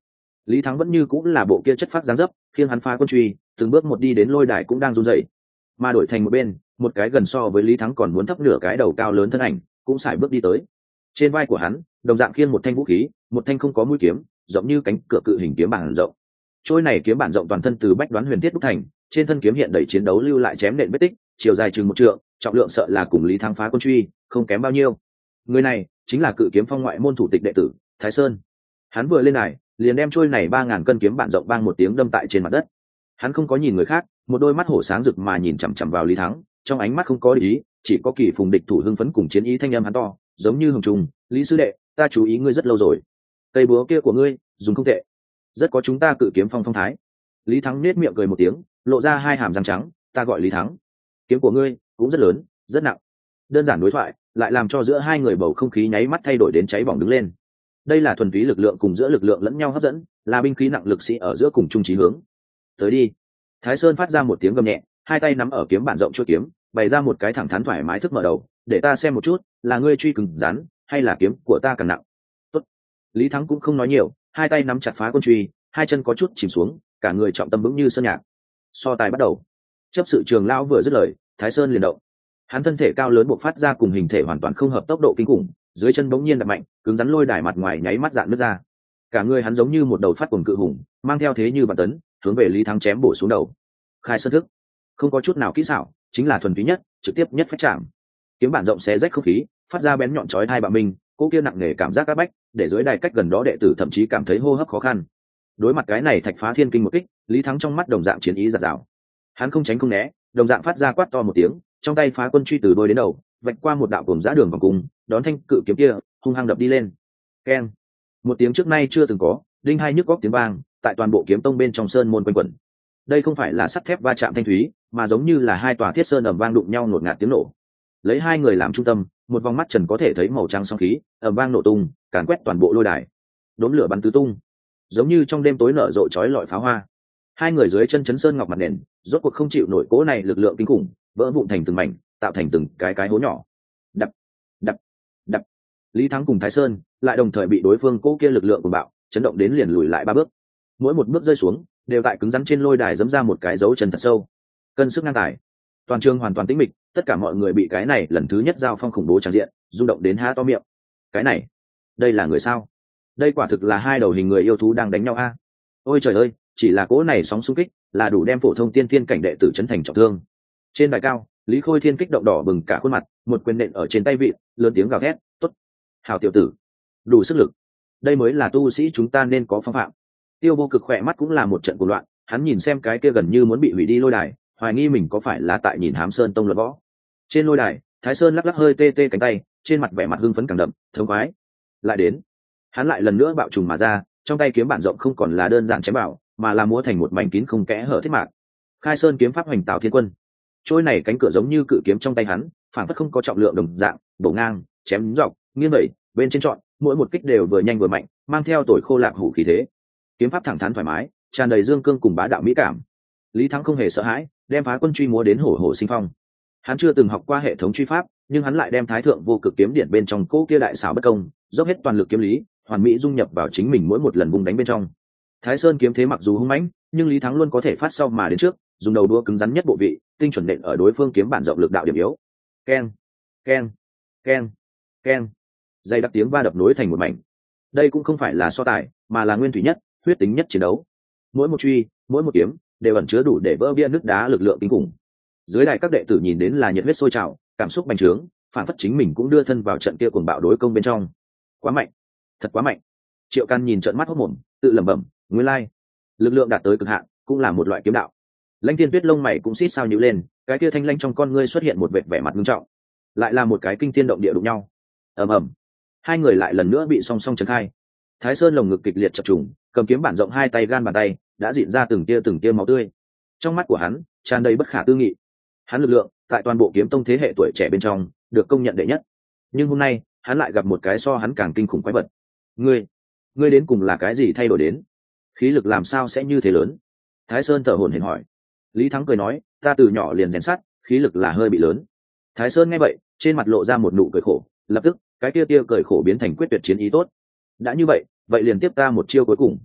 Lý Thắng vẫn như cũng là bộ kia chất phát dáng dấp, khiêng hắn phá quân truy từng bước một đi đến lôi đài cũng đang run rẩy, mà đổi thành một bên một cái gần so với Lý Thắng còn muốn thấp nửa cái đầu cao lớn thân ảnh cũng sải bước đi tới. Trên vai của hắn đồng dạng khiêng một thanh vũ khí, một thanh không có mũi kiếm, giống như cánh cửa cự hình kiếm bản rộng. Trôi này kiếm bản rộng toàn thân từ bách đoán huyền thiết đúc thành, trên thân kiếm hiện đầy chiến đấu lưu lại chém nện vết tích, chiều dài chừng một trượng, trọng lượng sợ là cùng Lý Thắng phá quân truy không kém bao nhiêu. Người này chính là Cự Kiếm Phong ngoại môn thủ tịch đệ tử Thái Sơn. Hắn vừa lên đài liền đem trôi này ba ngàn cân kiếm bản rộng bang một tiếng đâm tại trên mặt đất. Hắn không có nhìn người khác, một đôi mắt hổ sáng rực mà nhìn chằm chằm vào Lý Thắng, trong ánh mắt không có ý, chỉ có kỳ phùng địch thủ hưng phấn cùng chiến ý thanh âm hắn to, giống như hùng trùng. Lý sư đệ, ta chú ý ngươi rất lâu rồi, cây búa kia của ngươi dùng không tệ, rất có chúng ta Cự Kiếm Phong phong thái. Lý Thắng nết miệng cười một tiếng, lộ ra hai hàm răng trắng, ta gọi Lý Thắng, kiếm của ngươi cũng rất lớn rất nặng. Đơn giản đối thoại lại làm cho giữa hai người bầu không khí nháy mắt thay đổi đến cháy bỏng đứng lên. Đây là thuần túy lực lượng cùng giữa lực lượng lẫn nhau hấp dẫn, là binh khí nặng lực sĩ ở giữa cùng chung chí hướng. Tới đi. Thái Sơn phát ra một tiếng gầm nhẹ, hai tay nắm ở kiếm bản rộng chuôi kiếm, bày ra một cái thẳng thắn thoải mái thức mở đầu, để ta xem một chút, là ngươi truy cứng rắn hay là kiếm của ta càng nặng. Tốt. Lý Thắng cũng không nói nhiều, hai tay nắm chặt phá quân truy, hai chân có chút chìm xuống, cả người trọng tâm vững như sơn nhạc. So tài bắt đầu. Chấp sự Trường lão vừa dứt lời, Thái Sơn liền động. Hắn thân thể cao lớn bộc phát ra cùng hình thể hoàn toàn không hợp tốc độ kinh khủng, dưới chân bỗng nhiên đập mạnh, cứng rắn lôi đài mặt ngoài nháy mắt dạn nứt ra. Cả người hắn giống như một đầu phát cuồng cự hùng, mang theo thế như vạn tấn, hướng về Lý Thắng chém bổ xuống đầu. Khai sơn thức, không có chút nào kỹ xảo, chính là thuần túy nhất, trực tiếp nhất phách chạm. Kiếm bản rộng xé rách không khí, phát ra bén nhọn chói tai bạo minh, cô kia nặng nề cảm giác áp bách, để dưới đài cách gần đó đệ tử thậm chí cảm thấy hô hấp khó khăn. Đối mặt cái này thạch phá thiên kinh một kích, Lý Thắng trong mắt đồng dạng chiến ý dạt dào. Hắn không tránh không né, đồng dạng phát ra quát to một tiếng, trong tay phá quân truy từ đôi đến đầu, vạch qua một đạo cùng giã đường vòng cung, đón thanh cự kiếm kia hung hăng đập đi lên. Keng, một tiếng trước nay chưa từng có, đinh hai nhức góc tiếng vang tại toàn bộ kiếm tông bên trong sơn môn quanh quẩn. Đây không phải là sắt thép va chạm thanh thúy, mà giống như là hai tòa thiết sơn ầm vang đụng nhau ngột ngạt tiếng nổ. Lấy hai người làm trung tâm, một vòng mắt trần có thể thấy màu trắng song khí ầm vang nổ tung, càn quét toàn bộ lôi đài. Đốm lửa bắn tứ tung, giống như trong đêm tối nở rộ chói lọi pháo hoa. Hai người dưới chân chấn sơn ngọc mặt nền, rốt cuộc không chịu nổi cố này lực lượng kinh khủng, vỡ vụn thành từng mảnh, tạo thành từng cái cái hố nhỏ. Đập, đập, đập. Lý Thắng cùng Thái Sơn lại đồng thời bị đối phương cố kia lực lượng cuồng bạo chấn động đến liền lùi lại ba bước. Mỗi một bước rơi xuống, đều tại cứng rắn trên lôi đài giẫm ra một cái dấu chân thật sâu. Cân sức ngang tài. Toàn trường hoàn toàn tĩnh mịch, tất cả mọi người bị cái này lần thứ nhất giao phong khủng bố tràn diện rung động đến há to miệng. Cái này, đây là người sao? Đây quả thực là hai đầu hình người yêu thú đang đánh nhau a. Ôi trời ơi, chỉ là cỗ này sóng xung kích là đủ đem phổ thông tiên thiên cảnh đệ tử chấn thành trọng thương. Trên đài cao, Lý Khôi Thiên kích động đỏ bừng cả khuôn mặt, một quyền nện ở trên tay vịn, lớn tiếng gào thét, "Tốt, hảo tiểu tử, đủ sức lực. Đây mới là tu sĩ chúng ta nên có phong phạm." Tiêu Vô Cực khỏe mắt cũng là một trận cuồng loạn, hắn nhìn xem cái kia gần như muốn bị hủy đi lôi đài, hoài nghi mình có phải là tại nhìn Hám Sơn Tông luận võ. Trên lôi đài, Thái Sơn lắc lắc hơi tê tê cánh tay, trên mặt vẻ mặt hưng phấn càng đậm, thống khoái. Lại đến, hắn lại lần nữa bạo trùng mà ra, trong tay kiếm bản rộng không còn là đơn giản chém bảo, mà là múa thành một mảnh kín không kẽ hở thiết mạc. Khai Sơn kiếm pháp hoành tạo thiên quân. Trôi này cánh cửa giống như cự kiếm trong tay hắn, phản phất không có trọng lượng đồng dạng, bổ ngang, chém dọc, nghiêng đẩy, bên trên trọn, mỗi một kích đều vừa nhanh vừa mạnh, mang theo tuổi khô lạc hủ khí thế. Kiếm pháp thẳng thắn thoải mái, tràn đầy dương cương cùng bá đạo mỹ cảm. Lý Thắng không hề sợ hãi, đem phá quân truy múa đến hổ hổ sinh phong. Hắn chưa từng học qua hệ thống truy pháp, nhưng hắn lại đem Thái Thượng Vô Cực kiếm điển bên trong cố kia đại xảo bất công, dốc hết toàn lực kiếm lý, hoàn mỹ dung nhập vào chính mình mỗi một lần vung đánh bên trong. Thái Sơn kiếm thế mặc dù hung mãnh, nhưng Lý Thắng luôn có thể phát sau mà đến trước, dùng đầu đũa cứng rắn nhất bộ vị, tinh chuẩn nện ở đối phương kiếm bản rộng lực đạo điểm yếu. Keng, keng, keng, keng. Dây đặc tiếng va đập nối thành một mảnh. Đây cũng không phải là so tài, mà là nguyên thủy nhất, huyết tính nhất chiến đấu. Mỗi một truy, mỗi một kiếm đều ẩn chứa đủ để vỡ bia nứt đá lực lượng kinh khủng. Dưới đài các đệ tử nhìn đến là nhiệt huyết sôi trào, cảm xúc bành trướng, phản phất chính mình cũng đưa thân vào trận kia cuồng bạo đối công bên trong. Quá mạnh, thật quá mạnh. Triệu Căn nhìn trợn mắt hốt mồm, tự lẩm bẩm, nguyên lai, lực lượng đạt tới cực hạn cũng là một loại kiếm đạo. Lãnh Tiên Tuyết lông mày cũng xít sao nhíu lên, cái kia thanh lãnh trong con ngươi xuất hiện một vẻ vẻ mặt nghiêm trọng. Lại là một cái kinh thiên động địa đụng nhau. Ầm ầm. Hai người lại lần nữa bị song song chấn khai. Thái Sơn lồng ngực kịch liệt chập trùng, cầm kiếm bản rộng hai tay gan bàn tay, đã rịn ra từng tia từng tia máu tươi. Trong mắt của hắn tràn đầy bất khả tư nghị. Hắn lực lượng tại toàn bộ kiếm tông thế hệ tuổi trẻ bên trong được công nhận đệ nhất, nhưng hôm nay hắn lại gặp một cái so hắn càng kinh khủng quái vật. Ngươi, ngươi đến cùng là cái gì thay đổi đến? Khí lực làm sao sẽ như thế lớn? Thái Sơn thở hổn hển hỏi. Lý Thắng cười nói, ta từ nhỏ liền rèn sắt, khí lực là hơi bị lớn. Thái Sơn nghe vậy, trên mặt lộ ra một nụ cười khổ, lập tức cái kia tia cười khổ biến thành quyết tuyệt chiến ý tốt. Đã như vậy, vậy liền tiếp ta một chiêu cuối cùng.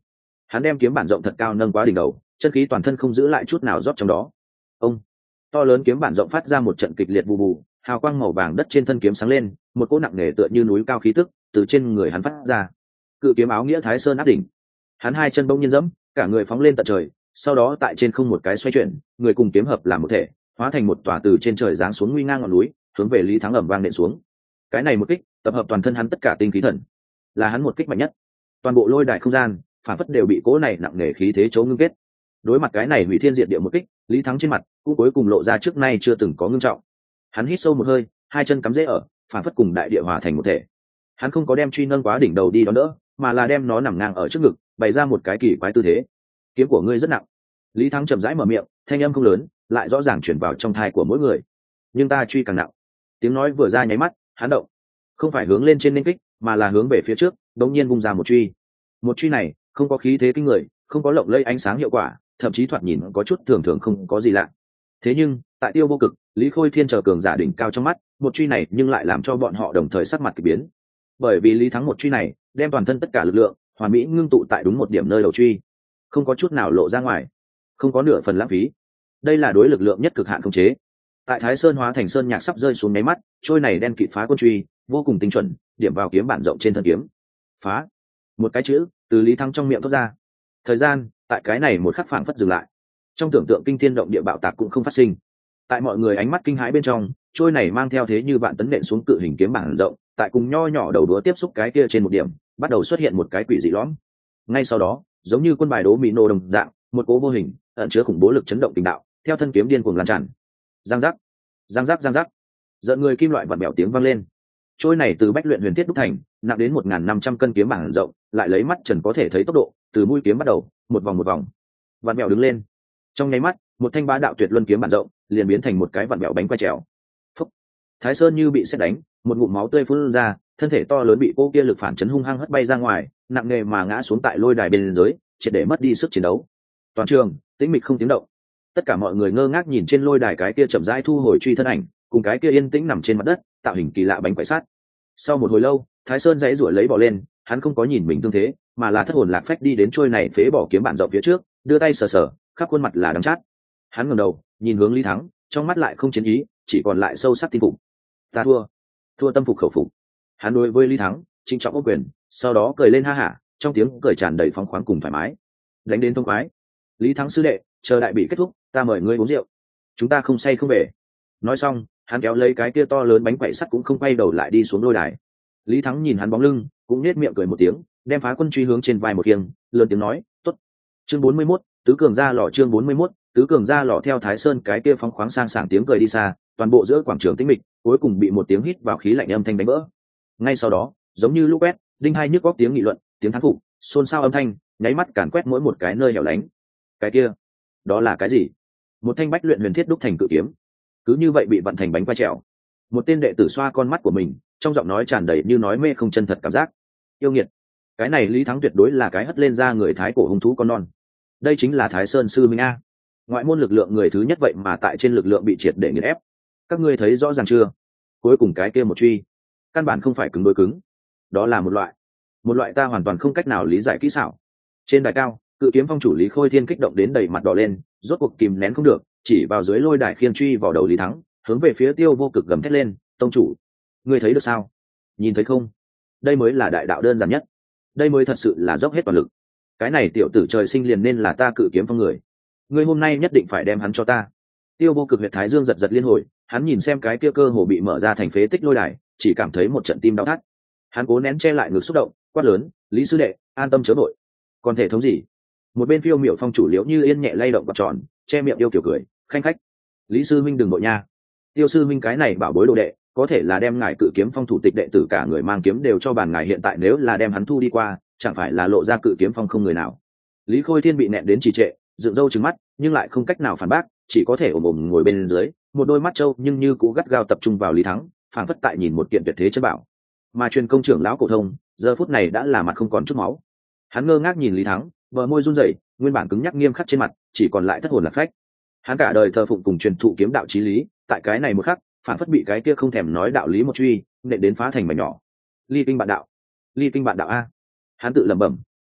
hắn đem kiếm bản rộng thật cao nâng quá đỉnh đầu, chân khí toàn thân không giữ lại chút nào rót trong đó. Ông to lớn kiếm bản rộng phát ra một trận kịch liệt bù bù, hào quang màu vàng đất trên thân kiếm sáng lên, một cỗ nặng nề tựa như núi cao khí tức từ trên người hắn phát ra. Cự kiếm áo nghĩa Thái Sơn áp đỉnh, hắn hai chân bỗng nhiên dẫm, cả người phóng lên tận trời, sau đó tại trên không một cái xoay chuyển, người cùng kiếm hợp làm một thể, hóa thành một tòa từ trên trời giáng xuống nguy ngang ngọn núi, hướng về Lý Thắng ầm vang nện xuống. Cái này một kích, tập hợp toàn thân hắn tất cả tinh khí thần, là hắn một kích mạnh nhất. Toàn bộ lôi đài không gian, phản phất đều bị cỗ này nặng nề khí thế chỗ ngưng kết. Đối mặt cái này hủy thiên diệt địa một kích, Lý Thắng trên mặt cũng cuối cùng lộ ra trước nay chưa từng có ngưng trọng. Hắn hít sâu một hơi, hai chân cắm rễ ở, phản phất cùng đại địa hòa thành một thể. Hắn không có đem truy nâng quá đỉnh đầu đi đón đỡ, mà là đem nó nằm ngang ở trước ngực, bày ra một cái kỳ quái tư thế. Kiếm của ngươi rất nặng. Lý Thắng chậm rãi mở miệng, thanh âm không lớn, lại rõ ràng chuyển vào trong thai của mỗi người. Nhưng ta truy càng nặng. Tiếng nói vừa ra nháy mắt, hắn động, không phải hướng lên trên nên kích, mà là hướng về phía trước, đống nhiên vung ra một truy. Một truy này không có khí thế kinh người, không có lộng lẫy ánh sáng hiệu quả, thậm chí thoạt nhìn có chút thường thường không có gì lạ. Thế nhưng tại Tiêu Vô Cực, Lý Khôi Thiên chờ cường giả đỉnh cao trong mắt, một truy này nhưng lại làm cho bọn họ đồng thời sắc mặt kỳ biến. Bởi vì Lý Thắng một truy này đem toàn thân tất cả lực lượng hoàn mỹ ngưng tụ tại đúng một điểm nơi đầu truy, không có chút nào lộ ra ngoài, không có nửa phần lãng phí. Đây là đối lực lượng nhất cực hạn khống chế. Tại Thái Sơn hóa thành sơn nhạc sắp rơi xuống nháy mắt, trôi này đen kịt phá quân truy vô cùng tinh chuẩn, điểm vào kiếm bản rộng trên thân kiếm. Phá, một cái chữ từ Lý Thắng trong miệng thoát ra. Thời gian tại cái này một khắc phảng phất dừng lại, trong tưởng tượng kinh thiên động địa bạo tạc cũng không phát sinh. Tại mọi người ánh mắt kinh hãi bên trong, trôi này mang theo thế như vạn tấn nện xuống cự hình kiếm bản rộng, tại cùng nho nhỏ đầu đũa tiếp xúc cái kia trên một điểm, bắt đầu xuất hiện một cái quỷ dị lõm. Ngay sau đó, giống như quân bài đố mì nô đồng dạng, một cố vô hình ẩn chứa khủng bố lực chấn động tình đạo, theo thân kiếm điên cuồng lan tràn. Giang giác, giang giác, giang giác, giận người kim loại vặn bèo tiếng vang lên. Trôi này từ bách luyện huyền thiết đúc thành, nặng đến một nghìn năm trăm cân kiếm bản rộng, lại lấy mắt trần có thể thấy tốc độ, từ mũi kiếm bắt đầu, một vòng một vòng, vặn bèo đứng lên. Trong nháy mắt, một thanh bá đạo tuyệt luân kiếm bản rộng, liền biến thành một cái vặn bèo bánh quay trèo. Phúc! Thái Sơn như bị sét đánh, một ngụm máu tươi phun ra, thân thể to lớn bị cô kia lực phản chấn hung hăng hất bay ra ngoài, nặng nề mà ngã xuống tại lôi đài bên dưới, triệt để mất đi sức chiến đấu. Toàn trường tĩnh mịch không tiếng động, tất cả mọi người ngơ ngác nhìn trên lôi đài cái kia chậm rãi thu hồi truy thân ảnh, cùng cái kia yên tĩnh nằm trên mặt đất, tạo hình kỳ lạ bánh quậy sát. Sau một hồi lâu, Thái Sơn dãy rủa lấy bỏ lên, hắn không có nhìn mình tương thế, mà là thất hồn lạc phách đi đến trôi này phế bỏ kiếm bản rộng phía trước, đưa tay sờ sờ, khắp khuôn mặt là đắng chát. Hắn ngẩng đầu, nhìn hướng Lý Thắng, trong mắt lại không chiến ý, chỉ còn lại sâu sắc tin phục. Ta thua, thua tâm phục khẩu phục. Hắn đối với Lý Thắng trịnh trọng ô quyền, sau đó cười lên ha hả, trong tiếng cười tràn đầy phóng khoáng cùng thoải mái. Đánh đến thông khoái. Lý Thắng sư đệ, chờ đại bị kết thúc, ta mời ngươi uống rượu. Chúng ta không say không về. Nói xong, hắn kéo lấy cái kia to lớn bánh quậy sắt cũng không quay đầu lại đi xuống lôi đài. Lý Thắng nhìn hắn bóng lưng, cũng nết miệng cười một tiếng, đem phá quân truy hướng trên vai một kiêng, lớn tiếng nói, "Tốt." Chương bốn mươi mốt, tứ cường ra lò chương bốn mươi mốt, tứ cường ra lò theo Thái Sơn cái kia phóng khoáng sang sảng tiếng cười đi xa, toàn bộ giữa quảng trường tĩnh mịch, cuối cùng bị một tiếng hít vào khí lạnh âm thanh đánh vỡ. Ngay sau đó, giống như lũ quét, đinh hai nhức góc tiếng nghị luận, tiếng thán phục, xôn xao âm thanh, nháy mắt càn quét mỗi một cái nơi hẻo lánh. Cái kia, đó là cái gì? Một thanh bách luyện huyền thiết đúc thành cự kiếm, cứ như vậy bị vặn thành bánh quay trèo. Một tên đệ tử xoa con mắt của mình, trong giọng nói tràn đầy như nói mê không chân thật cảm giác. Yêu nghiệt, cái này Lý Thắng tuyệt đối là cái hất lên ra người thái cổ hung thú con non. Đây chính là Thái Sơn sư minh a. Ngoại môn lực lượng người thứ nhất vậy mà tại trên lực lượng bị triệt để nghiền ép. Các ngươi thấy rõ ràng chưa? Cuối cùng cái kia một truy, căn bản không phải cứng đối cứng, đó là một loại, một loại ta hoàn toàn không cách nào lý giải kỹ xảo. Trên đài cao, cự kiếm phong chủ Lý Khôi Thiên kích động đến đầy mặt đỏ lên, rốt cuộc kìm nén không được, chỉ vào dưới lôi đài khiên truy vào đầu Lý Thắng, hướng về phía Tiêu Vô Cực gầm thét lên, "Tông chủ, ngươi thấy được sao? Nhìn thấy không? Đây mới là đại đạo đơn giản nhất, đây mới thật sự là dốc hết toàn lực. Cái này tiểu tử trời sinh liền nên là ta cự kiếm phong người, ngươi hôm nay nhất định phải đem hắn cho ta." Tiêu Vô Cực huyệt thái dương giật giật liên hồi, hắn nhìn xem cái kia cơ hồ bị mở ra thành phế tích lôi đài, chỉ cảm thấy một trận tim đau thắt. Hắn cố nén che lại ngực xúc động, quát lớn, "Lý sư đệ, an tâm chớ vội." Còn thể thống gì? Một bên Phiêu Miểu phong chủ Liễu Như Yên nhẹ lay động quạt tròn, che miệng yêu kiểu cười, khanh khách, "Lý sư minh đừng vội nha. Tiêu sư minh cái này bảo bối đồ đệ, có thể là đem ngài cự kiếm phong thủ tịch đệ tử cả người mang kiếm đều cho bàn ngài, hiện tại nếu là đem hắn thu đi qua, chẳng phải là lộ ra cự kiếm phong không người nào." Lý Khôi Thiên bị nẹn đến trì trệ, dựng râu trừng mắt, nhưng lại không cách nào phản bác, chỉ có thể ồm ồm ngồi bên dưới, một đôi mắt trâu nhưng như cũ gắt gao tập trung vào Lý Thắng, phảng phất tại nhìn một kiện tuyệt thế chân bảo. Mà truyền công trưởng lão cổ thông, giờ phút này đã là mặt không còn chút máu. Hắn ngơ ngác nhìn Lý Thắng, bờ môi run rẩy, nguyên bản cứng nhắc nghiêm khắc trên mặt, chỉ còn lại thất hồn lạc phách. Hắn cả đời thờ phụng cùng truyền thụ kiếm đạo chí lý, tại cái này một khắc, phảng phất bị cái kia không thèm nói đạo lý một truy, nện đến phá thành mảnh nhỏ. Ly kinh bạn đạo, ly kinh bạn đạo a. Hắn tự lẩm bẩm,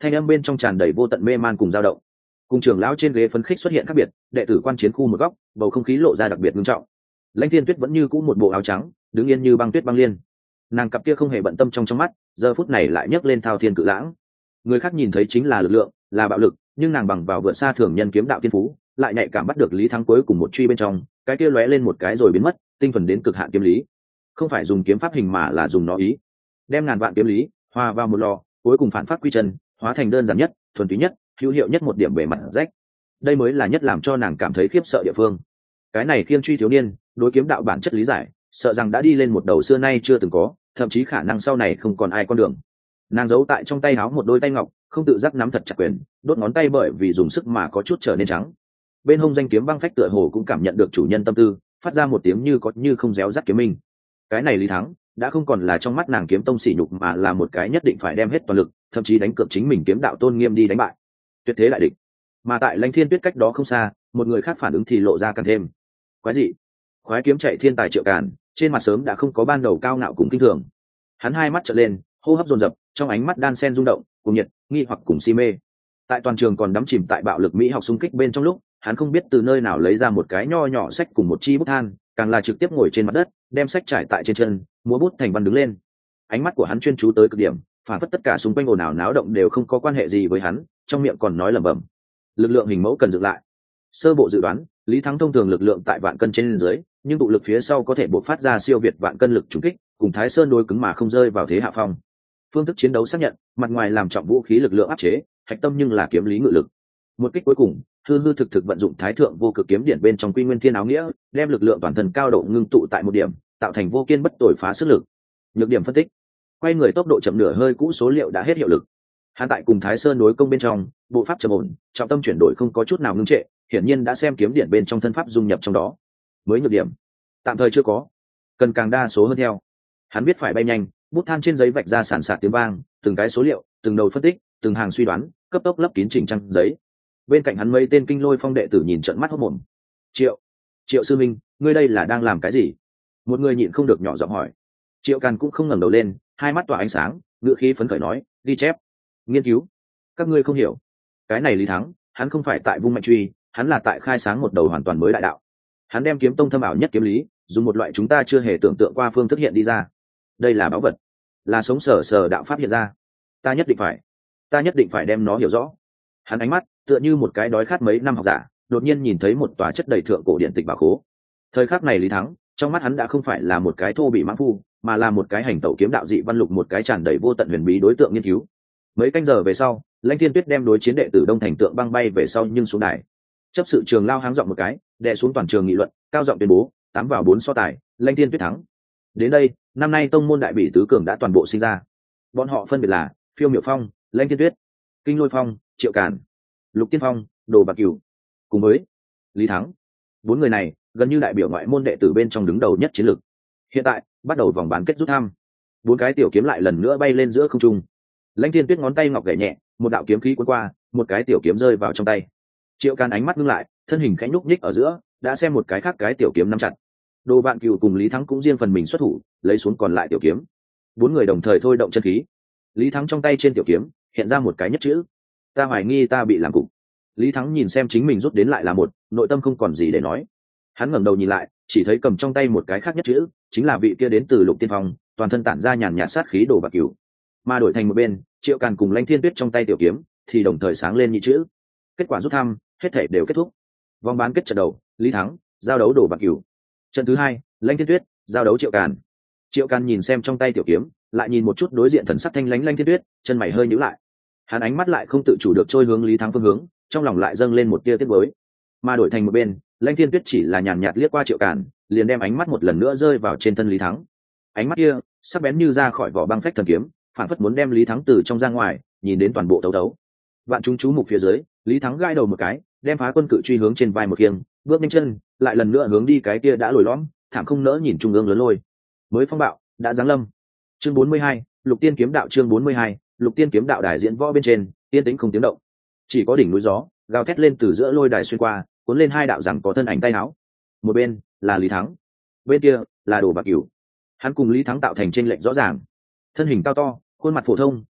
thanh âm bên trong tràn đầy vô tận mê man cùng dao động. Cùng trưởng lão trên ghế phấn khích xuất hiện khác biệt, đệ tử quan chiến khu một góc, bầu không khí lộ ra đặc biệt nghiêm trọng. Lãnh Thiên Tuyết vẫn như cũ một bộ áo trắng, đứng yên như băng tuyết băng liên. Nàng cặp kia không hề bận tâm trong trong mắt, giờ phút này lại nhấc lên thao thiên cự lãng. Người khác nhìn thấy chính là lực lượng, là bạo lực, nhưng nàng bằng vào vượt xa thường nhân kiếm đạo thiên phú, lại nhạy cảm bắt được Lý Thắng cuối cùng một truy bên trong, cái kia lóe lên một cái rồi biến mất, tinh thuần đến cực hạn kiếm lý. Không phải dùng kiếm pháp hình mà là dùng nó ý, đem ngàn vạn kiếm lý hòa vào một lò, cuối cùng phản phát quy chân, hóa thành đơn giản nhất, thuần túy nhất, hữu hiệu nhất một điểm bề mặt rách. Đây mới là nhất làm cho nàng cảm thấy khiếp sợ địa phương. Cái này Khiêm Truy thiếu niên, đối kiếm đạo bản chất lý giải, sợ rằng đã đi lên một đầu xưa nay chưa từng có, thậm chí khả năng sau này không còn ai con đường. Nàng giấu tại trong tay áo một đôi tay ngọc, không tự giác nắm thật chặt quyền, đốt ngón tay bởi vì dùng sức mà có chút trở nên trắng. Bên hông danh kiếm băng phách tựa hồ cũng cảm nhận được chủ nhân tâm tư, phát ra một tiếng như có như không réo rắt kiếm minh. Cái này Lý Thắng đã không còn là trong mắt nàng kiếm tông sỉ nhục, mà là một cái nhất định phải đem hết toàn lực, thậm chí đánh cược chính mình kiếm đạo tôn nghiêm đi đánh bại tuyệt thế đại địch. Mà tại Lãnh Thiên Tuyết cách đó không xa, một người khác phản ứng thì lộ ra càng thêm quái dị. Khoái kiếm chạy thiên tài Triệu Càn, trên mặt sớm đã không có ban đầu cao ngạo cùng kinh thường. Hắn hai mắt trợn lên, hô hấp dồn dập, trong ánh mắt đan sen rung động, cùng nhiệt, nghi hoặc cùng si mê. Tại toàn trường còn đắm chìm tại bạo lực mỹ học xung kích bên trong lúc, hắn không biết từ nơi nào lấy ra một cái nho nhỏ sách cùng một chi bút than, càng là trực tiếp ngồi trên mặt đất, đem sách trải tại trên chân, múa bút thành văn đứng lên. Ánh mắt của hắn chuyên chú tới cực điểm, phản phất tất cả xung quanh ồn ào náo động đều không có quan hệ gì với hắn, trong miệng còn nói lẩm bẩm. Lực lượng hình mẫu cần dựng lại. Sơ bộ dự đoán, Lý Thắng thông thường lực lượng tại vạn cân trên dưới, nhưng tụ lực phía sau có thể bộc phát ra siêu việt vạn cân lực trùng kích, cùng Thái Sơn đối cứng mà không rơi vào thế hạ phong. Phương thức chiến đấu xác nhận, mặt ngoài làm trọng vũ khí lực lượng áp chế, hạch tâm nhưng là kiếm lý ngự lực. Một kích cuối cùng, hư hư thực thực vận dụng Thái Thượng Vô Cực kiếm điển bên trong Quy Nguyên Thiên áo nghĩa, đem lực lượng toàn thân cao độ ngưng tụ tại một điểm, tạo thành vô kiên bất tồi phá sức lực. Nhược điểm phân tích: quay người tốc độ chậm nửa hơi cũ số liệu đã hết hiệu lực. Hắn tại cùng Thái Sơn đối công bên trong, bộ pháp trầm ổn, trọng tâm chuyển đổi không có chút nào ngưng trệ, hiển nhiên đã xem kiếm điển bên trong thân pháp dung nhập trong đó. Mới nhược điểm, tạm thời chưa có, cần càng đa số hơn theo. Hắn biết phải bay nhanh, bút than trên giấy vạch ra sản sạt tiếng vang, từng cái số liệu, từng đầu phân tích, từng hàng suy đoán, cấp tốc lấp kín chỉnh trang giấy. Bên cạnh hắn mấy tên Kinh Lôi Phong đệ tử nhìn trợn mắt hốt mồm. Triệu, Triệu sư minh, ngươi đây là đang làm cái gì? Một người nhịn không được nhỏ giọng hỏi. Triệu Càn cũng không ngẩng đầu lên, hai mắt tỏa ánh sáng, ngữ khí phấn khởi nói, ghi chép, nghiên cứu. Các ngươi không hiểu, cái này Lý Thắng, hắn không phải tại vung mạnh truy, hắn là tại khai sáng một đầu hoàn toàn mới đại đạo. Hắn đem kiếm tông thâm ảo nhất kiếm lý, dùng một loại chúng ta chưa hề tưởng tượng qua phương thức hiện đi ra. Đây là báu vật, là sống sờ sờ đạo pháp hiện ra. Ta nhất định phải, ta nhất định phải đem nó hiểu rõ. Hắn ánh mắt tựa như một cái đói khát mấy năm học giả, đột nhiên nhìn thấy một tòa chất đầy thượng cổ điện tịch bảo khố. Thời khắc này Lý Thắng, trong mắt hắn đã không phải là một cái thô bị mãng phu, mà là một cái hành tẩu kiếm đạo dị văn lục, một cái tràn đầy vô tận huyền bí đối tượng nghiên cứu. Mấy canh giờ về sau, Lãnh Thiên Tuyết đem đối chiến đệ tử Đông Thành tượng băng bay về sau nhưng xuống đài. Chấp sự trường lao háng giọng một cái, đè xuống toàn trường nghị luận, cao giọng tuyên bố, tám vào bốn so tài, Lãnh Thiên Tuyết thắng. Đến đây, năm nay tông môn đại bỉ tứ cường đã toàn bộ sinh ra. Bọn họ phân biệt là Phiêu Miểu Phong, Lãnh Thiên Tuyết, Kinh Lôi Phong, Triệu Càn, Lục Tiên Phong, Đồ Bạc Cửu, cùng với Lý Thắng. Bốn người này gần như đại biểu ngoại môn đệ tử bên trong đứng đầu nhất chiến lược. Hiện tại bắt đầu vòng bán kết rút thăm. Bốn cái tiểu kiếm lại lần nữa bay lên giữa không trung. Lãnh Thiên Tuyết ngón tay ngọc gảy nhẹ, một đạo kiếm khí cuốn qua, một cái tiểu kiếm rơi vào trong tay. Triệu Càn ánh mắt ngưng lại, thân hình khẽ nhúc nhích ở giữa, đã xem một cái khác cái tiểu kiếm nắm chặt. Đồ Bạn Cửu cùng Lý Thắng cũng riêng phần mình xuất thủ, lấy xuống còn lại tiểu kiếm. Bốn người đồng thời thôi động chân khí. Lý Thắng trong tay trên tiểu kiếm hiện ra một cái nhất chữ. Ta hoài nghi ta bị làm cục. Lý Thắng nhìn xem chính mình rút đến lại là một, nội tâm không còn gì để nói. Hắn ngẩng đầu nhìn lại, chỉ thấy cầm trong tay một cái khác nhất chữ, chính là vị kia đến từ Lục Tiên Phong, toàn thân tản ra nhàn nhạt sát khí Đồ Bạc Cửu. Mà đổi thành một bên, Triệu Càn cùng Lãnh Thiên Tuyết trong tay tiểu kiếm thì đồng thời sáng lên nhị chữ. Kết quả rút thăm, hết thể đều kết thúc. Vòng bán kết trận đầu, Lý Thắng giao đấu Đồ Bạc Cửu. Trận thứ hai, Lãnh Thiên Tuyết giao đấu Triệu Càn. Triệu Càn nhìn xem trong tay tiểu kiếm, lại nhìn một chút đối diện thần sắc thanh lãnh Lãnh Thiên Tuyết, chân mày hơi nhíu lại. Hắn ánh mắt lại không tự chủ được trôi hướng Lý Thắng phương hướng, trong lòng lại dâng lên một tia tiếc nuối. Mà đổi thành một bên, Lãnh Thiên Tuyết chỉ là nhàn nhạt liếc qua Triệu Càn, liền đem ánh mắt một lần nữa rơi vào trên thân Lý Thắng. Ánh mắt kia sắc bén như ra khỏi vỏ băng phách thần kiếm, phản phất muốn đem Lý Thắng từ trong ra ngoài nhìn đến toàn bộ tấu tấu. Vạn chúng chú mục phía dưới, Lý Thắng gai đầu một cái, đem Phá Quân cự truy hướng trên vai một kiêng, bước nhanh chân, lại lần nữa hướng đi cái kia đã lồi lõm, thảm không nỡ nhìn trung ương lớn lôi. Mới phong bạo đã giáng lâm. Chương bốn mươi hai, Lục Tiên kiếm đạo. Chương bốn mươi hai, Lục Tiên kiếm đạo. Đài diễn võ bên trên, yên tĩnh không tiếng động. Chỉ có đỉnh núi gió gào thét lên từ giữa lôi đài xuyên qua, cuốn lên hai đạo rằng có thân ảnh tay áo. Một bên là Lý Thắng, bên kia là Đồ Bạc Cửu. Hắn cùng Lý Thắng tạo thành chênh lệch rõ ràng. Thân hình cao to, khuôn mặt phổ thông,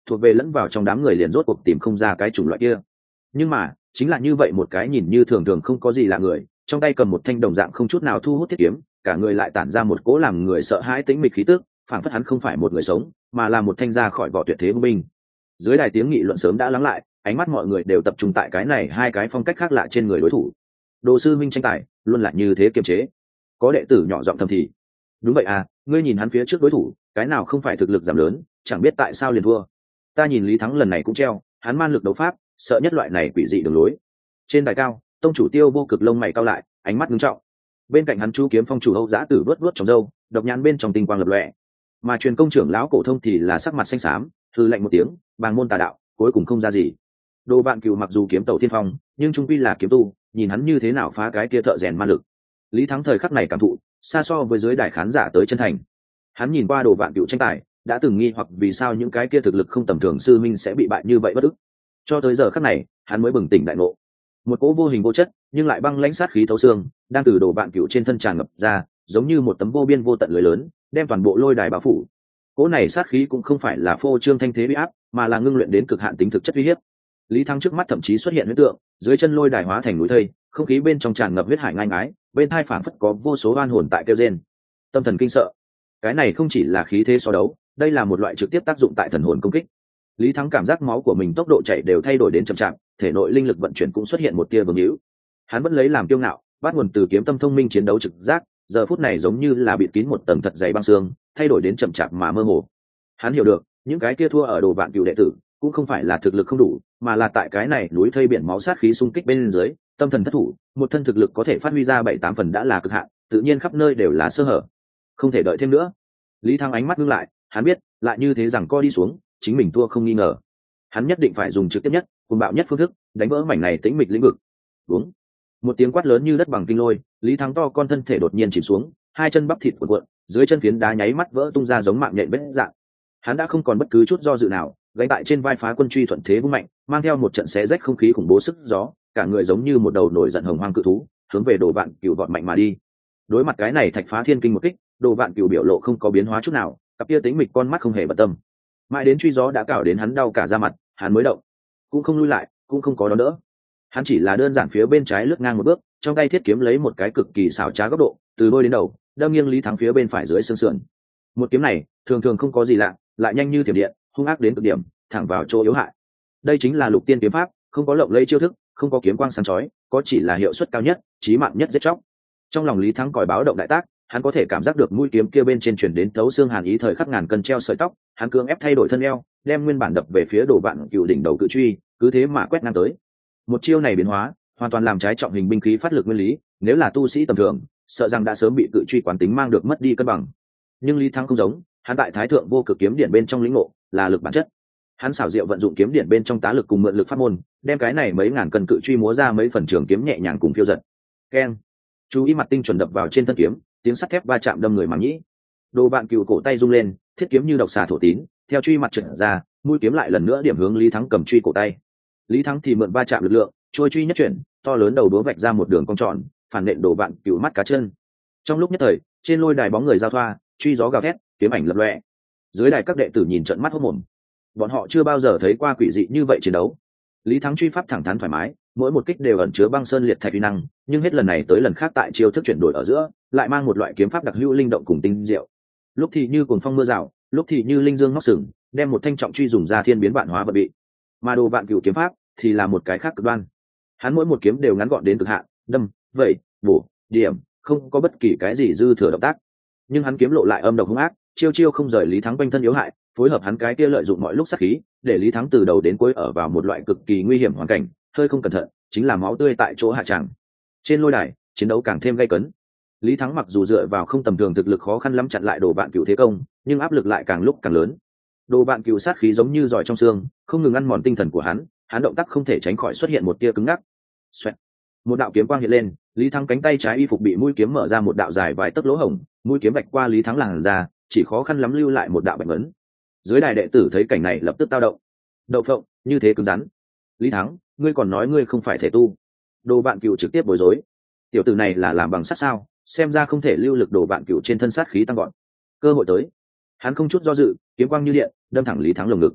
thuộc về lẫn vào trong đám người liền rốt cuộc tìm không ra cái chủng loại kia. Nhưng mà chính là như vậy một cái nhìn như thường thường không có gì lạ người, trong tay cầm một thanh đồng dạng không chút nào thu hút thiết kiếm, cả người lại tản ra một cỗ làm người sợ hãi tĩnh mịch khí tức, phảng phất hắn không phải một người sống mà là một thanh ra khỏi vỏ tuyệt thế hung binh. Dưới đài tiếng nghị luận sớm đã lắng lại, ánh mắt mọi người đều tập trung tại cái này hai cái phong cách khác lạ trên người đối thủ. Đồ sư minh tranh tài luôn là như thế kiềm chế. Có đệ tử nhỏ giọng thầm thì, đúng vậy à, ngươi nhìn hắn phía trước đối thủ cái nào không phải thực lực giảm lớn, chẳng biết tại sao liền thua. Ta nhìn Lý Thắng lần này cũng treo, hắn man lực đấu pháp sợ nhất loại này quỷ dị đường lối. Trên đài cao, tông chủ Tiêu Vô Cực lông mày cao lại, ánh mắt nghiêm trọng. Bên cạnh hắn Chu Kiếm Phong chủ Âu Giã Tử vớt vớt trong râu, độc nhãn bên trong tinh quang lập lòe. Mà truyền công trưởng lão Cổ Thông thì là sắc mặt xanh xám, hừ lạnh một tiếng, bàng môn tà đạo, cuối cùng không ra gì. Đồ Vạn Cửu mặc dù kiếm tẩu thiên phong, nhưng trung quy là kiếm tu, nhìn hắn như thế nào phá cái kia thợ rèn man lực. Lý Thắng thời khắc này cảm thụ xa so với dưới đài khán giả tới chân thành. Hắn nhìn qua Đồ Vạn Cửu tranh tài, đã từng nghi hoặc vì sao những cái kia thực lực không tầm thường sư minh sẽ bị bại như vậy bất ức. Cho tới giờ khắc này, hắn mới bừng tỉnh đại ngộ. Một cỗ vô hình vô chất, nhưng lại băng lãnh sát khí thấu xương, đang từ Đồ Vạn Cửu trên thân tràn ngập ra, giống như một tấm vô biên vô tận lưới lớn, đem toàn bộ lôi đài bao phủ. Cỗ này sát khí cũng không phải là phô trương thanh thế bị áp, mà là ngưng luyện đến cực hạn tính thực chất uy hiếp. Lý Thắng trước mắt thậm chí xuất hiện huyễn tượng, dưới chân lôi đài hóa thành núi thây, không khí bên trong tràn ngập huyết hải ngang ái, bên tai phảng phất có vô số oan hồn tại kêu rên. Tâm thần kinh sợ. Cái này không chỉ là khí thế so đấu, đây là một loại trực tiếp tác dụng tại thần hồn công kích. Lý Thắng cảm giác máu của mình tốc độ chạy đều thay đổi đến chậm chạp, thể nội linh lực vận chuyển cũng xuất hiện một tia vương hữu. Hắn vẫn lấy làm kiêu ngạo, bắt nguồn từ kiếm tâm thông minh chiến đấu trực giác, giờ phút này giống như là bị kín một tầng thật dày băng xương, thay đổi đến chậm chạp mà mơ hồ. Hắn hiểu được, những cái kia thua ở Đồ Vạn Cửu đệ tử, cũng không phải là thực lực không đủ, mà là tại cái này núi thây biển máu sát khí xung kích bên dưới, tâm thần thất thủ, một thân thực lực có thể phát huy ra bảy tám phần đã là cực hạn, tự nhiên khắp nơi đều là sơ hở. Không thể đợi thêm nữa. Lý Thắng ánh mắt ngưng lại, hắn biết, lại như thế rằng co đi xuống, chính mình thua không nghi ngờ. Hắn nhất định phải dùng trực tiếp nhất, cuồng bạo nhất phương thức, đánh vỡ mảnh này tĩnh mịch lĩnh vực. Đúng. Một tiếng quát lớn như đất bằng kinh lôi, Lý Thắng to con thân thể đột nhiên chìm xuống, hai chân bắp thịt cuộn cuộn, dưới chân phiến đá nháy mắt vỡ tung ra giống mạng nhện vết dạng. Hắn đã không còn bất cứ chút do dự nào, gánh tại trên vai phá quân truy thuận thế vung mạnh, mang theo một trận xé rách không khí khủng bố sức gió, cả người giống như một đầu nổi giận hồng hoang cự thú, hướng về Đồ Vạn Cửu vọt mạnh mà đi. Đối mặt cái này thạch phá thiên kinh một kích, Đồ Vạn Cửu biểu lộ không có biến hóa chút nào, cặp kia tính mịch con mắt không hề bận tâm. Mãi đến truy gió đã cào đến hắn đau cả da mặt, hắn mới động, cũng không lui lại, cũng không có đón đỡ. Hắn chỉ là đơn giản phía bên trái lướt ngang một bước, trong tay thiết kiếm lấy một cái cực kỳ xảo trá góc độ, từ đôi đến đầu, đâm nghiêng Lý Thắng phía bên phải dưới xương sườn. Một kiếm này, thường thường không có gì lạ, lại nhanh như thiểm điện, hung ác đến cực điểm, thẳng vào chỗ yếu hại. Đây chính là Lục Tiên kiếm pháp, không có lộng lẫy chiêu thức, không có kiếm quang sáng chói, có chỉ là hiệu suất cao nhất, chí mạng nhất giết chóc. Trong lòng Lý Thắng còi báo động đại tác, hắn có thể cảm giác được mũi kiếm kia bên trên truyền đến thấu xương hàn ý thời khắc ngàn cân treo sợi tóc, hắn cưỡng ép thay đổi thân eo, đem nguyên bản đập về phía Đồ Vạn Cửu đỉnh đầu cự truy, cứ thế mà quét ngang tới. Một chiêu này biến hóa, hoàn toàn làm trái trọng hình binh khí phát lực nguyên lý, nếu là tu sĩ tầm thường, sợ rằng đã sớm bị cự truy quán tính mang được mất đi cân bằng. Nhưng Lý Thắng không giống, hắn tại Thái Thượng Vô Cực kiếm điện bên trong lĩnh ngộ, là lực bản chất. Hắn xảo diệu vận dụng kiếm điện bên trong tá lực cùng mượn lực pháp môn, đem cái này mấy ngàn cân cự truy múa ra mấy phần trường kiếm nhẹ nhàng cùng phiêu giật. Keng. Chú ý mặt tinh chuẩn đập vào trên thân kiếm, tiếng sắt thép va chạm đâm người màng nhĩ. Đồ Vạn Cửu cổ tay rung lên, thiết kiếm như độc xà thổ tín, theo truy mặt trượt ra, mũi kiếm lại lần nữa điểm hướng Lý Thắng cầm truy cổ tay. Lý Thắng thì mượn va chạm lực lượng, trôi truy nhất chuyển, to lớn đầu đúa vạch ra một đường cong tròn, phản nện Đồ Vạn Cửu mắt cá chân. Trong lúc nhất thời, trên lôi đài bóng người giao thoa, truy gió gào thét, kiếm ảnh lập lòe. Dưới đài các đệ tử nhìn trợn mắt hốt mồm. Bọn họ chưa bao giờ thấy qua quỷ dị như vậy chiến đấu. Lý Thắng truy pháp thẳng thắn thoải mái, mỗi một kích đều ẩn chứa băng sơn liệt thạch uy năng, nhưng hết lần này tới lần khác tại chiêu thức chuyển đổi ở giữa, lại mang một loại kiếm pháp đặc hữu linh động cùng tinh diệu. Lúc thì như cuồng phong mưa rào, lúc thì như linh dương ngóc sừng, đem một thanh trọng truy dùng ra thiên biến vạn hóa vật bị. Mà Đồ Vạn Cửu kiếm pháp thì là một cái khác cực đoan. Hắn mỗi một kiếm đều ngắn gọn đến cực hạn, đâm, vẩy, bổ, điểm, không có bất kỳ cái gì dư thừa động tác. Nhưng hắn kiếm lộ lại âm độc hung ác, chiêu chiêu không rời Lý Thắng quanh thân yếu hại, phối hợp hắn cái kia lợi dụng mọi lúc sát khí, để Lý Thắng từ đầu đến cuối ở vào một loại cực kỳ nguy hiểm hoàn cảnh, hơi không cẩn thận, chính là máu tươi tại chỗ hạ tràng. Trên lôi đài, chiến đấu càng thêm gay cấn. Lý Thắng mặc dù dựa vào không tầm thường thực lực khó khăn lắm chặn lại Đồ Vạn Cửu thế công, nhưng áp lực lại càng lúc càng lớn. Đồ Vạn Cửu sát khí giống như giỏi trong xương, không ngừng ăn mòn tinh thần của hắn, hắn động tác không thể tránh khỏi xuất hiện một tia cứng ngắc. Xoẹt. Một đạo kiếm quang hiện lên, Lý Thắng cánh tay trái y phục bị mũi kiếm mở ra một đạo dài vài tấc lỗ hổng, mũi kiếm vạch qua Lý Thắng làn ra, chỉ khó khăn lắm lưu lại một đạo bạch ấn. Dưới đài đệ tử thấy cảnh này lập tức tao động. Đậu phộng, như thế cứng rắn. Lý Thắng, ngươi còn nói ngươi không phải thể tu? Đồ Vạn Cửu trực tiếp bối rối. Tiểu tử này là làm bằng sắt sao? Xem ra không thể lưu lực Đồ Vạn Cửu trên thân sát khí tăng gọn. Cơ hội tới. Hắn không chút do dự, kiếm quang như điện, đâm thẳng Lý Thắng lồng ngực.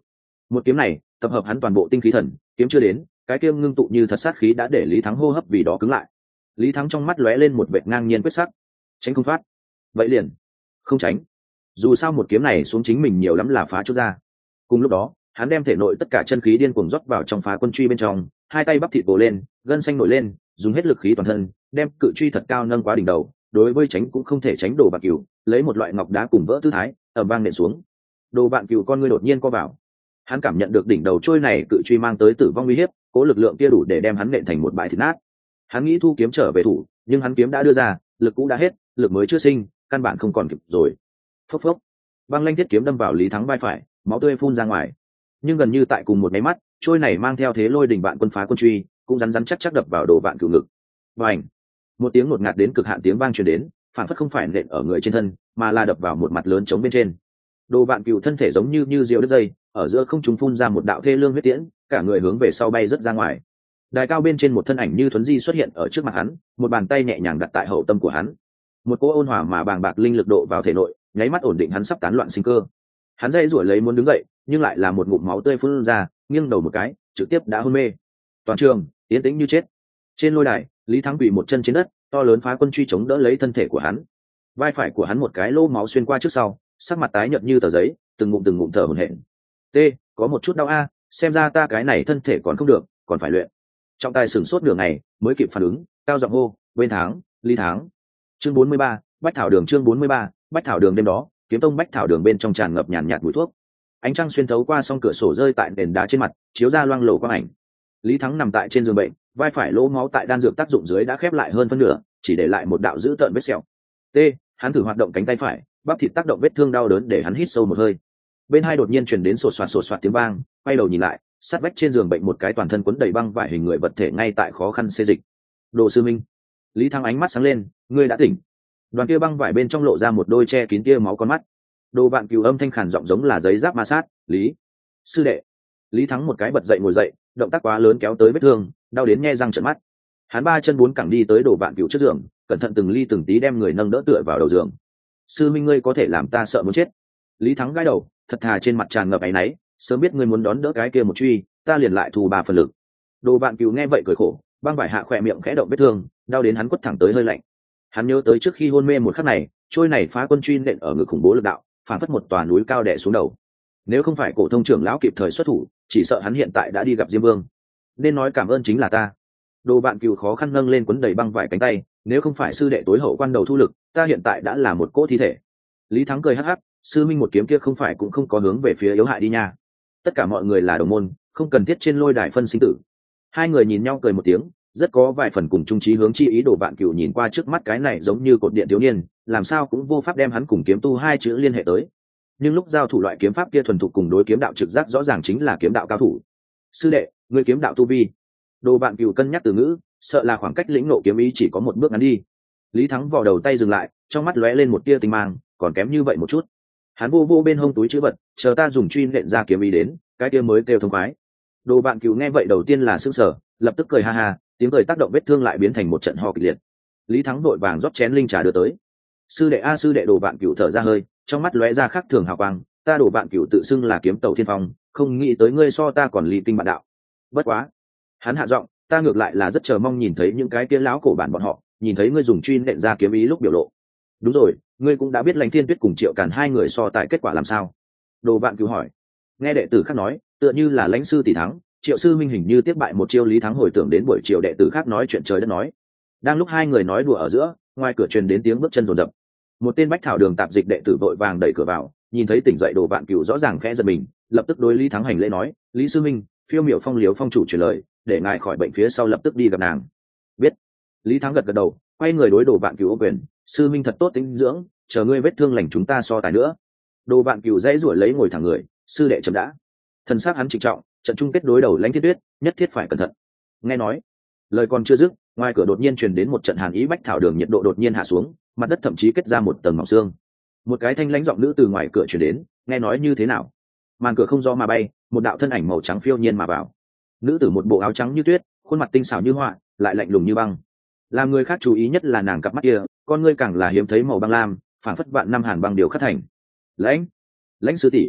Một kiếm này tập hợp hắn toàn bộ tinh khí thần, kiếm chưa đến, cái kia ngưng tụ như thật sát khí đã để Lý Thắng hô hấp vì đó cứng lại. Lý Thắng trong mắt lóe lên một vệt ngang nhiên quyết sắc, tránh không thoát, vậy liền không tránh. Dù sao một kiếm này xuống chính mình nhiều lắm là phá chút ra. Cùng lúc đó, hắn đem thể nội tất cả chân khí điên cuồng rót vào trong phá quân truy bên trong, hai tay bắp thịt bổ lên, gân xanh nổi lên, dùng hết lực khí toàn thân, đem cự truy thật cao nâng quá đỉnh đầu, đối với tránh cũng không thể tránh Đồ Bạn Cửu, lấy một loại ngọc đá cùng vỡ tư thái, ầm vang nện xuống. Đồ Bạn Cửu con ngươi đột nhiên co vào. Hắn cảm nhận được đỉnh đầu trôi này cự truy mang tới tử vong uy hiếp, cố lực lượng kia đủ để đem hắn nện thành một bãi thịt nát. Hắn nghĩ thu kiếm trở về thủ, nhưng hắn kiếm đã đưa ra, lực cũ đã hết, lực mới chưa sinh, căn bản không còn kịp rồi. Phốc phốc, băng lanh thiết kiếm đâm vào Lý Thắng vai phải, máu tươi phun ra ngoài. Nhưng gần như tại cùng một máy mắt, trôi này mang theo thế lôi đỉnh bạn quân phá quân truy cũng rắn rắn chắc chắc đập vào Đồ Bạn Cửu ngực. Bành! Một tiếng ngột ngạt đến cực hạn tiếng vang truyền đến, phản phất không phải nện ở người trên thân, mà là đập vào một mặt lớn trống bên trên. Đồ Bạn Cửu thân thể giống như như diều đứt dây, ở giữa không trung phun ra một đạo thê lương huyết tiễn, cả người hướng về sau bay rất ra ngoài. Đài cao bên trên một thân ảnh như thuấn di xuất hiện ở trước mặt hắn, một bàn tay nhẹ nhàng đặt tại hậu tâm của hắn. Một cỗ ôn hòa mà bàng bạc linh lực độ vào thể nội, nháy mắt ổn định hắn sắp tán loạn sinh cơ. Hắn dây rủa lấy muốn đứng dậy, nhưng lại là một ngụm máu tươi phun ra, nghiêng đầu một cái, trực tiếp đã hôn mê. Toàn trường yên tĩnh như chết. Trên lôi đài, Lý Thắng quỳ một chân trên đất, to lớn phá quân truy chống đỡ lấy thân thể của hắn. Vai phải của hắn một cái lỗ máu xuyên qua trước sau, sắc mặt tái nhợt như tờ giấy, từng ngụm từng ngụm thở hổn hển. T, có một chút đau a, xem ra ta cái này thân thể còn không được, còn phải luyện. Trọng tài sửng sốt nửa ngày, mới kịp phản ứng, cao giọng hô, "Bên Thắng, Lý Thắng." Chương bốn mươi ba, Bách Thảo Đường chương bốn mươi ba, Bách Thảo Đường đêm đó, Kiếm Tông Bách Thảo Đường bên trong tràn ngập nhàn nhạt mùi thuốc. Ánh trăng xuyên thấu qua song cửa sổ rơi tại nền đá trên mặt, chiếu ra loang lổ quang ảnh. Lý Thắng nằm tại trên giường bệnh, vai phải lỗ máu tại đan dược tác dụng dưới đã khép lại hơn phân nửa, chỉ để lại một đạo dữ tợn vết sẹo. T, hắn thử hoạt động cánh tay phải, bắp thịt tác động vết thương đau đớn để hắn hít sâu một hơi. Bên hai đột nhiên truyền đến sột soạt sột soạt tiếng vang, quay đầu nhìn lại, sát vách trên giường bệnh một cái toàn thân quấn đầy băng vải hình người vật thể ngay tại khó khăn xê dịch. Đồ Sư Minh. Lý Thắng ánh mắt sáng lên, ngươi đã tỉnh. Đoàn kia băng vải bên trong lộ ra một đôi che kín tia máu con mắt. Đồ Bạn Cửu âm thanh khàn giọng giống là giấy giáp ma sát, "Lý sư đệ." Lý Thắng một cái bật dậy ngồi dậy, động tác quá lớn kéo tới vết thương, đau đến nhe răng trợn mắt. Hắn ba chân bốn cẳng đi tới Đồ Bạn Cửu trước giường, cẩn thận từng ly từng tí đem người nâng đỡ tựa vào đầu giường. "Sư Minh, ngươi có thể làm ta sợ muốn chết." Lý Thắng gãi đầu, thật thà trên mặt tràn ngập áy náy, "Sớm biết ngươi muốn đón đỡ cái kia một truy, ta liền lại thu ba phần lực." Đồ Bạn Cửu nghe vậy cười khổ, băng vải hạ khỏe miệng khẽ động vết thương, đau đến hắn quất thẳng tới hơi lạnh. Hắn nhớ tới trước khi hôn mê một khắc này, trôi này phá quân truy nện ở ngực khủng bố lực đạo, phản phất một tòa núi cao đè xuống đầu. Nếu không phải Cổ Thông trưởng lão kịp thời xuất thủ, chỉ sợ hắn hiện tại đã đi gặp Diêm Vương. Nên nói cảm ơn chính là ta. Đồ Bạn Cửu khó khăn nâng lên quấn đầy băng vải cánh tay, nếu không phải sư đệ tối hậu quan đầu thu lực, ta hiện tại đã là một cỗ thi thể. Lý Thắng cười hắc hắc, sư minh một kiếm kia không phải cũng không có hướng về phía yếu hại đi nha. Tất cả mọi người là đồng môn, không cần thiết trên lôi đài phân sinh tử. Hai người nhìn nhau cười một tiếng, rất có vài phần cùng chung chí hướng chi ý. Đồ Bạn Cửu nhìn qua trước mắt cái này giống như cột điện thiếu niên, làm sao cũng vô pháp đem hắn cùng kiếm tu hai chữ liên hệ tới. Nhưng lúc giao thủ loại kiếm pháp kia thuần thục cùng đối kiếm đạo trực giác rõ ràng chính là kiếm đạo cao thủ. Sư đệ, người kiếm đạo tu vi. Đồ Bạn Cửu cân nhắc từ ngữ, sợ là khoảng cách lĩnh nộ kiếm ý chỉ có một bước ngắn đi. Lý Thắng vò đầu tay dừng lại, trong mắt lóe lên một tia tinh mang, còn kém như vậy một chút. Hắn vô vô bên hông túi chữ vật, chờ ta dùng truy nện ra kiếm ý đến, cái kia mới kêu thông khoái. Đồ Bạn Cửu nghe vậy đầu tiên là sững sờ, lập tức cười ha ha, tiếng cười tác động vết thương lại biến thành một trận ho kịch liệt. Lý Thắng vội vàng rót chén linh trà đưa tới. Sư đệ a sư đệ. Đồ Bạn Cửu thở ra hơi, trong mắt lóe ra khác thường hào quang, ta Đồ Bạn Cửu tự xưng là kiếm tẩu thiên phong, không nghĩ tới ngươi so ta còn ly kinh bạn đạo. Bất quá, hắn hạ giọng, ta ngược lại là rất chờ mong nhìn thấy những cái kia lão cổ bản bọn họ, nhìn thấy ngươi dùng truy nện ra kiếm ý lúc biểu lộ. Đúng rồi, ngươi cũng đã biết Lãnh Thiên Tuyết cùng Triệu Càn hai người so tại kết quả làm sao? Đồ Bạn Cửu hỏi. Nghe đệ tử khác nói, tựa như là Lãnh sư tỷ thắng, Triệu sư minh hình như tiếp bại một chiêu. Lý Thắng hồi tưởng đến buổi chiều đệ tử khác nói chuyện trời đất nói. Đang lúc hai người nói đùa ở giữa, ngoài cửa truyền đến tiếng bước chân rồn rập. Một tên Bách Thảo Đường tạp dịch đệ tử vội vàng đẩy cửa vào, nhìn thấy tỉnh dậy Đồ Bạn Cửu rõ ràng khẽ giật mình, lập tức đối Lý Thắng hành lễ nói, Lý sư minh, Phiêu Miểu Phong Liếu phong chủ truyền lời, để ngài khỏi bệnh phía sau lập tức đi gặp nàng. Biết. Lý Thắng gật gật đầu, quay người đối Đồ Bạn Cửu ô quyền, sư minh thật tốt tính dưỡng, chờ ngươi vết thương lành chúng ta so tài nữa. Đồ Bạn Cửu dãy rủi lấy ngồi thẳng người, sư đệ chậm đã. Thần sắc hắn trịnh trọng, trận chung kết đối đầu Lãnh Thiên Tuyết, nhất thiết phải cẩn thận. Nghe nói, lời còn chưa dứt, ngoài cửa đột nhiên truyền đến một trận hàn ý. Bách Thảo Đường nhiệt độ đột nhiên hạ xuống, mặt đất thậm chí kết ra một tầng mỏng xương. Một cái thanh lãnh giọng nữ từ ngoài cửa truyền đến, nghe nói như thế nào? Màn cửa không gió mà bay, một đạo thân ảnh màu trắng phiêu nhiên mà vào. Nữ tử một bộ áo trắng như tuyết, khuôn mặt tinh xảo như họa, lại lạnh lùng như băng. Làm người khác chú ý nhất là nàng cặp mắt kia, con ngươi càng là hiếm thấy màu băng lam, phảng phất vạn năm hàn băng điều khắc thành. Lãnh, Lãnh sư tỷ.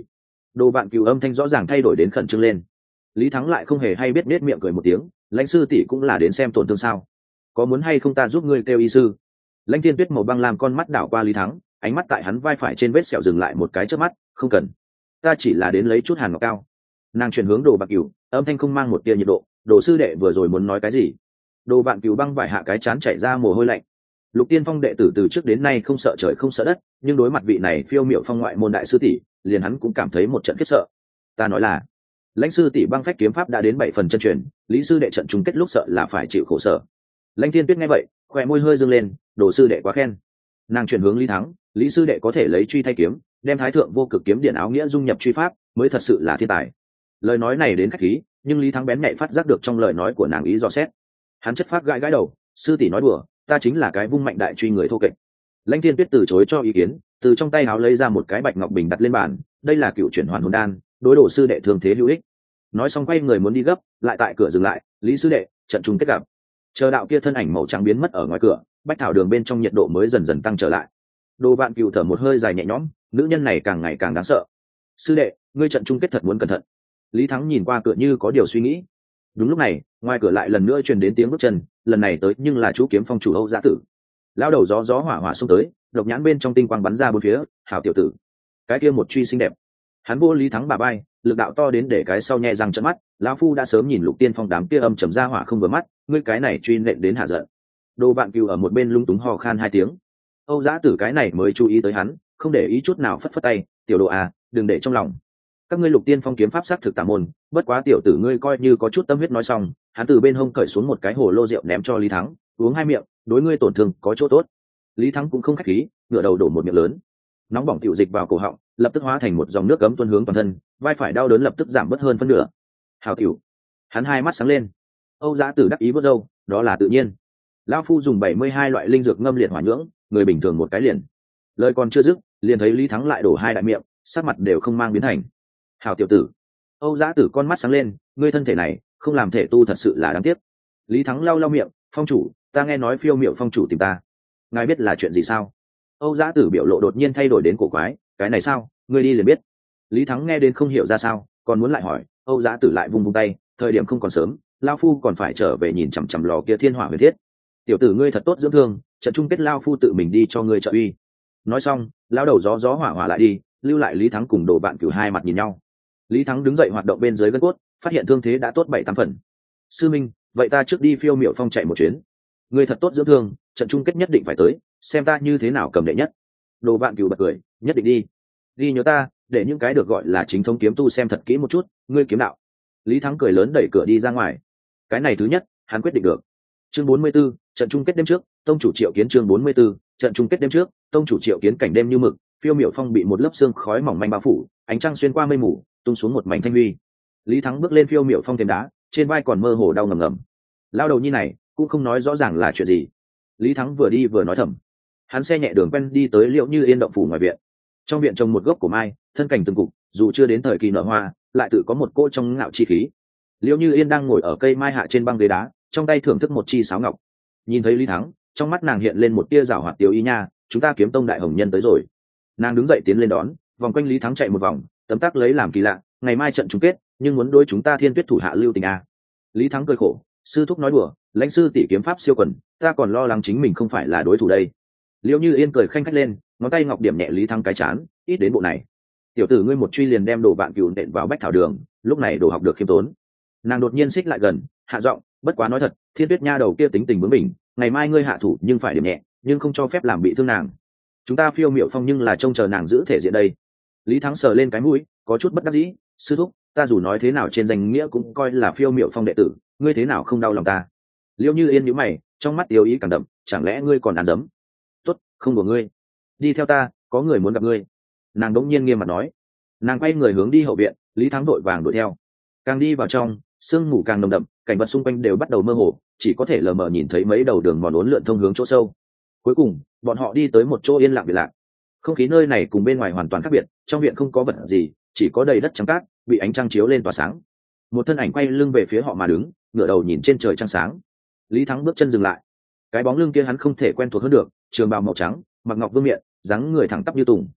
Đồ Vạn Cửu âm thanh rõ ràng thay đổi đến khẩn trương lên. Lý Thắng lại không hề hay biết nết miệng cười một tiếng, lãnh sư tỷ cũng là đến xem tổn thương sao? Có muốn hay không ta giúp ngươi kêu y sư? Lãnh Thiên Tuyết màu băng làm con mắt đảo qua Lý Thắng, ánh mắt tại hắn vai phải trên vết sẹo dừng lại một cái chớp mắt, không cần, ta chỉ là đến lấy chút hàn ngọc cao. Nàng chuyển hướng Đồ Vạn Cửu, âm thanh không mang một tia nhiệt độ, Đồ sư đệ vừa rồi muốn nói cái gì? Đồ Vạn Cửu băng vải hạ cái chán chảy ra mồ hôi lạnh. Lục Tiên Phong đệ tử từ trước đến nay không sợ trời không sợ đất, nhưng đối mặt vị này phiêu miểu phong ngoại môn đại sư tỷ, liền hắn cũng cảm thấy một trận khiếp sợ. Ta nói là, lãnh sư tỷ băng phách kiếm pháp đã đến bảy phần chân truyền, lý sư đệ trận chung kết lúc sợ là phải chịu khổ sở. Lãnh Thiên Tuyết nghe vậy, khóe môi hơi dương lên, Đồ sư đệ quá khen. Nàng chuyển hướng Lý Thắng, lý sư đệ có thể lấy truy thay kiếm, đem thái thượng vô cực kiếm điện áo nghĩa dung nhập truy pháp, mới thật sự là thiên tài. Lời nói này đến khách khí, nhưng Lý Thắng bén nhạy phát giác được trong lời nói của nàng ý dò xét. Hắn chất phát gãi gãi đầu, sư tỷ nói đùa, ta chính là cái vung mạnh đại truy người thô kệch. Lãnh Thiên Tuyết từ chối cho ý kiến, từ trong tay áo lấy ra một cái bạch ngọc bình đặt lên bàn, đây là cựu chuyển hoàn hồn đan, đối Đồ sư đệ thương thế hữu ích. Nói xong quay người muốn đi gấp, lại tại cửa dừng lại, lý sư đệ, trận chung kết gặp. Chờ đạo kia thân ảnh màu trắng biến mất ở ngoài cửa, bách thảo đường bên trong nhiệt độ mới dần dần tăng trở lại. Đồ Vạn Cửu thở một hơi dài nhẹ nhõm, nữ nhân này càng ngày càng đáng sợ. Sư đệ, ngươi trận chung kết thật muốn cẩn thận. Lý Thắng nhìn qua cửa như có điều suy nghĩ. Đúng lúc này, ngoài cửa lại lần nữa truyền đến tiếng bước chân, lần này tới nhưng là chú kiếm phong chủ Âu Giá Tử. Lao đầu gió gió hỏa hỏa xông tới, độc nhãn bên trong tinh quang bắn ra bốn phía, hảo tiểu tử. Cái kia một truy xinh đẹp. Hắn vô Lý Thắng bà bay, lực đạo to đến để cái sau nhẹ răng trợn mắt, lão phu đã sớm nhìn Lục Tiên Phong đám kia âm trầm ra hỏa không vừa mắt, ngươi cái này truy nện đến hạ giận. Đồ Vạn Cửu ở một bên lúng túng ho khan hai tiếng. Âu Giá Tử cái này mới chú ý tới hắn, không để ý chút nào phất phất tay, tiểu Đồ à, đừng để trong lòng. Các ngươi Lục Tiên Phong kiếm pháp sát thực tà môn, bất quá tiểu tử ngươi coi như có chút tâm huyết nói xong, hắn từ bên hông cởi xuống một cái hồ lô rượu ném cho Lý Thắng, uống hai miệng, đối ngươi tổn thương có chỗ tốt. Lý Thắng cũng không khách khí, ngửa đầu đổ một miệng lớn, nóng bỏng tiểu dịch vào cổ họng, lập tức hóa thành một dòng nước cấm tuôn hướng toàn thân, vai phải đau đớn lập tức giảm bớt hơn phân nửa. Hào tiểu, hắn hai mắt sáng lên. Âu Giá Tử đắc ý vớt râu, đó là tự nhiên. Lão phu dùng bảy mươi hai loại linh dược ngâm liệt hỏa nhưỡng, người bình thường một cái liền. Lời còn chưa dứt, liền thấy Lý Thắng lại đổ hai đại miệng, sắc mặt đều không mang biến thành. Hào tiểu tử. Âu Giá Tử con mắt sáng lên, ngươi thân thể này, không làm thể tu thật sự là đáng tiếc. Lý Thắng lau lau miệng, phong chủ, ta nghe nói phiêu miệu phong chủ tìm ta. Ngài biết là chuyện gì sao? Âu Giá Tử biểu lộ đột nhiên thay đổi đến cổ quái, cái này sao, ngươi đi liền biết. Lý Thắng nghe đến không hiểu ra sao, còn muốn lại hỏi, Âu Giá Tử lại vung vung tay, thời điểm không còn sớm, lao phu còn phải trở về nhìn chằm chằm lò kia thiên hỏa huyền thiết. Tiểu tử ngươi thật tốt dưỡng thương, trận chung kết lao phu tự mình đi cho ngươi trợ uy. Nói xong, lao đầu gió gió hỏa hỏa lại đi, lưu lại Lý Thắng cùng Đồ Vạn Cửu hai mặt nhìn nhau. Lý Thắng đứng dậy hoạt động bên dưới gân cốt, phát hiện thương thế đã tốt bảy tám phần. Sư minh, vậy ta trước đi phiêu miệu phong chạy một chuyến. Ngươi thật tốt dưỡng thương, trận chung kết nhất định phải tới, xem ta như thế nào cầm đệ nhất. Đồ Vạn Cửu bật cười, nhất định đi. Đi nhớ ta, để những cái được gọi là chính thống kiếm tu xem thật kỹ một chút, ngươi kiếm đạo. Lý Thắng cười lớn đẩy cửa đi ra ngoài. Cái này thứ nhất, hắn quyết định được. Chương bốn mươi 44, trận chung kết đêm trước, tông chủ Triệu Kiến chương bốn mươi 44, trận chung kết đêm trước, tông chủ Triệu Kiến cảnh đêm như mực, phiêu miểu phong bị một lớp sương khói mỏng manh bao phủ, ánh trăng xuyên qua mây mù, tung xuống một mảnh thanh huy. Lý Thắng bước lên phiêu miểu phong thềm đá, trên vai còn mơ hồ đau ngầm ngầm. Lao đầu như này, cũng không nói rõ ràng là chuyện gì. Lý Thắng vừa đi vừa nói thầm. Hắn xe nhẹ đường quen đi tới Liệu Như Yên động phủ ngoài viện. Trong viện trồng một gốc cổ mai, thân cảnh từng cục, dù chưa đến thời kỳ nở hoa, lại tự có một cô trong ngạo chi khí. Liệu Như Yên đang ngồi ở cây mai hạ trên băng ghế đá, trong tay thưởng thức một chi sáo ngọc. Nhìn thấy Lý Thắng, trong mắt nàng hiện lên một tia giảo hoạt tiêu ý nha, chúng ta kiếm tông đại hồng nhân tới rồi. Nàng đứng dậy tiến lên đón, vòng quanh Lý Thắng chạy một vòng, tấm tắc lấy làm kỳ lạ, ngày mai trận chung kết, nhưng muốn đối chúng ta Thiên Tuyết thủ hạ lưu tình à. Lý Thắng cười khổ, sư thúc nói đùa, lãnh sư tỷ kiếm pháp siêu quần, ta còn lo lắng chính mình không phải là đối thủ đây. Liễu Như Yên cười khanh khách lên, ngón tay ngọc điểm nhẹ Lý Thắng cái chán, ít đến bộ này. Tiểu tử ngươi một truy liền đem Đồ Vạn Cửu nện vào bách thảo đường, lúc này đồ học được khiêm tốn. Nàng đột nhiên xích lại gần, hạ giọng, bất quá nói thật, Thiên Tuyết nha đầu kia tính tình bướng bỉnh, ngày mai ngươi hạ thủ nhưng phải điểm nhẹ, nhưng không cho phép làm bị thương nàng. Chúng ta phiêu miệu phong nhưng là trông chờ nàng giữ thể diện đây. Lý Thắng sờ lên cái mũi, có chút bất đắc dĩ, sư thúc, ta dù nói thế nào trên danh nghĩa cũng coi là phiêu miệu phong đệ tử, ngươi thế nào không đau lòng ta. Liễu Như Yên nhíu mày, trong mắt tiêu ý càng đậm, chẳng lẽ ngươi còn ăn dấm? Tốt, không của ngươi, đi theo ta, có người muốn gặp ngươi. Nàng đống nhiên nghiêm mặt nói. Nàng quay người hướng đi hậu viện, Lý Thắng đội vàng đuổi theo. Càng đi vào trong, sương mù càng nồng đậm, cảnh vật xung quanh đều bắt đầu mơ hồ, chỉ có thể lờ mờ nhìn thấy mấy đầu đường mòn uốn lượn thông hướng chỗ sâu. Cuối cùng, bọn họ đi tới một chỗ yên lặng biệt lạc. Không khí nơi này cùng bên ngoài hoàn toàn khác biệt, trong viện không có vật gì, chỉ có đầy đất trắng cát, bị ánh trăng chiếu lên tỏa sáng. Một thân ảnh quay lưng về phía họ mà đứng, ngửa đầu nhìn trên trời trăng sáng. Lý Thắng bước chân dừng lại. Cái bóng lưng kia hắn không thể quen thuộc hơn được, trường bào màu trắng, mặc ngọc vương miện, dáng người thẳng tắp như tùng.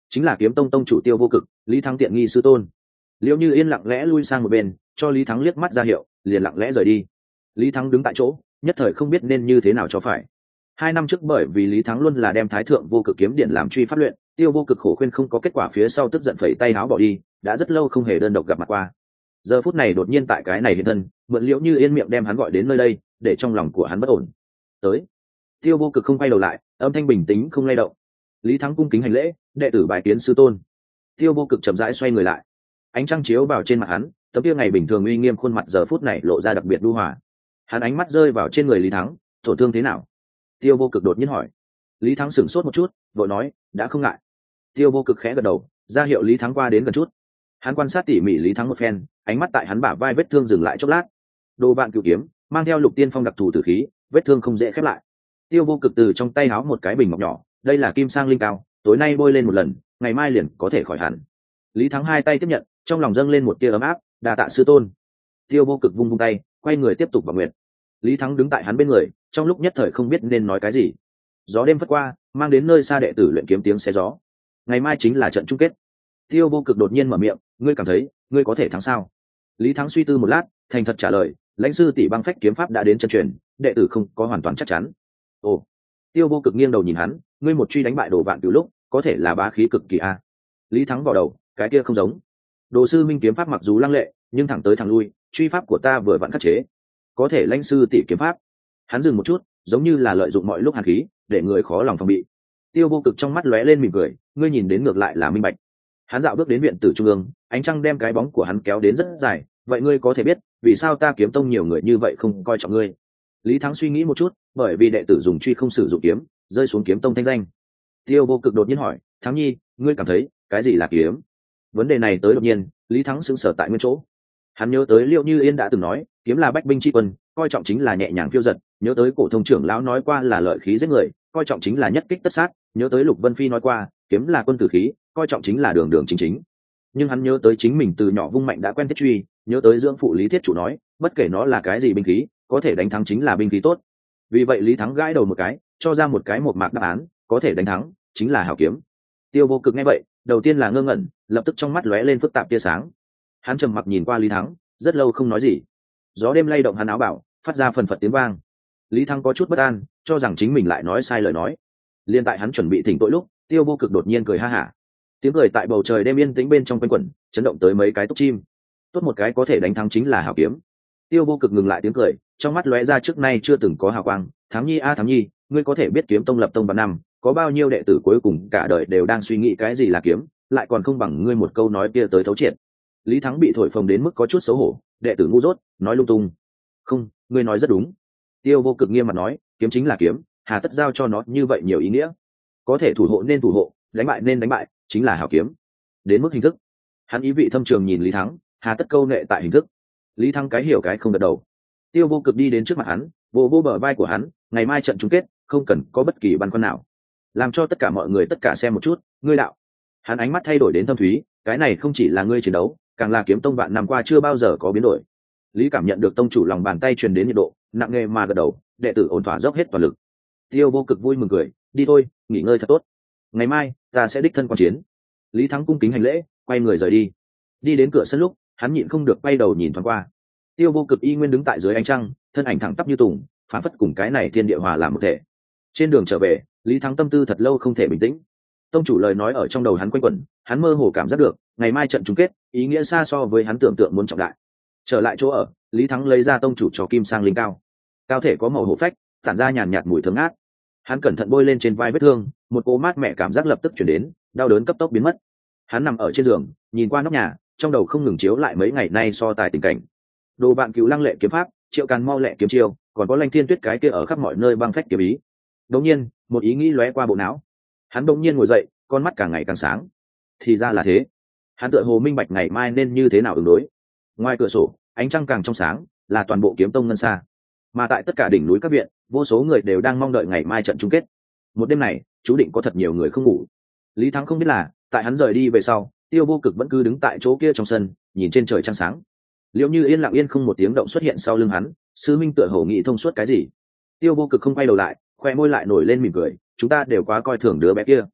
chính là kiếm tông tông chủ Tiêu Vô Cực, Lý Thắng tiện nghi sư tôn. Liễu Như Yên lặng lẽ lui sang một bên, cho Lý Thắng liếc mắt ra hiệu, liền lặng lẽ rời đi. Lý Thắng đứng tại chỗ, nhất thời không biết nên như thế nào cho phải. Hai năm trước bởi vì Lý Thắng luôn là đem Thái Thượng Vô Cực kiếm điện làm truy pháp luyện, Tiêu Vô Cực khổ khuyên không có kết quả phía sau tức giận phẩy tay áo bỏ đi, đã rất lâu không hề đơn độc gặp mặt qua. Giờ phút này đột nhiên tại cái này hiện thân, mượn Liễu Như Yên miệng đem hắn gọi đến nơi đây, để trong lòng của hắn bất ổn. Tới. Tiêu Vô Cực không quay đầu lại, âm thanh bình tĩnh không lay động. Lý Thắng cung kính hành lễ, đệ tử bài kiến sư tôn. Tiêu Vô Cực chậm rãi xoay người lại, ánh trăng chiếu vào trên mặt hắn, tấm kia ngày bình thường uy nghiêm khuôn mặt giờ phút này lộ ra đặc biệt nhu hòa. Hắn ánh mắt rơi vào trên người Lý Thắng, tổn thương thế nào? Tiêu Vô Cực đột nhiên hỏi. Lý Thắng sửng sốt một chút, vội nói, đã không ngại. Tiêu Vô Cực khẽ gật đầu, ra hiệu Lý Thắng qua đến gần chút. Hắn quan sát tỉ mỉ Lý Thắng một phen, ánh mắt tại hắn bả vai vết thương dừng lại chốc lát. Đồ Vạn Cửu kiếm, mang theo Lục Tiên Phong đặc thù tử khí, vết thương không dễ khép lại. Tiêu Vô Cực từ trong tay háo một cái bình ngọc nhỏ, đây là kim sang linh cao, tối nay bôi lên một lần, ngày mai liền có thể khỏi hẳn. Lý Thắng hai tay tiếp nhận, trong lòng dâng lên một tia ấm áp, đa tạ sư tôn. Tiêu Vô Cực vung vung tay, quay người tiếp tục vào nguyện. Lý Thắng đứng tại hắn bên người, trong lúc nhất thời không biết nên nói cái gì. Gió đêm phất qua, mang đến nơi xa đệ tử luyện kiếm tiếng xé gió. Ngày mai chính là trận chung kết. Tiêu Vô Cực đột nhiên mở miệng, ngươi cảm thấy ngươi có thể thắng sao? Lý Thắng suy tư một lát, thành thật trả lời, lãnh sư tỷ băng phách kiếm pháp đã đến chân truyền, đệ tử không có hoàn toàn chắc chắn. Ồ. Tiêu Vô Cực nghiêng đầu nhìn hắn, ngươi một truy đánh bại Đồ Vạn Cửu lúc, có thể là bá khí cực kỳ a. Lý Thắng vào đầu, cái kia không giống. Đồ sư minh kiếm pháp mặc dù lăng lệ, nhưng thẳng tới thẳng lui, truy pháp của ta vừa vặn khắc chế, có thể lãnh sư tỷ kiếm pháp. Hắn dừng một chút, giống như là lợi dụng mọi lúc hàn khí, để người khó lòng phòng bị. Tiêu Vô Cực trong mắt lóe lên mỉm cười, ngươi nhìn đến ngược lại là minh bạch. Hắn dạo bước đến viện tử trung ương, ánh trăng đem cái bóng của hắn kéo đến rất dài, vậy ngươi có thể biết vì sao ta kiếm tông nhiều người như vậy không coi trọng ngươi? Lý Thắng suy nghĩ một chút, bởi vì đệ tử dùng truy không sử dụng kiếm, rơi xuống kiếm tông thanh danh. Tiêu Vô Cực đột nhiên hỏi, Thắng Nhi, ngươi cảm thấy cái gì là kiếm? Vấn đề này tới đột nhiên, Lý Thắng sững sờ tại nguyên chỗ. Hắn nhớ tới Liễu Như Yên đã từng nói, kiếm là bách binh chi quân, coi trọng chính là nhẹ nhàng phiêu dật, nhớ tới cổ thông trưởng lão nói qua là lợi khí giết người, coi trọng chính là nhất kích tất sát, nhớ tới Lục Vân Phi nói qua, kiếm là quân tử khí, coi trọng chính là đường đường chính chính. Nhưng hắn nhớ tới chính mình từ nhỏ vung mạnh đã quen thiết truy, nhớ tới dưỡng phụ Lý Thiết chủ nói, bất kể nó là cái gì binh khí, có thể đánh thắng chính là binh khí tốt. Vì vậy Lý Thắng gãi đầu một cái, cho ra một cái một mạc đáp án, có thể đánh thắng chính là hảo kiếm. Tiêu Vô Cực nghe vậy, đầu tiên là ngơ ngẩn, lập tức trong mắt lóe lên phức tạp tia sáng. Hắn trầm mặc nhìn qua Lý Thắng, rất lâu không nói gì. Gió đêm lay động hắn áo bảo, phát ra phần phật tiếng vang. Lý Thắng có chút bất an, cho rằng chính mình lại nói sai lời nói. Liên tại hắn chuẩn bị thỉnh tội lúc, Tiêu Vô Cực đột nhiên cười ha hả. Tiếng cười tại bầu trời đêm yên tĩnh bên trong quanh quẩn, chấn động tới mấy cái túc chim. Tốt một cái có thể đánh thắng chính là hảo kiếm. Tiêu Vô Cực ngừng lại tiếng cười, trong mắt lóe ra trước nay chưa từng có hào quang. Thắng Nhi a Thắng Nhi, ngươi có thể biết kiếm tông lập tông vào năm, có bao nhiêu đệ tử cuối cùng cả đời đều đang suy nghĩ cái gì là kiếm, lại còn không bằng ngươi một câu nói kia tới thấu triệt. Lý Thắng bị thổi phồng đến mức có chút xấu hổ, đệ tử ngu dốt, nói lung tung. Không, ngươi nói rất đúng. Tiêu Vô Cực nghiêm mặt nói, kiếm chính là kiếm, hà tất giao cho nó như vậy nhiều ý nghĩa. Có thể thủ hộ nên thủ hộ, đánh bại nên đánh bại, chính là hảo kiếm. Đến mức hình thức, hắn ý vị thâm trường nhìn Lý Thắng, hà tất câu nệ tại hình thức. Lý Thắng cái hiểu cái không gật đầu. Tiêu Vô Cực đi đến trước mặt hắn, vô vô bờ vai của hắn, ngày mai trận chung kết, không cần có bất kỳ băn khoăn nào. Làm cho tất cả mọi người tất cả xem một chút, ngươi đạo. Hắn ánh mắt thay đổi đến thâm thúy, cái này không chỉ là ngươi chiến đấu, càng là kiếm tông vạn năm qua chưa bao giờ có biến đổi. Lý cảm nhận được tông chủ lòng bàn tay truyền đến nhiệt độ, nặng nề mà gật đầu, đệ tử ổn thỏa dốc hết toàn lực. Tiêu Vô Cực vui mừng cười, đi thôi, nghỉ ngơi thật tốt. Ngày mai ta sẽ đích thân quan chiến. Lý Thắng cung kính hành lễ, quay người rời đi. Đi đến cửa sân lúc, hắn nhịn không được quay đầu nhìn thoáng qua. Tiêu Vô Cực y nguyên đứng tại dưới ánh trăng, thân ảnh thẳng tắp như tùng, phản phất cùng cái này thiên địa hòa làm một thể. Trên đường trở về, Lý Thắng tâm tư thật lâu không thể bình tĩnh. Tông chủ lời nói ở trong đầu hắn quanh quẩn, hắn mơ hồ cảm giác được, ngày mai trận chung kết, ý nghĩa xa so với hắn tưởng tượng muốn trọng đại. Trở lại chỗ ở, Lý Thắng lấy ra tông chủ cho kim sang linh cao. Cao thể có màu hổ phách, tản ra nhàn nhạt mùi thơm ngát. Hắn cẩn thận bôi lên trên vai vết thương, một cỗ mát mẻ cảm giác lập tức chuyển đến, đau đớn cấp tốc biến mất. Hắn nằm ở trên giường, nhìn qua nóc nhà, trong đầu không ngừng chiếu lại mấy ngày nay so tài tình cảnh. Đồ Vạn Cửu lăng lệ kiếm pháp, Triệu Càn mau lẹ kiếm chiêu, còn có Lanh Thiên Tuyết cái kia ở khắp mọi nơi băng phách kiếm ý. Đột nhiên, một ý nghĩ lóe qua bộ não. Hắn đột nhiên ngồi dậy, con mắt càng ngày càng sáng. Thì ra là thế. Hắn tựa hồ minh bạch ngày mai nên như thế nào ứng đối. Ngoài cửa sổ, ánh trăng càng trong sáng, là toàn bộ kiếm tông ngân xa. Mà tại tất cả đỉnh núi các viện, vô số người đều đang mong đợi ngày mai trận chung kết. Một đêm này, chú định có thật nhiều người không ngủ. Lý Thắng không biết là, tại hắn rời đi về sau, Tiêu Vô Cực vẫn cứ đứng tại chỗ kia trong sân, nhìn trên trời trăng sáng. Liễu Như Yên lặng yên không một tiếng động xuất hiện sau lưng hắn, sư minh tựa hồ nghĩ thông suốt cái gì. Tiêu Vô Cực không quay đầu lại, khoe môi lại nổi lên mỉm cười, chúng ta đều quá coi thường đứa bé kia.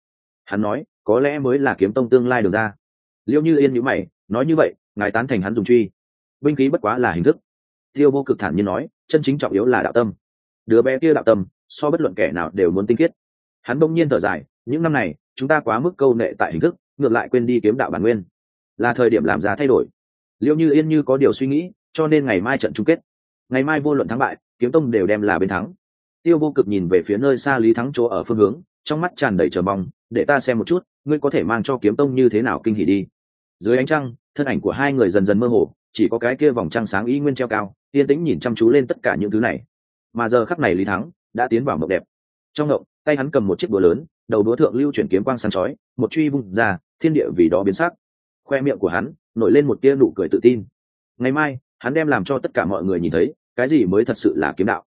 Hắn nói có lẽ mới là kiếm tông tương lai được ra. Liêu Như Yên nhíu mày nói như vậy ngài tán thành hắn dùng truy binh khí bất quá là hình thức. Tiêu Vô Cực thản nhiên nói chân chính trọng yếu là đạo tâm. Đứa bé kia đạo tâm so bất luận kẻ nào đều muốn tinh khiết. Hắn bỗng nhiên thở dài những năm này chúng ta quá mức câu nệ tại hình thức ngược lại quên đi kiếm đạo bản nguyên, là thời điểm làm ra thay đổi. Liêu Như Yên như có điều suy nghĩ cho nên ngày mai trận chung kết, ngày mai vô luận thắng bại kiếm tông đều đem là bên thắng. Tiêu Vô Cực nhìn về phía nơi xa Lý Thắng chỗ ở phương hướng, trong mắt tràn đầy chờ mong, để ta xem một chút ngươi có thể mang cho kiếm tông như thế nào kinh hỉ đi. Dưới ánh trăng thân ảnh của hai người dần dần mơ hồ, chỉ có cái kia vòng trăng sáng y nguyên treo cao yên tĩnh nhìn chăm chú lên tất cả những thứ này. Mà giờ khắc này Lý Thắng đã tiến vào mộng đẹp. Trong mộng tay hắn cầm một chiếc búa lớn, đầu búa thượng lưu chuyển kiếm quang sáng chói, một truy vung ra, thiên địa vì đó biến sắc. Khoe miệng của hắn nổi lên một tia nụ cười tự tin. Ngày mai hắn đem làm cho tất cả mọi người nhìn thấy cái gì mới thật sự là kiếm đạo.